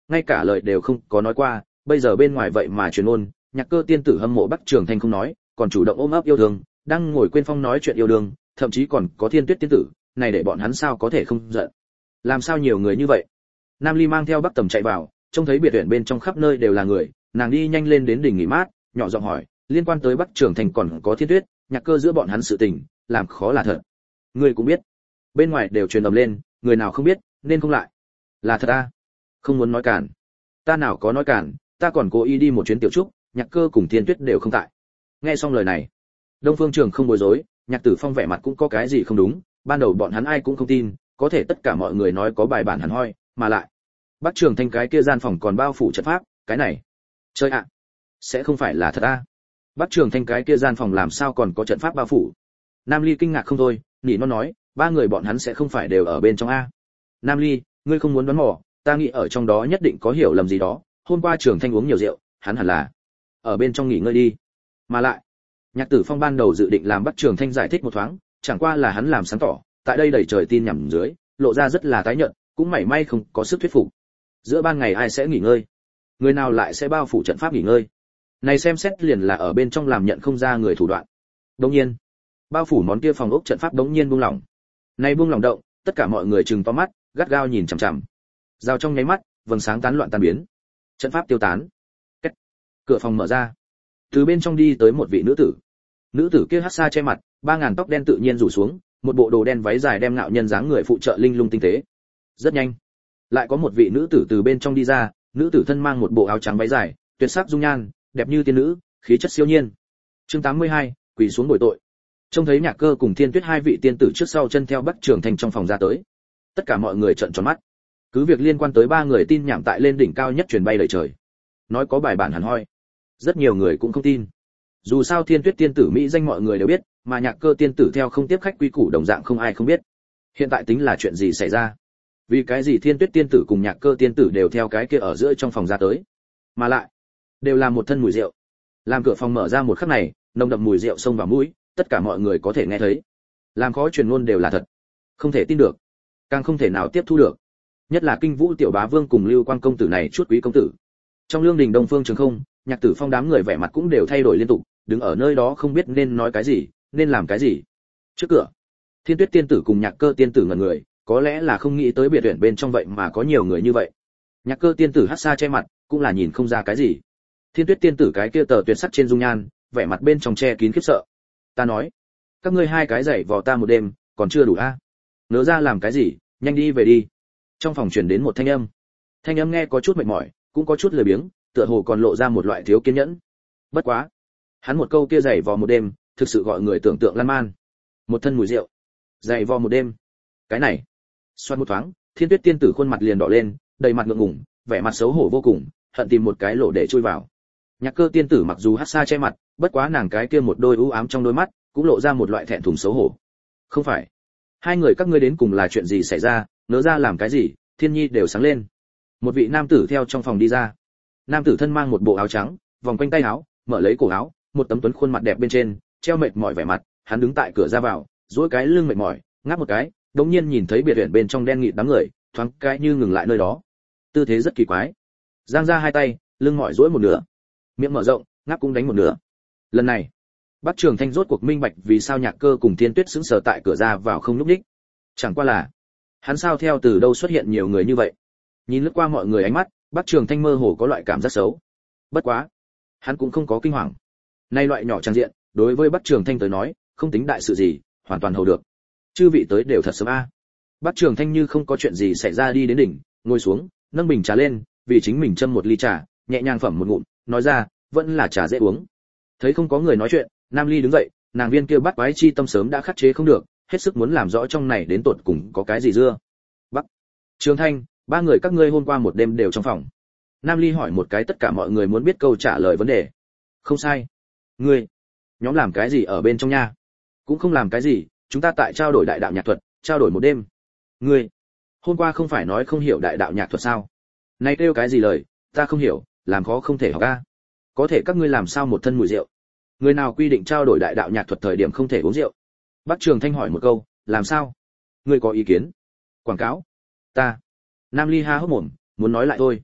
ngay cả lời đều không có nói qua, bây giờ bên ngoài vậy mà truyền ôn, Nhạc Cơ tiên tử hâm mộ Bắc Trường Thanh không nói, còn chủ động ôm ấp yêu thương, đang ngồi quên phong nói chuyện yêu đương, thậm chí còn có Thiên Tuyết tiên tử, này để bọn hắn sao có thể không giận. Làm sao nhiều người như vậy? Nam Ly mang theo Bắc Tầm chạy vào, trông thấy biệt viện bên trong khắp nơi đều là người, nàng đi nhanh lên đến đỉnh nghỉ mát, nhỏ giọng hỏi, liên quan tới Bắc Trường Thành còn có Thiên Tuyết, Nhạc Cơ giữa bọn hắn sự tình, làm khó là thật. Ngươi cũng biết. Bên ngoài đều truyền ầm lên, người nào không biết, nên không lại. Là thật à? Không muốn nói cản. Ta nào có nói cản, ta còn cố ý đi một chuyến tiểu trúc, Nhạc Cơ cùng Thiên Tuyết đều không tại. Nghe xong lời này, Đông Phương Trường không bối rối, Nhạc Tử Phong vẻ mặt cũng có cái gì không đúng, ban đầu bọn hắn ai cũng không tin, có thể tất cả mọi người nói có bài bản hẳn hoi, mà lại Bắc Trường Thanh cái kia gian phòng còn bao phủ trận pháp, cái này, chơi ạ, sẽ không phải là thật a? À? Bắc Trường Thanh cái kia gian phòng làm sao còn có trận pháp bao phủ? Nam Ly kinh ngạc không thôi, nỉ nó nói, ba người bọn hắn sẽ không phải đều ở bên trong a? Nam Ly, ngươi không muốn đoán mò, ta nghĩ ở trong đó nhất định có hiểu lầm gì đó, hôm qua Trường Thanh uống nhiều rượu, hắn hẳn là ở bên trong nghỉ ngơi đi. Mà lại, Nhạc Tử Phong ban đầu dự định làm Bắc Trường Thanh giải thích một thoáng, chẳng qua là hắn làm sáng tỏ, tại đây đầy trời tin nhảm dưới, lộ ra rất là tái nhợt, cũng mảy may không có sức thuyết phục. Giữa ban ngày ai sẽ nghỉ ngơi? Người nào lại sẽ bao phủ trận pháp nghỉ ngơi? Này xem xét liền là ở bên trong làm nhận không ra người thủ đoạn. Đương nhiên, bao phủ món kia phòng ốc trận pháp đống nhiên buông lỏng. Này buông lỏng động, tất cả mọi người trừng to mắt, gắt gao nhìn chằm chằm. Giao trong nháy mắt, vầng sáng tán loạn tan biến. Trận pháp tiêu tán. Kết. Cửa phòng mở ra. Từ bên trong đi tới một vị nữ tử. Nữ tử kia hắt xa che mặt, ba ngàn tóc đen tự nhiên rủ xuống, một bộ đồ đen váy dài đem ngạo nhân dáng người phụ trợ linh lung tinh tế. Rất nhanh, lại có một vị nữ tử từ bên trong đi ra, nữ tử thân mang một bộ áo trắng váy dài, tuyệt sắc dung nhan, đẹp như tiên nữ, khí chất siêu nhiên. Chương tám mươi hai, quỳ xuống bồi tội. Trông thấy Nhạc Cơ cùng Thiên Tuyết hai vị tiên tử trước sau chân theo Bắc Trường Thành trong phòng ra tới. Tất cả mọi người trợn tròn mắt. Cứ việc liên quan tới ba người tin nhảm tại lên đỉnh cao nhất truyền bay đầy trời. Nói có bài bản hẳn hoi. Rất nhiều người cũng không tin. Dù sao Thiên Tuyết tiên tử mỹ danh mọi người đều biết, mà Nhạc Cơ tiên tử theo không tiếp khách quy củ đồng dạng không ai không biết. Hiện tại tính là chuyện gì xảy ra? Vì cái gì Thiên Tuyết tiên tử cùng Nhạc Cơ tiên tử đều theo cái kia ở giữa trong phòng ra tới, mà lại đều là một thân mùi rượu. Làm cửa phòng mở ra một khắc này, nồng đậm mùi rượu xông vào mũi, tất cả mọi người có thể nghe thấy. Làm khó truyền ngôn đều là thật, không thể tin được, càng không thể nào tiếp thu được. Nhất là Kinh Vũ tiểu bá vương cùng Lưu Quang công tử này chút quý công tử. Trong lương đình Đông Phương Trường Không, Nhạc Tử Phong đám người vẻ mặt cũng đều thay đổi liên tục, đứng ở nơi đó không biết nên nói cái gì, nên làm cái gì. Trước cửa, Thiên Tuyết tiên tử cùng Nhạc Cơ tiên tử ngẩn người, có lẽ là không nghĩ tới biệt viện bên trong vậy mà có nhiều người như vậy. Nhạc Cơ tiên tử hắt xa che mặt, cũng là nhìn không ra cái gì. Thiên Tuyết tiên tử cái kia tờ tuyệt sắc trên dung nhan, vẻ mặt bên trong che kín khiếp sợ. Ta nói, các ngươi hai cái giày vò ta một đêm, còn chưa đủ a? À? Nỡ ra làm cái gì, nhanh đi về đi. Trong phòng truyền đến một thanh âm. Thanh âm nghe có chút mệt mỏi, cũng có chút lười biếng, tựa hồ còn lộ ra một loại thiếu kiên nhẫn. Bất quá, hắn một câu kia giày vò một đêm, thực sự gọi người tưởng tượng lan man. Một thân mùi rượu, giày vò một đêm. Cái này, xoát một thoáng, Thiên Tuyết tiên tử khuôn mặt liền đỏ lên, đầy mặt ngượng ngùng, vẻ mặt xấu hổ vô cùng, hận tìm một cái lỗ để chui vào. Nhạc Cơ tiên tử mặc dù hắt xa che mặt, bất quá nàng cái kia một đôi u ám trong đôi mắt, cũng lộ ra một loại thẹn thùng xấu hổ. Không phải, hai người các ngươi đến cùng là chuyện gì xảy ra, nỡ ra làm cái gì? Thiên Nhi đều sáng lên. Một vị nam tử theo trong phòng đi ra. Nam tử thân mang một bộ áo trắng, vòng quanh tay áo, mở lấy cổ áo, một tấm tuấn khuôn mặt đẹp bên trên, treo mệt mỏi vẻ mặt, hắn đứng tại cửa ra vào, duỗi cái lưng mệt mỏi, ngáp một cái, đột nhiên nhìn thấy biệt viện bên trong đen nghịt đám người, thoáng cái như ngừng lại nơi đó. Tư thế rất kỳ quái. Giang ra hai tay, lưng mỏi duỗi một nửa, miệng mở rộng, ngáp cũng đánh một nửa. Lần này, Bắc Trường Thanh rốt cuộc minh bạch vì sao Nhạc Cơ cùng Thiên Tuyết sững sờ tại cửa ra vào không lúc đích. Chẳng qua là, hắn sao theo từ đâu xuất hiện nhiều người như vậy? Nhìn lướt qua mọi người ánh mắt, Bắc Trường Thanh mơ hồ có loại cảm giác xấu. Bất quá, hắn cũng không có kinh hoàng. Nay loại nhỏ trang diện, đối với Bắc Trường Thanh tới nói, không tính đại sự gì, hoàn toàn hầu được. Chư vị tới đều thật sớm a. À. Bắc Trường Thanh như không có chuyện gì xảy ra đi đến đỉnh, ngồi xuống, nâng bình trà lên, vì chính mình châm một ly trà, nhẹ nhàng phẩm một ngụm, nói ra, vẫn là trà dễ uống. Thấy không có người nói chuyện, Nam Ly đứng dậy, nàng viên kia bắt quái chi tâm sớm đã khắc chế không được, hết sức muốn làm rõ trong này đến tột cùng có cái gì dưa. Bắc Trường Thanh, ba người các ngươi hôm qua một đêm đều trong phòng. Nam Ly hỏi một cái tất cả mọi người muốn biết câu trả lời vấn đề. Không sai. Ngươi, nhóm làm cái gì ở bên trong nha? Cũng không làm cái gì, chúng ta tại trao đổi đại đạo nhạc thuật, trao đổi một đêm. Ngươi, hôm qua không phải nói không hiểu đại đạo nhạc thuật sao? Này kêu cái gì lời, ta không hiểu, làm khó không thể học a. Có thể các ngươi làm sao một thân mùi rượu? Người nào quy định trao đổi đại đạo nhạc thuật thời điểm không thể uống rượu? Bắc Trường Thanh hỏi một câu, làm sao? Ngươi có ý kiến? Quảng cáo? Ta. Nam Ly ha hốc mồm, muốn nói lại thôi.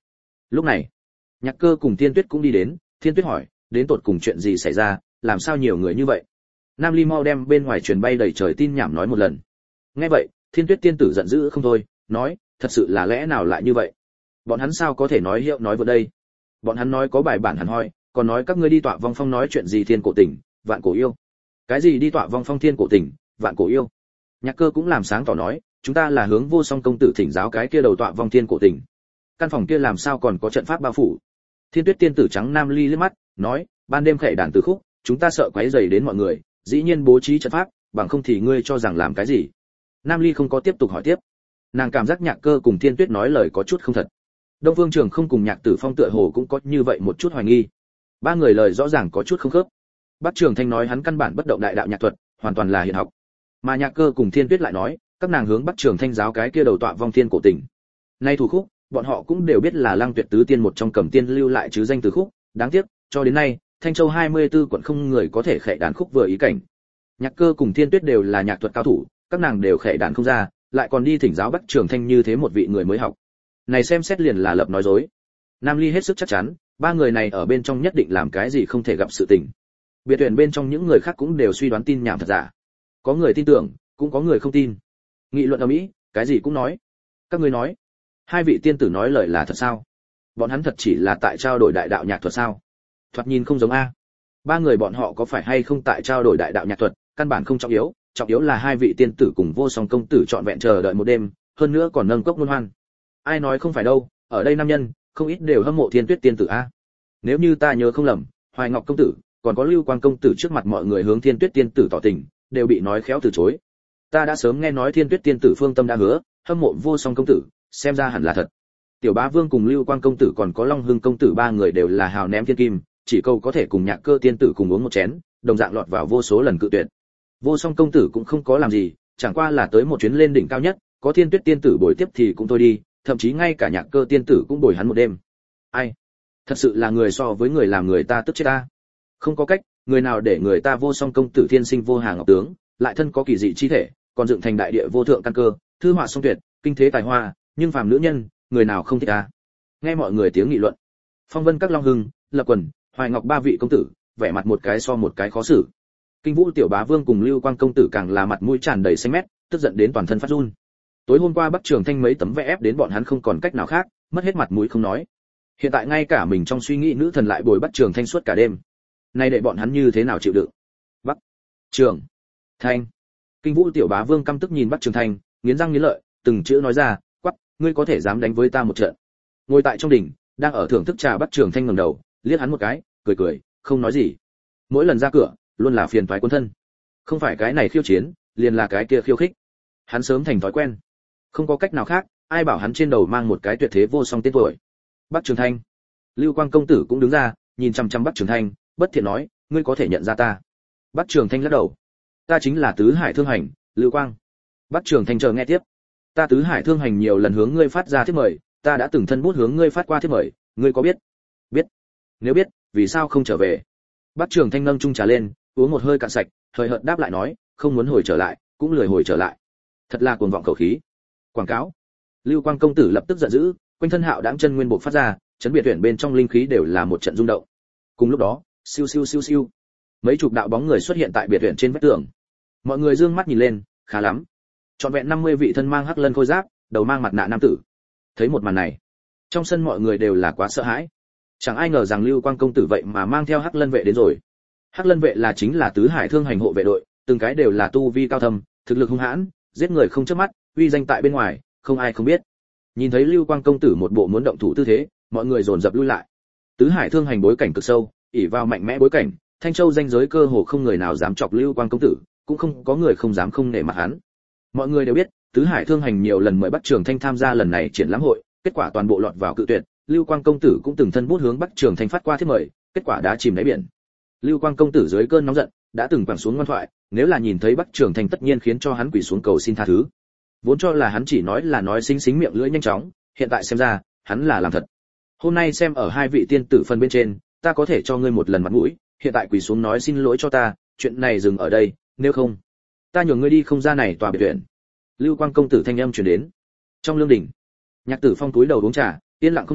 Lúc này, Nhạc Cơ cùng Thiên Tuyết cũng đi đến, Thiên Tuyết hỏi, đến tột cùng chuyện gì xảy ra, làm sao nhiều người như vậy? Nam Ly mau đem bên ngoài truyền bay đầy trời tin nhảm nói một lần. Nghe vậy, Thiên Tuyết tiên tử giận dữ không thôi, nói, thật sự là lẽ nào lại như vậy? Bọn hắn sao có thể nói hiệu nói vừa đây? Bọn hắn nói có bài bản hẳn hoi, còn nói các ngươi đi tọa vong phong nói chuyện gì thiên cổ tình, vạn cổ yêu. Cái gì đi tọa vong phong thiên cổ tình, vạn cổ yêu? Nhạc Cơ cũng làm sáng tỏ nói, chúng ta là hướng Vô Song công tử thỉnh giáo cái kia đầu tọa vong thiên cổ tình. Căn phòng kia làm sao còn có trận pháp bao phủ? Thiên Tuyết tiên tử trắng Nam Ly liếc mắt, nói, ban đêm khệ đàn từ khúc, chúng ta sợ quấy rầy đến mọi người, dĩ nhiên bố trí trận pháp, bằng không thì ngươi cho rằng làm cái gì? Nam Ly không có tiếp tục hỏi tiếp. Nàng cảm giác Nhạc Cơ cùng Thiên Tuyết nói lời có chút không thật. Đông Phương Trường không cùng Nhạc Tử Phong tựa hồ cũng có như vậy một chút hoài nghi. Ba người lời rõ ràng có chút không khớp. Bắc Trường Thanh nói hắn căn bản bất động đại đạo nhạc thuật, hoàn toàn là hiện học. Mà Nhạc Cơ cùng Thiên Tuyết lại nói, các nàng hướng Bắc Trường Thanh giáo cái kia đầu tọa vong thiên cổ tình. Nay thủ khúc, bọn họ cũng đều biết là Lăng Tuyệt tứ tiên một trong Cẩm Tiên lưu lại chứ danh từ khúc, đáng tiếc, cho đến nay, Thanh Châu hai mươi tư quận không người có thể khệ đàn khúc vừa ý cảnh. Nhạc Cơ cùng Thiên Tuyết đều là nhạc thuật cao thủ, các nàng đều khệ đàn không ra, lại còn đi thỉnh giáo Bắc Trường Thanh như thế một vị người mới học. Này xem xét liền là lập nói dối. Nam Ly hết sức chắc chắn, ba người này ở bên trong nhất định làm cái gì không thể gặp sự tình. Biệt tuyển bên trong những người khác cũng đều suy đoán tin nhảm thật giả. Có người tin tưởng, cũng có người không tin. Nghị luận ở Mỹ, cái gì cũng nói. Các ngươi nói, hai vị tiên tử nói lời là thật sao? Bọn hắn thật chỉ là tại trao đổi đại đạo nhạc thuật sao? Thoạt nhìn không giống a. Ba người bọn họ có phải hay không tại trao đổi đại đạo nhạc thuật, căn bản không trọng yếu, trọng yếu là hai vị tiên tử cùng Vô Song công tử trọn vẹn chờ đợi một đêm, hơn nữa còn nâng cốc luân hoan. Ai nói không phải đâu, ở đây nam nhân, không ít đều hâm mộ Thiên Tuyết tiên tử a. Nếu như ta nhớ không lầm, Hoài Ngọc công tử, còn có Lưu Quang công tử trước mặt mọi người hướng Thiên Tuyết tiên tử tỏ tình, đều bị nói khéo từ chối. Ta đã sớm nghe nói Thiên Tuyết tiên tử phương tâm đã hứa, hâm mộ Vô Song công tử, xem ra hẳn là thật. Tiểu Bá Vương cùng Lưu Quang công tử còn có Long Hưng công tử ba người đều là hào ném thiên kim, chỉ câu có thể cùng Nhạc Cơ tiên tử cùng uống một chén, đồng dạng lọt vào vô số lần cự tuyệt. Vô Song công tử cũng không có làm gì, chẳng qua là tới một chuyến lên đỉnh cao nhất, có Thiên Tuyết tiên tử bồi tiếp thì cũng thôi đi, thậm chí ngay cả Nhạc Cơ tiên tử cũng bồi hắn một đêm. Ai? Thật sự là người so với người làm người ta tức chết ta. Không có cách, người nào để người ta Vô Song công tử thiên sinh vô hà ngọc tướng, lại thân có kỳ dị chi thể, còn dựng thành đại địa vô thượng căn cơ, thư họa song tuyệt, kinh thế tài hoa, nhưng phàm nữ nhân, người nào không thích ta. Nghe mọi người tiếng nghị luận. Phong Vân các Long Hưng, Lập Quần, Hoài Ngọc ba vị công tử, vẻ mặt một cái so một cái khó xử. Kinh Vũ tiểu Bá Vương cùng Lưu Quang công tử càng là mặt mũi tràn đầy xanh mét, tức giận đến toàn thân phát run. Tối hôm qua Bắc Trường Thanh mấy tấm vẽ ép đến bọn hắn không còn cách nào khác, mất hết mặt mũi không nói. Hiện tại ngay cả mình trong suy nghĩ nữ thần lại bồi Bắc Trường Thanh suốt cả đêm. Nay để bọn hắn như thế nào chịu đựng? Bắc Trường Thanh. Kinh Vũ tiểu Bá Vương căm tức nhìn Bắc Trường Thanh, nghiến răng nghiến lợi, từng chữ nói ra, quắc, ngươi có thể dám đánh với ta một trận? Ngồi tại trong đỉnh, đang ở thưởng thức trà Bắc Trường Thanh ngẩng đầu, liếc hắn một cái, cười cười, không nói gì. Mỗi lần ra cửa, luôn là phiền toái quân thân. Không phải cái này khiêu chiến, liền là cái kia khiêu khích. Hắn sớm thành thói quen. Không có cách nào khác, ai bảo hắn trên đầu mang một cái tuyệt thế vô song tên tuổi. Bắc Trường Thanh. Lưu Quang công tử cũng đứng ra, nhìn chăm chăm Bắc Trường Thanh, bất thiện nói, ngươi có thể nhận ra ta? Bắc Trường Thanh lắc đầu. Ta chính là Tứ Hải Thương Hành, Lưu Quang. Bắc Trường Thanh chờ nghe tiếp. Ta Tứ Hải Thương Hành nhiều lần hướng ngươi phát ra thiếp mời, ta đã từng thân bút hướng ngươi phát qua thiếp mời, ngươi có biết? Biết. Nếu biết, vì sao không trở về? Bắc Trường Thanh nâng chung trà lên, uống một hơi cạn sạch, hời hợt đáp lại nói, không muốn hồi trở lại, cũng lười hồi trở lại. Thật là cuồng vọng khẩu khí. Quảng cáo. Lưu Quang công tử lập tức giận dữ, quanh thân hạo đãng chân nguyên bộc phát ra, chấn biệt tuyển bên trong linh khí đều là một trận rung động. Cùng lúc đó, siêu siêu siêu siêu, mấy chục đạo bóng người xuất hiện tại biệt tuyển trên vách tường. Mọi người dương mắt nhìn lên, khá lắm. Trọn vẹn năm mươi vị thân mang hắc lân khôi giáp, đầu mang mặt nạ nam tử. Thấy một màn này, trong sân mọi người đều là quá sợ hãi. Chẳng ai ngờ rằng Lưu Quang công tử vậy mà mang theo hắc lân vệ đến rồi. Hắc lân vệ là chính là Tứ Hải Thương Hành hộ vệ đội, từng cái đều là tu vi cao thâm, thực lực hung hãn, giết người không chớp mắt, uy danh tại bên ngoài, không ai không biết. Nhìn thấy Lưu Quang công tử một bộ muốn động thủ tư thế, mọi người dồn dập lui lại. Tứ Hải Thương Hành bối cảnh cực sâu, ỷ vào mạnh mẽ bối cảnh, Thanh Châu danh giới cơ hồ không người nào dám chọc Lưu Quang công tử, cũng không có người không dám không nể mặt hắn. Mọi người đều biết, Tứ Hải Thương Hành nhiều lần mời Bắc Trường Thanh tham gia lần này triển lãm hội, kết quả toàn bộ lọt vào cự tuyệt. Lưu Quang công tử cũng từng thân bút hướng Bắc Trường Thanh phát qua thiếp mời, kết quả đã chìm đáy biển. Lưu Quang công tử dưới cơn nóng giận, đã từng quẳng xuống ngoan thoại, nếu là nhìn thấy Bắc Trường Thanh tất nhiên khiến cho hắn quỳ xuống cầu xin tha thứ. Vốn cho là hắn chỉ nói là nói xinh xính miệng lưỡi nhanh chóng, hiện tại xem ra, hắn là làm thật. Hôm nay xem ở hai vị tiên tử phần bên trên, ta có thể cho ngươi một lần mặt mũi, hiện tại quỳ xuống nói xin lỗi cho ta, chuyện này dừng ở đây, nếu không, ta nhường ngươi đi không ra này tòa biệt viện. Lưu Quang công tử thanh âm truyền đến. Trong lương đình, Nhạc Tử Phong túi đầu uống trà, yên lặng không nói,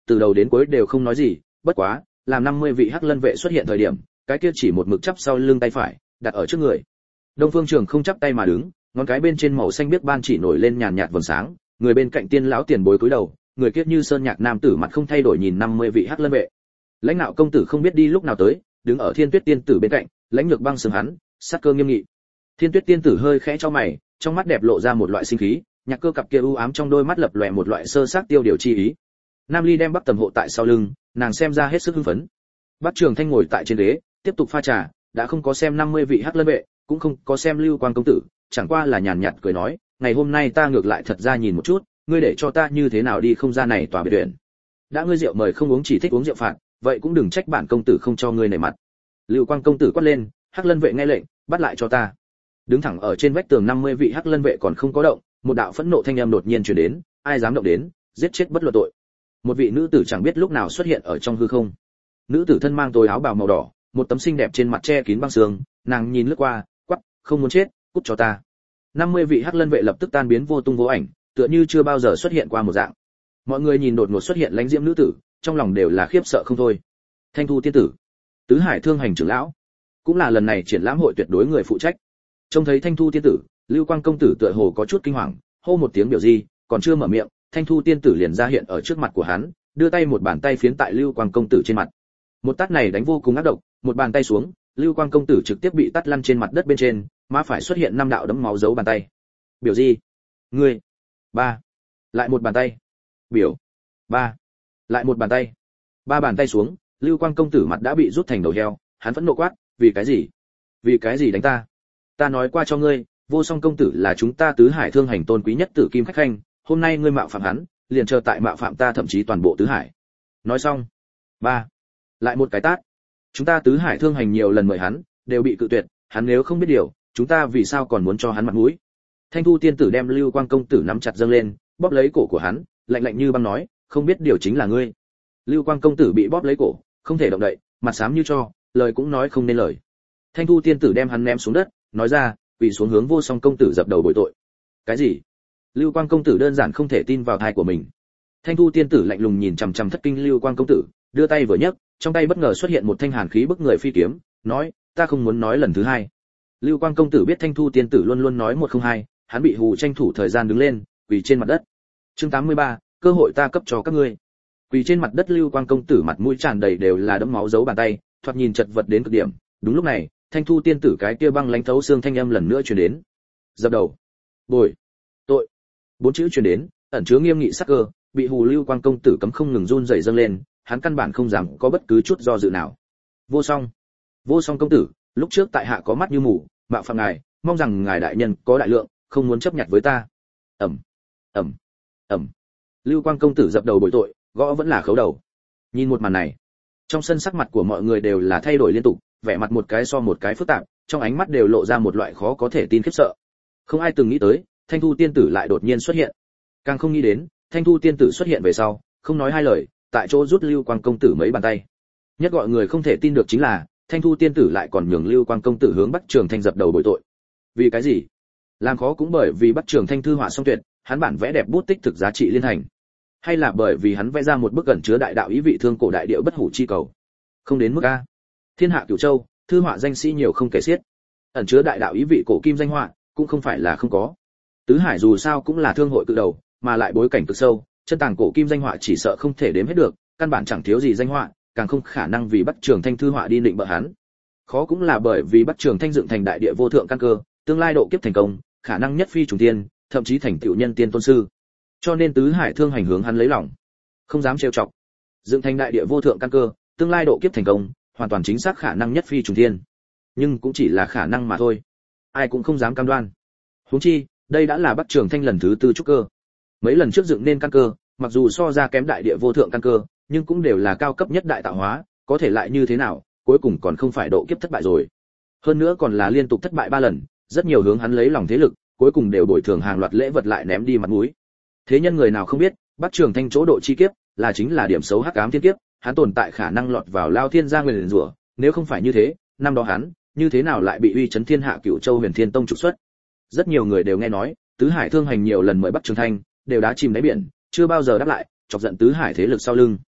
từ đầu đến cuối đều không nói gì, bất quá, làm năm mươi vị hắc lân vệ xuất hiện thời điểm, cái kia chỉ một mực chắp sau lưng tay phải, đặt ở trước người. Đông Phương Trường không chắp tay mà đứng, ngón cái bên trên màu xanh biếc ban chỉ nổi lên nhàn nhạt vầng sáng, người bên cạnh tiên lão tiền bối cúi đầu, người kiết như sơn nhạc nam tử mặt không thay đổi nhìn năm mươi vị hắc lân vệ. Lãnh Nạo công tử không biết đi lúc nào tới, đứng ở Thiên Tuyết tiên tử bên cạnh, lãnh nhược băng sừng hắn, sắc cơ nghiêm nghị. Thiên Tuyết tiên tử hơi khẽ cho mày, trong mắt đẹp lộ ra một loại sinh khí, nhạc cơ cặp kia u ám trong đôi mắt lập lòe một loại sơ xác tiêu điều chi ý. Nam Ly đem Bắc Tầm hộ tại sau lưng, nàng xem ra hết sức hưng phấn. Bắc Trường Thanh ngồi tại trên ghế, tiếp tục pha trà, đã không có xem năm mươi vị hắc lân vệ, cũng không có xem Lưu Quang công tử, chẳng qua là nhàn nhạt cười nói, ngày hôm nay ta ngược lại thật ra nhìn một chút, ngươi để cho ta như thế nào đi không gian này tòa biệt viện. Đã ngươi rượu mời không uống chỉ thích uống rượu phạt, vậy cũng đừng trách bản công tử không cho ngươi nể mặt. Lưu Quang công tử quát lên, hắc lân vệ nghe lệnh, bắt lại cho ta. Đứng thẳng ở trên vách tường năm mươi vị hắc lân vệ còn không có động, một đạo phẫn nộ thanh âm đột nhiên truyền đến, ai dám động đến, giết chết bất luận tội. Một vị nữ tử chẳng biết lúc nào xuất hiện ở trong hư không. Nữ tử thân mang tối áo bào màu đỏ, một tấm xinh đẹp trên mặt che kín băng sương, nàng nhìn lướt qua, quắc, không muốn chết, cút cho ta. năm mươi vị hắc lân vệ lập tức tan biến vô tung vô ảnh, tựa như chưa bao giờ xuất hiện qua một dạng. Mọi người nhìn đột ngột xuất hiện lãnh diễm nữ tử, trong lòng đều là khiếp sợ không thôi. Thanh Thu tiên tử, Tứ Hải Thương Hành trưởng lão, cũng là lần này triển lãm hội tuyệt đối người phụ trách. Trông thấy Thanh Thu tiên tử, Lưu Quang công tử tựa hồ có chút kinh hoàng, hô một tiếng biểu gì, còn chưa mở miệng, Thanh Thu tiên tử liền ra hiện ở trước mặt của hắn, đưa tay một bàn tay phiến tại Lưu Quang công tử trên mặt. Một tát này đánh vô cùng ác độc, một bàn tay xuống, Lưu Quang công tử trực tiếp bị tát lăn trên mặt đất bên trên, má phải xuất hiện năm đạo đấm máu dấu bàn tay. Biểu gì? Ngươi. Ba. Lại một bàn tay. Biểu. Ba. Lại một bàn tay. Ba bàn tay xuống, Lưu Quang công tử mặt đã bị rút thành đầu heo, hắn vẫn nộ quát, vì cái gì? Vì cái gì đánh ta? Ta nói qua cho ngươi, Vô Song công tử là chúng ta Tứ Hải Thương Hành tôn quý nhất tử kim khách khanh, hôm nay ngươi mạo phạm hắn, liền chờ tại mạo phạm ta thậm chí toàn bộ Tứ Hải. Nói xong, ba, lại một cái tát. Chúng ta Tứ Hải Thương Hành nhiều lần mời hắn, đều bị cự tuyệt, hắn nếu không biết điều, chúng ta vì sao còn muốn cho hắn mặt mũi? Thanh Thu tiên tử đem Lưu Quang công tử nắm chặt dâng lên, bóp lấy cổ của hắn, lạnh lạnh như băng nói, không biết điều chính là ngươi. Lưu Quang công tử bị bóp lấy cổ, không thể động đậy, mặt xám như tro, lời cũng nói không nên lời. Thanh Thu tiên tử đem hắn ném xuống đất, nói ra, quỳ xuống hướng Vô Song công tử dập đầu bồi tội. Cái gì? Lưu Quang công tử đơn giản không thể tin vào tai của mình. Thanh Thu tiên tử lạnh lùng nhìn chằm chằm thất kinh Lưu Quang công tử, đưa tay vừa nhấc, trong tay bất ngờ xuất hiện một thanh hàn khí bức người phi kiếm, nói, ta không muốn nói lần thứ hai. Lưu Quang công tử biết Thanh Thu tiên tử luôn luôn nói một không hai, hắn bị hù tranh thủ thời gian đứng lên, quỳ trên mặt đất. Chương tám mươi ba, cơ hội ta cấp cho các ngươi. Quỳ trên mặt đất Lưu Quang công tử mặt mũi tràn đầy đều là đẫm máu dấu bàn tay, thoạt nhìn chật vật đến cực điểm. Đúng lúc này, Thanh Thu tiên tử cái kia băng lãnh thấu xương thanh âm lần nữa truyền đến. Dập đầu. Bồi. Tội. Bốn chữ truyền đến, ẩn chứa nghiêm nghị sắc cơ, bị hù Lưu Quang công tử cấm không ngừng run rẩy dâng lên, hắn căn bản không dám có bất cứ chút do dự nào. Vô Song. Vô Song công tử, lúc trước tại hạ có mắt như mù, mạo phạm ngài, mong rằng ngài đại nhân có đại lượng, không muốn chấp nhặt với ta. Ầm. Ầm. Ầm. Lưu Quang công tử dập đầu bồi tội, gõ vẫn là khấu đầu. Nhìn một màn này, trong sân sắc mặt của mọi người đều là thay đổi liên tục, vẻ mặt một cái so một cái phức tạp, trong ánh mắt đều lộ ra một loại khó có thể tin khiếp sợ. Không ai từng nghĩ tới, Thanh Thu tiên tử lại đột nhiên xuất hiện. Càng không nghĩ đến, Thanh Thu tiên tử xuất hiện về sau, không nói hai lời, tại chỗ rút Lưu Quang công tử mấy bàn tay. Nhất gọi người không thể tin được chính là, Thanh Thu tiên tử lại còn nhường Lưu Quang công tử hướng Bắc Trường Thanh dập đầu bồi tội. Vì cái gì? Làm khó cũng bởi vì Bắc Trường Thanh thư họa song tuyệt, hắn bản vẽ đẹp bút tích thực giá trị liên hành. Hay là bởi vì hắn vẽ ra một bức ẩn chứa đại đạo ý vị thương cổ đại điệu bất hủ chi cầu. Không đến mức a. Thiên hạ cửu châu, thư họa danh sĩ nhiều không kể xiết. Ẩn chứa đại đạo ý vị cổ kim danh họa, cũng không phải là không có. Tứ Hải dù sao cũng là thương hội cự đầu, mà lại bối cảnh cực sâu, chân tàng cổ kim danh họa chỉ sợ không thể đếm hết được, căn bản chẳng thiếu gì danh họa, càng không khả năng vì Bắc Trường Thanh thư họa đi định bợ hắn. Khó cũng là bởi vì Bắc Trường Thanh dựng thành đại địa vô thượng căn cơ, tương lai độ kiếp thành công, khả năng nhất phi trùng tiên, thậm chí thành tựu nhân tiên tôn sư. Cho nên Tứ Hải Thương Hành hướng hắn lấy lòng, không dám trêu chọc. Dựng thành đại địa vô thượng căn cơ, tương lai độ kiếp thành công, hoàn toàn chính xác khả năng nhất phi trùng thiên. Nhưng cũng chỉ là khả năng mà thôi, ai cũng không dám cam đoan. Huống chi, đây đã là Bắc Trường Thanh lần thứ tư trúc cơ. Mấy lần trước dựng nên căn cơ, mặc dù so ra kém đại địa vô thượng căn cơ, nhưng cũng đều là cao cấp nhất đại tạo hóa, có thể lại như thế nào, cuối cùng còn không phải độ kiếp thất bại rồi. Hơn nữa còn là liên tục thất bại ba lần, rất nhiều hướng hắn lấy lòng thế lực, cuối cùng đều bồi thường hàng loạt lễ vật lại ném đi mặt mũi. Thế nhân người nào không biết, Bắc Trường Thanh chỗ độ chi kiếp, là chính là điểm xấu hắc ám thiên kiếp, hắn tồn tại khả năng lọt vào lao thiên gia nguyền rủa, nếu không phải như thế, năm đó hắn, như thế nào lại bị uy chấn thiên hạ cửu châu Huyền Thiên Tông trục xuất. Rất nhiều người đều nghe nói, Tứ Hải Thương Hành nhiều lần mời Bắc Trường Thanh, đều đã chìm đáy biển, chưa bao giờ đáp lại, chọc giận Tứ Hải thế lực sau lưng.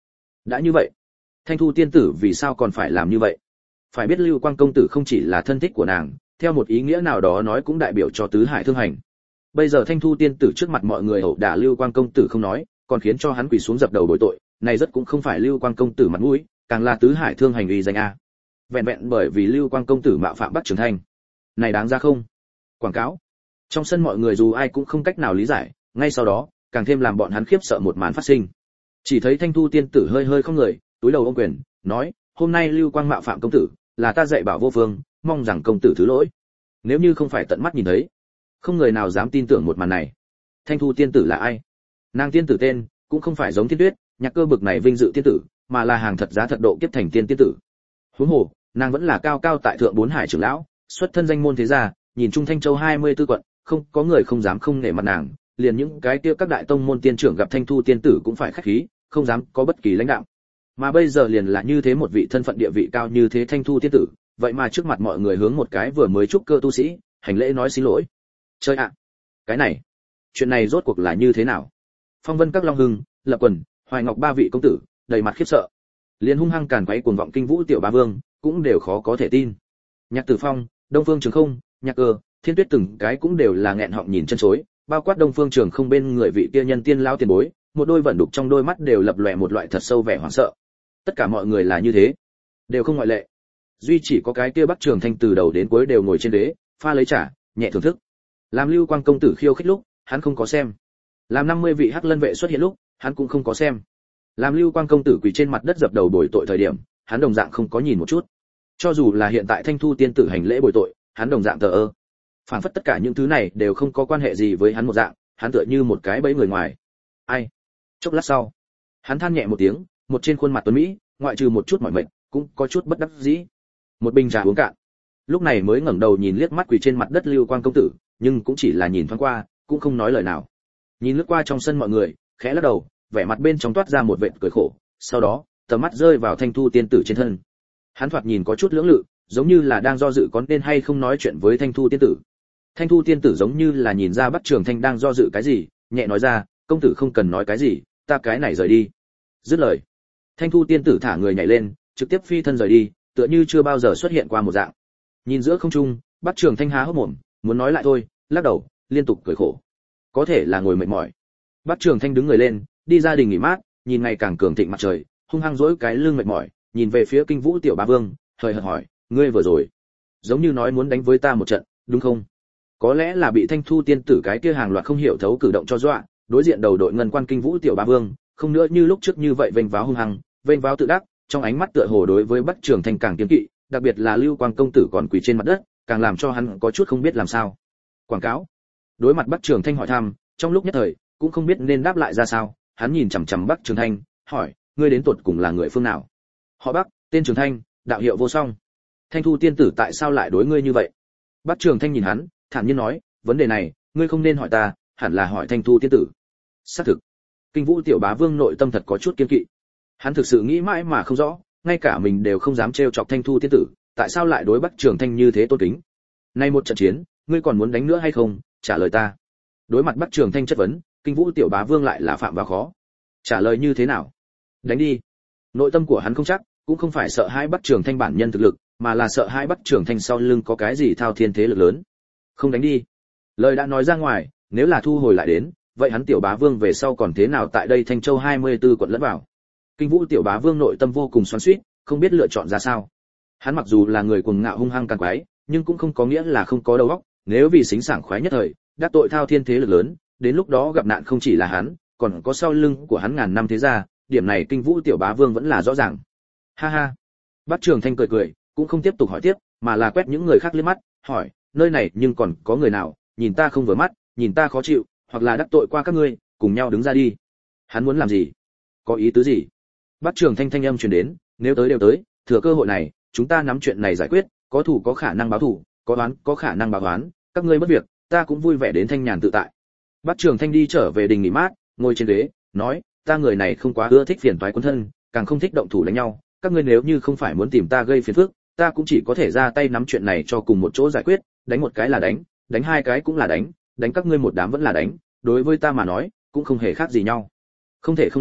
Đã như vậy, Thanh Thu tiên tử vì sao còn phải làm như vậy? Phải biết Lưu Quang công tử không chỉ là thân thích của nàng, theo một ý nghĩa nào đó nói cũng đại biểu cho tứ hải thương hành. Bây giờ Thanh Thu tiên tử trước mặt mọi người ẩu đả Lưu Quang công tử không nói, còn khiến cho hắn quỳ xuống dập đầu bồi tội, này rất cũng không phải Lưu Quang công tử mặt mũi, càng là tứ hải thương hành uy danh a. Vẹn vẹn bởi vì Lưu Quang công tử mạo phạm Bắc Trường Thanh, này đáng ra không? Quảng cáo. Trong sân mọi người dù ai cũng không cách nào lý giải, ngay sau đó, càng thêm làm bọn hắn khiếp sợ một màn phát sinh. Chỉ thấy Thanh Thu tiên tử hơi hơi không người, túi đầu ôm quyền, nói: "Hôm nay Lưu Quang mạo phạm công tử, là ta dạy bảo vô phương, mong rằng công tử thứ lỗi." Nếu như không phải tận mắt nhìn thấy, không người nào dám tin tưởng một màn này. Thanh Thu tiên tử là ai? Nàng tiên tử tên cũng không phải giống Thiên Tuyết, Nhạc Cơ bực này vinh dự tiên tử, mà là hàng thật giá thật độ kiếp thành tiên tiên tử. Huống hồ, nàng vẫn là cao cao tại thượng bốn hải trưởng lão, xuất thân danh môn thế gia, nhìn chung Thanh Châu hai mươi tư quận, không có người không dám không nể mặt nàng, liền những cái kia các đại tông môn tiên trưởng gặp Thanh Thu tiên tử cũng phải khách khí, không dám có bất kỳ lãnh đạo. Mà bây giờ liền là như thế một vị thân phận địa vị cao như thế Thanh Thu tiên tử, vậy mà trước mặt mọi người hướng một cái vừa mới trúc cơ tu sĩ, hành lễ nói xin lỗi. Chơi ạ, cái này, chuyện này rốt cuộc là như thế nào? Phong Vân các Long Hưng, Lập Quần, Hoài Ngọc ba vị công tử, đầy mặt khiếp sợ. Liên hung hăng càn quấy cuồng vọng kinh vũ tiểu ba vương, cũng đều khó có thể tin. Nhạc Tử Phong, Đông Phương Trường Không, Nhạc Cơ, Thiên Tuyết từng cái cũng đều là nghẹn họng nhìn chân chối, bao quát Đông Phương Trường Không bên người vị kia nhân tiên lão tiền bối, một đôi vận đục trong đôi mắt đều lập lòe một loại thật sâu vẻ hoảng sợ. Tất cả mọi người là như thế, đều không ngoại lệ. Duy chỉ có cái kia Bắc Trường Thanh từ đầu đến cuối đều ngồi trên đế, pha lấy trà, nhẹ thưởng thức. Làm Lưu Quang công tử khiêu khích lúc, hắn không có xem. Làm năm mươi vị Hắc Lân vệ xuất hiện lúc, hắn cũng không có xem. Làm Lưu Quang công tử quỳ trên mặt đất dập đầu bồi tội thời điểm, hắn đồng dạng không có nhìn một chút. Cho dù là hiện tại Thanh Thu tiên tử hành lễ bồi tội, hắn đồng dạng thờ ơ. Phản phất tất cả những thứ này đều không có quan hệ gì với hắn một dạng, hắn tựa như một cái bẫy người ngoài. Ai? Chốc lát sau, hắn than nhẹ một tiếng, một trên khuôn mặt tuấn mỹ, ngoại trừ một chút mỏi mệt, cũng có chút bất đắc dĩ. Một bình trà uống cạn, lúc này mới ngẩng đầu nhìn liếc mắt quỳ trên mặt đất Lưu Quang công tử, nhưng cũng chỉ là nhìn thoáng qua, cũng không nói lời nào. Nhìn lướt qua trong sân mọi người, khẽ lắc đầu, vẻ mặt bên trong toát ra một vệt cười khổ, sau đó, tầm mắt rơi vào Thanh Thu tiên tử trên thân. Hắn thoạt nhìn có chút lưỡng lự, giống như là đang do dự có nên hay không nói chuyện với Thanh Thu tiên tử. Thanh Thu tiên tử giống như là nhìn ra Bắc Trường Thanh đang do dự cái gì, nhẹ nói ra: "Công tử không cần nói cái gì, ta cái này rời đi." Dứt lời, Thanh Thu tiên tử thả người nhảy lên, trực tiếp phi thân rời đi, tựa như chưa bao giờ xuất hiện qua một dạng. Nhìn giữa không trung, Bắc Trường Thanh há hốc mồm, muốn nói lại thôi, lắc đầu, liên tục cười khổ. Có thể là ngồi mệt mỏi. Bắc Trường Thanh đứng người lên, đi ra đình nghỉ mát, nhìn ngày càng cường thịnh mặt trời, hung hăng dỗi cái lưng mệt mỏi, nhìn về phía Kinh Vũ tiểu bá vương, hời hợt hỏi: "Ngươi vừa rồi, giống như nói muốn đánh với ta một trận, đúng không?" Có lẽ là bị Thanh Thu tiên tử cái kia hàng loạt không hiểu thấu cử động cho dọa, đối diện đầu đội ngân quan Kinh Vũ tiểu bá vương, không nữa như lúc trước như vậy vênh váo hung hăng, vênh váo tự đắc, trong ánh mắt tựa hồ đối với Bắc Trường Thanh càng kiêng kỵ, đặc biệt là Lưu Quang công tử còn quỳ trên mặt đất, càng làm cho hắn có chút không biết làm sao. Quảng cáo. Đối mặt Bắc Trường Thanh hỏi thăm, trong lúc nhất thời, cũng không biết nên đáp lại ra sao, hắn nhìn chằm chằm Bắc Trường Thanh, hỏi: "Ngươi đến tuột cùng là người phương nào?" "Họ Bắc, tên Trường Thanh, đạo hiệu vô song." "Thanh Thu tiên tử tại sao lại đối ngươi như vậy?" Bắc Trường Thanh nhìn hắn, thản nhiên nói: "Vấn đề này, ngươi không nên hỏi ta, hẳn là hỏi Thanh Thu tiên tử." Xác thực, Kinh Vũ tiểu bá vương nội tâm thật có chút kiêng kỵ. Hắn thực sự nghĩ mãi mà không rõ, ngay cả mình đều không dám trêu chọc Thanh Thu tiên tử, tại sao lại đối Bắc Trường Thanh như thế tôn kính? Nay một trận chiến, ngươi còn muốn đánh nữa hay không? Trả lời ta. Đối mặt Bắc Trường Thanh chất vấn, Kinh Vũ tiểu bá vương lại là phạm vào khó. Trả lời như thế nào? Đánh đi. Nội tâm của hắn không chắc, cũng không phải sợ hãi Bắc Trường Thanh bản nhân thực lực, mà là sợ hãi Bắc Trường Thanh sau lưng có cái gì thao thiên thế lực lớn. Không đánh đi. Lời đã nói ra ngoài, nếu là thu hồi lại đến, vậy hắn tiểu bá vương về sau còn thế nào tại đây Thanh Châu hai mươi tư quận lẫn vào? Kinh Vũ tiểu bá vương nội tâm vô cùng xoắn xuýt, không biết lựa chọn ra sao. Hắn mặc dù là người cuồng ngạo hung hăng càng quái, nhưng cũng không có nghĩa là không có đầu óc, nếu vì xính sảng khoái nhất thời, đắc tội thao thiên thế lực lớn, đến lúc đó gặp nạn không chỉ là hắn, còn có sau lưng của hắn ngàn năm thế gia, điểm này Kinh Vũ tiểu bá vương vẫn là rõ ràng. Ha ha. Bắc Trường Thanh cười cười, cũng không tiếp tục hỏi tiếp, mà là quét những người khác liếc mắt, hỏi: "Nơi này nhưng còn có người nào, nhìn ta không vừa mắt, nhìn ta khó chịu, hoặc là đắc tội qua các ngươi, cùng nhau đứng ra đi." Hắn muốn làm gì? Có ý tứ gì? Bắc Trường Thanh thanh âm truyền đến: "Nếu tới đều tới, thừa cơ hội này, chúng ta nắm chuyện này giải quyết, có thủ có khả năng báo thủ, có oán có khả năng báo oán, các ngươi bất việc, ta cũng vui vẻ đến thanh nhàn tự tại." Bắc Trường Thanh đi trở về đình nghỉ mát, ngồi trên ghế, nói: "Ta người này không quá ưa thích phiền toái quân thân, càng không thích động thủ đánh nhau, các ngươi nếu như không phải muốn tìm ta gây phiền phức, ta cũng chỉ có thể ra tay nắm chuyện này cho cùng một chỗ giải quyết, đánh một cái là đánh, đánh hai cái cũng là đánh, đánh các ngươi một đám vẫn là đánh, đối với ta mà nói, cũng không hề khác gì nhau." Không thể không nói,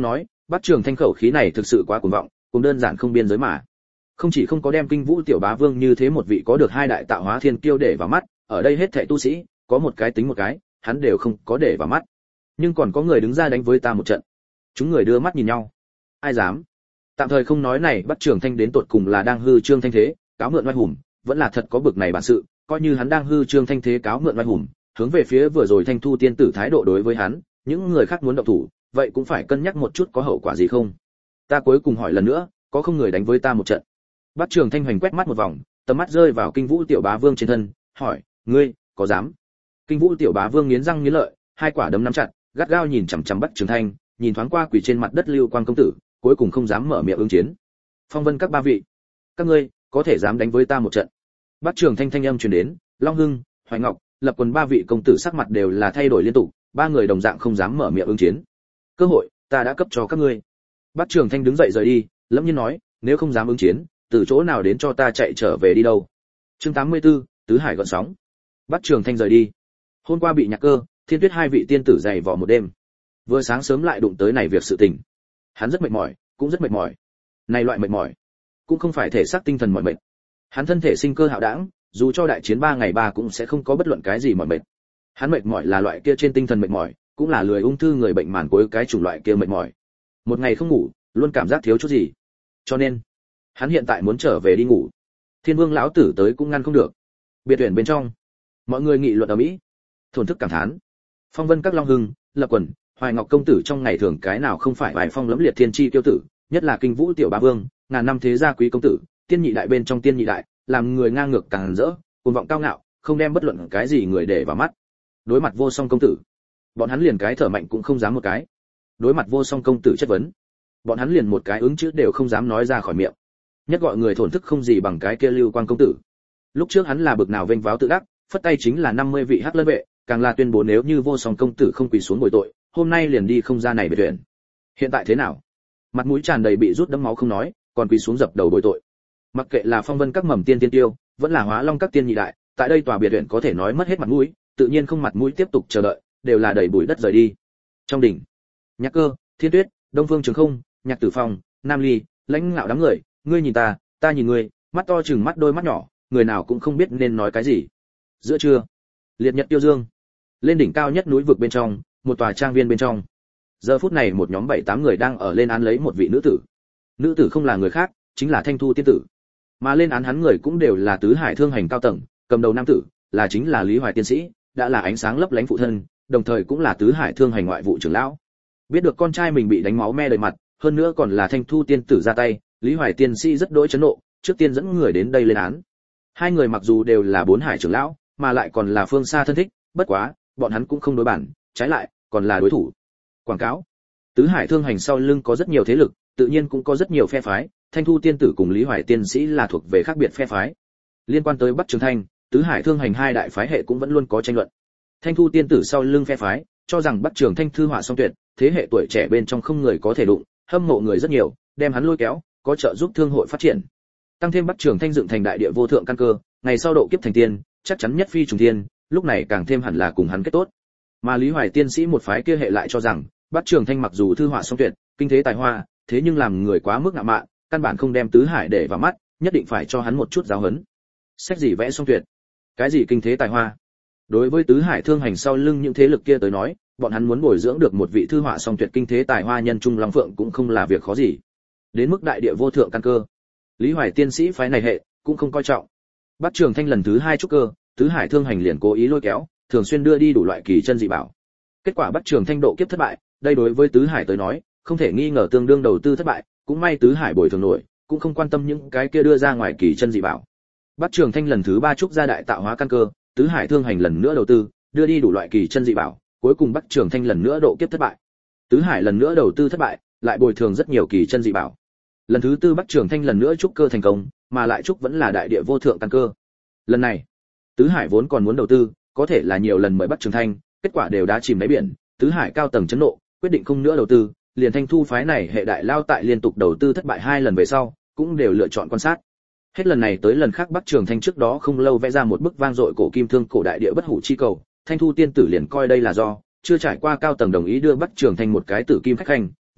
Bắc Trường Thanh khẩu khí này thực sự quá cuồng vọng, cũng đơn giản không biên giới mà. Không chỉ không có đem Kinh Vũ tiểu bá vương như thế một vị có được hai đại tạo hóa thiên kiêu để vào mắt, ở đây hết thảy tu sĩ, có một cái tính một cái, hắn đều không có để vào mắt. Nhưng còn có người đứng ra đánh với ta một trận. Chúng người đưa mắt nhìn nhau. Ai dám? Tạm thời không nói này, Bắc Trường Thanh đến tột cùng là đang hư trương thanh thế, cáo mượn oai hùng, vẫn là thật có bực này bản sự, coi như hắn đang hư trương thanh thế cáo mượn oai hùng, hướng về phía vừa rồi Thanh Thu tiên tử thái độ đối với hắn, những người khác muốn động thủ, vậy cũng phải cân nhắc một chút có hậu quả gì không. Ta cuối cùng hỏi lần nữa, có không người đánh với ta một trận? Bắc Trường Thanh hoành quét mắt một vòng, tầm mắt rơi vào Kinh Vũ tiểu bá vương trên thân, hỏi, ngươi có dám? Kinh Vũ tiểu bá vương nghiến răng nghiến lợi, hai quả đấm nắm chặt, gắt gao nhìn chằm chằm Bắc Trường Thanh, nhìn thoáng qua quỳ trên mặt đất Lưu Quang công tử, cuối cùng không dám mở miệng ứng chiến. Phong Vân các ba vị, các ngươi có thể dám đánh với ta một trận? Bắc Trường Thanh thanh âm truyền đến, Long Hưng, Hoài Ngọc, Lập Quần ba vị công tử sắc mặt đều là thay đổi liên tục, ba người đồng dạng không dám mở miệng ứng chiến. Cơ hội ta đã cấp cho các ngươi. Bắc Trường Thanh đứng dậy rời đi, Lâm Nhiên nói, nếu không dám ứng chiến, từ chỗ nào đến cho ta chạy trở về đi đâu. Chương tám mươi tư, tứ hải gợn sóng. Bắc Trường Thanh rời đi. Hôm qua bị Nhạc Cơ, Thiên Tuyết hai vị tiên tử dày vò một đêm, vừa sáng sớm lại đụng tới này việc sự tình. Hắn rất mệt mỏi, cũng rất mệt mỏi. Này loại mệt mỏi, cũng không phải thể xác tinh thần mỏi mệt. Hắn thân thể sinh cơ hạo đãng, dù cho đại chiến ba ngày ba cũng sẽ không có bất luận cái gì mỏi mệt. Hắn mệt mỏi là loại kia trên tinh thần mệt mỏi, cũng là lười ung thư người bệnh màn cuối cái chủng loại kia mệt mỏi. Một ngày không ngủ, luôn cảm giác thiếu chút gì. Cho nên, hắn hiện tại muốn trở về đi ngủ. Thiên Vương lão tử tới cũng ngăn không được. Biệt tuyển bên trong, mọi người nghị luận ở mỹ, thổn thức cảm thán. Phong Vân các Long Hưng, Lập Quần, Hoài Ngọc công tử trong ngày thường cái nào không phải bài phong lẫm liệt thiên chi tiêu tử, nhất là Kinh Vũ tiểu bá vương, ngàn năm thế gia quý công tử, tiên nhị đại bên trong tiên nhị đại, làm người ngang ngược càng rỡ, cuồng vọng cao ngạo, không đem bất luận cái gì người để vào mắt. Đối mặt Vô Song công tử, bọn hắn liền cái thở mạnh cũng không dám một cái. Đối mặt Vô Song công tử chất vấn, bọn hắn liền một cái ứng chữ đều không dám nói ra khỏi miệng. Nhất gọi người thổn thức không gì bằng cái kia Lưu Quang công tử. Lúc trước hắn là bực nào vênh váo tự đắc, phất tay chính là năm mươi vị hắc lân vệ, càng là tuyên bố nếu như Vô Song công tử không quỳ xuống bồi tội, hôm nay liền đi không ra này biệt tuyển. Hiện tại thế nào? Mặt mũi tràn đầy bị rút đẫm máu không nói, còn quỳ xuống dập đầu bồi tội. Mặc kệ là Phong Vân các mầm tiên tiên tiêu, vẫn là Hóa Long các tiên nhị đại, tại đây tòa biệt tuyển có thể nói mất hết mặt mũi, tự nhiên không mặt mũi tiếp tục chờ đợi, đều là đẩy bụi đất rời đi. Trong đỉnh, Nhạc Cơ, Thiên Tuyết, Đông Phương Trường Không, Nhạc Tử Phong, Nam Ly, lãnh ngạo đám người, ngươi nhìn ta, ta nhìn ngươi, mắt to chừng mắt đôi mắt nhỏ, người nào cũng không biết nên nói cái gì. Giữa trưa, liệt nhật tiêu dương, lên đỉnh cao nhất núi vực bên trong, một tòa trang viên bên trong. Giờ phút này một nhóm bảy tám người đang ở lên án lấy một vị nữ tử. Nữ tử không là người khác, chính là Thanh Thu tiên tử. Mà lên án hắn người cũng đều là tứ hải thương hành cao tầng, cầm đầu nam tử là chính là Lý Hoài tiên sĩ, đã là ánh sáng lấp lánh phụ thân, đồng thời cũng là tứ hải thương hành ngoại vụ trưởng lão. Biết được con trai mình bị đánh máu me đầy mặt, hơn nữa còn là Thanh Thu tiên tử ra tay, Lý Hoài tiên sĩ rất đỗi chấn nộ, trước tiên dẫn người đến đây lên án. Hai người mặc dù đều là bốn hải trưởng lão, mà lại còn là phương xa thân thích, bất quá, bọn hắn cũng không đối bản, trái lại, còn là đối thủ. Quảng cáo. Tứ hải thương hành sau lưng có rất nhiều thế lực, tự nhiên cũng có rất nhiều phe phái, Thanh Thu tiên tử cùng Lý Hoài tiên sĩ là thuộc về khác biệt phe phái. Liên quan tới Bắc Trường Thanh, tứ hải thương hành hai đại phái hệ cũng vẫn luôn có tranh luận. Thanh Thu tiên tử sau lưng phe phái, cho rằng Bắc Trường Thanh thư họa song tuyệt, thế hệ tuổi trẻ bên trong không người có thể đụng, hâm mộ người rất nhiều, đem hắn lôi kéo, có trợ giúp thương hội phát triển. Tăng thêm Bắc Trường Thanh dựng thành đại địa vô thượng căn cơ, ngày sau độ kiếp thành tiên, chắc chắn nhất phi trùng thiên, lúc này càng thêm hẳn là cùng hắn kết tốt. Mà Lý Hoài tiên sĩ một phái kia hệ lại cho rằng, Bắc Trường Thanh mặc dù thư họa song tuyệt, kinh thế tài hoa, thế nhưng làm người quá mức ngạo mạn, căn bản không đem tứ hải để vào mắt, nhất định phải cho hắn một chút giáo huấn. Sách gì vẽ song tuyệt, cái gì kinh thế tài hoa. Đối với tứ hải thương hành sau lưng những thế lực kia tới nói, bọn hắn muốn bồi dưỡng được một vị thư họa song tuyệt kinh thế tài hoa nhân trung long phượng cũng không là việc khó gì. Đến mức đại địa vô thượng căn cơ, Lý Hoài tiên sĩ phái này hệ cũng không coi trọng. Bắc Trường Thanh lần thứ hai trúc cơ, tứ hải thương hành liền cố ý lôi kéo, thường xuyên đưa đi đủ loại kỳ chân dị bảo. Kết quả Bắc Trường Thanh độ kiếp thất bại, đây đối với tứ hải tới nói, không thể nghi ngờ tương đương đầu tư thất bại, cũng may tứ hải bồi thường nổi, cũng không quan tâm những cái kia đưa ra ngoài kỳ chân dị bảo. Bắc Trường Thanh lần thứ ba trúc gia đại tạo hóa căn cơ, tứ hải thương hành lần nữa đầu tư, đưa đi đủ loại kỳ chân dị bảo, cuối cùng Bắc Trường Thanh lần nữa độ kiếp thất bại. Tứ hải lần nữa đầu tư thất bại, lại bồi thường rất nhiều kỳ chân dị bảo. Lần thứ tư Bắc Trường Thanh lần nữa trúc cơ thành công, mà lại trúc vẫn là đại địa vô thượng căn cơ. Lần này, tứ hải vốn còn muốn đầu tư, có thể là nhiều lần mời Bắc Trường Thanh, kết quả đều đã chìm đáy biển, tứ hải cao tầng chấn nộ, quyết định không nữa đầu tư, liền Thanh Thu phái này hệ đại lao tại liên tục đầu tư thất bại hai lần về sau, cũng đều lựa chọn quan sát. Hết lần này tới lần khác Bắc Trường Thanh trước đó không lâu vẽ ra một bức vang dội cổ kim thương cổ đại địa bất hủ chi cầu, Thanh Thu tiên tử liền coi đây là do chưa trải qua cao tầng đồng ý đưa Bắc Trường Thanh một cái tử kim khách hành,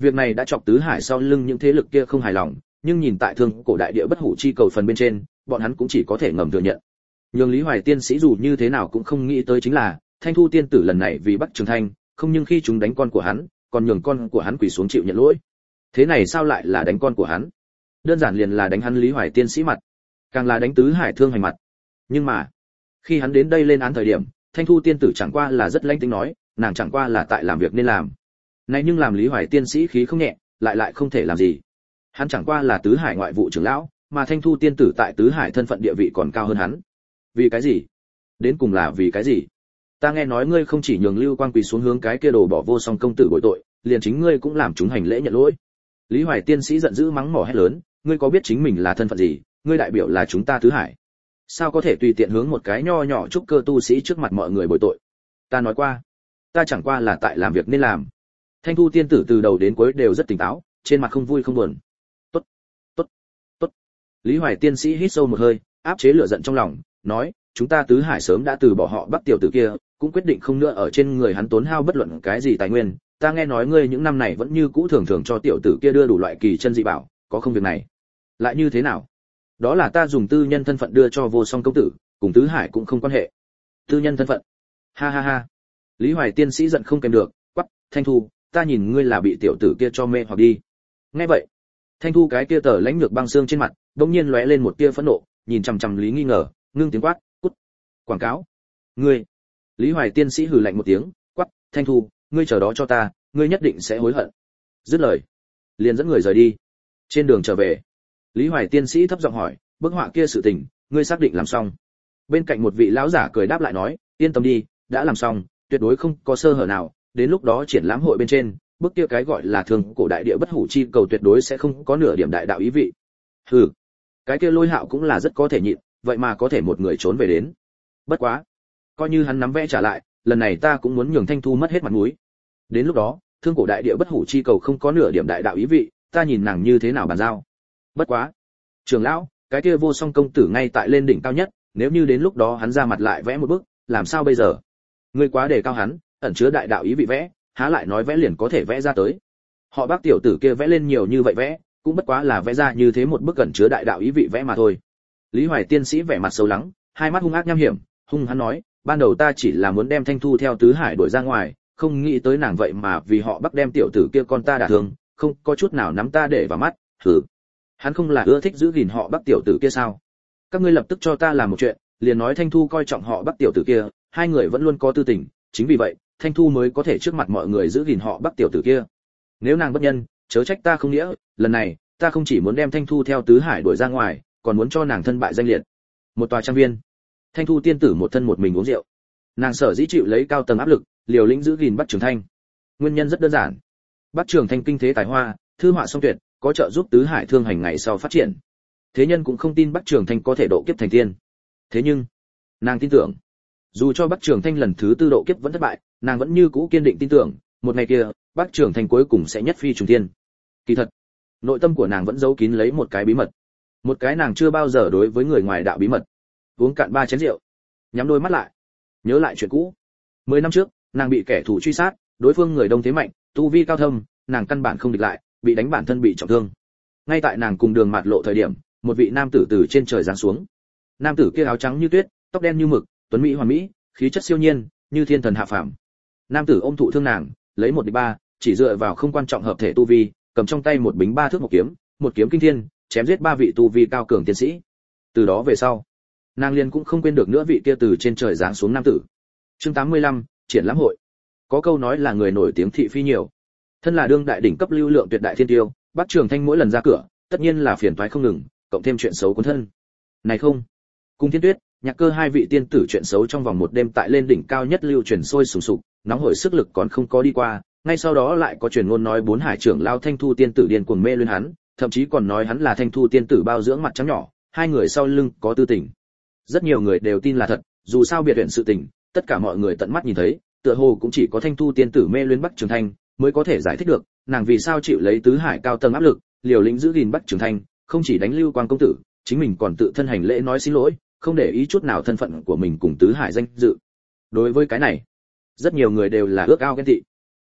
Việc này đã chọc tứ hải sau lưng những thế lực kia không hài lòng, nhưng nhìn tại thương cổ đại địa bất hủ chi cầu phần bên trên, bọn hắn cũng chỉ có thể ngầm thừa nhận. Nhưng Lý Hoài tiên sĩ dù như thế nào cũng không nghĩ tới chính là, Thanh Thu tiên tử lần này vì Bắc Trường Thanh, không nhưng khi chúng đánh con của hắn, còn nhường con của hắn quỳ xuống chịu nhận lỗi. Thế này sao lại là đánh con của hắn? Đơn giản liền là đánh hắn Lý Hoài tiên sĩ mặt, càng là đánh tứ hải thương hành mặt. Nhưng mà, khi hắn đến đây lên án thời điểm, Thanh Thu tiên tử chẳng qua là rất lãnh tĩnh nói, nàng chẳng qua là tại làm việc nên làm. Này nhưng làm Lý Hoài tiên sĩ khí không nhẹ, lại lại không thể làm gì. Hắn chẳng qua là tứ hải ngoại vụ trưởng lão, mà Thanh Thu tiên tử tại tứ hải thân phận địa vị còn cao hơn hắn. Vì cái gì? Đến cùng là vì cái gì? Ta nghe nói ngươi không chỉ nhường Lưu Quang quỳ xuống hướng cái kia đồ bỏ vô song công tử bội tội, liền chính ngươi cũng làm chúng hành lễ nhận lỗi. Lý Hoài tiên sĩ giận dữ mắng mỏ hét lớn, ngươi có biết chính mình là thân phận gì? Ngươi đại biểu là chúng ta tứ hải, sao có thể tùy tiện hướng một cái nho nhỏ trúc cơ tu sĩ trước mặt mọi người bội tội? Ta nói qua, ta chẳng qua là tại làm việc nên làm. Thanh Thu tiên tử từ đầu đến cuối đều rất tỉnh táo, trên mặt không vui không buồn. Tốt, tốt, tốt. Lý Hoài tiên sĩ hít sâu một hơi, áp chế lửa giận trong lòng, nói, chúng ta tứ hải sớm đã từ bỏ họ Bắc tiểu tử kia, cũng quyết định không nữa ở trên người hắn tốn hao bất luận cái gì tài nguyên. Ta nghe nói ngươi những năm này vẫn như cũ thường thường cho tiểu tử kia đưa đủ loại kỳ chân dị bảo, có không việc này? Lại như thế nào? Đó là ta dùng tư nhân thân phận đưa cho vô song công tử, cùng tứ hải cũng không quan hệ. Tư nhân thân phận? Ha ha ha. Lý Hoài tiên sĩ giận không kèm được, quắc, Thanh Thu, ta nhìn ngươi là bị tiểu tử kia cho mê hoặc đi. Nghe vậy, Thanh Thu cái kia tờ lãnh lược băng xương trên mặt, đột nhiên lóe lên một tia phẫn nộ, nhìn chằm chằm Lý nghi ngờ, ngưng tiếng quát, cút. Quảng cáo. Ngươi. Lý Hoài tiên sĩ hừ lạnh một tiếng, quát, Thanh Thu, ngươi chờ đó cho ta, ngươi nhất định sẽ hối hận. Dứt lời, liền dẫn người rời đi. Trên đường trở về, Lý Hoài tiên sĩ thấp giọng hỏi, bức họa kia sự tình, ngươi xác định làm xong? Bên cạnh một vị lão giả cười đáp lại nói, yên tâm đi, đã làm xong, tuyệt đối không có sơ hở nào, đến lúc đó triển lãm hội bên trên, bức kia cái gọi là thường cổ đại địa bất hủ chi cầu tuyệt đối sẽ không có nửa điểm đại đạo ý vị. Hừ, cái kia Lôi Hạo cũng là rất có thể nhịn, vậy mà có thể một người trốn về đến. Bất quá, coi như hắn nắm vẽ trả lại, lần này ta cũng muốn nhường Thanh Thu mất hết mặt mũi. Đến lúc đó, thương cổ đại địa bất hủ chi cầu không có nửa điểm đại đạo ý vị, ta nhìn nàng như thế nào bàn giao. Bất quá, trưởng lão, cái kia vô song công tử ngay tại lên đỉnh cao nhất, nếu như đến lúc đó hắn ra mặt lại vẽ một bức, làm sao bây giờ? Ngươi quá đề cao hắn, ẩn chứa đại đạo ý vị vẽ, há lại nói vẽ liền có thể vẽ ra tới. Họ Bác tiểu tử kia vẽ lên nhiều như vậy vẽ, cũng bất quá là vẽ ra như thế một bức ẩn chứa đại đạo ý vị vẽ mà thôi. Lý Hoài tiên sĩ vẻ mặt sâu lắng, hai mắt hung ác nham hiểm, hung hắn nói, ban đầu ta chỉ là muốn đem Thanh Thu theo tứ hải đuổi ra ngoài, không nghĩ tới nàng vậy mà vì họ Bắc đem tiểu tử kia con ta đả thương, không có chút nào nắm ta để vào mắt. Hừ, hắn không là ưa thích giữ gìn họ Bắc tiểu tử kia sao? Các ngươi lập tức cho ta làm một chuyện, liền nói Thanh Thu coi trọng họ Bắc tiểu tử kia, hai người vẫn luôn có tư tình, chính vì vậy, Thanh Thu mới có thể trước mặt mọi người giữ gìn họ Bắc tiểu tử kia. Nếu nàng bất nhân, chớ trách ta không nghĩa, lần này, ta không chỉ muốn đem Thanh Thu theo tứ hải đuổi ra ngoài, còn muốn cho nàng thân bại danh liệt. Một tòa trang viên, Thanh Thu tiên tử một thân một mình uống rượu. Nàng sở dĩ chịu lấy cao tầng áp lực, liều lĩnh giữ gìn Bắc Trường Thanh. Nguyên nhân rất đơn giản. Bắc Trường Thanh kinh thế tài hoa, thư họa song tuyệt, có trợ giúp tứ hải thương hành ngày sau phát triển. Thế nhân cũng không tin Bắc Trường Thanh có thể độ kiếp thành tiên. Thế nhưng, nàng tin tưởng, dù cho Bắc Trường Thanh lần thứ tư độ kiếp vẫn thất bại, nàng vẫn như cũ kiên định tin tưởng, một ngày kia, Bắc Trường Thanh cuối cùng sẽ nhất phi trùng thiên. Kỳ thật, nội tâm của nàng vẫn giấu kín lấy một cái bí mật, một cái nàng chưa bao giờ đối với người ngoài đạo bí mật. Uống cạn ba chén rượu, nhắm đôi mắt lại, nhớ lại chuyện cũ. Mười năm trước, nàng bị kẻ thù truy sát, đối phương người đông thế mạnh, tu vi cao thâm, nàng căn bản không địch lại, bị đánh bản thân bị trọng thương. Ngay tại nàng cùng đường mạt lộ thời điểm, một vị nam tử từ trên trời giáng xuống. Nam tử kia áo trắng như tuyết, tóc đen như mực, tuấn mỹ hoàn mỹ, khí chất siêu nhiên, như thiên thần hạ phàm. Nam tử ôm thụ thương nàng, lấy một địch ba, chỉ dựa vào không quan trọng hợp thể tu vi, cầm trong tay một bính ba thước một kiếm, một kiếm kinh thiên, chém giết ba vị tu vi cao cường tiến sĩ. Từ đó về sau, nàng liền cũng không quên được nữa vị kia từ trên trời giáng xuống nam tử. Chương tám mươi lăm, triển lãm hội. Có câu nói là người nổi tiếng thị phi nhiều. Thân là đương đại đỉnh cấp lưu lượng tuyệt đại thiên tiêu, Bắc Trường Thanh mỗi lần ra cửa, tất nhiên là phiền toái không ngừng, cộng thêm chuyện xấu cuốn thân. Này không, cùng Thiên Tuyết, Nhạc Cơ hai vị tiên tử chuyện xấu trong vòng một đêm tại lên đỉnh cao nhất lưu truyền sôi sùng sục, nóng hổi sức lực còn không có đi qua, ngay sau đó lại có truyền ngôn nói bốn hải trưởng lao Thanh Thu tiên tử điên cuồng mê luyến hắn, thậm chí còn nói hắn là Thanh Thu tiên tử bao dưỡng mặt trắng nhỏ, hai người sau lưng có tư tình. Rất nhiều người đều tin là thật, dù sao biệt huyện sự tình, tất cả mọi người tận mắt nhìn thấy, tựa hồ cũng chỉ có Thanh Thu tiên tử mê luyến Bắc Trường Thanh mới có thể giải thích được, nàng vì sao chịu lấy tứ hải cao tầng áp lực, liều lĩnh giữ gìn Bắc Trường Thanh, không chỉ đánh Lưu Quang công tử, chính mình còn tự thân hành lễ nói xin lỗi, không để ý chút nào thân phận của mình cùng tứ hải danh dự. Đối với cái này, rất nhiều người đều là ước ao ghen tị.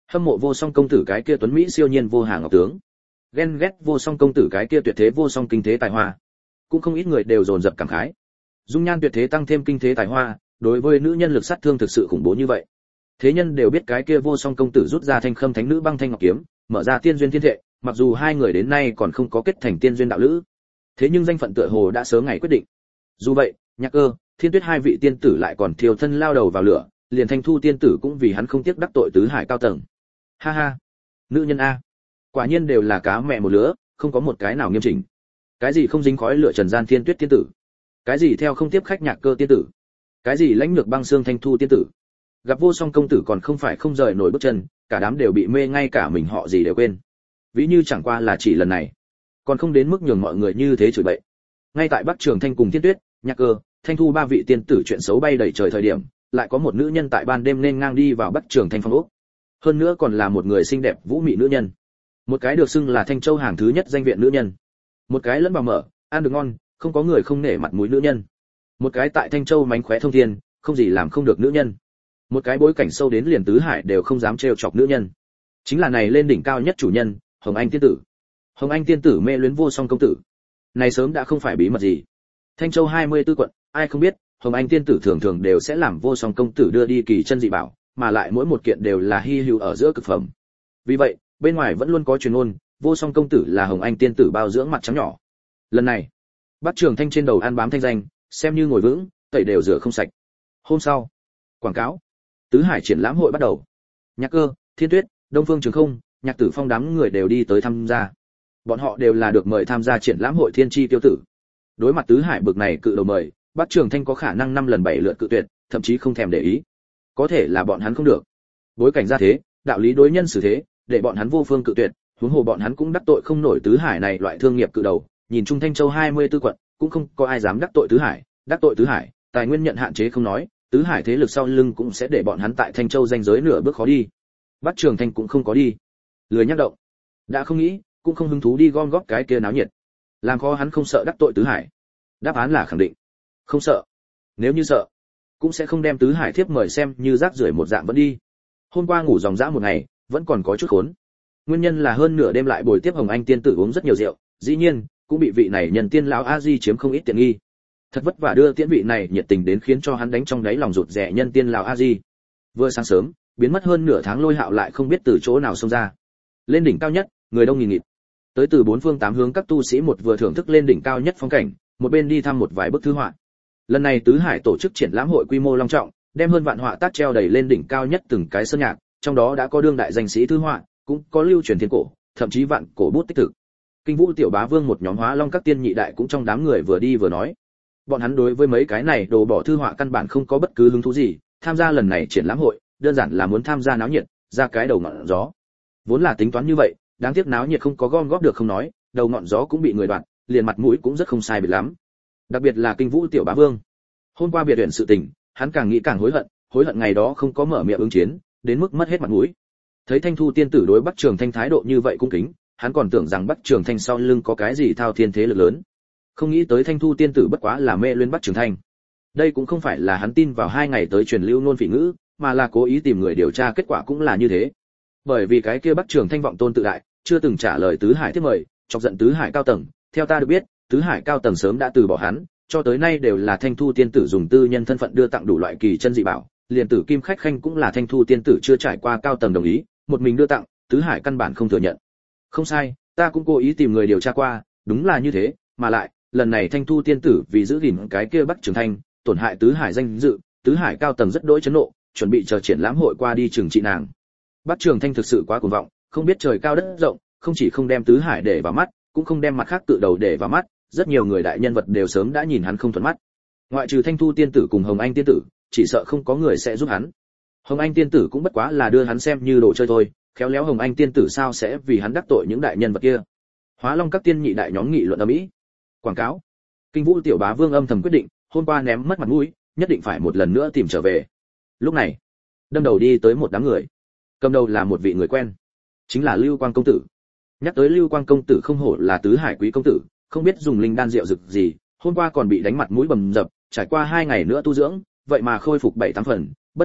Hâm mộ vô song công tử cái kia tuấn mỹ siêu nhiên vô hàng ngọc tướng, ghen ghét vô song công tử cái kia tuyệt thế vô song kinh thế tài hoa. Cũng không ít người đều dồn dập cảm khái. Dung nhan tuyệt thế tăng thêm kinh thế tài hoa, đối với nữ nhân lực sát thương thực sự khủng bố như vậy. Thế nhân đều biết cái kia vô song công tử rút ra thanh khâm thánh nữ băng thanh ngọc kiếm, mở ra tiên duyên thiên thệ, mặc dù hai người đến nay còn không có kết thành tiên duyên đạo lữ, thế nhưng danh phận tựa hồ đã sớm ngày quyết định. Dù vậy, Nhạc Cơ, Thiên Tuyết hai vị tiên tử lại còn thiêu thân lao đầu vào lửa, liền Thanh Thu tiên tử cũng vì hắn không tiếc đắc tội tứ hải cao tầng. Ha ha, nữ nhân a, quả nhiên đều là cá mẹ một lứa, không có một cái nào nghiêm chỉnh. Cái gì không dính khói lửa trần gian Thiên Tuyết tiên tử, cái gì theo không tiếp khách Nhạc Cơ tiên tử, cái gì lãnh lược băng xương Thanh Thu tiên tử. Gặp vô song công tử còn không phải không rời nổi bước chân, cả đám đều bị mê ngay cả mình họ gì đều quên. Ví như chẳng qua là chỉ lần này, còn không đến mức nhường mọi người như thế chửi bậy. Ngay tại Bắc Trường Thanh cùng Thiên Tuyết, Nhạc Cơ, Thanh Thu ba vị tiên tử chuyện xấu bay đầy trời thời điểm, lại có một nữ nhân tại ban đêm nên ngang đi vào Bắc Trường Thanh phòng ốc. Hơn nữa còn là một người xinh đẹp vũ mị nữ nhân. Một cái được xưng là Thanh Châu hàng thứ nhất danh viện nữ nhân. Một cái lẫn vào mở, ăn được ngon, không có người không nể mặt mũi nữ nhân. Một cái tại Thanh Châu mánh khóe thông thiên, không gì làm không được nữ nhân. Một cái bối cảnh sâu đến liền tứ hải đều không dám trêu chọc nữ nhân. Chính là này lên đỉnh cao nhất chủ nhân, Hồng Anh tiên tử. Hồng Anh tiên tử mê luyến vô song công tử. Này sớm đã không phải bí mật gì. Thanh Châu hai mươi tư quận, ai không biết, Hồng Anh tiên tử thường thường đều sẽ làm vô song công tử đưa đi kỳ chân dị bảo, mà lại mỗi một kiện đều là hi hữu ở giữa cực phẩm. Vì vậy, bên ngoài vẫn luôn có truyền ngôn, vô song công tử là Hồng Anh tiên tử bao dưỡng mặt trắng nhỏ. Lần này, Bắc Trường Thanh trên đầu ăn bám thanh danh, xem như ngồi vững, tẩy đều rửa không sạch. Hôm sau, quảng cáo, tứ hải triển lãm hội bắt đầu. Nhạc Cơ, Thiên Tuyết, Đông Phương Trường Không, Nhạc Tử Phong đám người đều đi tới tham gia. Bọn họ đều là được mời tham gia triển lãm hội thiên chi tiêu tử. Đối mặt tứ hải bực này cự đầu mời, Bắc Trường Thanh có khả năng năm lần bảy lượt cự tuyệt, thậm chí không thèm để ý. Có thể là bọn hắn không được. Bối cảnh ra thế, đạo lý đối nhân xử thế, để bọn hắn vô phương cự tuyệt, huống hồ bọn hắn cũng đắc tội không nổi tứ hải này loại thương nghiệp cự đầu, nhìn chung Thanh Châu hai mươi tư quận, cũng không có ai dám đắc tội tứ hải, đắc tội tứ hải, tài nguyên nhận hạn chế không nói, tứ hải thế lực sau lưng cũng sẽ để bọn hắn tại Thanh Châu danh giới nửa bước khó đi. Bắc Trường Thanh cũng không có đi, lười nhắc động, đã không nghĩ, cũng không hứng thú đi gom góp cái kia náo nhiệt. Làm khó hắn không sợ đắc tội tứ hải. Đáp án là khẳng định, không sợ. Nếu như sợ, cũng sẽ không đem tứ hải thiếp mời xem như rác rưởi một dạng vẫn đi. Hôm qua ngủ dòng dã một ngày, vẫn còn có chút khốn. Nguyên nhân là hơn nửa đêm lại bồi tiếp Hồng Anh tiên tử uống rất nhiều rượu, dĩ nhiên cũng bị vị này nhân tiên lão a di chiếm không ít tiện nghi. Thật vất vả đưa tiễn vị này nhiệt tình đến khiến cho hắn đánh trong đáy lòng rụt rè nhân tiên lão a di. Vừa sáng sớm, biến mất hơn nửa tháng Lôi Hạo lại không biết từ chỗ nào xông ra. Lên đỉnh cao nhất, người đông nghìn nghịt. Tới từ bốn phương tám hướng các tu sĩ một vừa thưởng thức lên đỉnh cao nhất phong cảnh, một bên đi thăm một vài bức thư họa. Lần này tứ hải tổ chức triển lãm hội quy mô long trọng, đem hơn vạn họa tác treo đầy lên đỉnh cao nhất từng cái sơn nhạc, trong đó đã có đương đại danh sĩ thư họa, cũng có lưu truyền thiên cổ, thậm chí vạn cổ bút tích thực. Kinh Vũ tiểu bá vương một nhóm hóa long các tiên nhị đại cũng trong đám người vừa đi vừa nói. Bọn hắn đối với mấy cái này đồ bỏ thư họa căn bản không có bất cứ hứng thú gì, tham gia lần này triển lãm hội, đơn giản là muốn tham gia náo nhiệt, ra cái đầu ngọn gió. Vốn là tính toán như vậy, đáng tiếc náo nhiệt không có gom góp được không nói, đầu ngọn gió cũng bị người đoạt, liền mặt mũi cũng rất không sai biệt lắm. Đặc biệt là Kinh Vũ tiểu bá vương. Hôm qua biệt tuyển sự tình, hắn càng nghĩ càng hối hận, hối hận ngày đó không có mở miệng ứng chiến, đến mức mất hết mặt mũi. Thấy Thanh Thu tiên tử đối Bắc Trường Thanh thái độ như vậy cung kính, hắn còn tưởng rằng Bắc Trường Thanh sau lưng có cái gì thao thiên thế lực lớn. Không nghĩ tới Thanh Thu tiên tử bất quá là mê luyến Bắc Trường Thanh. Đây cũng không phải là hắn tin vào hai ngày tới truyền lưu nôn phỉ ngữ, mà là cố ý tìm người điều tra, kết quả cũng là như thế. Bởi vì cái kia Bắc Trường Thanh vọng tôn tự đại, chưa từng trả lời tứ hải tiếp mời, chọc giận tứ hải cao tầng, theo ta được biết, tứ hải cao tầng sớm đã từ bỏ hắn, cho tới nay đều là Thanh Thu tiên tử dùng tư nhân thân phận đưa tặng đủ loại kỳ chân dị bảo, liền tử kim khách khanh cũng là Thanh Thu tiên tử chưa trải qua cao tầng đồng ý, một mình đưa tặng, tứ hải căn bản không thừa nhận. Không sai, ta cũng cố ý tìm người điều tra qua, đúng là như thế, mà lại, lần này Thanh Thu tiên tử vì giữ gìn cái kia Bắc Trường Thanh, tổn hại tứ hải danh dự, tứ hải cao tầng rất đỗi chấn nộ, chuẩn bị chờ triển lãm hội qua đi trừng trị nàng. Bắc Trường Thanh thực sự quá cuồng vọng, không biết trời cao đất rộng, không chỉ không đem tứ hải để vào mắt, cũng không đem mặt khác tự đầu để vào mắt, rất nhiều người đại nhân vật đều sớm đã nhìn hắn không thuận mắt. Ngoại trừ Thanh Thu tiên tử cùng Hồng Anh tiên tử, chỉ sợ không có người sẽ giúp hắn. Hồng Anh tiên tử cũng bất quá là đưa hắn xem như đồ chơi thôi, khéo léo Hồng Anh tiên tử sao sẽ vì hắn đắc tội những đại nhân vật kia. Hóa Long các tiên nhị đại nhóm nghị luận ầm ĩ. Quảng cáo. Kinh Vũ tiểu bá vương âm thầm quyết định, hôm qua ném mất mặt mũi, nhất định phải một lần nữa tìm trở về. Lúc này, đâm đầu đi tới một đám người. Cầm đầu là một vị người quen, chính là Lưu Quang công tử. Nhắc tới Lưu Quang công tử không hổ là tứ hải quý công tử, không biết dùng linh đan rượu dược gì, hôm qua còn bị đánh mặt mũi bầm dập, trải qua hai ngày nữa tu dưỡng, vậy mà khôi phục bảy tám phần, bất quá,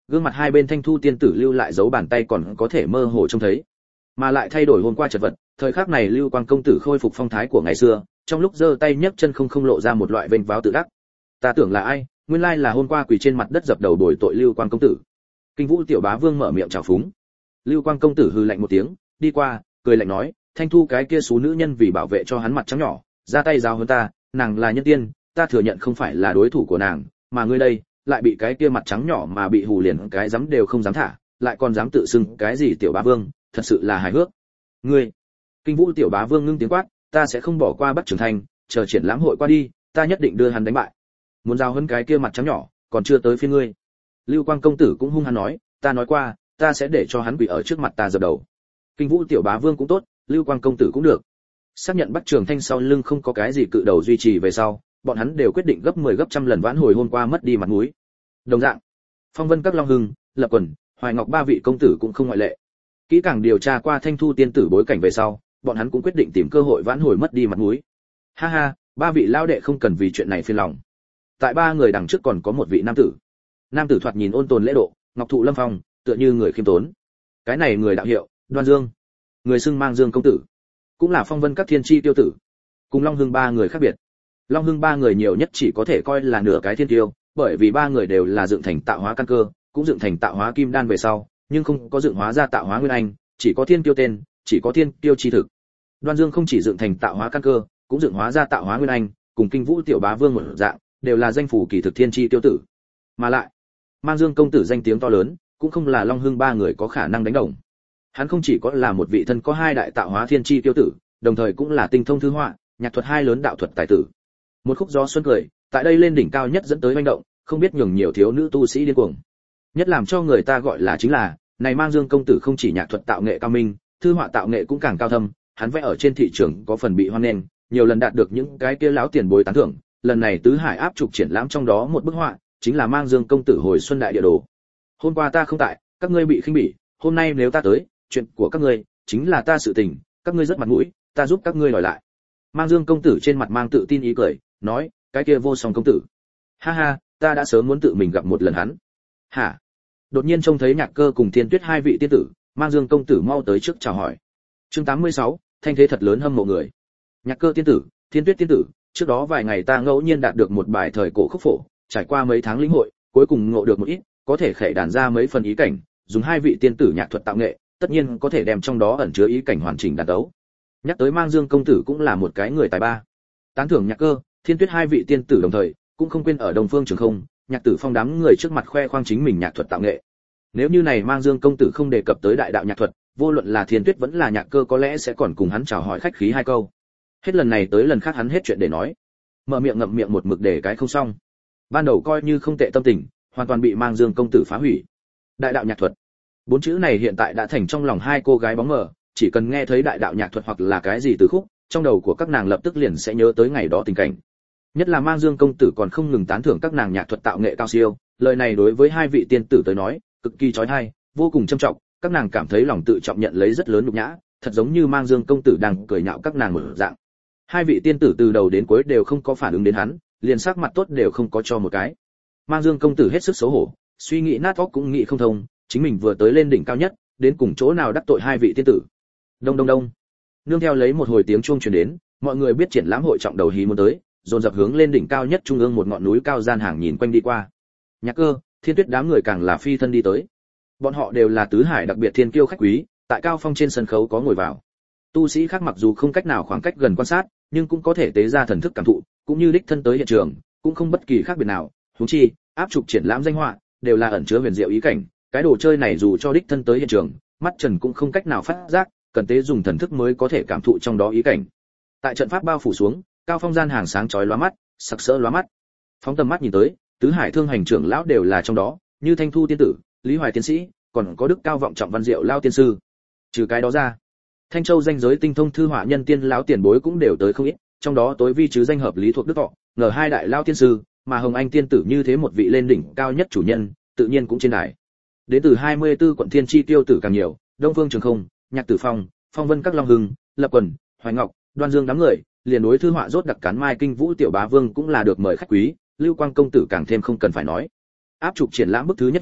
gương mặt hai bên thanh thu tiên tử lưu lại dấu bàn tay còn có thể mơ hồ trông thấy, mà lại thay đổi hôm qua chật vật, thời khắc này Lưu Quang công tử khôi phục phong thái của ngày xưa, trong lúc giơ tay nhấc chân không không lộ ra một loại vênh váo tự đắc. Ta tưởng là ai, nguyên lai là hôm qua quỳ trên mặt đất dập đầu bồi tội Lưu Quang công tử. Kinh Vũ tiểu bá vương mở miệng chào phúng. Lưu Quang công tử hừ lạnh một tiếng, đi qua, cười lạnh nói, thanh thu cái kia số nữ nhân vì bảo vệ cho hắn mặt trắng nhỏ, ra tay giáo hơn ta, nàng là nhân tiên, ta thừa nhận không phải là đối thủ của nàng, mà ngươi đây, lại bị cái kia mặt trắng nhỏ mà bị hù liền cái dám đều không dám thả, lại còn dám tự xưng cái gì tiểu bá vương, thật sự là hài hước. Ngươi, Kinh Vũ tiểu bá vương ngưng tiếng quát, ta sẽ không bỏ qua Bắc Trường Thành, chờ triển lãm hội qua đi, ta nhất định đưa hắn đánh bại. Muốn giao hơn cái kia mặt trắng nhỏ, còn chưa tới phiên ngươi. Lưu Quang công tử cũng hung hăng nói, ta nói qua, ta sẽ để cho hắn quỳ ở trước mặt ta dập đầu. Kinh Vũ tiểu bá vương cũng tốt, Lưu Quang công tử cũng được. Xác nhận Bắc Trường Thanh sau lưng không có cái gì cự đầu duy trì về sau, bọn hắn đều quyết định gấp mười gấp trăm lần vãn hồi hôm qua mất đi mặt mũi. Đồng dạng, Phong Vân các Long Hưng, Lập Quần, Hoài Ngọc ba vị công tử cũng không ngoại lệ. Kỹ càng điều tra qua Thanh Thu tiên tử bối cảnh về sau, bọn hắn cũng quyết định tìm cơ hội vãn hồi mất đi mặt mũi. Ha ha, ba vị lao đệ không cần vì chuyện này phiền lòng. Tại ba người đằng trước còn có một vị nam tử. Nam tử thoạt nhìn ôn tồn lễ độ, ngọc thụ lâm phong, tựa như người khiêm tốn. Cái này người đạo hiệu, Đoan Dương, người xưng Mang Dương công tử, cũng là Phong Vân các thiên chi tiêu tử. Cùng Long Hưng ba người khác biệt. Long Hưng ba người nhiều nhất chỉ có thể coi là nửa cái thiên tiêu, bởi vì ba người đều là dựng thành tạo hóa căn cơ, cũng dựng thành tạo hóa kim đan về sau, nhưng không có dựng hóa ra tạo hóa nguyên anh, chỉ có thiên tiêu tên, chỉ có thiên tiêu chi thực. Đoan Dương không chỉ dựng thành tạo hóa căn cơ, cũng dựng hóa ra tạo hóa nguyên anh, cùng Kinh Vũ tiểu bá vương một dạng, đều là danh phủ kỳ thực thiên chi tiêu tử. Mà lại, Mang Dương công tử danh tiếng to lớn, cũng không là Long Hưng ba người có khả năng đánh đồng. Hắn không chỉ có là một vị thân có hai đại tạo hóa thiên chi tiêu tử, đồng thời cũng là tinh thông thư họa, nhạc thuật hai lớn đạo thuật tài tử. Một khúc gió xuân cười, tại đây lên đỉnh cao nhất dẫn tới hoành động, không biết nhường nhiều thiếu nữ tu sĩ điên cuồng. Nhất làm cho người ta gọi là chính là, này Mang Dương công tử không chỉ nhạc thuật tạo nghệ cao minh, thư họa tạo nghệ cũng càng cao thâm, hắn vẽ ở trên thị trường có phần bị hoan nghênh, nhiều lần đạt được những cái kia lão tiền bối tán thưởng, lần này tứ hải áp trục triển lãm trong đó một bức họa, chính là Mang Dương công tử hồi xuân đại địa đồ. Hôm qua ta không tại, các ngươi bị khinh bỉ, hôm nay nếu ta tới, chuyện của các ngươi chính là ta sự tình, các ngươi rất mặt mũi, ta giúp các ngươi đòi lại. Mang Dương công tử trên mặt mang tự tin ý cười, nói, cái kia vô song công tử. Ha ha, ta đã sớm muốn tự mình gặp một lần hắn. Hả? Đột nhiên trông thấy Nhạc Cơ cùng Thiên Tuyết hai vị tiên tử, Mang Dương công tử mau tới trước chào hỏi. Chương tám mươi sáu, thanh thế thật lớn hâm mộ người. Nhạc Cơ tiên tử, Thiên Tuyết tiên tử, trước đó vài ngày ta ngẫu nhiên đạt được một bài thời cổ khúc phổ, trải qua mấy tháng lĩnh hội, cuối cùng ngộ được một ít, có thể khệ đàn ra mấy phần ý cảnh, dùng hai vị tiên tử nhạc thuật tạo nghệ, tất nhiên có thể đem trong đó ẩn chứa ý cảnh hoàn chỉnh đàn đấu. Nhắc tới Mang Dương công tử cũng là một cái người tài ba. Tán thưởng Nhạc Cơ, Thiên Tuyết hai vị tiên tử đồng thời, cũng không quên ở Đông Phương Trường Không, Nhạc Tử Phong đám người trước mặt khoe khoang chính mình nhạc thuật tạo nghệ. Nếu như này Mang Dương công tử không đề cập tới đại đạo nhạc thuật, vô luận là Thiên Tuyết vẫn là Nhạc Cơ có lẽ sẽ còn cùng hắn chào hỏi khách khí hai câu. Hết lần này tới lần khác hắn hết chuyện để nói, mở miệng ngậm miệng một mực để cái không xong. Ban đầu coi như không tệ tâm tình, hoàn toàn bị Mang Dương công tử phá hủy. Đại đạo nhạc thuật, bốn chữ này hiện tại đã thành trong lòng hai cô gái bóng mờ, chỉ cần nghe thấy đại đạo nhạc thuật hoặc là cái gì từ khúc, trong đầu của các nàng lập tức liền sẽ nhớ tới ngày đó tình cảnh. Nhất là Mang Dương công tử còn không ngừng tán thưởng các nàng nhạc thuật tạo nghệ cao siêu, lời này đối với hai vị tiên tử tới nói, cực kỳ chói tai, vô cùng trâm trọng, các nàng cảm thấy lòng tự trọng nhận lấy rất lớn nhục nhã, thật giống như Mang Dương công tử đang cười nhạo các nàng một dạng. Hai vị tiên tử từ đầu đến cuối đều không có phản ứng đến hắn, liền sắc mặt tốt đều không có cho một cái. Mang Dương công tử hết sức xấu hổ, suy nghĩ nát óc cũng nghĩ không thông, chính mình vừa tới lên đỉnh cao nhất, đến cùng chỗ nào đắc tội hai vị tiên tử. Đông đông đông. Nương theo lấy một hồi tiếng chuông truyền đến, mọi người biết triển lãm hội trọng đầu hí muốn tới, dồn dập hướng lên đỉnh cao nhất trung ương một ngọn núi cao gian hàng nhìn quanh đi qua. Nhạc Cơ, Thiên Tuyết đám người càng là phi thân đi tới. Bọn họ đều là tứ hải đặc biệt thiên kiêu khách quý, tại cao phong trên sân khấu có ngồi vào. Tu sĩ khác mặc dù không cách nào khoảng cách gần quan sát, nhưng cũng có thể tế ra thần thức cảm thụ, cũng như đích thân tới hiện trường, cũng không bất kỳ khác biệt nào. Huống chi, áp trục triển lãm danh họa, đều là ẩn chứa huyền diệu ý cảnh, cái đồ chơi này dù cho đích thân tới hiện trường, mắt trần cũng không cách nào phát giác, cần tế dùng thần thức mới có thể cảm thụ trong đó ý cảnh. Tại trận pháp bao phủ xuống, cao phong gian hàng sáng chói lóa mắt, sặc sỡ lóa mắt. Phóng tầm mắt nhìn tới, tứ hải thương hành trưởng lão đều là trong đó, như Thanh Thu tiên tử, Lý Hoài tiến sĩ, còn có đức cao vọng trọng Văn Diệu lao tiên sư. Trừ cái đó ra, Thanh Châu danh giới tinh thông thư họa nhân tiên lão tiền bối cũng đều tới không ít, trong đó tối vi chứ danh hợp Lý thuộc Đức Thọ, ngờ hai đại lao tiên sư, mà Hồng Anh tiên tử như thế một vị lên đỉnh cao nhất chủ nhân, tự nhiên cũng trên đài. Đến từ hai mươi tư quận thiên chi tiêu tử càng nhiều, Đông Phương Trường Không, Nhạc Tử Phong, Phong Vân các Long Hưng, Lập Quần, Hoài Ngọc, Đoan Dương đám người, liền đối thư họa rốt đặc cán Mai Kinh Vũ tiểu bá vương cũng là được mời khách quý, Lưu Quang công tử càng thêm không cần phải nói. Áp trục triển lãm bức thứ nhất vẽ,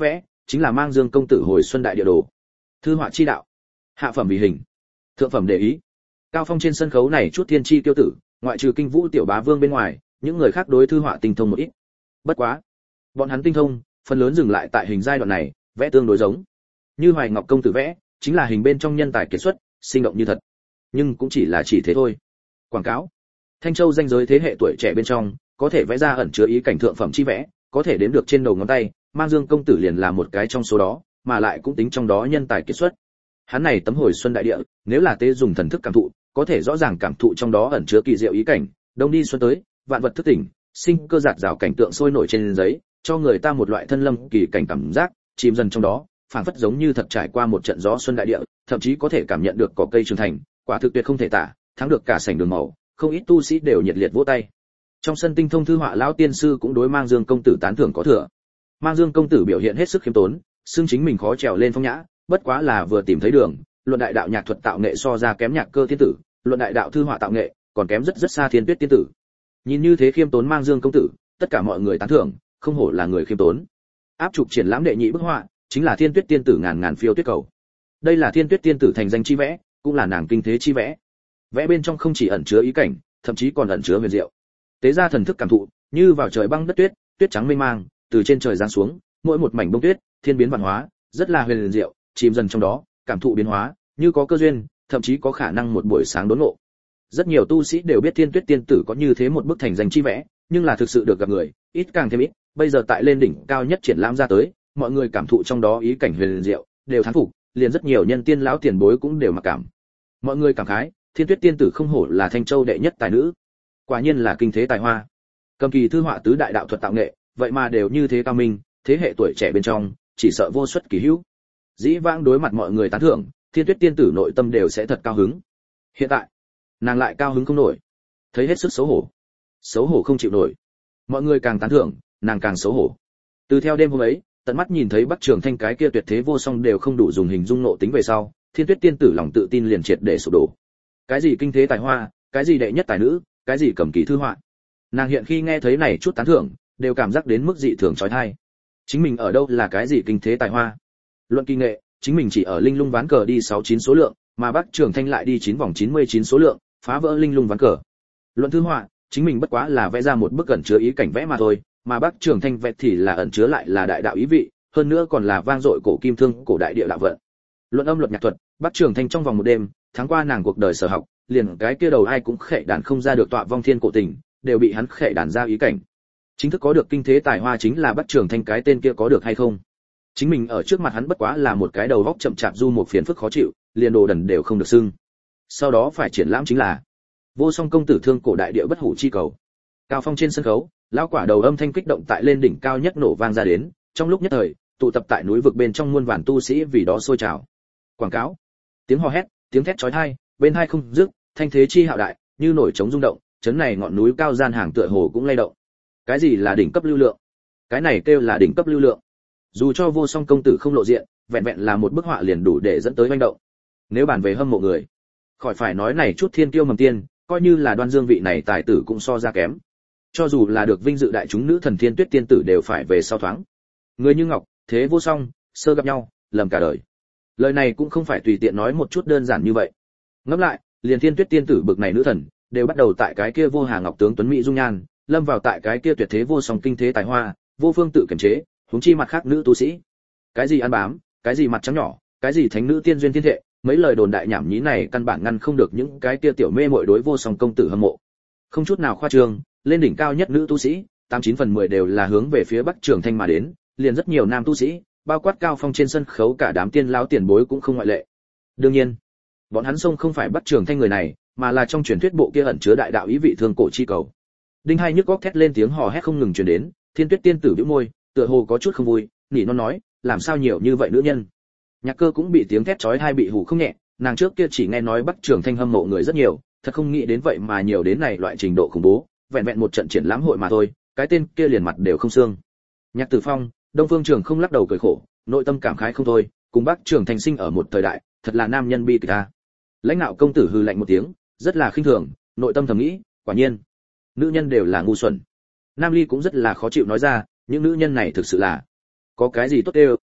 chính là Mang Dương công tử hồi xuân đại địa đồ. Thư họa chi đạo, hạ phẩm vì hình, thượng phẩm để ý. Cao phong trên sân khấu này chút thiên chi tiêu tử, ngoại trừ Kinh Vũ tiểu bá vương bên ngoài, những người khác đối thư họa tinh thông một ít. Bất quá, bọn hắn tinh thông, phần lớn dừng lại tại hình giai đoạn này, vẽ tương đối giống. Như Hoài Ngọc công tử vẽ, chính là hình bên trong nhân tài kiệt xuất, sinh động như thật. Nhưng cũng chỉ là chỉ thế thôi. Quảng cáo. Thanh Châu danh giới thế hệ tuổi trẻ bên trong, có thể vẽ ra ẩn chứa ý cảnh thượng phẩm chi vẽ, có thể đếm được trên đầu ngón tay, Mang Dương công tử liền là một cái trong số đó, mà lại cũng tính trong đó nhân tài kiệt xuất. Hắn này tấm hồi xuân đại địa, nếu là tế dùng thần thức cảm thụ, có thể rõ ràng cảm thụ trong đó ẩn chứa kỳ diệu ý cảnh, đông đi xuân tới, vạn vật thức tỉnh, sinh cơ giạt rào cảnh tượng sôi nổi trên giấy, cho người ta một loại thân lâm kỳ cảnh cảm giác, chìm dần trong đó, phảng phất giống như thật trải qua một trận gió xuân đại địa, thậm chí có thể cảm nhận được cỏ cây trưởng thành, quả thực tuyệt không thể tả, thắng được cả sảnh đường màu, không ít tu sĩ đều nhiệt liệt vỗ tay. Trong sân tinh thông thư họa lão tiên sư cũng đối Mang Dương công tử tán thưởng có thừa. Mang Dương công tử biểu hiện hết sức khiêm tốn, xưng chính mình khó trèo lên phong nhã, bất quá là vừa tìm thấy đường, luận đại đạo nhạc thuật tạo nghệ so ra kém Nhạc Cơ tiên tử, luận đại đạo thư họa tạo nghệ, còn kém rất rất xa Thiên Tuyết tiên tử. Nhìn như thế khiêm tốn Mang Dương công tử, tất cả mọi người tán thưởng, không hổ là người khiêm tốn. Áp trục triển lãm đệ nhị bức họa, chính là Thiên Tuyết tiên tử ngàn ngàn phiêu tuyết cầu. Đây là Thiên Tuyết tiên tử thành danh chi vẽ, cũng là nàng kinh thế chi vẽ. Vẽ bên trong không chỉ ẩn chứa ý cảnh, thậm chí còn ẩn chứa huyền diệu. Tế ra thần thức cảm thụ, như vào trời băng đất tuyết, tuyết trắng mênh mang, từ trên trời giáng xuống, mỗi một mảnh bông tuyết, thiên biến vạn hóa, rất là huyền diệu, chìm dần trong đó, cảm thụ biến hóa, như có cơ duyên, thậm chí có khả năng một buổi sáng đốn ngộ. Rất nhiều tu sĩ đều biết Thiên Tuyết tiên tử có như thế một bức thành danh chi vẽ, nhưng là thực sự được gặp người, ít càng thêm ít, bây giờ tại lên đỉnh cao nhất triển lãm ra tới, mọi người cảm thụ trong đó ý cảnh huyền diệu, đều thán phục, liền rất nhiều nhân tiên lão tiền bối cũng đều mặc cảm. Mọi người cảm khái, Thiên Tuyết tiên tử không hổ là Thanh Châu đệ nhất tài nữ, quả nhiên là kinh thế tài hoa. Cầm kỳ thư họa tứ đại đạo thuật tạo nghệ, vậy mà đều như thế cao minh, thế hệ tuổi trẻ bên trong, chỉ sợ vô xuất kỳ hữu. Dĩ vãng đối mặt mọi người tán thưởng, Thiên Tuyết tiên tử nội tâm đều sẽ thật cao hứng. Hiện tại, nàng lại cao hứng không nổi, thấy hết sức xấu hổ, xấu hổ không chịu nổi. Mọi người càng tán thưởng, nàng càng xấu hổ. Từ theo đêm hôm ấy, tận mắt nhìn thấy Bắc Trường Thanh cái kia tuyệt thế vô song đều không đủ dùng hình dung nộ tính về sau, Thiên Tuyết tiên tử lòng tự tin liền triệt để sụp đổ. Cái gì kinh thế tài hoa, cái gì đệ nhất tài nữ, cái gì cầm kỳ thư họa, nàng hiện khi nghe thấy này chút tán thưởng, đều cảm giác đến mức dị thường chói tai. Chính mình ở đâu là cái gì kinh thế tài hoa? Luận kỳ nghệ, chính mình chỉ ở linh lung ván cờ đi sáu chín số lượng, mà Bắc Trường Thanh lại đi chín vòng chín mươi chín số lượng, phá vỡ linh lung ván cờ. Luận thư họa, chính mình bất quá là vẽ ra một bức ẩn chứa ý cảnh vẽ mà thôi, mà Bắc Trường Thanh vẽ thì là ẩn chứa lại là đại đạo ý vị, hơn nữa còn là vang dội cổ kim thương, cổ đại địa đạo vận. Luận âm luật nhạc thuật, Bắc Trường Thanh trong vòng một đêm, tháng qua nàng cuộc đời sở học, liền cái kia đầu ai cũng khệ đàn không ra được tọa vong thiên cổ tình, đều bị hắn khệ đàn ra ý cảnh. Chính thức có được kinh thế tài hoa chính là Bắc Trường Thanh, cái tên kia có được hay không? Chính mình ở trước mặt hắn bất quá là một cái đầu góc chậm chạp du một phiền phức khó chịu, liền đồ đần đều không được xưng. Sau đó phải triển lãm chính là Vô Song công tử thương cổ đại địa bất hủ chi cầu. Cao phong trên sân khấu, lão quả đầu âm thanh kích động tại lên đỉnh cao nhất nổ vang ra đến, trong lúc nhất thời, tụ tập tại núi vực bên trong muôn vàn tu sĩ vì đó sôi trào. Quảng cáo, tiếng hò hét, tiếng thét chói tai, bên hai không dứt, thanh thế chi hạo đại, như nổi trống rung động, chấn này ngọn núi cao gian hàng tựa hồ cũng lay động. Cái gì là đỉnh cấp lưu lượng? Cái này kêu là đỉnh cấp lưu lượng. Dù cho Vô Song công tử không lộ diện, vẹn vẹn là một bức họa liền đủ để dẫn tới hoành động. Nếu bàn về hâm mộ người, khỏi phải nói này chút thiên kiêu mầm tiên, coi như là Đoan Dương vị này tài tử cũng so ra kém. Cho dù là được vinh dự đại chúng nữ thần Thiên Tuyết tiên tử đều phải về sau thoáng. Người như ngọc, thế vô song, sơ gặp nhau, lầm cả đời. Lời này cũng không phải tùy tiện nói một chút đơn giản như vậy. Ngẫm lại, liền Thiên Tuyết tiên tử bực này nữ thần, đều bắt đầu tại cái kia vô hà ngọc tướng tuấn mỹ dung nhan, lâm vào tại cái kia tuyệt thế vô song kinh thế tài hoa, vô phương tự kiềm chế, huống chi mặt khác nữ tu sĩ. Cái gì ăn bám, cái gì mặt trắng nhỏ, cái gì thánh nữ tiên duyên thiên thệ, mấy lời đồn đại nhảm nhí này căn bản ngăn không được những cái kia tiểu mê muội đối vô song công tử hâm mộ. Không chút nào khoa trương, lên đỉnh cao nhất nữ tu sĩ, tám chín phần mười đều là hướng về phía Bắc Trường Thanh mà đến, liền rất nhiều nam tu sĩ, bao quát Cao Phong trên sân khấu cả đám tiên lão tiền bối cũng không ngoại lệ. Đương nhiên, bọn hắn xông không phải Bắc Trường Thanh người này, mà là trong truyền thuyết bộ kia ẩn chứa đại đạo ý vị thương cổ chi cầu. Đinh hai nhức góc thét lên tiếng hò hét không ngừng truyền đến, Thiên Tuyết tiên tử bĩu môi, tựa hồ có chút không vui, nỉ non nói, làm sao nhiều như vậy nữ nhân. Nhạc Cơ cũng bị tiếng thét chói tai bị hù không nhẹ, nàng trước kia chỉ nghe nói Bắc Trường Thanh hâm mộ người rất nhiều, thật không nghĩ đến vậy mà nhiều đến này loại trình độ khủng bố, vẹn vẹn một trận triển lãm hội mà thôi, cái tên kia liền mặt đều không xương. Nhạc Tử Phong, Đông Phương Trường không lắc đầu cười khổ, nội tâm cảm khái không thôi, cùng Bắc Trường Thanh sinh ở một thời đại, thật là nam nhân bi kịch a. Lãnh Nạo công tử hừ lạnh một tiếng, rất là khinh thường, nội tâm thầm nghĩ, quả nhiên, nữ nhân đều là ngu xuẩn. Nam Ly cũng rất là khó chịu nói ra, những nữ nhân này thực sự là có cái gì tốt đều,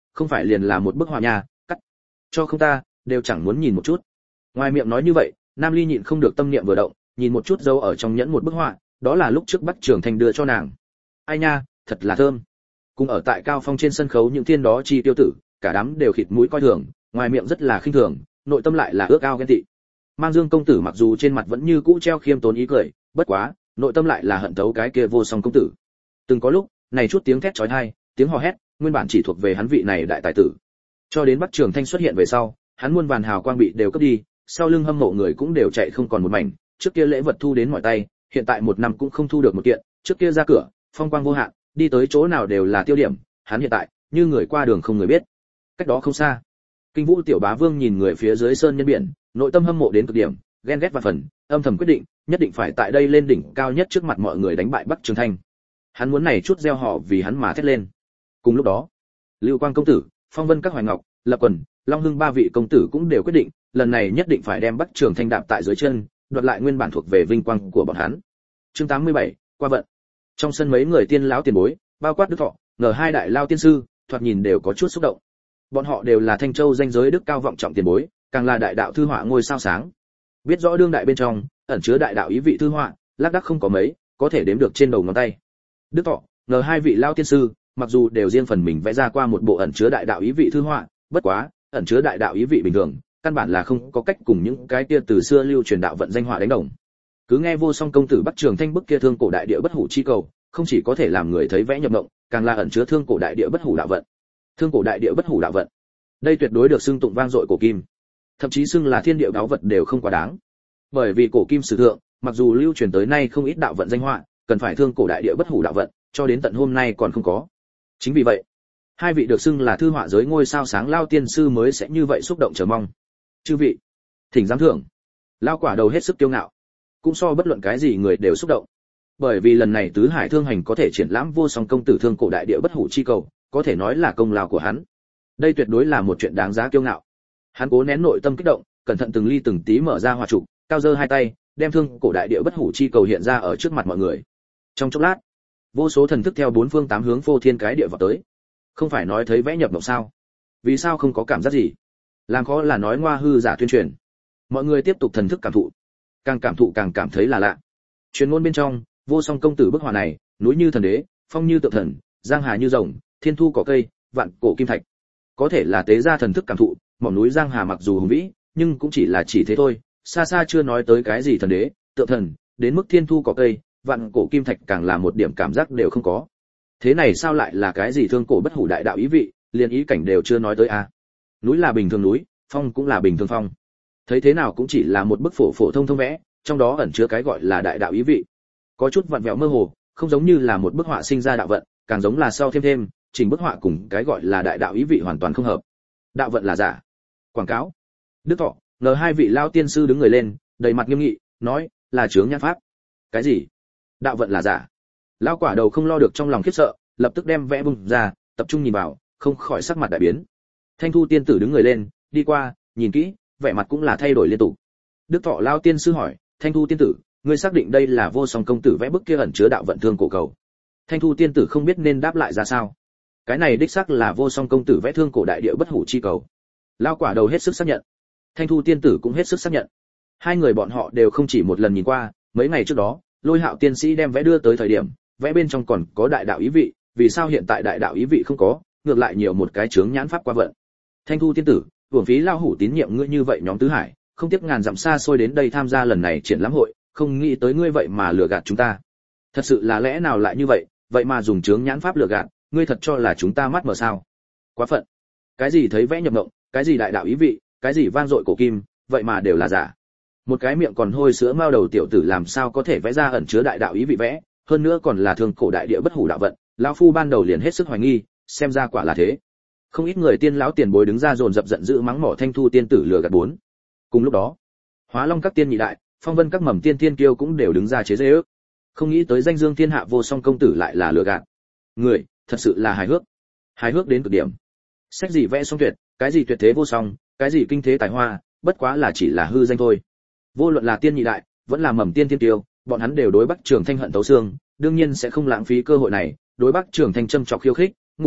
không phải liền là một bức họa nhà, cắt cho không ta, đều chẳng muốn nhìn một chút. Ngoài miệng nói như vậy, Nam Ly nhịn không được tâm niệm vừa động, nhìn một chút dấu ở trong nhẫn một bức họa, đó là lúc trước Bắc Trường Thanh đưa cho nàng. Ai nha, thật là thơm. Cùng ở tại cao phong trên sân khấu những thiên đó chi tiêu tử, cả đám đều khịt mũi coi thường, ngoài miệng rất là khinh thường, nội tâm lại là ước ao ghen tị. Mang Dương công tử mặc dù trên mặt vẫn như cũ treo khiêm tốn ý cười, bất quá, nội tâm lại là hận thấu cái kia Vô Song công tử. Từng có lúc, này chút tiếng thét chói tai, tiếng hò hét, nguyên bản chỉ thuộc về hắn vị này đại tài tử. Cho đến Bắc Trường Thanh xuất hiện về sau, hắn muôn vàn hào quang bị đều cướp đi, sau lưng hâm mộ người cũng đều chạy không còn một mảnh, trước kia lễ vật thu đến mọi tay, hiện tại một năm cũng không thu được một kiện, trước kia ra cửa, phong quang vô hạn, đi tới chỗ nào đều là tiêu điểm, hắn hiện tại, như người qua đường không người biết. Cách đó không xa, Kinh Vũ tiểu bá vương nhìn người phía dưới sơn nhân biển, nội tâm hâm mộ đến cực điểm, ghen ghét và phần, âm thầm quyết định, nhất định phải tại đây lên đỉnh cao nhất trước mặt mọi người đánh bại Bắc Trường Thanh. Hắn muốn này chút gieo họ vì hắn mà thét lên. Cùng lúc đó, Lưu Quang công tử, Phong Vân các Hoài Ngọc, Lập Quần, Long Hưng ba vị công tử cũng đều quyết định, lần này nhất định phải đem Bắc Trường Thanh đạp tại dưới chân, đoạt lại nguyên bản thuộc về vinh quang của bọn hắn. Chương tám mươi bảy, qua vận. Trong sân mấy người tiên lão tiền bối, bao quát Đức Thọ, ngờ hai đại lao tiên sư, thoạt nhìn đều có chút xúc động. Bọn họ đều là Thanh Châu danh giới đức cao vọng trọng tiền bối, càng là đại đạo thư họa ngôi sao sáng. Biết rõ đương đại bên trong, ẩn chứa đại đạo ý vị thư họa, lác đác không có mấy, có thể đếm được trên đầu ngón tay. Đức Thọ, ngờ hai vị lao tiên sư, mặc dù đều riêng phần mình vẽ ra qua một bộ ẩn chứa đại đạo ý vị thư họa, bất quá, ẩn chứa đại đạo ý vị bình thường, căn bản là không có cách cùng những cái kia từ xưa lưu truyền đạo vận danh họa đánh đồng. Cứ nghe Vô Song công tử Bắc Trường Thanh bức kia thương cổ đại địa bất hủ chi cầu, không chỉ có thể làm người thấy vẽ nhập mộng, càng là ẩn chứa thương cổ đại địa bất hủ đạo vận. Thương cổ đại địa bất hủ đạo vận. Đây tuyệt đối được xưng tụng vang dội cổ kim, thậm chí xưng là thiên địa báu vật đều không quá đáng. Bởi vì cổ kim sử thượng, mặc dù lưu truyền tới nay không ít đạo vận danh họa, cần phải thương cổ đại địa bất hủ đạo vận, cho đến tận hôm nay còn không có. Chính vì vậy, hai vị được xưng là thư họa giới ngôi sao sáng lao tiên sư mới sẽ như vậy xúc động chờ mong. Chư vị, thỉnh giám thưởng. Lao quả đầu hết sức kiêu ngạo, cũng so bất luận cái gì người đều xúc động. Bởi vì lần này tứ hải thương hành có thể triển lãm Vô Song công tử thương cổ đại địa bất hủ chi cầu, có thể nói là công lao của hắn. Đây tuyệt đối là một chuyện đáng giá kiêu ngạo. Hắn cố nén nội tâm kích động, cẩn thận từng ly từng tí mở ra hỏa trụ, cao giơ hai tay, đem thương cổ đại địa bất hủ chi cầu hiện ra ở trước mặt mọi người. Trong chốc lát, vô số thần thức theo bốn phương tám hướng phô thiên cái địa vào tới. Không phải nói thấy vẽ nhập mộng sao? Vì sao không có cảm giác gì? Làm khó là nói ngoa hư giả tuyên truyền. Mọi người tiếp tục thần thức cảm thụ, càng cảm thụ càng cảm thấy là lạ. Truyền ngôn bên trong, Vô Song công tử bức họa này, núi như thần đế, phong như tượng thần, giang hà như rồng, thiên thu cỏ cây, vạn cổ kim thạch. Có thể là tế gia thần thức cảm thụ, mỏm núi giang hà mặc dù hùng vĩ, nhưng cũng chỉ là chỉ thế thôi, xa xa chưa nói tới cái gì thần đế, tượng thần, đến mức thiên thu cỏ cây, vạn cổ kim thạch càng là một điểm cảm giác đều không có. Thế này sao lại là cái gì thương cổ bất hủ đại đạo ý vị, liền ý cảnh đều chưa nói tới a. À. Núi là bình thường núi, phong cũng là bình thường phong. Thấy thế nào cũng chỉ là một bức phổ phổ thông thông vẽ, trong đó ẩn chứa cái gọi là đại đạo ý vị. Có chút vặn vẹo mơ hồ, không giống như là một bức họa sinh ra đạo vận, càng giống là sau thêm thêm, chỉnh bức họa cùng cái gọi là đại đạo ý vị hoàn toàn không hợp. Đạo vận là giả. Quảng cáo. Đức Thọ, ngờ hai vị lao tiên sư đứng người lên, đầy mặt nghiêm nghị, nói, là chướng nhãn pháp. Cái gì? Đạo vận là giả? Lão quả đầu không lo được trong lòng khiếp sợ, lập tức đem vẽ bung ra, tập trung nhìn vào, không khỏi sắc mặt đại biến. Thanh Thu tiên tử đứng người lên, đi qua, nhìn kỹ, vẻ mặt cũng là thay đổi liên tục. Đức Thọ lao tiên sư hỏi, Thanh Thu tiên tử, ngươi xác định đây là Vô Song công tử vẽ bức kia ẩn chứa đạo vận thương cổ cầu? Thanh Thu tiên tử không biết nên đáp lại ra sao. Cái này đích xác là Vô Song công tử vẽ thương cổ đại địa bất hủ chi cầu. Lão quả đầu hết sức xác nhận. Thanh Thu tiên tử cũng hết sức xác nhận. Hai người bọn họ đều không chỉ một lần nhìn qua, mấy ngày trước đó, Lôi Hạo tiên sĩ đem vẽ đưa tới thời điểm, vẽ bên trong còn có đại đạo ý vị, vì sao hiện tại đại đạo ý vị không có, ngược lại nhiều một cái chướng nhãn pháp qua vận. Thanh Thu tiên tử, uổng phí lao hủ tín nhiệm ngươi như vậy nhóm tứ hải, không tiếc ngàn dặm xa xôi đến đây tham gia lần này triển lãm hội, không nghĩ tới ngươi vậy mà lừa gạt chúng ta. Thật sự là lẽ nào lại như vậy, vậy mà dùng chướng nhãn pháp lừa gạt, ngươi thật cho là chúng ta mắt mờ sao? Quá phận. Cái gì thấy vẽ nhập mộng, cái gì đại đạo ý vị, cái gì vang dội cổ kim, vậy mà đều là giả. Một cái miệng còn hôi sữa mao đầu tiểu tử làm sao có thể vẽ ra ẩn chứa đại đạo ý vị vẽ, hơn nữa còn là thương cổ đại địa bất hủ đạo vận, lão phu ban đầu liền hết sức hoài nghi, xem ra quả là thế. Không ít người tiên lão tiền bối đứng ra dồn dập giận dữ mắng mỏ Thanh Thu tiên tử lừa gạt bốn. Cùng lúc đó, Hóa Long các tiên nhị đại, Phong Vân các mầm tiên tiên kiêu cũng đều đứng ra chế giễu. Không nghĩ tới danh dương thiên hạ Vô Song công tử lại là lừa gạt. Người, thật sự là hài hước. Hài hước đến cực điểm. Sách gì vẽ song tuyệt, cái gì tuyệt thế vô song, cái gì kinh thế tài hoa, bất quá là chỉ là hư danh thôi. Vô luận là tiên nhị đại, vẫn là mầm tiên tiên kiêu, bọn hắn đều đối Bắc Trường Thanh hận tấu xương, đương nhiên sẽ không lãng phí cơ hội này, đối Bắc Trường Thanh châm chọc khiêu khích, ngụ ý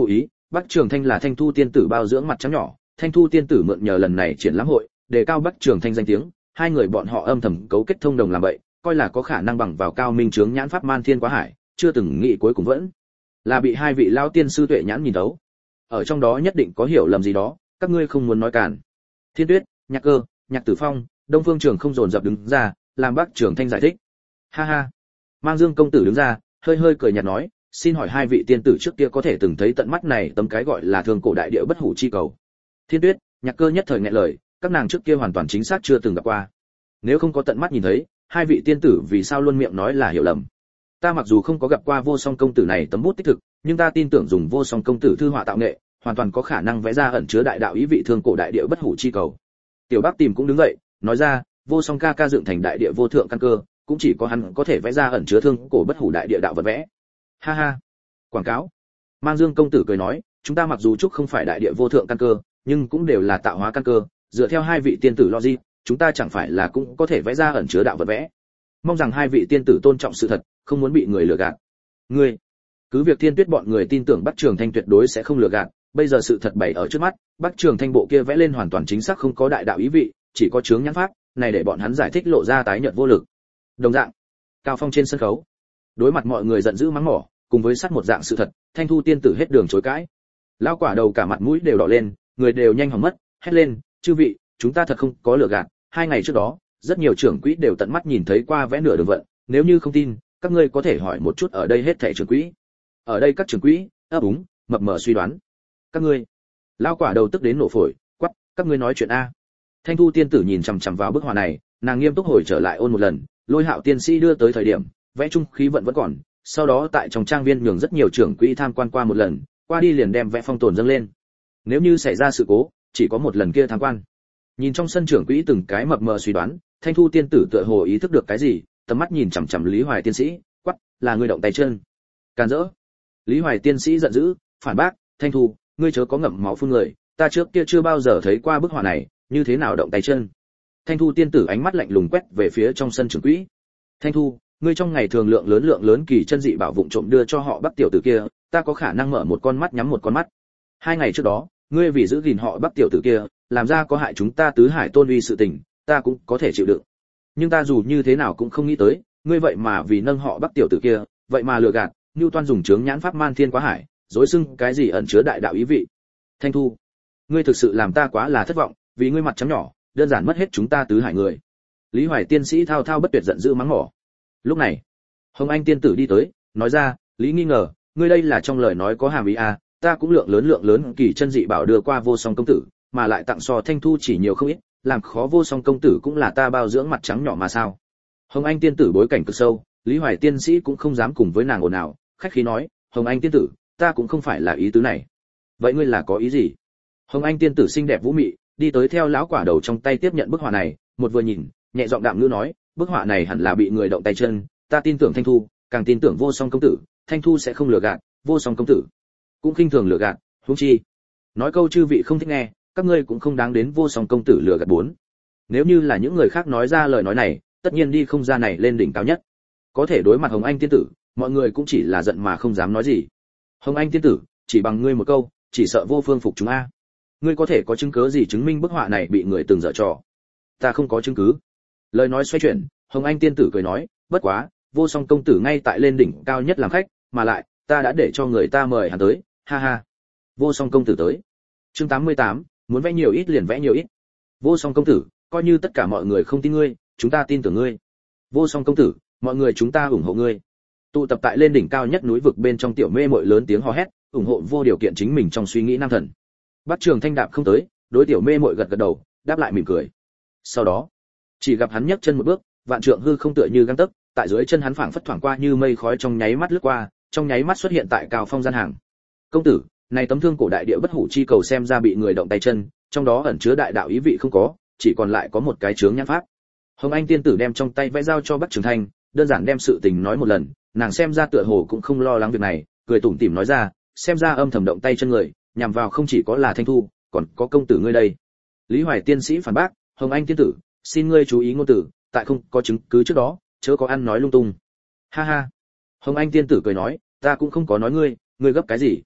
Bắc Trường Thanh là Thanh Thu tiên tử bao dưỡng mặt trắng nhỏ, Thanh Thu tiên tử mượn nhờ lần này triển lãm hội, đề cao Bắc Trường Thanh danh tiếng, hai người bọn họ âm thầm cấu kết thông đồng làm vậy, coi là có khả năng bằng vào cao minh chướng nhãn pháp man thiên quá hải, chưa từng nghĩ cuối cùng vẫn là bị hai vị lão tiên sư tuệ nhãn nhìn thấu. Ở trong đó nhất định có hiểu lầm gì đó, các ngươi không muốn nói cản. Thiên Tuyết, Nhạc Cơ, Nhạc Tử Phong, Đông Phương Trường không dồn dập đứng ra, làm Bắc Trường Thanh giải thích. Ha ha. Mang Dương công tử đứng ra, hơi hơi cười nhạt nói, xin hỏi hai vị tiên tử trước kia có thể từng thấy tận mắt này tấm cái gọi là thương cổ đại địa bất hủ chi cầu. Thiên Tuyết, Nhạc Cơ nhất thời nghẹn lời, các nàng trước kia hoàn toàn chính xác chưa từng gặp qua. Nếu không có tận mắt nhìn thấy, hai vị tiên tử vì sao luôn miệng nói là hiểu lầm. Ta mặc dù không có gặp qua Vô Song công tử này tấm bút tích thực, nhưng ta tin tưởng dùng Vô Song công tử thư họa tạo nghệ, hoàn toàn có khả năng vẽ ra ẩn chứa đại đạo ý vị thương cổ đại địa bất hủ chi cầu. Tiểu Bác Tìm cũng đứng dậy, nói ra, Vô Song ca ca dựng thành đại địa vô thượng căn cơ, cũng chỉ có hắn có thể vẽ ra ẩn chứa thương cổ bất hủ đại địa đạo vật vẽ. Ha ha. Quảng cáo. Mang Dương công tử cười nói, chúng ta mặc dù chúc không phải đại địa vô thượng căn cơ, nhưng cũng đều là tạo hóa căn cơ, dựa theo hai vị tiên tử logic, chúng ta chẳng phải là cũng có thể vẽ ra ẩn chứa đạo vật vẽ. Mong rằng hai vị tiên tử tôn trọng sự thật, không muốn bị người lừa gạt. Ngươi, cứ việc Thiên Tuyết bọn người tin tưởng Bắc Trường Thanh tuyệt đối sẽ không lừa gạt, bây giờ sự thật bày ở trước mắt, Bắc Trường Thanh bộ kia vẽ lên hoàn toàn chính xác không có đại đạo ý vị, chỉ có chướng nhãn pháp, này để bọn hắn giải thích lộ ra tái nhợt vô lực. Đồng dạng, Cao Phong trên sân khấu, đối mặt mọi người giận dữ mắng mỏ, cùng với sát một dạng sự thật, Thanh Thu tiên tử hết đường chối cãi. Lão quả đầu cả mặt mũi đều đỏ lên, người đều nhanh hỏng mất, hét lên, chư vị, chúng ta thật không có lừa gạt, hai ngày trước đó, rất nhiều trưởng quỹ đều tận mắt nhìn thấy qua vẽ nửa đường vận, nếu như không tin, các ngươi có thể hỏi một chút ở đây hết thảy trưởng quỹ. Ở đây các trưởng quỹ, ấp úng, mập mờ suy đoán. Các ngươi, lão quả đầu tức đến nổ phổi, quắc, các ngươi nói chuyện a. Thanh Thu tiên tử nhìn chằm chằm vào bức họa này, nàng nghiêm túc hồi trở lại ôn một lần, Lôi Hạo tiên sĩ đưa tới thời điểm, vẽ trung khí vận vẫn còn, sau đó tại trong trang viên nhường rất nhiều trưởng quỹ tham quan qua một lần, qua đi liền đem vẽ phong tồn dâng lên. Nếu như xảy ra sự cố, chỉ có một lần kia tham quan. Nhìn trong sân trưởng quỹ từng cái mập mờ suy đoán, Thanh Thu tiên tử tựa hồ ý thức được cái gì, tầm mắt nhìn chằm chằm Lý Hoài tiên sĩ, quắc, là ngươi động tay chân. Càn rỡ. Lý Hoài tiên sĩ giận dữ, phản bác, Thanh Thu, ngươi chớ có ngậm máu phun người, ta trước kia chưa bao giờ thấy qua bức họa này, như thế nào động tay chân. Thanh Thu tiên tử ánh mắt lạnh lùng quét về phía trong sân trưởng quỹ. Thanh Thu, ngươi trong ngày thường lượng lớn lượng lớn kỳ chân dị bảo vụng trộm đưa cho họ Bắc tiểu tử kia, ta có khả năng mở một con mắt nhắm một con mắt. Hai ngày trước đó, ngươi vì giữ gìn họ Bắc tiểu tử kia, làm ra có hại chúng ta tứ hải tôn uy sự tình, ta cũng có thể chịu đựng. Nhưng ta dù như thế nào cũng không nghĩ tới, ngươi vậy mà vì nâng họ Bắc tiểu tử kia, vậy mà lừa gạt, Nưu Toan dùng chướng nhãn pháp man thiên quá hải, dối xưng cái gì ẩn chứa đại đạo ý vị. Thanh Thu, ngươi thực sự làm ta quá là thất vọng, vì ngươi mặt trắng nhỏ, đơn giản mất hết chúng ta tứ hải người. Lý Hoài tiên sĩ thao thao bất tuyệt giận dữ mắng mỏ. Lúc này, Hồng Anh tiên tử đi tới, nói ra, Lý nghi ngờ, ngươi đây là trong lời nói có hàm ý à, ta cũng lượng lớn lượng lớn kỳ chân dị bảo đưa qua Vô Song công tử, mà lại tặng so Thanh Thu chỉ nhiều không ít, làm khó Vô Song công tử cũng là ta bao dưỡng mặt trắng nhỏ mà sao? Hồng Anh tiên tử bối cảnh cực sâu, Lý Hoài tiên sĩ cũng không dám cùng với nàng ồn ào, khách khí nói, Hồng Anh tiên tử, ta cũng không phải là ý tứ này. Vậy ngươi là có ý gì? Hồng Anh tiên tử xinh đẹp vũ mị, đi tới theo lão quả đầu trong tay tiếp nhận bức họa này, một vừa nhìn, nhẹ giọng đạm ngữ nói, bức họa này hẳn là bị người động tay chân, ta tin tưởng Thanh Thu, càng tin tưởng Vô Song công tử, Thanh Thu sẽ không lừa gạt, Vô Song công tử cũng khinh thường lừa gạt, huống chi, nói câu chư vị không thích nghe, các ngươi cũng không đáng đến Vô Song công tử lừa gạt bốn. Nếu như là những người khác nói ra lời nói này, tất nhiên đi không ra này lên đỉnh cao nhất. Có thể đối mặt Hồng Anh tiên tử, mọi người cũng chỉ là giận mà không dám nói gì. Hồng Anh tiên tử, chỉ bằng ngươi một câu, chỉ sợ vô phương phục chúng a. Ngươi có thể có chứng cứ gì chứng minh bức họa này bị người từng dở trò? Ta không có chứng cứ. Lời nói xoay chuyển, Hồng Anh tiên tử cười nói, bất quá, Vô Song công tử ngay tại lên đỉnh cao nhất làm khách, mà lại, ta đã để cho người ta mời hắn tới, ha ha. Vô Song công tử tới. Chương tám mươi tám, muốn vẽ nhiều ít liền vẽ nhiều ít. Vô Song công tử, coi như tất cả mọi người không tin ngươi, chúng ta tin tưởng ngươi. Vô Song công tử, mọi người chúng ta ủng hộ ngươi. Tụ tập tại lên đỉnh cao nhất núi vực bên trong tiểu mê muội lớn tiếng hò hét, ủng hộ vô điều kiện chính mình trong suy nghĩ nam thần. Bắc Trường Thanh đạp không tới, đối tiểu mê muội gật gật đầu, đáp lại mỉm cười. Sau đó, chỉ gặp hắn nhấc chân một bước, vạn trượng hư không tựa như găng tấc, tại dưới chân hắn phảng phất thoảng qua như mây khói trong nháy mắt lướt qua, trong nháy mắt xuất hiện tại Cao Phong gian hàng. Công tử, này tấm thương cổ đại địa bất hủ chi cầu xem ra bị người động tay chân, trong đó ẩn chứa đại đạo ý vị không có, chỉ còn lại có một cái chướng nhãn pháp. Hồng Anh tiên tử đem trong tay vẽ giao cho Bắc Trường Thanh, đơn giản đem sự tình nói một lần, nàng xem ra tựa hồ cũng không lo lắng việc này, cười tủm tỉm nói ra, xem ra âm thầm động tay chân người, nhằm vào không chỉ có là Thanh Thu, còn có công tử ngươi đây. Lý Hoài tiên sĩ phản bác, Hồng Anh tiên tử, xin ngươi chú ý ngôn từ, tại không có chứng cứ trước đó, chớ có ăn nói lung tung. Ha ha. Hồng Anh tiên tử cười nói, ta cũng không có nói ngươi, ngươi gấp cái gì?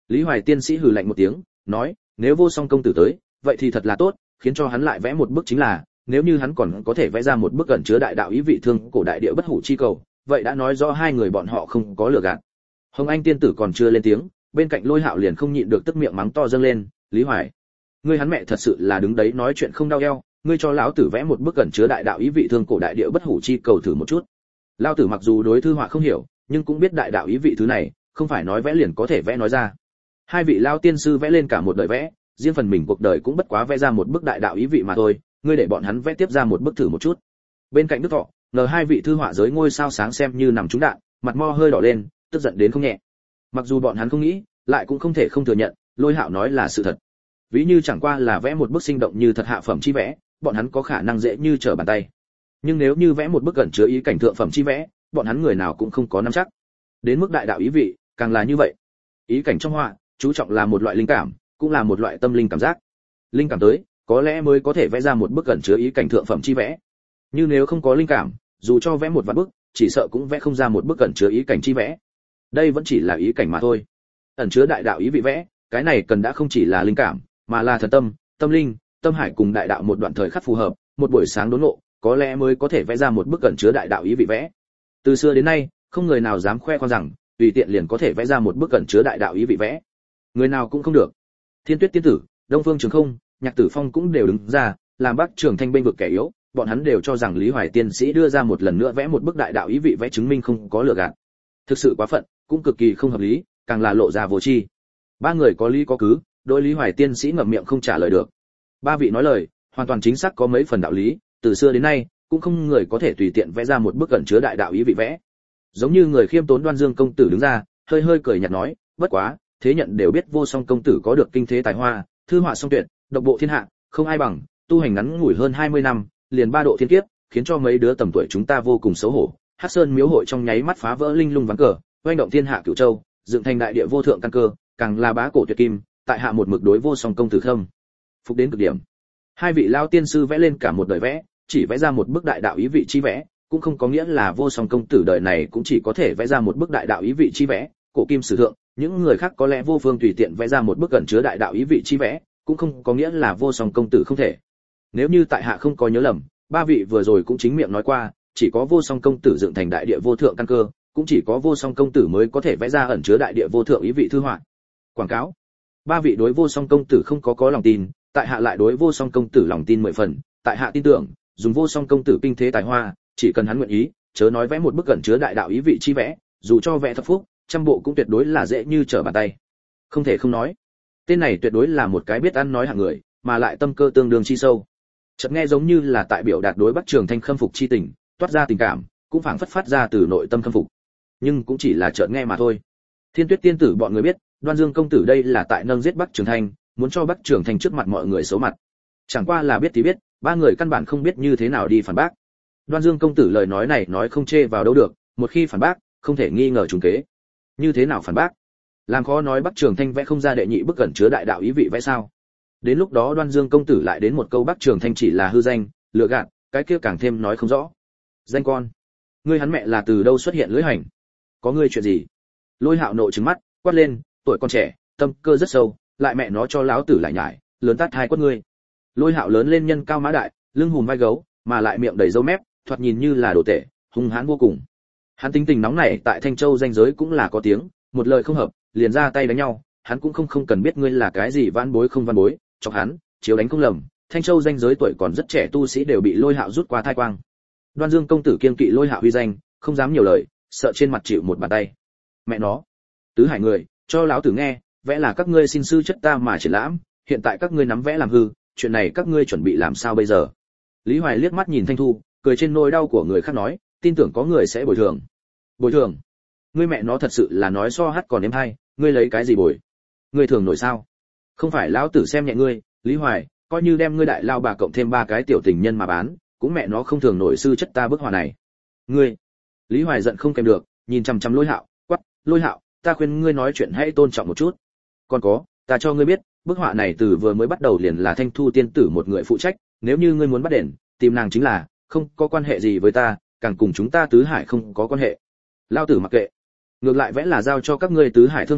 Lý Hoài tiên sĩ hừ lạnh một tiếng, nói, nếu Vô Song công tử tới, vậy thì thật là tốt, khiến cho hắn lại vẽ một bức chính là, nếu như hắn còn có thể vẽ ra một bức ẩn chứa đại đạo ý vị thương cổ đại địa bất hủ chi cầu, vậy đã nói rõ hai người bọn họ không có lừa gạt. Hồng Anh tiên tử còn chưa lên tiếng, bên cạnh Lôi Hạo liền không nhịn được tức miệng mắng to dâng lên, Lý Hoài, ngươi hắn mẹ thật sự là đứng đấy nói chuyện không đau eo, ngươi cho lão tử vẽ một bức ẩn chứa đại đạo ý vị thương cổ đại địa bất hủ chi cầu thử một chút. Lão tử mặc dù đối thư họa không hiểu, nhưng cũng biết đại đạo ý vị thứ này, không phải nói vẽ liền có thể vẽ nói ra. Hai vị lao tiên sư vẽ lên cả một đời vẽ, riêng phần mình cuộc đời cũng bất quá vẽ ra một bức đại đạo ý vị mà thôi, ngươi để bọn hắn vẽ tiếp ra một bức thử một chút. Bên cạnh Đức Thọ, ngờ hai vị thư họa giới ngôi sao sáng xem như nằm trúng đạn, mặt mo hơi đỏ lên, tức giận đến không nhẹ. Mặc dù bọn hắn không nghĩ, lại cũng không thể không thừa nhận, Lôi Hạo nói là sự thật. Ví như chẳng qua là vẽ một bức sinh động như thật hạ phẩm chi vẽ, bọn hắn có khả năng dễ như trở bàn tay. Nhưng nếu như vẽ một bức gần chứa ý cảnh thượng phẩm chi vẽ, bọn hắn người nào cũng không có nắm chắc. Đến mức đại đạo ý vị, càng là như vậy. Ý cảnh trong họa, chú trọng là một loại linh cảm, cũng là một loại tâm linh cảm giác. Linh cảm tới, có lẽ mới có thể vẽ ra một bức gần chứa ý cảnh thượng phẩm chi vẽ. Nhưng nếu không có linh cảm, dù cho vẽ một vạn bức, chỉ sợ cũng vẽ không ra một bức gần chứa ý cảnh chi vẽ. Đây vẫn chỉ là ý cảnh mà thôi. Ẩn chứa đại đạo ý vị vẽ, cái này cần đã không chỉ là linh cảm, mà là thần tâm, tâm linh, tâm hải cùng đại đạo một đoạn thời khắc phù hợp, một buổi sáng đốn ngộ, có lẽ mới có thể vẽ ra một bức ẩn chứa đại đạo ý vị vẽ. Từ xưa đến nay, không người nào dám khoe khoang rằng tùy tiện liền có thể vẽ ra một bức ẩn chứa đại đạo ý vị vẽ. Người nào cũng không được. Thiên Tuyết tiên tử, Đông Phương Trường Không, Nhạc Tử Phong cũng đều đứng ra, làm Bắc Trường Thanh bênh vực kẻ yếu, bọn hắn đều cho rằng Lý Hoài tiên sĩ đưa ra một lần nữa vẽ một bức đại đạo ý vị vẽ chứng minh không có lừa gạt. Thực sự quá phận, cũng cực kỳ không hợp lý, càng là lộ ra vô tri. Ba người có lý có cứ, đối Lý Hoài tiên sĩ ngậm miệng không trả lời được. Ba vị nói lời, hoàn toàn chính xác có mấy phần đạo lý, từ xưa đến nay, cũng không người có thể tùy tiện vẽ ra một bức ẩn chứa đại đạo ý vị vẽ. Giống như người khiêm tốn Đoan Dương công tử đứng ra, hơi hơi cười nhạt nói, bất quá, thế nhận đều biết Vô Song công tử có được kinh thế tài hoa, thư họa song tuyệt, độc bộ thiên hạ, không ai bằng, tu hành ngắn ngủi hơn hai mươi năm, liền ba độ thiên kiếp, khiến cho mấy đứa tầm tuổi chúng ta vô cùng xấu hổ. Hắc Sơn miếu hội trong nháy mắt phá vỡ linh lung ván cờ, oanh động thiên hạ cửu châu, dựng thành đại địa vô thượng căn cơ, càng là bá cổ tuyệt kim, tại hạ một mực đối Vô Song công tử khâm phục đến cực điểm. Hai vị lao tiên sư vẽ lên cả một đời vẽ, chỉ vẽ ra một bức đại đạo ý vị chi vẽ, cũng không có nghĩa là Vô Song công tử đời này cũng chỉ có thể vẽ ra một bức đại đạo ý vị chi vẽ. Cổ kim sử thượng, những người khác có lẽ vô phương tùy tiện vẽ ra một bức ẩn chứa đại đạo ý vị chi vẽ, cũng không có nghĩa là Vô Song công tử không thể. Nếu như tại hạ không có nhớ lầm, ba vị vừa rồi cũng chính miệng nói qua, chỉ có Vô Song công tử dựng thành đại địa vô thượng căn cơ, cũng chỉ có Vô Song công tử mới có thể vẽ ra ẩn chứa đại địa vô thượng ý vị thư họa. Quảng cáo. Ba vị đối Vô Song công tử không có có lòng tin, tại hạ lại đối Vô Song công tử lòng tin mười phần, tại hạ tin tưởng, dùng Vô Song công tử kinh thế tài hoa, chỉ cần hắn nguyện ý, chớ nói vẽ một bức ẩn chứa đại đạo ý vị chi vẽ, dù cho vẽ thập phúc, trăm bộ cũng tuyệt đối là dễ như trở bàn tay. Không thể không nói, tên này tuyệt đối là một cái biết ăn nói hạng người, mà lại tâm cơ tương đương chi sâu. Chợt nghe giống như là tại biểu đạt đối Bắc Trường Thanh khâm phục chi tình, toát ra tình cảm, cũng phảng phất phát ra từ nội tâm khâm phục. Nhưng cũng chỉ là chợt nghe mà thôi. Thiên Tuyết tiên tử bọn người biết, Đoan Dương công tử đây là tại nâng giết Bắc Trường Thanh, muốn cho Bắc Trường Thanh trước mặt mọi người xấu mặt. Chẳng qua là biết thì biết, ba người căn bản không biết như thế nào đi phản bác. Đoan Dương công tử lời nói này nói không chê vào đâu được, một khi phản bác, không thể nghi ngờ trùng kế. Như thế nào phản bác? Làm khó nói Bắc Trường Thanh vẽ không ra đệ nhị bức ẩn chứa đại đạo ý vị vẽ sao? Đến lúc đó Đoan Dương công tử lại đến một câu Bắc Trường Thanh chỉ là hư danh, lừa gạt, cái kia càng thêm nói không rõ. Danh con, ngươi hắn mẹ là từ đâu xuất hiện lưỡi hành? Có ngươi chuyện gì? Lôi Hạo nộ trừng mắt, quát lên, tuổi còn trẻ, tâm cơ rất sâu, lại mẹ nó cho lão tử lại nhải, lớn tát hai quất ngươi. Lôi Hạo lớn lên nhân cao mã đại, lưng hùm vai gấu, mà lại miệng đầy râu mép, thoạt nhìn như là đồ tể, hung hãn vô cùng. Hắn tính tình nóng này tại Thanh Châu danh giới cũng là có tiếng, một lời không hợp, liền ra tay đánh nhau, hắn cũng không không cần biết ngươi là cái gì văn bối không văn bối, chọc hắn, chiếu đánh không lầm, Thanh Châu danh giới tuổi còn rất trẻ tu sĩ đều bị Lôi Hạo rút qua thai quang. Đoan Dương công tử kiên kỵ Lôi Hạo uy danh, không dám nhiều lời, sợ trên mặt chịu một bàn tay. Mẹ nó, tứ hải người, cho lão tử nghe, vẽ là các ngươi xin sư chất ta mà triển lãm, hiện tại các ngươi nắm vẽ làm hư, chuyện này các ngươi chuẩn bị làm sao bây giờ? Lý Hoài liếc mắt nhìn Thanh Thu, cười trên nỗi đau của người khác nói, tin tưởng có người sẽ bồi thường. Bồi thường? Ngươi mẹ nó thật sự là nói so hát còn em hay, ngươi lấy cái gì bồi? Ngươi thường nổi sao? Không phải lão tử xem nhẹ ngươi, Lý Hoài, coi như đem ngươi đại lao bà cộng thêm ba cái tiểu tình nhân mà bán, cũng mẹ nó không thường nổi sư chất ta bức họa này. Ngươi? Lý Hoài giận không kèm được, nhìn chằm chằm Lôi Hạo, quát, Lôi Hạo, ta khuyên ngươi nói chuyện hãy tôn trọng một chút. Còn có, ta cho ngươi biết, bức họa này từ vừa mới bắt đầu liền là Thanh Thu tiên tử một người phụ trách, nếu như ngươi muốn bắt đền, tìm nàng chính là, không có quan hệ gì với ta, càng cùng chúng ta tứ hải không có quan hệ. Lao tử mặc kệ. Ngược lại vẽ là giao cho các ngươi tứ hải thương hành,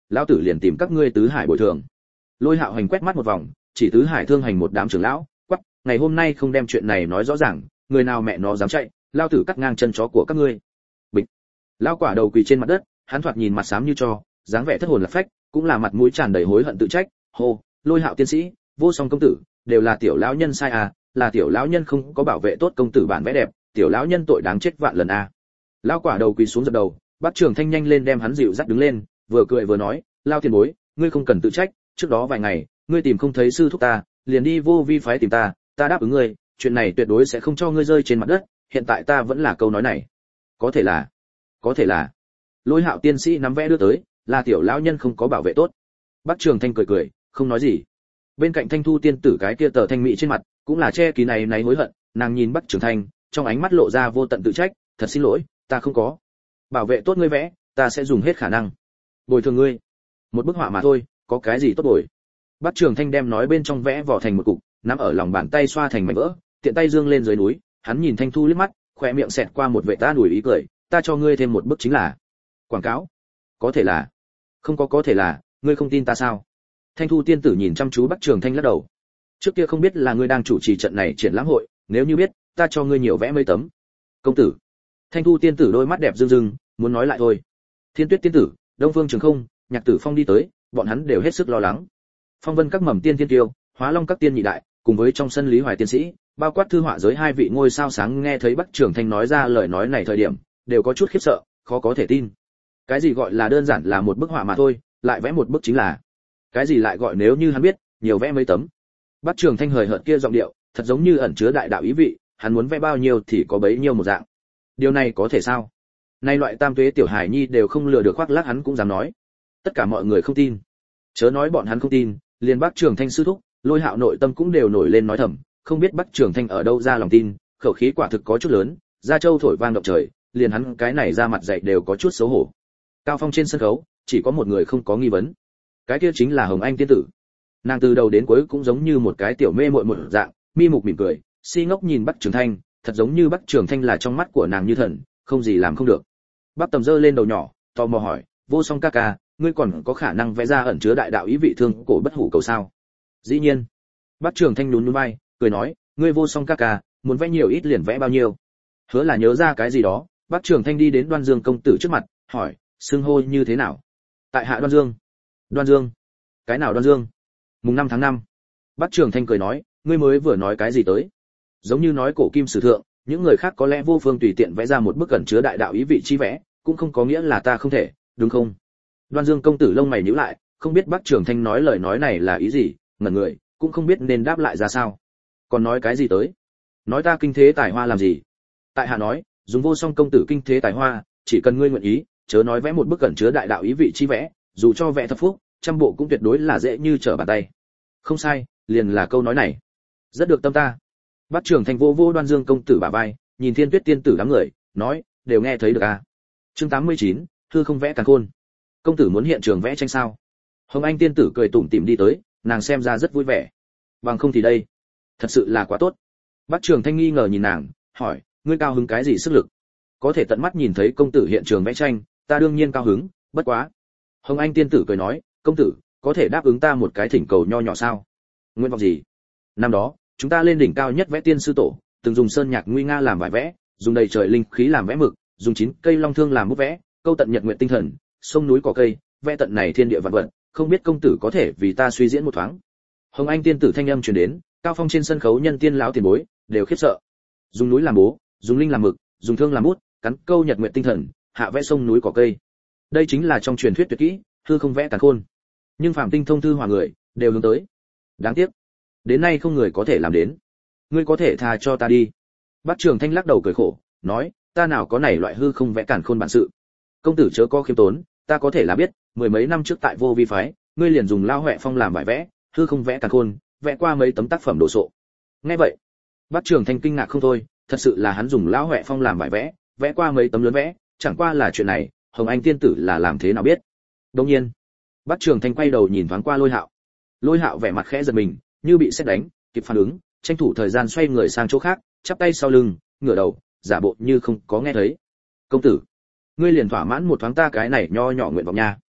lão tử liền tìm các ngươi tứ hải bồi thường. Lôi Hạo Hành quét mắt một vòng, chỉ tứ hải thương hành một đám trưởng lão, quắc, ngày hôm nay không đem chuyện này nói rõ ràng, người nào mẹ nó dám chạy, lão tử cắt ngang chân chó của các ngươi. Bịch. Lão quả đầu quỳ trên mặt đất, hắn thoạt nhìn mặt xám như tro, dáng vẻ thất hồn lạc phách, cũng là mặt mũi tràn đầy hối hận tự trách. Hô, Lôi Hạo tiên sĩ, Vô Song công tử, đều là tiểu lão nhân sai à, là tiểu lão nhân không có bảo vệ tốt công tử bản vẽ đẹp, tiểu lão nhân tội đáng chết vạn lần à. Lão quả đầu quỳ xuống dập đầu, Bắc Trường Thanh nhanh lên đem hắn dịu dắt đứng lên, vừa cười vừa nói, Lao tiền bối, ngươi không cần tự trách, trước đó vài ngày, ngươi tìm không thấy sư thúc ta, liền đi vô vi phái tìm ta, ta đáp ứng ngươi, chuyện này tuyệt đối sẽ không cho ngươi rơi trên mặt đất, hiện tại ta vẫn là câu nói này. Có thể là, có thể là. Lôi Hạo tiên sĩ nắm vẽ đưa tới, là tiểu lão nhân không có bảo vệ tốt. Bắc Trường Thanh cười cười, không nói gì. Bên cạnh Thanh Thu tiên tử cái kia tờ thanh mỹ trên mặt, cũng là che kín này này hối hận, nàng nhìn Bắc Trường Thanh, trong ánh mắt lộ ra vô tận tự trách, thật xin lỗi, ta không có bảo vệ tốt ngươi vẽ, ta sẽ dùng hết khả năng bồi thường ngươi. Một bức họa mà thôi, có cái gì tốt bồi. Bắc Trường Thanh đem nói bên trong vẽ vỏ thành một cục, nắm ở lòng bàn tay xoa thành mảnh vỡ, tiện tay dương lên dưới núi, hắn nhìn Thanh Thu liếc mắt, khóe miệng xẹt qua một vẻ ta đuổi ý cười, ta cho ngươi thêm một bức chính là quảng cáo. Có thể là, không có có thể là, ngươi không tin ta sao? Thanh Thu tiên tử nhìn chăm chú Bắc Trường Thanh lắc đầu. Trước kia không biết là ngươi đang chủ trì trận này triển lãm hội, nếu như biết, ta cho ngươi nhiều vẽ mấy tấm. Công tử. Thanh Thu tiên tử đôi mắt đẹp rưng rưng, muốn nói lại thôi. Thiên Tuyết tiên tử, Đông Phương Trường Không, Nhạc Tử Phong đi tới, bọn hắn đều hết sức lo lắng. Phong Vân các mầm tiên tiên tiêu, Hóa Long các tiên nhị đại, cùng với trong sân Lý Hoài tiên sĩ, bao quát thư họa giới hai vị ngôi sao sáng nghe thấy Bắc Trường Thanh nói ra lời nói này thời điểm, đều có chút khiếp sợ, khó có thể tin. Cái gì gọi là đơn giản là một bức họa mà thôi, lại vẽ một bức chính là. Cái gì lại gọi nếu như hắn biết, nhiều vẽ mấy tấm. Bắc Trường Thanh hời hợt kia giọng điệu, thật giống như ẩn chứa đại đạo ý vị, hắn muốn vẽ bao nhiêu thì có bấy nhiêu một dạng. Điều này có thể sao? Nay loại tam tuế tiểu hải nhi đều không lừa được khoác lác hắn cũng dám nói. Tất cả mọi người không tin. Chớ nói bọn hắn không tin, liền Bắc Trường Thanh sư thúc, Lôi Hạo nội tâm cũng đều nổi lên nói thầm, không biết Bắc Trường Thanh ở đâu ra lòng tin, khẩu khí quả thực có chút lớn, ra châu thổi vang động trời, liền hắn cái này ra mặt dạy đều có chút xấu hổ. Cao phong trên sân khấu, chỉ có một người không có nghi vấn. Cái kia chính là Hồng Anh tiên tử. Nàng từ đầu đến cuối cũng giống như một cái tiểu mê muội một dạng, mi mục mỉm cười, si ngốc nhìn Bắc Trường Thanh, thật giống như Bắc Trường Thanh là trong mắt của nàng như thần, không gì làm không được. Bắc Tầm giơ lên đầu nhỏ, tò mò hỏi, Vô Song ca ca, ngươi còn có khả năng vẽ ra ẩn chứa đại đạo ý vị thương cổ bất hủ cầu sao? Dĩ nhiên. Bắc Trường Thanh nhún nhún vai, cười nói, ngươi Vô Song ca ca, muốn vẽ nhiều ít liền vẽ bao nhiêu. Hứa là nhớ ra cái gì đó, Bắc Trường Thanh đi đến Đoan Dương công tử trước mặt, hỏi, xưng hô như thế nào? Tại hạ Đoan Dương. Đoan Dương? Cái nào Đoan Dương? Mùng năm tháng năm. Bắc Trường Thanh cười nói, ngươi mới vừa nói cái gì tới? Giống như nói cổ kim sử thượng, những người khác có lẽ vô phương tùy tiện vẽ ra một bức ẩn chứa đại đạo ý vị chi vẽ, cũng không có nghĩa là ta không thể, đúng không? Đoan Dương công tử lông mày nhíu lại, không biết Bắc Trường Thanh nói lời nói này là ý gì, ngẩn người, cũng không biết nên đáp lại ra sao. Còn nói cái gì tới? Nói ta kinh thế tài hoa làm gì? Tại hạ nói, dùng Vô Song công tử kinh thế tài hoa, chỉ cần ngươi nguyện ý, chớ nói vẽ một bức ẩn chứa đại đạo ý vị chi vẽ, dù cho vẽ thập phúc, trăm bộ cũng tuyệt đối là dễ như trở bàn tay. Không sai, liền là câu nói này. Rất được tâm ta. Bắc Trường Thanh vô vô Đoan Dương công tử bả vai, nhìn Thiên Tuyết tiên tử đám người, nói, đều nghe thấy được à? Chương tám mươi chín, hư không vẽ càn khôn. Công tử muốn hiện trường vẽ tranh sao? Hồng Anh tiên tử cười tủm tỉm đi tới, nàng xem ra rất vui vẻ. Bằng không thì đây, thật sự là quá tốt. Bắc Trường Thanh nghi ngờ nhìn nàng, hỏi, ngươi cao hứng cái gì sức lực? Có thể tận mắt nhìn thấy công tử hiện trường vẽ tranh, ta đương nhiên cao hứng, bất quá. Hồng Anh tiên tử cười nói, công tử, có thể đáp ứng ta một cái thỉnh cầu nho nhỏ sao? Nguyện vọng gì? Năm đó, chúng ta lên đỉnh cao nhất vẽ tiên sư tổ, từng dùng sơn nhạc nguy nga làm vải vẽ, dùng đầy trời linh khí làm vẽ mực, dùng chín cây long thương làm bút vẽ, câu tận nhật nguyện tinh thần, sông núi cỏ cây, vẽ tận này thiên địa vạn vật, không biết công tử có thể vì ta suy diễn một thoáng. Hồng Anh tiên tử thanh âm truyền đến, cao phong trên sân khấu nhân tiên lão tiền bối đều khiếp sợ. Dùng núi làm bố, dùng linh làm mực, dùng thương làm bút, cắn câu nhật nguyện tinh thần, hạ vẽ sông núi cỏ cây. Đây chính là trong truyền thuyết tuyệt kỹ, hư không vẽ càn khôn. Nhưng phàm tinh thông thư hòa người đều hướng tới. Đáng tiếc, đến nay không người có thể làm đến. Ngươi có thể tha cho ta đi. Bắc Trường Thanh lắc đầu cười khổ, nói, ta nào có này loại hư không vẽ càn khôn bản sự. Công tử chớ có khiêm tốn, ta có thể là biết, mười mấy năm trước tại Vô Vi phái, ngươi liền dùng lao huệ phong làm vải vẽ, hư không vẽ càn khôn, vẽ qua mấy tấm tác phẩm đồ sộ. Nghe vậy, Bắc Trường Thanh kinh ngạc không thôi, thật sự là hắn dùng lao huệ phong làm vải vẽ, vẽ qua mấy tấm lớn vẽ, chẳng qua là chuyện này, Hồng Anh tiên tử là làm thế nào biết? Đương nhiên, Bắc Trường Thanh quay đầu nhìn thoáng qua Lôi Hạo. Lôi Hạo vẻ mặt khẽ giật mình, như bị sét đánh, kịp phản ứng, tranh thủ thời gian xoay người sang chỗ khác, chắp tay sau lưng, ngửa đầu, giả bộ như không có nghe thấy. Công tử, ngươi liền thỏa mãn một thoáng ta cái này nho nhỏ nguyện vọng nha.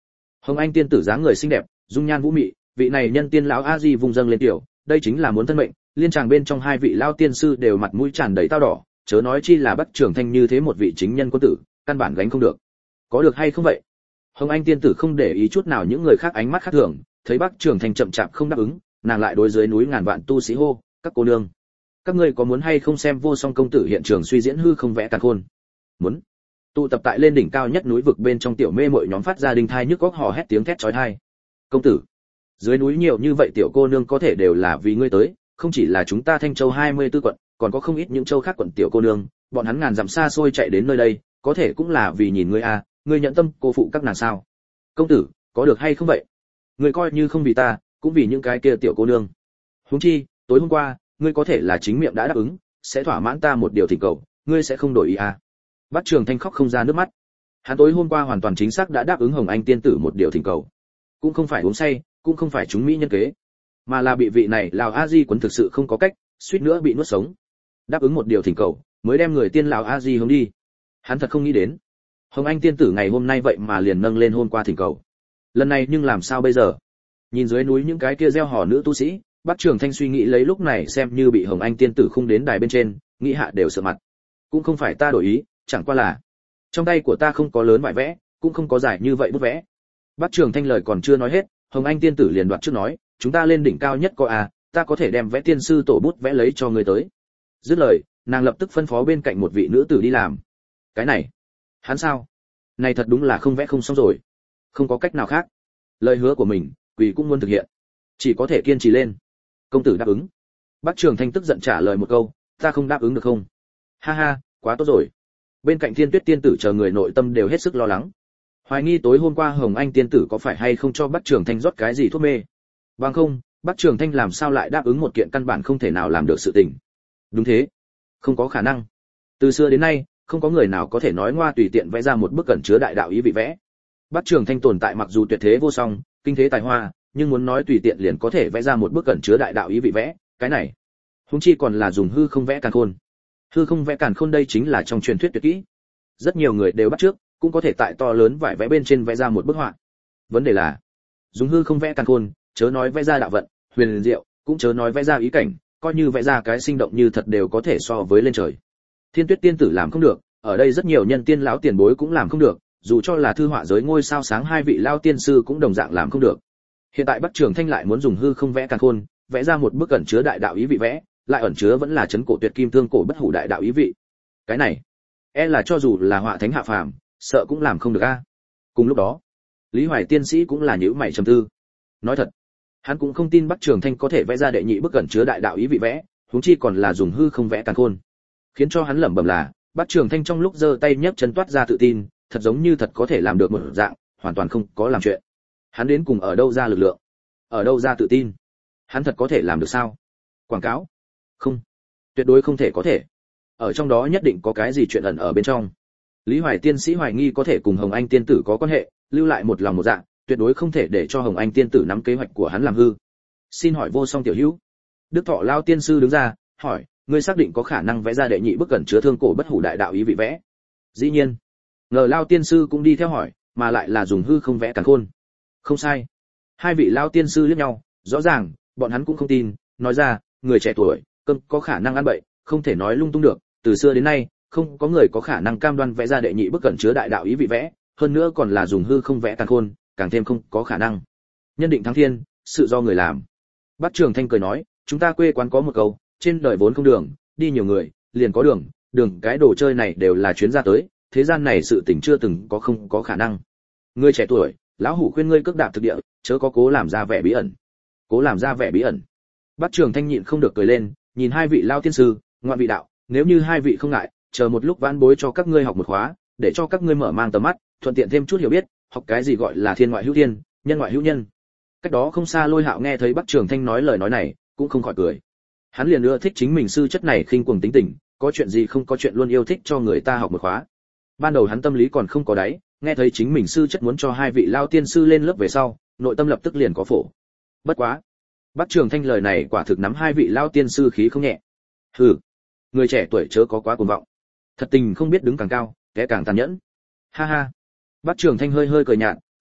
Hồng Anh tiên tử dáng người xinh đẹp, dung nhan vũ mị, vị này nhân tiên lão a di vùng dâng lên tiểu, đây chính là muốn thân mệnh, liên tràng bên trong hai vị lão tiên sư đều mặt mũi tràn đầy tao đỏ, chớ nói chi là Bắc Trường Thanh như thế một vị chính nhân quân tử, căn bản gánh không được. Có được hay không vậy? Hồng Anh tiên tử không để ý chút nào những người khác ánh mắt khác thường, thấy Bắc Trường Thanh chậm chạp không đáp ứng, nàng lại đối dưới núi ngàn vạn tu sĩ hô, các cô nương, các ngươi có muốn hay không xem Vô Song công tử hiện trường suy diễn hư không vẽ càn khôn? Muốn. Tụ tập tại lên đỉnh cao nhất núi vực bên trong tiểu mê muội nhóm phát ra đinh thai nhức óc hò hét tiếng thét chói tai. Công tử, dưới núi nhiều như vậy tiểu cô nương có thể đều là vì ngươi tới, không chỉ là chúng ta Thanh Châu hai mươi tư quận, còn có không ít những châu khác quận tiểu cô nương, bọn hắn ngàn dặm xa xôi chạy đến nơi đây, có thể cũng là vì nhìn ngươi a, ngươi nhận tâm cô phụ các nàng sao? Công tử, có được hay không vậy? Ngươi coi như không vì ta, cũng vì những cái kia tiểu cô nương. Huống chi, tối hôm qua, ngươi có thể là chính miệng đã đáp ứng, sẽ thỏa mãn ta một điều thỉnh cầu, ngươi sẽ không đổi ý à? Bắc Trường Thanh khóc không ra nước mắt. Hắn tối hôm qua hoàn toàn chính xác đã đáp ứng Hồng Anh tiên tử một điều thỉnh cầu, cũng không phải uống say, cũng không phải chúng mỹ nhân kế, mà là bị vị này lão a di quấn thực sự không có cách, suýt nữa bị nuốt sống. Đáp ứng một điều thỉnh cầu, mới đem người tiên lão a di hướng đi. Hắn thật không nghĩ đến, Hồng Anh tiên tử ngày hôm nay vậy mà liền nâng lên hôm qua thỉnh cầu. Lần này nhưng làm sao bây giờ? Nhìn dưới núi những cái kia reo hò nữ tu sĩ, Bắc Trường Thanh suy nghĩ lấy lúc này xem như bị Hồng Anh tiên tử khung đến đài bên trên, nghĩ hạ đều sợ mặt. Cũng không phải ta đổi ý, chẳng qua là trong tay của ta không có lớn vải vẽ, cũng không có dài như vậy bút vẽ. Bắc Trường Thanh lời còn chưa nói hết, Hồng Anh tiên tử liền đoạt trước nói, chúng ta lên đỉnh cao nhất có à, ta có thể đem vẽ tiên sư tổ bút vẽ lấy cho người tới. Dứt lời, nàng lập tức phân phó bên cạnh một vị nữ tử đi làm. Cái này, hắn sao? Này thật đúng là không vẽ không xong rồi. Không có cách nào khác. Lời hứa của mình, quỷ cũng muốn thực hiện, chỉ có thể kiên trì lên. Công tử đáp ứng. Bắc Trường Thanh tức giận trả lời một câu, ta không đáp ứng được không? Ha ha, quá tốt rồi. Bên cạnh Thiên Tuyết tiên tử chờ người nội tâm đều hết sức lo lắng, hoài nghi tối hôm qua Hồng Anh tiên tử có phải hay không cho Bắc Trường Thanh rót cái gì thuốc mê. Bằng không, Bắc Trường Thanh làm sao lại đáp ứng một kiện căn bản không thể nào làm được sự tình? Đúng thế, không có khả năng. Từ xưa đến nay, không có người nào có thể nói ngoa tùy tiện vẽ ra một bức cẩn chứa đại đạo ý vị vẽ. Bắc Trường Thanh tồn tại mặc dù tuyệt thế vô song, kinh thế tài hoa, nhưng muốn nói tùy tiện liền có thể vẽ ra một bức cẩn chứa đại đạo ý vị vẽ, cái này, huống chi còn là dùng hư không vẽ càn khôn. Hư không vẽ càn khôn đây chính là trong truyền thuyết tuyệt kỹ. Rất nhiều người đều bắt trước, cũng có thể tại to lớn vải vẽ bên trên vẽ ra một bức họa. Vấn đề là, dùng hư không vẽ càn khôn, chớ nói vẽ ra đạo vận, huyền diệu, cũng chớ nói vẽ ra ý cảnh, coi như vẽ ra cái sinh động như thật đều có thể so với lên trời. Thiên Tuyết tiên tử làm không được, ở đây rất nhiều nhân tiên lão tiền bối cũng làm không được, dù cho là thư họa giới ngôi sao sáng hai vị lao tiên sư cũng đồng dạng làm không được. Hiện tại Bắc Trường Thanh lại muốn dùng hư không vẽ càn khôn, vẽ ra một bức ẩn chứa đại đạo ý vị vẽ, lại ẩn chứa vẫn là chấn cổ tuyệt kim thương cổ bất hủ đại đạo ý vị. Cái này, e là cho dù là họa thánh hạ phàm, sợ cũng làm không được a. Cùng lúc đó, Lý Hoài tiên sĩ cũng là nhíu mày trầm tư. Nói thật, hắn cũng không tin Bắc Trường Thanh có thể vẽ ra đệ nhị bức ẩn chứa đại đạo ý vị vẽ, huống chi còn là dùng hư không vẽ càn khôn. Khiến cho hắn lẩm bẩm là, Bắc Trường Thanh trong lúc giơ tay nhấc chân toát ra tự tin, thật giống như thật có thể làm được một dạng, hoàn toàn không có làm chuyện. Hắn đến cùng ở đâu ra lực lượng? Ở đâu ra tự tin? Hắn thật có thể làm được sao? Quảng cáo? Không, tuyệt đối không thể có thể. Ở trong đó nhất định có cái gì chuyện ẩn ở bên trong. Lý Hoài tiên sĩ hoài nghi có thể cùng Hồng Anh tiên tử có quan hệ, lưu lại một lòng một dạ, tuyệt đối không thể để cho Hồng Anh tiên tử nắm kế hoạch của hắn làm hư. Xin hỏi Vô Song tiểu hữu. Đức Thọ lao tiên sư đứng ra, hỏi, ngươi xác định có khả năng vẽ ra đệ nhị bức cẩn chứa thương cổ bất hủ đại đạo ý vị vẽ? Dĩ nhiên. Ngờ lao tiên sư cũng đi theo hỏi, mà lại là dùng hư không vẽ càn khôn. Không sai. Hai vị lao tiên sư liếc nhau, rõ ràng bọn hắn cũng không tin, nói ra, người trẻ tuổi, cơm có khả năng ăn bậy, không thể nói lung tung được, từ xưa đến nay, không có người có khả năng cam đoan vẽ ra đệ nhị bức cẩn chứa đại đạo ý vị vẽ, hơn nữa còn là dùng hư không vẽ càn khôn, càng thêm không có khả năng. Nhân định thắng thiên, sự do người làm. Bắc Trường Thanh cười nói, chúng ta quê quán có một câu, trên đời vốn không đường, đi nhiều người, liền có đường, đường cái đồ chơi này đều là chuyến ra tới, thế gian này sự tình chưa từng có không có khả năng. Ngươi trẻ tuổi, lão hủ khuyên ngươi cước đạp thực địa, chớ có cố làm ra vẻ bí ẩn. Cố làm ra vẻ bí ẩn. Bắc Trường Thanh nhịn không được cười lên, nhìn hai vị lao tiên sư, ngoạn vị đạo, nếu như hai vị không ngại, chờ một lúc vãn bối cho các ngươi học một khóa, để cho các ngươi mở mang tầm mắt, thuận tiện thêm chút hiểu biết, học cái gì gọi là thiên ngoại hữu thiên, nhân ngoại hữu nhân. Cách đó không xa Lôi Hạo nghe thấy Bắc Trường Thanh nói lời nói này, cũng không khỏi cười. Hắn liền ưa thích chính mình sư chất này khinh cuồng tính tình, có chuyện gì không có chuyện luôn yêu thích cho người ta học một khóa. Ban đầu hắn tâm lý còn không có đáy, nghe thấy chính mình sư chất muốn cho hai vị lao tiên sư lên lớp về sau, nội tâm lập tức liền có phổ. Bất quá, Bắc Trường Thanh lời này quả thực nắm hai vị lao tiên sư khí không nhẹ. Hừ, người trẻ tuổi chớ có quá cuồng vọng. Thật tình không biết đứng càng cao, té càng tàn nhẫn. Ha ha. Bắc Trường Thanh hơi hơi cười nhạt,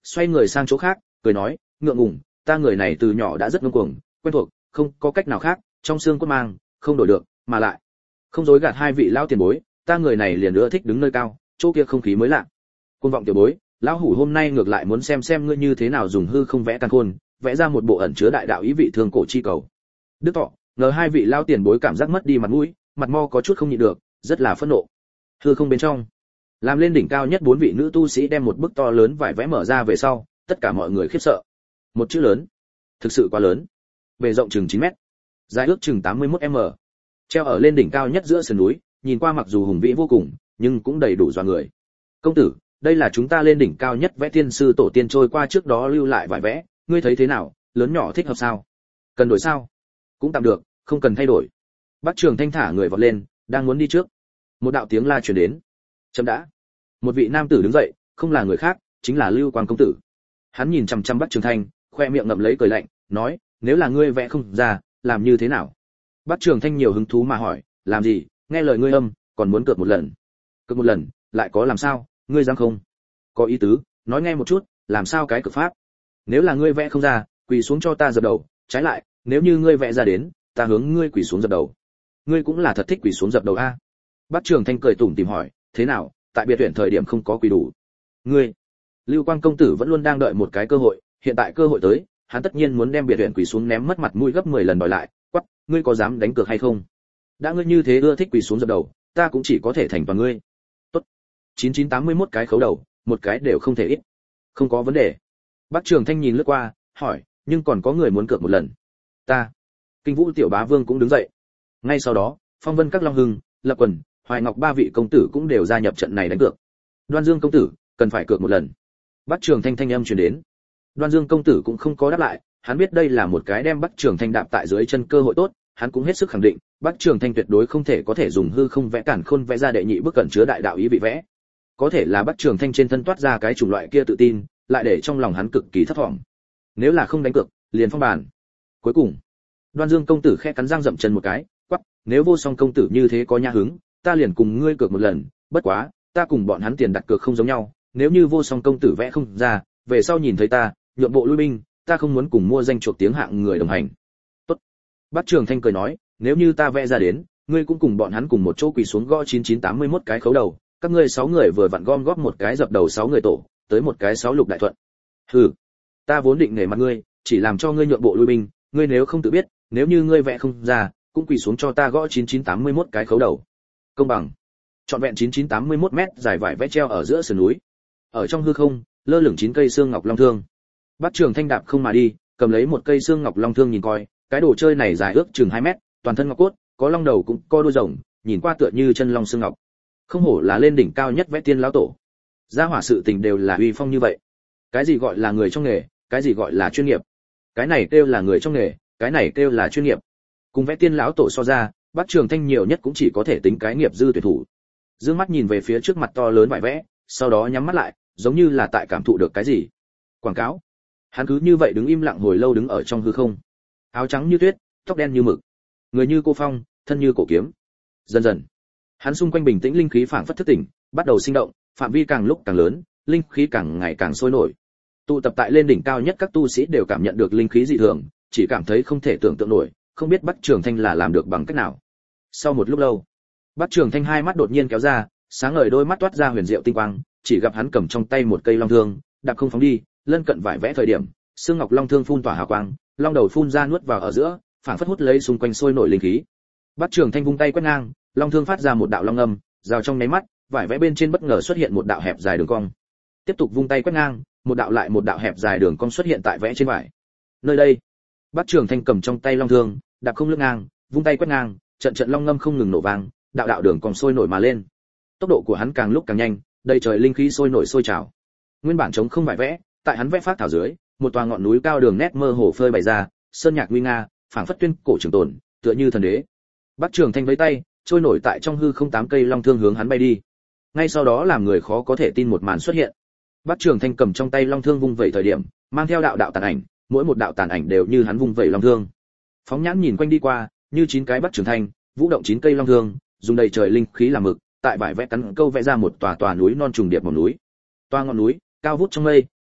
xoay người sang chỗ khác, cười nói, ngượng ngùng, ta người này từ nhỏ đã rất ngông cuồng, quen thuộc, không có cách nào khác, trong xương cốt mang, không đổi được, mà lại không dối gạt hai vị lão tiền bối, ta người này liền nữa thích đứng nơi cao, chỗ kia không khí mới lạ. Cuồng vọng tiểu bối, lão hủ hôm nay ngược lại muốn xem xem ngươi như thế nào dùng hư không vẽ căn khôn, vẽ ra một bộ ẩn chứa đại đạo ý vị thương cổ chi cầu. Đức Thọ, ngờ hai vị lão tiền bối cảm giác mất đi mặt mũi, mặt mo có chút không nhịn được, rất là phẫn nộ. Hư không bên trong, làm lên đỉnh cao nhất bốn vị nữ tu sĩ đem một bức to lớn vải vẽ mở ra về sau, tất cả mọi người khiếp sợ. Một chữ lớn, thực sự quá lớn. Bề rộng chừng chín mét, dài ước chừng tám mươi mốt mét, treo ở lên đỉnh cao nhất giữa sườn núi, nhìn qua mặc dù hùng vĩ vô cùng, nhưng cũng đầy đủ dọa người. Công tử, đây là chúng ta lên đỉnh cao nhất vẽ tiên sư tổ tiên trôi qua trước đó lưu lại vải vẽ, ngươi thấy thế nào, lớn nhỏ thích hợp sao? Cần đổi sao? Cũng tạm được, không cần thay đổi. Bắc Trường Thanh thả người vọt lên, đang muốn đi trước. Một đạo tiếng la truyền đến. Chấm đã. Một vị nam tử đứng dậy, không là người khác, chính là Lưu Quang công tử. Hắn nhìn chằm chằm Bắc Trường Thanh, khoe miệng ngậm lấy cười lạnh, nói, nếu là ngươi vẽ không ra, làm như thế nào? Bắc Trường Thanh nhiều hứng thú mà hỏi, làm gì? Nghe lời ngươi âm, còn muốn cược một lần. Cược một lần, lại có làm sao? Ngươi dám không? Có ý tứ, nói nghe một chút, làm sao cái cược pháp? Nếu là ngươi vẽ không ra, quỳ xuống cho ta dập đầu, trái lại, nếu như ngươi vẽ ra đến, ta hướng ngươi quỳ xuống dập đầu. Ngươi cũng là thật thích quỳ xuống dập đầu a? Bắc Trường Thanh cười tủm tỉm hỏi, thế nào, tại biệt tuyển thời điểm không có quỳ đủ. Ngươi, Lưu Quang công tử vẫn luôn đang đợi một cái cơ hội, hiện tại cơ hội tới, hắn tất nhiên muốn đem biệt tuyển quỳ xuống ném mất mặt mũi gấp mười lần đòi lại, quắc, ngươi có dám đánh cược hay không? Đã ngươi như thế ưa thích quỳ xuống dập đầu, ta cũng chỉ có thể thành toàn ngươi. Tốt. chín chín tám mươi mốt cái khấu đầu, một cái đều không thể ít. Không có vấn đề. Bắc Trường Thanh nhìn lướt qua, hỏi, nhưng còn có người muốn cược một lần. Ta. Kinh Vũ tiểu bá vương cũng đứng dậy. Ngay sau đó, Phong Vân các Long Hưng, Lập Quần, Hoài Ngọc ba vị công tử cũng đều gia nhập trận này đánh cược. Đoan Dương công tử, cần phải cược một lần. Bắc Trường Thanh thanh âm truyền đến. Đoan Dương công tử cũng không có đáp lại, hắn biết đây là một cái đem Bắc Trường Thanh đạp tại dưới chân cơ hội tốt, hắn cũng hết sức khẳng định, Bắc Trường Thanh tuyệt đối không thể có thể dùng hư không vẽ cản khôn vẽ ra đệ nhị bức cẩn chứa đại đạo ý vị vẽ. Có thể là Bắc Trường Thanh trên thân toát ra cái chủng loại kia tự tin, lại để trong lòng hắn cực kỳ thất vọng. Nếu là không đánh cược, liền phong bàn. Cuối cùng, Đoan Dương công tử khẽ cắn răng dậm chân một cái, quắc, nếu Vô Song công tử như thế có nhã hứng, ta liền cùng ngươi cược một lần, bất quá, ta cùng bọn hắn tiền đặt cược không giống nhau, nếu như Vô Song công tử vẽ không ra, về sau nhìn thấy ta, nhượng bộ lui binh, ta không muốn cùng mua danh chuộc tiếng hạng người đồng hành. Tốt. Bắc Trường Thanh cười nói, nếu như ta vẽ ra đến, ngươi cũng cùng bọn hắn cùng một chỗ quỳ xuống gõ chín chín tám mươi mốt cái khấu đầu, các ngươi sáu người vừa vặn gom góp một cái dập đầu sáu người tổ, tới một cái sáu lục đại thuận. Hừ, ta vốn định nể mặt ngươi, chỉ làm cho ngươi nhượng bộ lui binh, ngươi nếu không tự biết, nếu như ngươi vẽ không ra, cũng quỳ xuống cho ta gõ chín chín tám mươi mốt cái khấu đầu. Công bằng. Trọn vẹn chín chín tám mươi mốt mét dài vải vẽ treo ở giữa sườn núi. Ở trong hư không, lơ lửng chín cây xương ngọc long thương. Bắc Trường Thanh đạp không mà đi, cầm lấy một cây xương ngọc long thương nhìn coi, cái đồ chơi này dài ước chừng hai mét, toàn thân ngọc cốt, có long đầu cũng có đuôi rồng, nhìn qua tựa như chân long xương ngọc. Không hổ là lên đỉnh cao nhất vẽ tiên lão tổ. Gia hỏa sự tình đều là uy phong như vậy. Cái gì gọi là người trong nghề, cái gì gọi là chuyên nghiệp. Cái này kêu là người trong nghề, cái này kêu là chuyên nghiệp. Cùng vẽ tiên lão tổ so ra, Bắc Trường Thanh nhiều nhất cũng chỉ có thể tính cái nghiệp dư tuyển thủ. Dương mắt nhìn về phía trước mặt to lớn vải vẽ, sau đó nhắm mắt lại, giống như là tại cảm thụ được cái gì. Quảng cáo. Hắn cứ như vậy đứng im lặng hồi lâu đứng ở trong hư không. Áo trắng như tuyết, tóc đen như mực, người như cô phong, thân như cổ kiếm. Dần dần, hắn xung quanh bình tĩnh linh khí phảng phất thức tỉnh, bắt đầu sinh động, phạm vi càng lúc càng lớn, linh khí càng ngày càng sôi nổi. Tụ tập tại lên đỉnh cao nhất các tu sĩ đều cảm nhận được linh khí dị thường, chỉ cảm thấy không thể tưởng tượng nổi, không biết Bắc Trường Thanh là làm được bằng cách nào. Sau một lúc lâu, Bắc Trường Thanh hai mắt đột nhiên kéo ra, sáng ngời đôi mắt toát ra huyền diệu tinh quang, chỉ gặp hắn cầm trong tay một cây long thương, đạp không phóng đi, lân cận vải vẽ thời điểm, xương ngọc long thương phun tỏa hào quang, long đầu phun ra nuốt vào ở giữa, phảng phất hút lấy xung quanh sôi nổi linh khí. Bắc Trường Thanh vung tay quét ngang, long thương phát ra một đạo long âm, rào trong nháy mắt, vải vẽ bên trên bất ngờ xuất hiện một đạo hẹp dài đường cong. Tiếp tục vung tay quét ngang, một đạo lại một đạo hẹp dài đường cong xuất hiện tại vẽ trên vải. Nơi đây, Bắc Trường Thanh cầm trong tay long thương, đạp không lướt ngang, vung tay quét ngang, trận trận long ngâm không ngừng nổ vang, đạo đạo đường cong sôi nổi mà lên. Tốc độ của hắn càng lúc càng nhanh, đầy trời linh khí sôi nổi sôi trào. Nguyên bản trống không vải vẽ, tại hắn vẽ phát thảo dưới, một tòa ngọn núi cao đường nét mơ hồ phơi bày ra, sơn nhạc nguy nga, phảng phất tuyên cổ trường tồn, tựa như thần đế. Bắc Trường Thanh với tay, trôi nổi tại trong hư không tám cây long thương hướng hắn bay đi. Ngay sau đó làm người khó có thể tin một màn xuất hiện. Bắc Trường Thanh cầm trong tay long thương vung vẩy thời điểm, mang theo đạo đạo tàn ảnh, mỗi một đạo tàn ảnh đều như hắn vung vẩy long thương. Phóng nhãn nhìn quanh đi qua, như chín cái Bắc Trường Thanh, vũ động chín cây long thương, dùng đầy trời linh khí làm mực, tại vải vẽ cắn câu vẽ ra một tòa tòa núi non trùng điệp mỏm núi. Toa ngọn núi, cao vút trong mây,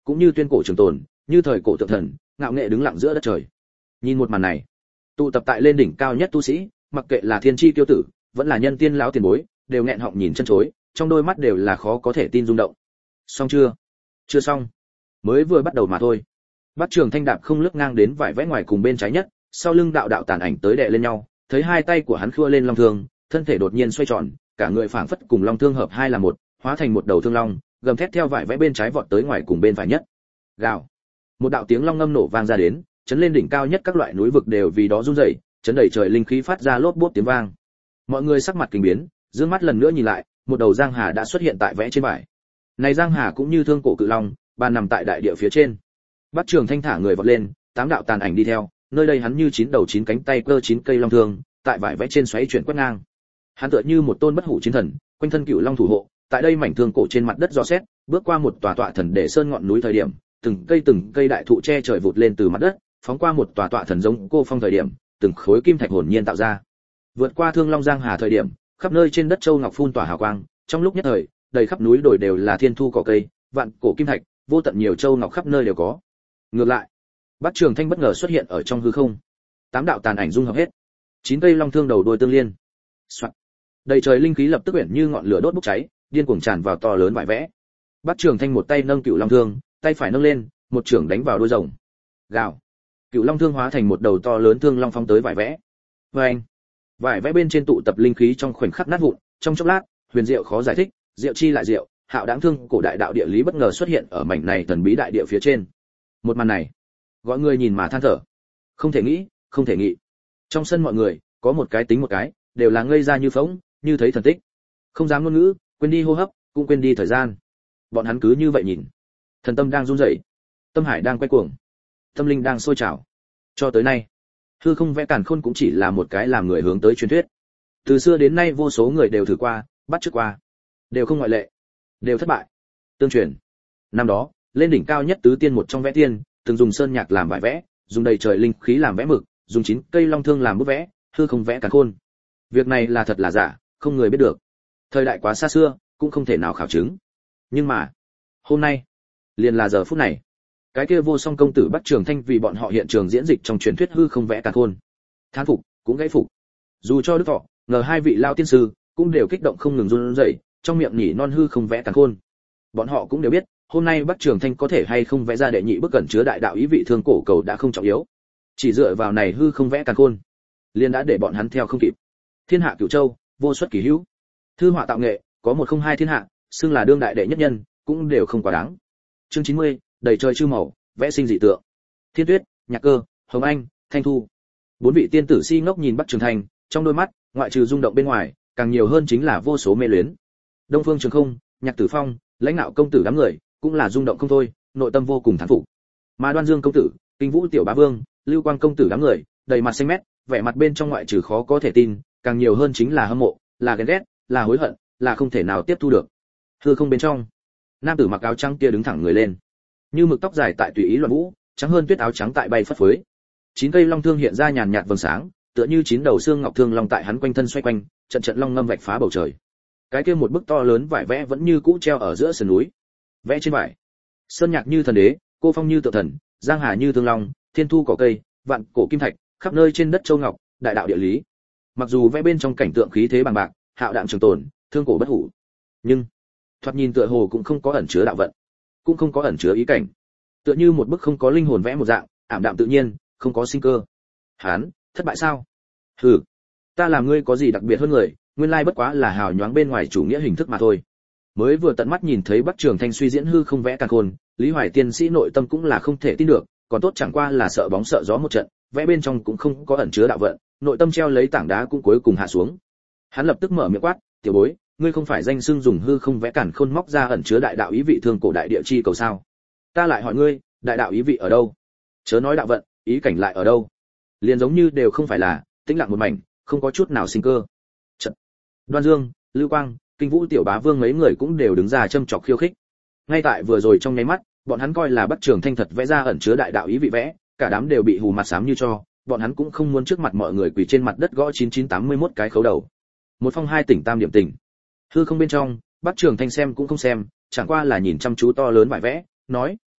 cũng như tuyên cổ trường tồn, như thời cổ tượng thần, ngạo nghệ đứng lặng giữa đất trời. Nhìn một màn này, tụ tập tại lên đỉnh cao nhất tu sĩ, mặc kệ là thiên chi tiêu tử, vẫn là nhân tiên lão tiền bối, đều nghẹn họng nhìn chân chối, trong đôi mắt đều là khó có thể tin rung động. Xong chưa? Chưa xong. Mới vừa bắt đầu mà thôi. Bắc Trường Thanh đạp không lướt ngang đến vải vẽ ngoài cùng bên trái nhất, sau lưng đạo đạo tàn ảnh tới đè lên nhau, thấy hai tay của hắn khua lên long thương, thân thể đột nhiên xoay tròn, cả người phảng phất cùng long thương hợp hai là một, hóa thành một đầu thương long, gầm thét theo vải vẽ bên trái vọt tới ngoài cùng bên phải nhất. Gào. Một đạo tiếng long ngâm nổ vang ra đến, chấn lên đỉnh cao nhất các loại núi vực đều vì đó rung rẩy, chấn đầy trời linh khí phát ra lốp bốp tiếng vang. Mọi người sắc mặt kinh biến, dương mắt lần nữa nhìn lại, một đầu giang hà đã xuất hiện tại vẽ trên vải. Này giang hà cũng như thương cổ cự long, bàn nằm tại đại địa phía trên. Bắc Trường Thanh thả người vọt lên, tám đạo tàn ảnh đi theo, nơi đây hắn như chín đầu chín cánh tay cơ chín cây long thương, tại vải vẽ trên xoáy chuyển quét ngang. Hắn tựa như một tôn bất hủ chiến thần, quanh thân cựu long thủ hộ, tại đây mảnh thương cổ trên mặt đất dò xét, bước qua một tòa tọa thần để sơn ngọn núi thời điểm, từng cây từng cây đại thụ che trời vụt lên từ mặt đất, phóng qua một tòa tọa thần giống cô phong thời điểm, từng khối kim thạch hồn nhiên tạo ra. Vượt qua thương long giang hà thời điểm, khắp nơi trên đất châu ngọc phun tỏa hào quang, trong lúc nhất thời, đầy khắp núi đồi đều là thiên thu cỏ cây, vạn cổ kim thạch, vô tận nhiều châu ngọc khắp nơi đều có. Ngược lại, Bắc Trường Thanh bất ngờ xuất hiện ở trong hư không. Tám đạo tàn ảnh dung hợp hết, chín cây long thương đầu đuôi tương liên. Soạt. Đầy trời linh khí lập tức uyển như ngọn lửa đốt bốc cháy, điên cuồng tràn vào to lớn vải vẽ. Bắc Trường Thanh một tay nâng cựu long thương, tay phải nâng lên, một chưởng đánh vào đuôi rồng. Gào. Cựu long thương hóa thành một đầu to lớn thương long phóng tới vải vẽ. Oeng. Vải vẽ bên trên tụ tập linh khí trong khoảnh khắc nát vụn, trong chốc lát, huyền diệu khó giải thích, diệu chi lại diệu, hạo đáng thương cổ đại đạo địa lý bất ngờ xuất hiện ở mảnh này thần bí đại địa phía trên. Một màn này, gọi người nhìn mà than thở. Không thể nghĩ, không thể nghĩ. Trong sân mọi người, có một cái tính một cái, đều là ngây ra như phỗng, như thấy thần tích. Không dám ngôn ngữ, quên đi hô hấp, cũng quên đi thời gian. Bọn hắn cứ như vậy nhìn. Thần tâm đang run rẩy, tâm hải đang quay cuồng, tâm linh đang sôi trào. Cho tới nay, hư không vẽ càn khôn cũng chỉ là một cái làm người hướng tới truyền thuyết. Từ xưa đến nay vô số người đều thử qua, bắt chước qua, đều không ngoại lệ, đều thất bại. Tương truyền, năm đó, lên đỉnh cao nhất tứ tiên một trong vẽ tiên, từng dùng sơn nhạc làm vải vẽ, dùng đầy trời linh khí làm vẽ mực, dùng chín cây long thương làm bút vẽ, hư không vẽ càn khôn. Việc này là thật là giả, không người biết được. Thời đại quá xa xưa, cũng không thể nào khảo chứng. Nhưng mà, hôm nay, liền là giờ phút này, cái kia vô song công tử Bắc Trường Thanh vì bọn họ hiện trường diễn dịch trong truyền thuyết hư không vẽ càn khôn. Thán phục, cũng gãy phục. Dù cho Đức Thọ, ngờ hai vị lao tiên sư cũng đều kích động không ngừng run rẩy, trong miệng nhỉ non hư không vẽ càn khôn. Bọn họ cũng đều biết, hôm nay Bắc Trường Thanh có thể hay không vẽ ra đệ nhị bức cẩn chứa đại đạo ý vị thương cổ cầu đã không trọng yếu. Chỉ dựa vào này hư không vẽ càn khôn, liền đã để bọn hắn theo không kịp. Thiên hạ cửu châu, vô xuất kỳ hữu. Thư họa tạo nghệ, có một không hai thiên hạ, xưng là đương đại đệ nhất nhân, cũng đều không quá đáng. Chương chín mươi, đầy trời chư màu, vẽ sinh dị tượng. Thiên Tuyết, Nhạc Cơ, Hồng Anh, Thanh Thu. Bốn vị tiên tử si ngốc nhìn Bắc Trường Thanh, trong đôi mắt, ngoại trừ rung động bên ngoài, càng nhiều hơn chính là vô số mê luyến. Đông Phương Trường Không, Nhạc Tử Phong, lãnh đạo công tử đám người, cũng là rung động không thôi, nội tâm vô cùng thán phục. Mà Đoan Dương công tử, Kinh Vũ tiểu bá vương, Lưu Quang công tử đám người, đầy mặt xanh mét, vẻ mặt bên trong ngoại trừ khó có thể tin, càng nhiều hơn chính là hâm mộ, là ghen ghét, là hối hận, là không thể nào tiếp thu được. Hư không bên trong, nam tử mặc áo trắng kia đứng thẳng người lên, như mực tóc dài tại tùy ý loạn vũ, trắng hơn tuyết áo trắng tại bay phất phới. Chín cây long thương hiện ra nhàn nhạt vầng sáng, tựa như chín đầu xương ngọc thương long tại hắn quanh thân xoay quanh, trận trận long ngâm vạch phá bầu trời. Cái kia một bức to lớn vải vẽ vẫn như cũ treo ở giữa sườn núi. Vẽ trên vải, sơn nhạc như thần đế, cô phong như tượng thần, giang hà như thương long, thiên thu cỏ cây, vạn cổ kim thạch, khắp nơi trên đất châu ngọc, đại đạo địa lý. Mặc dù vẽ bên trong cảnh tượng khí thế bằng bạc, hạo đạm trường tồn, thương cổ bất hủ, nhưng thoạt nhìn tựa hồ cũng không có ẩn chứa đạo vận, cũng không có ẩn chứa ý cảnh, tựa như một bức không có linh hồn vẽ một dạng, ảm đạm tự nhiên, không có sinh cơ. Hán, thất bại sao? Hừ, ta làm ngươi có gì đặc biệt hơn người, nguyên lai bất quá là hào nhoáng bên ngoài chủ nghĩa hình thức mà thôi. Mới vừa tận mắt nhìn thấy Bắc Trường Thanh suy diễn hư không vẽ càn khôn, Lý Hoài tiên sĩ nội tâm cũng là không thể tin được, còn tốt chẳng qua là sợ bóng sợ gió một trận, vẽ bên trong cũng không có ẩn chứa đạo vận, nội tâm treo lấy tảng đá cũng cuối cùng hạ xuống. Hắn lập tức mở miệng quát, "Tiểu bối, ngươi không phải danh xưng dùng hư không vẽ càn khôn móc ra ẩn chứa đại đạo ý vị thương cổ đại địa chi cầu sao? Ta lại hỏi ngươi, đại đạo ý vị ở đâu? Chớ nói đạo vận, ý cảnh lại ở đâu?" Liền giống như đều không phải là, tĩnh lặng một mảnh, không có chút nào sinh cơ. Trận. Đoan Dương, Lưu Quang, Kinh Vũ tiểu bá vương mấy người cũng đều đứng ra châm chọc khiêu khích. Ngay tại vừa rồi trong nháy mắt, bọn hắn coi là Bắc Trường Thanh thật vẽ ra ẩn chứa đại đạo ý vị vẽ, cả đám đều bị hù mặt xám như cho, bọn hắn cũng không muốn trước mặt mọi người quỳ trên mặt đất gõ chín chín tám mươi mốt cái khấu đầu. Một phong hai tỉnh tam điểm tỉnh. Hư không bên trong, Bắc Trường Thanh xem cũng không xem, chẳng qua là nhìn chăm chú to lớn vải vẽ, nói,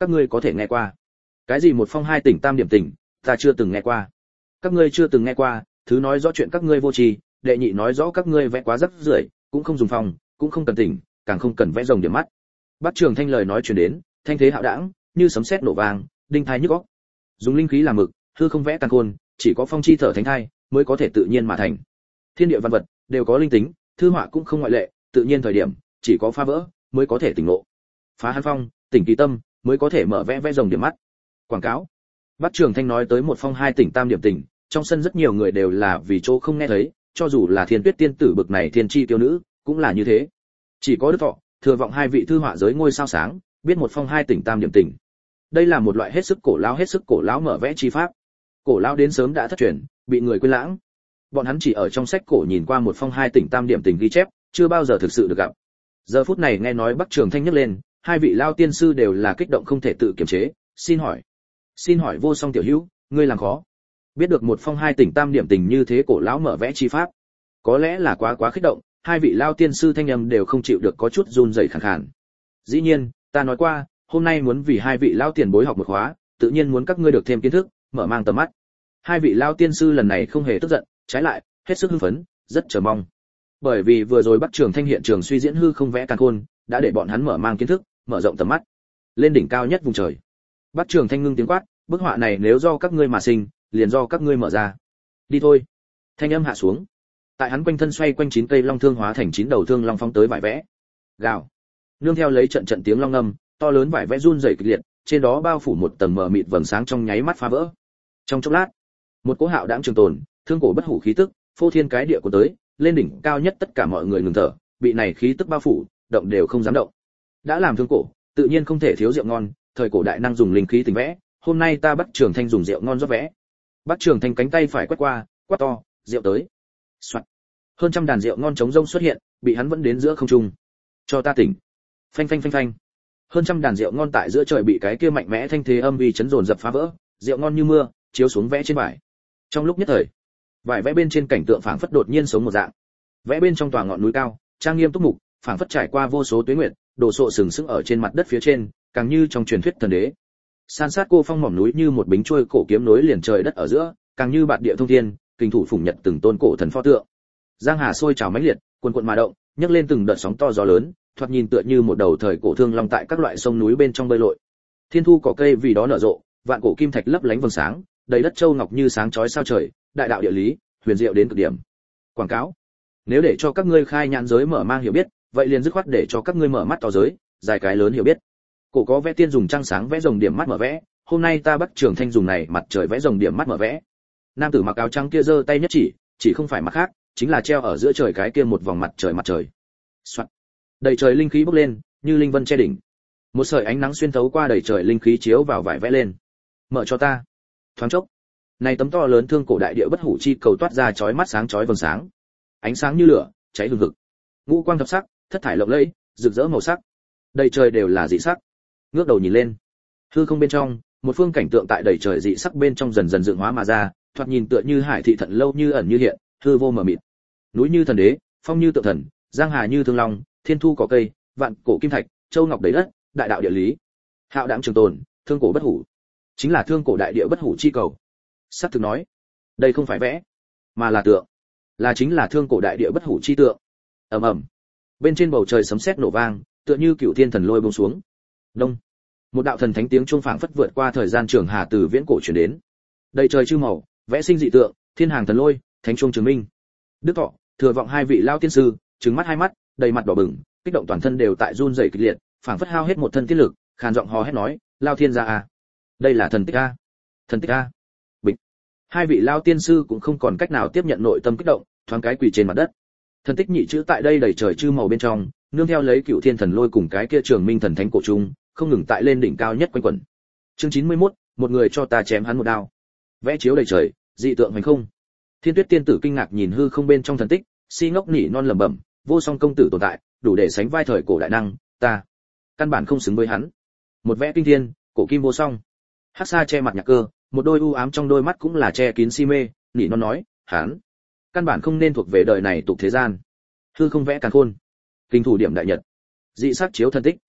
các ngươi có thể nghe qua. Cái gì một phong hai tỉnh tam điểm tỉnh, ta chưa từng nghe qua. Các ngươi chưa từng nghe qua, thứ nói rõ chuyện các ngươi vô tri, đệ nhị nói rõ các ngươi vẽ quá rắc rưởi, cũng không dùng phong, cũng không cần tỉnh, càng không cần vẽ rồng điểm mắt. Bắc Trường Thanh lời nói truyền đến, thanh thế hạo đãng, như sấm sét nổ vang, đinh thai nhức óc. Dùng linh khí làm mực, hư không vẽ căn khôn, chỉ có phong chi thở thánh thai mới có thể tự nhiên mà thành. Thiên địa văn vật đều có linh tính, thư họa cũng không ngoại lệ, tự nhiên thời điểm chỉ có phá vỡ mới có thể tỉnh ngộ. Phá hắn phong, tỉnh kỳ tâm, mới có thể mở vẽ vẽ rồng điểm mắt. Quảng cáo. Bắc Trường Thanh nói tới một phong hai tỉnh tam điểm tỉnh, trong sân rất nhiều người đều là vì chỗ không nghe thấy, cho dù là Thiên Tuyết tiên tử bực này thiên chi tiêu nữ, cũng là như thế. Chỉ có Đức Thọ, Thừa Vọng hai vị thư họa giới ngôi sao sáng, biết một phong hai tỉnh tam điểm tỉnh. Đây là một loại hết sức cổ lão hết sức cổ lão mở vẽ chi pháp. Cổ lão đến sớm đã thất truyền, bị người quên lãng. Bọn hắn chỉ ở trong sách cổ nhìn qua một phong hai tỉnh tam điểm tỉnh ghi chép, chưa bao giờ thực sự được gặp. Giờ phút này nghe nói Bắc Trường Thanh nhắc lên, hai vị lao tiên sư đều là kích động không thể tự kiềm chế, xin hỏi, xin hỏi Vô Song tiểu hữu, ngươi làm khó, biết được một phong hai tỉnh tam điểm tỉnh như thế cổ lão mở vẽ chi pháp, có lẽ là quá quá kích động, hai vị lao tiên sư thanh âm đều không chịu được có chút run rẩy khàn khàn. Dĩ nhiên, ta nói qua, hôm nay muốn vì hai vị lao tiền bối học một khóa, tự nhiên muốn các ngươi được thêm kiến thức, mở mang tầm mắt. Hai vị lao tiên sư lần này không hề tức giận, trái lại hết sức hưng phấn, rất chờ mong. Bởi vì vừa rồi Bắc Trường Thanh hiện trường suy diễn hư không vẽ căn khôn, đã để bọn hắn mở mang kiến thức, mở rộng tầm mắt, lên đỉnh cao nhất vùng trời. Bắc Trường Thanh ngưng tiếng quát, bức họa này nếu do các ngươi mà sinh, liền do các ngươi mở ra. Đi thôi. Thanh âm hạ xuống. Tại hắn quanh thân xoay quanh chín cây long thương hóa thành chín đầu thương long phóng tới vải vẽ. Gào. Nương theo lấy trận trận tiếng long ngâm, to lớn vải vẽ run rẩy kịch liệt, trên đó bao phủ một tầng mờ mịt vầng sáng trong nháy mắt phá vỡ. Trong chốc lát, một cỗ hạo đãng trường tồn, thương cổ bất hủ khí tức, phô thiên cái địa của tới, lên đỉnh cao nhất tất cả mọi người ngừng thở, bị này khí tức bao phủ, động đều không dám động. Đã làm thương cổ, tự nhiên không thể thiếu rượu ngon, thời cổ đại năng dùng linh khí tình vẽ, hôm nay ta Bắc Trường Thanh dùng rượu ngon rót vẽ. Bắc Trường Thanh cánh tay phải quét qua, quát to, rượu tới. Soạt. Hơn trăm đàn rượu ngon trống rông xuất hiện, bị hắn vẫn đến giữa không trung. Cho ta tỉnh. Phanh phanh phanh phanh. Hơn trăm đàn rượu ngon tại giữa trời bị cái kia mạnh mẽ thanh thế âm uy chấn dồn dập phá vỡ, rượu ngon như mưa, chiếu xuống vẽ trên vải. Trong lúc nhất thời, vải vẽ bên trên cảnh tượng phảng phất đột nhiên sống một dạng. Vẽ bên trong tòa ngọn núi cao, trang nghiêm túc mục, phảng phất trải qua vô số tuế nguyệt, đổ sộ sừng sững ở trên mặt đất phía trên, càng như trong truyền thuyết thần đế. San sát cô phong mỏm núi như một bính chuôi cổ kiếm nối liền trời đất ở giữa, càng như bạt địa thông thiên, kinh thủ phụng nhật từng tôn cổ thần pho tượng. Giang hà sôi trào mãnh liệt, cuồn cuộn mà động, nhấc lên từng đợt sóng to gió lớn, thoạt nhìn tựa như một đầu thời cổ thương long tại các loại sông núi bên trong bơi lội. Thiên thu cỏ cây vì đó nở rộ, vạn cổ kim thạch lấp lánh vầng sáng, đầy đất châu ngọc như sáng chói sao trời, đại đạo địa lý, huyền diệu đến cực điểm. Quảng cáo. Nếu để cho các ngươi khai nhãn giới mở mang hiểu biết, vậy liền dứt khoát để cho các ngươi mở mắt to giới, dài cái lớn hiểu biết. Cổ có vẽ tiên dùng trăng sáng vẽ rồng điểm mắt mở vẽ, hôm nay ta Bắc Trường Thanh dùng này mặt trời vẽ rồng điểm mắt mở vẽ. Nam tử mặc áo trắng kia giơ tay nhất chỉ, chỉ không phải mặt khác, chính là treo ở giữa trời cái kia một vòng mặt trời mặt trời. Soạt. Đầy trời linh khí bốc lên, như linh vân che đỉnh. Một sợi ánh nắng xuyên thấu qua đầy trời linh khí chiếu vào vải vẽ lên. Mở cho ta. Thoáng chốc, này tấm to lớn thương cổ đại địa bất hủ chi cầu toát ra chói mắt sáng chói vầng sáng. Ánh sáng như lửa, cháy hừng hực. Ngũ quang thập sắc, thất thải lộng lẫy, rực rỡ màu sắc. Đầy trời đều là dị sắc. Ngước đầu nhìn lên, hư không bên trong, một phương cảnh tượng tại đầy trời dị sắc bên trong dần dần dựng hóa mà ra, thoạt nhìn tựa như hải thị thận lâu như ẩn như hiện, hư vô mờ mịt. Núi như thần đế, phong như tượng thần, giang hà như thương long, thiên thu có cây, vạn cổ kim thạch, châu ngọc đầy đất, đại đạo địa lý. Hạo đãng trường tồn, thương cổ bất hủ. Chính là thương cổ đại địa bất hủ chi cầu. Sắp thực nói, đây không phải vẽ, mà là tượng, là chính là thương cổ đại địa bất hủ chi tượng. Ầm ầm. Bên trên bầu trời sấm sét nổ vang, tựa như cựu thiên thần lôi buông xuống. Đông. Một đạo thần thánh tiếng chuông phảng phất vượt qua thời gian trường hà từ viễn cổ truyền đến. Đầy trời chư màu, vẽ sinh dị tượng, thiên hàng thần lôi, thánh chuông chứng minh. Đức Thọ, Thừa Vọng hai vị lao tiên sư, trừng mắt hai mắt, đầy mặt đỏ bừng, kích động toàn thân đều tại run rẩy kịch liệt, phảng phất hao hết một thân tiết lực, khàn giọng hò hét nói, lao thiên gia a, đây là thần tích a, thần tích a. Bịch. Hai vị lao tiên sư cũng không còn cách nào tiếp nhận nội tâm kích động, thoáng cái quỳ trên mặt đất. Thần tích nhị chữ tại đây đầy trời chư màu bên trong, nương theo lấy cựu thiên thần lôi cùng cái kia trường minh thần thánh cổ trung, không ngừng tại lên đỉnh cao nhất quanh quẩn. Chương chín mươi mốt, một người cho ta chém hắn một đao. Vẽ chiếu đầy trời, dị tượng hành không. Thiên Tuyết tiên tử kinh ngạc nhìn hư không bên trong thần tích, si ngốc nỉ non lẩm bẩm, Vô Song công tử tồn tại, đủ để sánh vai thời cổ đại năng, ta căn bản không xứng với hắn. Một vẽ kinh thiên, cổ kim Vô Song. Hắc Sa che mặt nhạc cơ, một đôi u ám trong đôi mắt cũng là che kín si mê, nỉ non nói, hắn căn bản không nên thuộc về đời này tục thế gian. Hư không vẽ càn khôn, kinh thủ điểm đại nhật, dị sắc chiếu thần tích.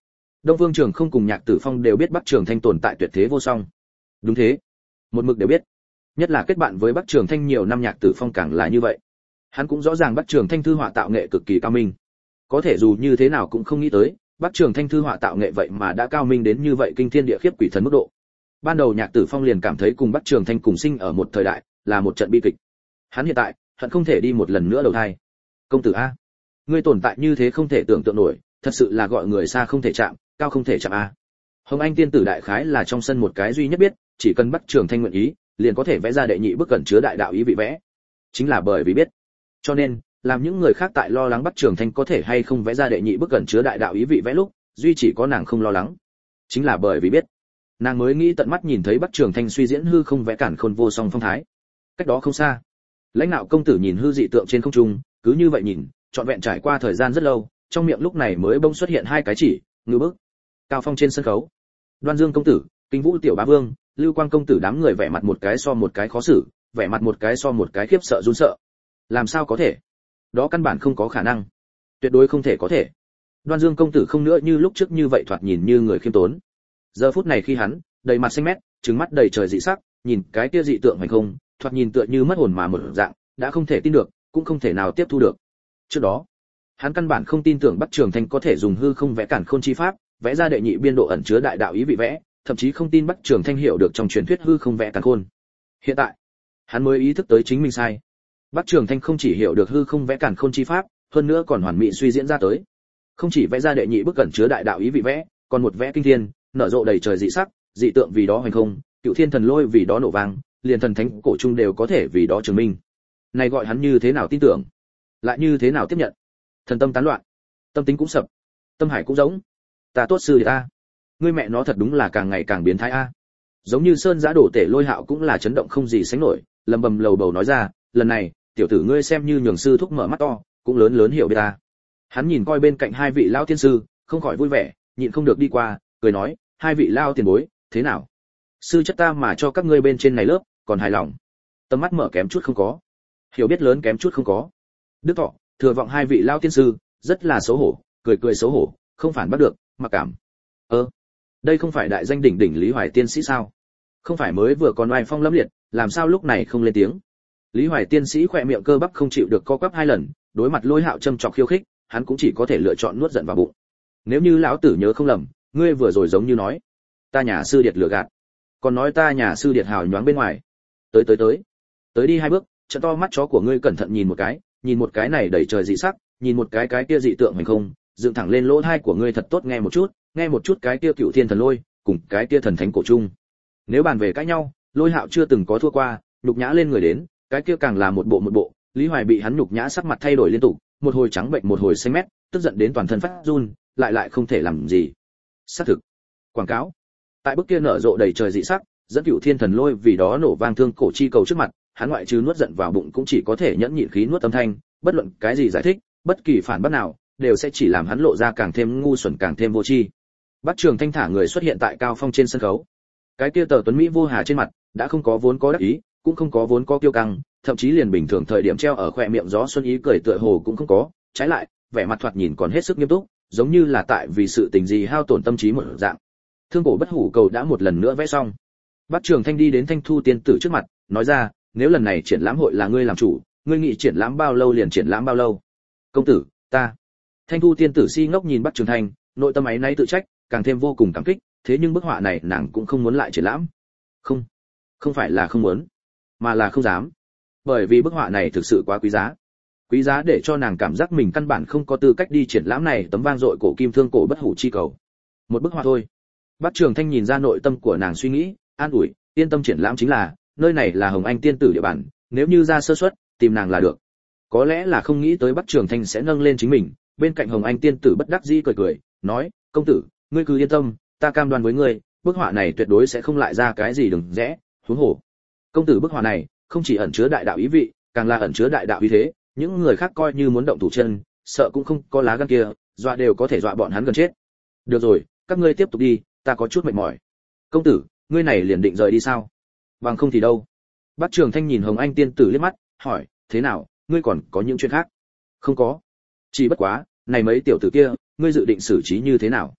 Đông Phương Trường không cùng Nhạc Tử Phong đều biết Bắc Trường Thanh tồn tại tuyệt thế vô song. Đúng thế, một mực đều biết. Nhất là kết bạn với Bắc Trường Thanh nhiều năm Nhạc Tử Phong càng là như vậy. Hắn cũng rõ ràng Bắc Trường Thanh thư họa tạo nghệ cực kỳ cao minh. Có thể dù như thế nào cũng không nghĩ tới, Bắc Trường Thanh thư họa tạo nghệ vậy mà đã cao minh đến như vậy kinh thiên địa khiếp quỷ thần mức độ. Ban đầu Nhạc Tử Phong liền cảm thấy cùng Bắc Trường Thanh cùng sinh ở một thời đại, là một trận bi kịch. Hắn hiện tại, hận không thể đi một lần nữa đầu thai. Công tử a, ngươi tồn tại như thế không thể tưởng tượng nổi, thật sự là gọi người xa không thể chạm, cao không thể chạm a. Hồng Anh tiên tử đại khái là trong sân một cái duy nhất biết, chỉ cần Bắc Trường Thanh nguyện ý, liền có thể vẽ ra đệ nhị bức cẩn chứa đại đạo ý vị vẽ. Chính là bởi vì biết, cho nên làm những người khác tại lo lắng Bắc Trường Thanh có thể hay không vẽ ra đệ nhị bức cẩn chứa đại đạo ý vị vẽ lúc, duy chỉ có nàng không lo lắng. Chính là bởi vì biết, nàng mới nghĩ tận mắt nhìn thấy Bắc Trường Thanh suy diễn hư không vẽ cản khôn vô song phong thái. Cách đó không xa, lãnh đạo công tử nhìn hư dị tượng trên không trung, cứ như vậy nhìn, trọn vẹn trải qua thời gian rất lâu, trong miệng lúc này mới bỗng xuất hiện hai cái chỉ, ngư bức. Cao phong trên sân khấu, Đoan Dương công tử, Kinh Vũ tiểu bá vương, Lưu Quang công tử đám người vẻ mặt một cái so một cái khó xử, vẻ mặt một cái so một cái khiếp sợ run sợ. Làm sao có thể? Đó căn bản không có khả năng, tuyệt đối không thể có thể. Đoan Dương công tử không nữa như lúc trước như vậy thoạt nhìn như người khiêm tốn. Giờ phút này khi hắn, đầy mặt xanh mét, trừng mắt đầy trời dị sắc, nhìn cái kia dị tượng hành không, thoạt nhìn tựa như mất hồn mà một dạng, đã không thể tin được, cũng không thể nào tiếp thu được. Trước đó, hắn căn bản không tin tưởng Bắc Trường Thanh có thể dùng hư không vẽ cản khôn chi pháp, vẽ ra đệ nhị biên độ ẩn chứa đại đạo ý vị vẽ, thậm chí không tin Bắc Trường Thanh hiểu được trong truyền thuyết hư không vẽ cản khôn. Hiện tại, hắn mới ý thức tới chính mình sai. Bắc Trường Thanh không chỉ hiểu được hư không vẽ cản khôn chi pháp, hơn nữa còn hoàn mỹ suy diễn ra tới. Không chỉ vẽ ra đệ nhị bức ẩn chứa đại đạo ý vị vẽ, còn một vẽ kinh thiên, nở rộ đầy trời dị sắc, dị tượng vì đó hành không, cựu thiên thần lôi vì đó nổ vang, liền thần thánh cổ trung đều có thể vì đó chứng minh. Này gọi hắn như thế nào tin tưởng, lại như thế nào tiếp nhận? Thần tâm tán loạn, tâm tính cũng sập, tâm hải cũng giống. Ta tốt sư đệ ta, ngươi mẹ nó thật đúng là càng ngày càng biến thái a. Giống như sơn giã đổ tể Lôi Hạo cũng là chấn động không gì sánh nổi, lầm bầm lầu bầu nói ra, lần này, tiểu tử ngươi xem như nhường sư thúc mở mắt to, cũng lớn lớn hiểu biết ta. Hắn nhìn coi bên cạnh hai vị lão tiên sư, không khỏi vui vẻ, nhịn không được đi qua, cười nói, hai vị lão tiền bối, thế nào? Sư chất ta mà cho các ngươi bên trên này lớp, còn hài lòng. Tầm mắt mở kém chút không có, hiểu biết lớn kém chút không có. Đức Thọ, thừa vọng hai vị lão tiên sư, rất là xấu hổ, cười cười xấu hổ, không phản bắt được, mặc cảm. Ơ, đây không phải đại danh đỉnh đỉnh Lý Hoài tiên sĩ sao? Không phải mới vừa còn oai phong lẫm liệt, làm sao lúc này không lên tiếng? Lý Hoài tiên sĩ khỏe miệng cơ bắp không chịu được co quắp hai lần, đối mặt Lôi Hạo châm chọc khiêu khích, hắn cũng chỉ có thể lựa chọn nuốt giận vào bụng. Nếu như lão tử nhớ không lầm, ngươi vừa rồi giống như nói, ta nhà sư điệt lừa gạt, còn nói ta nhà sư điệt hào nhoáng bên ngoài. Tới tới tới, tới đi hai bước, trận to mắt chó của ngươi cẩn thận nhìn một cái, nhìn một cái này đầy trời dị sắc, nhìn một cái cái kia dị tượng hành không, dựng thẳng lên lỗ tai của ngươi thật tốt nghe một chút, nghe một chút cái kia cựu thiên thần lôi, cùng cái kia thần thánh cổ trung. Nếu bàn về cãi nhau, Lôi Hạo chưa từng có thua qua, nhục nhã lên người đến, cái kia càng là một bộ một bộ. Lý Hoài bị hắn nhục nhã sắc mặt thay đổi liên tục, một hồi trắng bệnh một hồi xanh mét, tức giận đến toàn thân phát run, lại lại không thể làm gì. Xác thực, quảng cáo. Tại bức kia nở rộ đầy trời dị sắc, dẫn cựu thiên thần lôi vì đó nổ vang thương cổ chi cầu trước mặt, hắn ngoại trừ nuốt giận vào bụng cũng chỉ có thể nhẫn nhịn khí nuốt âm thanh, bất luận cái gì giải thích, bất kỳ phản bác nào, đều sẽ chỉ làm hắn lộ ra càng thêm ngu xuẩn càng thêm vô tri. Bắc Trường Thanh thả người xuất hiện tại cao phong trên sân khấu. Cái kia tờ tuấn mỹ vô hà trên mặt, đã không có vốn có đắc ý, cũng không có vốn có kiêu căng, thậm chí liền bình thường thời điểm treo ở khóe miệng gió xuân ý cười tựa hồ cũng không có, trái lại, vẻ mặt thoạt nhìn còn hết sức nghiêm túc, giống như là tại vì sự tình gì hao tổn tâm trí một dạng. Thương cổ bất hủ cầu đã một lần nữa vẽ xong. Bắc Trường Thanh đi đến Thanh Thu tiên tử trước mặt, nói ra, nếu lần này triển lãm hội là ngươi làm chủ, ngươi nghĩ triển lãm bao lâu liền triển lãm bao lâu. Công tử, ta. Thanh Thu tiên tử si ngốc nhìn Bắc Trường Thanh, nội tâm ấy nay tự trách, càng thêm vô cùng cảm kích, thế nhưng bức họa này nàng cũng không muốn lại triển lãm. Không, không phải là không muốn, mà là không dám. Bởi vì bức họa này thực sự quá quý giá. Quý giá để cho nàng cảm giác mình căn bản không có tư cách đi triển lãm này tấm vang dội cổ kim thương cổ bất hủ chi cầu. Một bức họa thôi. Bắc Trường Thanh nhìn ra nội tâm của nàng suy nghĩ, an ủi, yên tâm triển lãm chính là, nơi này là Hồng Anh tiên tử địa bàn, nếu như ra sơ suất, tìm nàng là được. Có lẽ là không nghĩ tới Bắc Trường Thanh sẽ nâng lên chính mình, bên cạnh Hồng Anh tiên tử bất đắc dĩ cười cười, nói, công tử, ngươi cứ yên tâm, ta cam đoan với ngươi, bức họa này tuyệt đối sẽ không lại ra cái gì đừng rẽ, huống hồ. Công tử bức họa này, không chỉ ẩn chứa đại đạo ý vị, càng là ẩn chứa đại đạo ý thế, những người khác coi như muốn động thủ chân, sợ cũng không có lá gan kia, dọa đều có thể dọa bọn hắn gần chết. Được rồi, các ngươi tiếp tục đi, ta có chút mệt mỏi. Công tử, ngươi này liền định rời đi sao? Bằng không thì đâu? Bắc Trường Thanh nhìn Hồng Anh tiên tử liếc mắt, hỏi, thế nào, ngươi còn có những chuyện khác? Không có. Chỉ bất quá, này mấy tiểu tử kia, ngươi dự định xử trí như thế nào?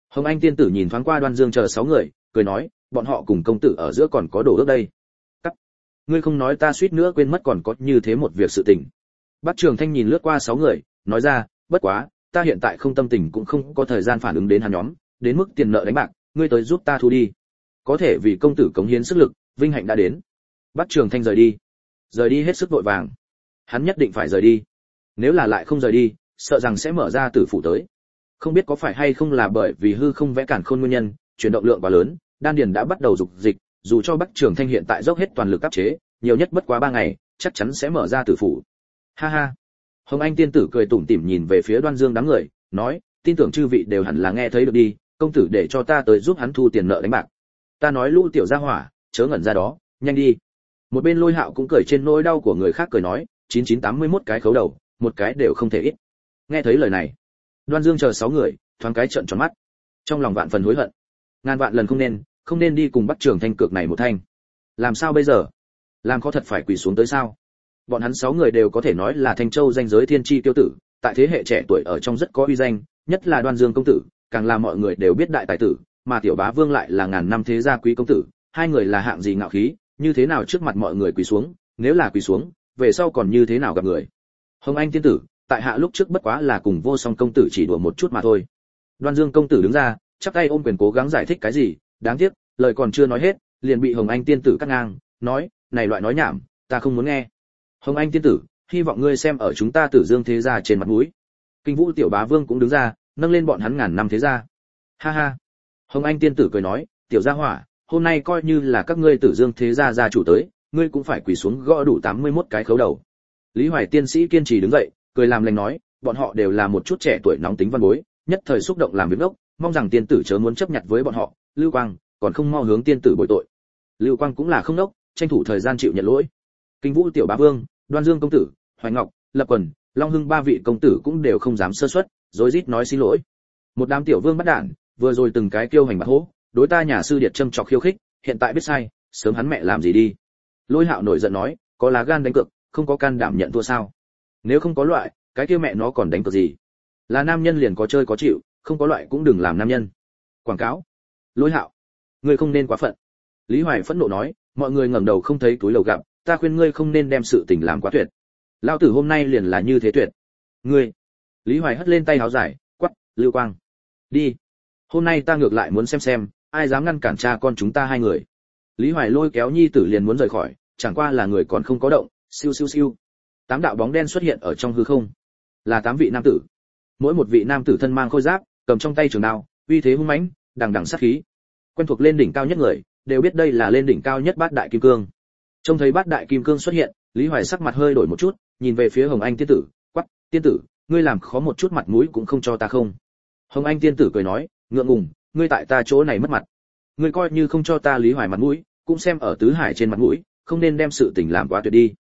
Hồng Anh tiên tử nhìn thoáng qua Đoan Dương chờ sáu người, cười nói, bọn họ cùng công tử ở giữa còn có đồ ước đây. Cắt. Ngươi không nói ta suýt nữa quên mất còn có như thế một việc sự tình. Bắc Trường Thanh nhìn lướt qua sáu người, nói ra, bất quá, ta hiện tại không tâm tình cũng không có thời gian phản ứng đến hắn nhóm, đến mức tiền nợ đánh bạc, ngươi tới giúp ta thu đi. Có thể vì công tử cống hiến sức lực, vinh hạnh đã đến. Bắc Trường Thanh rời đi, rời đi hết sức vội vàng. Hắn nhất định phải rời đi. Nếu là lại không rời đi, sợ rằng sẽ mở ra tử phủ tới. Không biết có phải hay không là bởi vì hư không vẽ cản khôn nguyên nhân, chuyển động lượng quá lớn, đan điền đã bắt đầu dục dịch, dù cho Bắc Trường Thanh hiện tại dốc hết toàn lực áp chế, nhiều nhất bất quá ba ngày, chắc chắn sẽ mở ra tử phủ. Ha ha. Hồng Anh tiên tử cười tủm tỉm nhìn về phía Đoan Dương đám người, nói, tin tưởng chư vị đều hẳn là nghe thấy được đi, công tử để cho ta tới giúp hắn thu tiền nợ đánh bạc. Ta nói lũ tiểu gia hỏa, chớ ngẩn ra đó, nhanh đi. Một bên Lôi Hạo cũng cười trên nỗi đau của người khác cười nói, chín chín tám mươi mốt cái khấu đầu, một cái đều không thể ít. Nghe thấy lời này, Đoan Dương chờ sáu người, thoáng cái trợn tròn mắt, trong lòng vạn phần hối hận. Ngàn vạn lần không nên, không nên đi cùng Bắc Trường Thanh cược này một thanh. Làm sao bây giờ? Làm khó thật phải quỳ xuống tới sao? Bọn hắn sáu người đều có thể nói là Thanh Châu danh giới thiên chi tiêu tử, tại thế hệ trẻ tuổi ở trong rất có uy danh, nhất là Đoan Dương công tử, càng là mọi người đều biết đại tài tử, mà Tiểu Bá Vương lại là ngàn năm thế gia quý công tử, hai người là hạng gì ngạo khí, như thế nào trước mặt mọi người quỳ xuống, nếu là quỳ xuống, về sau còn như thế nào gặp người. Hồng Anh tiên tử, tại hạ lúc trước bất quá là cùng Vô Song công tử chỉ đùa một chút mà thôi. Đoan Dương công tử đứng ra, chắp tay ôm quyền cố gắng giải thích cái gì, đáng tiếc, lời còn chưa nói hết, liền bị Hồng Anh tiên tử cắt ngang, nói, này loại nói nhảm, ta không muốn nghe. Hồng Anh tiên tử, hy vọng ngươi xem ở chúng ta Tử Dương thế gia trên mặt mũi. Kinh Vũ Tiểu Bá Vương cũng đứng ra, nâng lên bọn hắn ngàn năm thế gia. Ha ha. Hồng Anh tiên tử cười nói, tiểu gia hỏa, hôm nay coi như là các ngươi Tử Dương thế gia gia chủ tới, ngươi cũng phải quỳ xuống gõ đủ tám mươi mốt cái khấu đầu. Lý Hoài tiên sĩ kiên trì đứng dậy, cười làm lành nói, bọn họ đều là một chút trẻ tuổi nóng tính văn bối, nhất thời xúc động làm việc ngốc, mong rằng tiên tử chớ muốn chấp nhặt với bọn họ. Lưu Quang, còn không mau hướng tiên tử bồi tội. Lưu Quang cũng là không ngốc, tranh thủ thời gian chịu nhận lỗi. Kinh Vũ Tiểu Bá Vương, Đoan Dương công tử, Hoài Ngọc, Lập Quần, Long Hưng ba vị công tử cũng đều không dám sơ suất, rối rít nói xin lỗi. Một đám tiểu vương bắt đản, vừa rồi từng cái kiêu hành bạc hố, đối ta nhà sư điệt châm chọc khiêu khích, hiện tại biết sai, sớm hắn mẹ làm gì đi. Lôi Hạo nổi giận nói, có lá gan đánh cược, không có can đảm nhận thua sao? Nếu không có loại, cái kia mẹ nó còn đánh cược gì? Là nam nhân liền có chơi có chịu, không có loại cũng đừng làm nam nhân. Quảng cáo. Lôi Hạo, ngươi không nên quá phận. Lý Hoài phẫn nộ nói, mọi người ngẩng đầu không thấy túi lầu gặp, ta khuyên ngươi không nên đem sự tình làm quá tuyệt. Lão tử hôm nay liền là như thế tuyệt. Ngươi. Lý Hoài hất lên tay áo dài, quắc, Lưu Quang, đi. Hôm nay ta ngược lại muốn xem xem, ai dám ngăn cản cha con chúng ta hai người. Lý Hoài lôi kéo nhi tử liền muốn rời khỏi, chẳng qua là người còn không có động, siêu siêu siêu. Tám đạo bóng đen xuất hiện ở trong hư không, là tám vị nam tử. Mỗi một vị nam tử thân mang khôi giáp, cầm trong tay trường đao, uy thế hung mãnh, đằng đằng sát khí. Quen thuộc lên đỉnh cao nhất người, đều biết đây là lên đỉnh cao nhất Bát Đại Kim Cương. Trông thấy Bát Đại Kim Cương xuất hiện, Lý Hoài sắc mặt hơi đổi một chút, nhìn về phía Hồng Anh tiên tử, quắc, tiên tử, ngươi làm khó một chút mặt mũi cũng không cho ta không? Hồng Anh tiên tử cười nói, ngượng ngùng, ngươi tại ta chỗ này mất mặt. Ngươi coi như không cho ta Lý Hoài mặt mũi, cũng xem ở tứ hải trên mặt mũi, không nên đem sự tình làm quá tuyệt đi.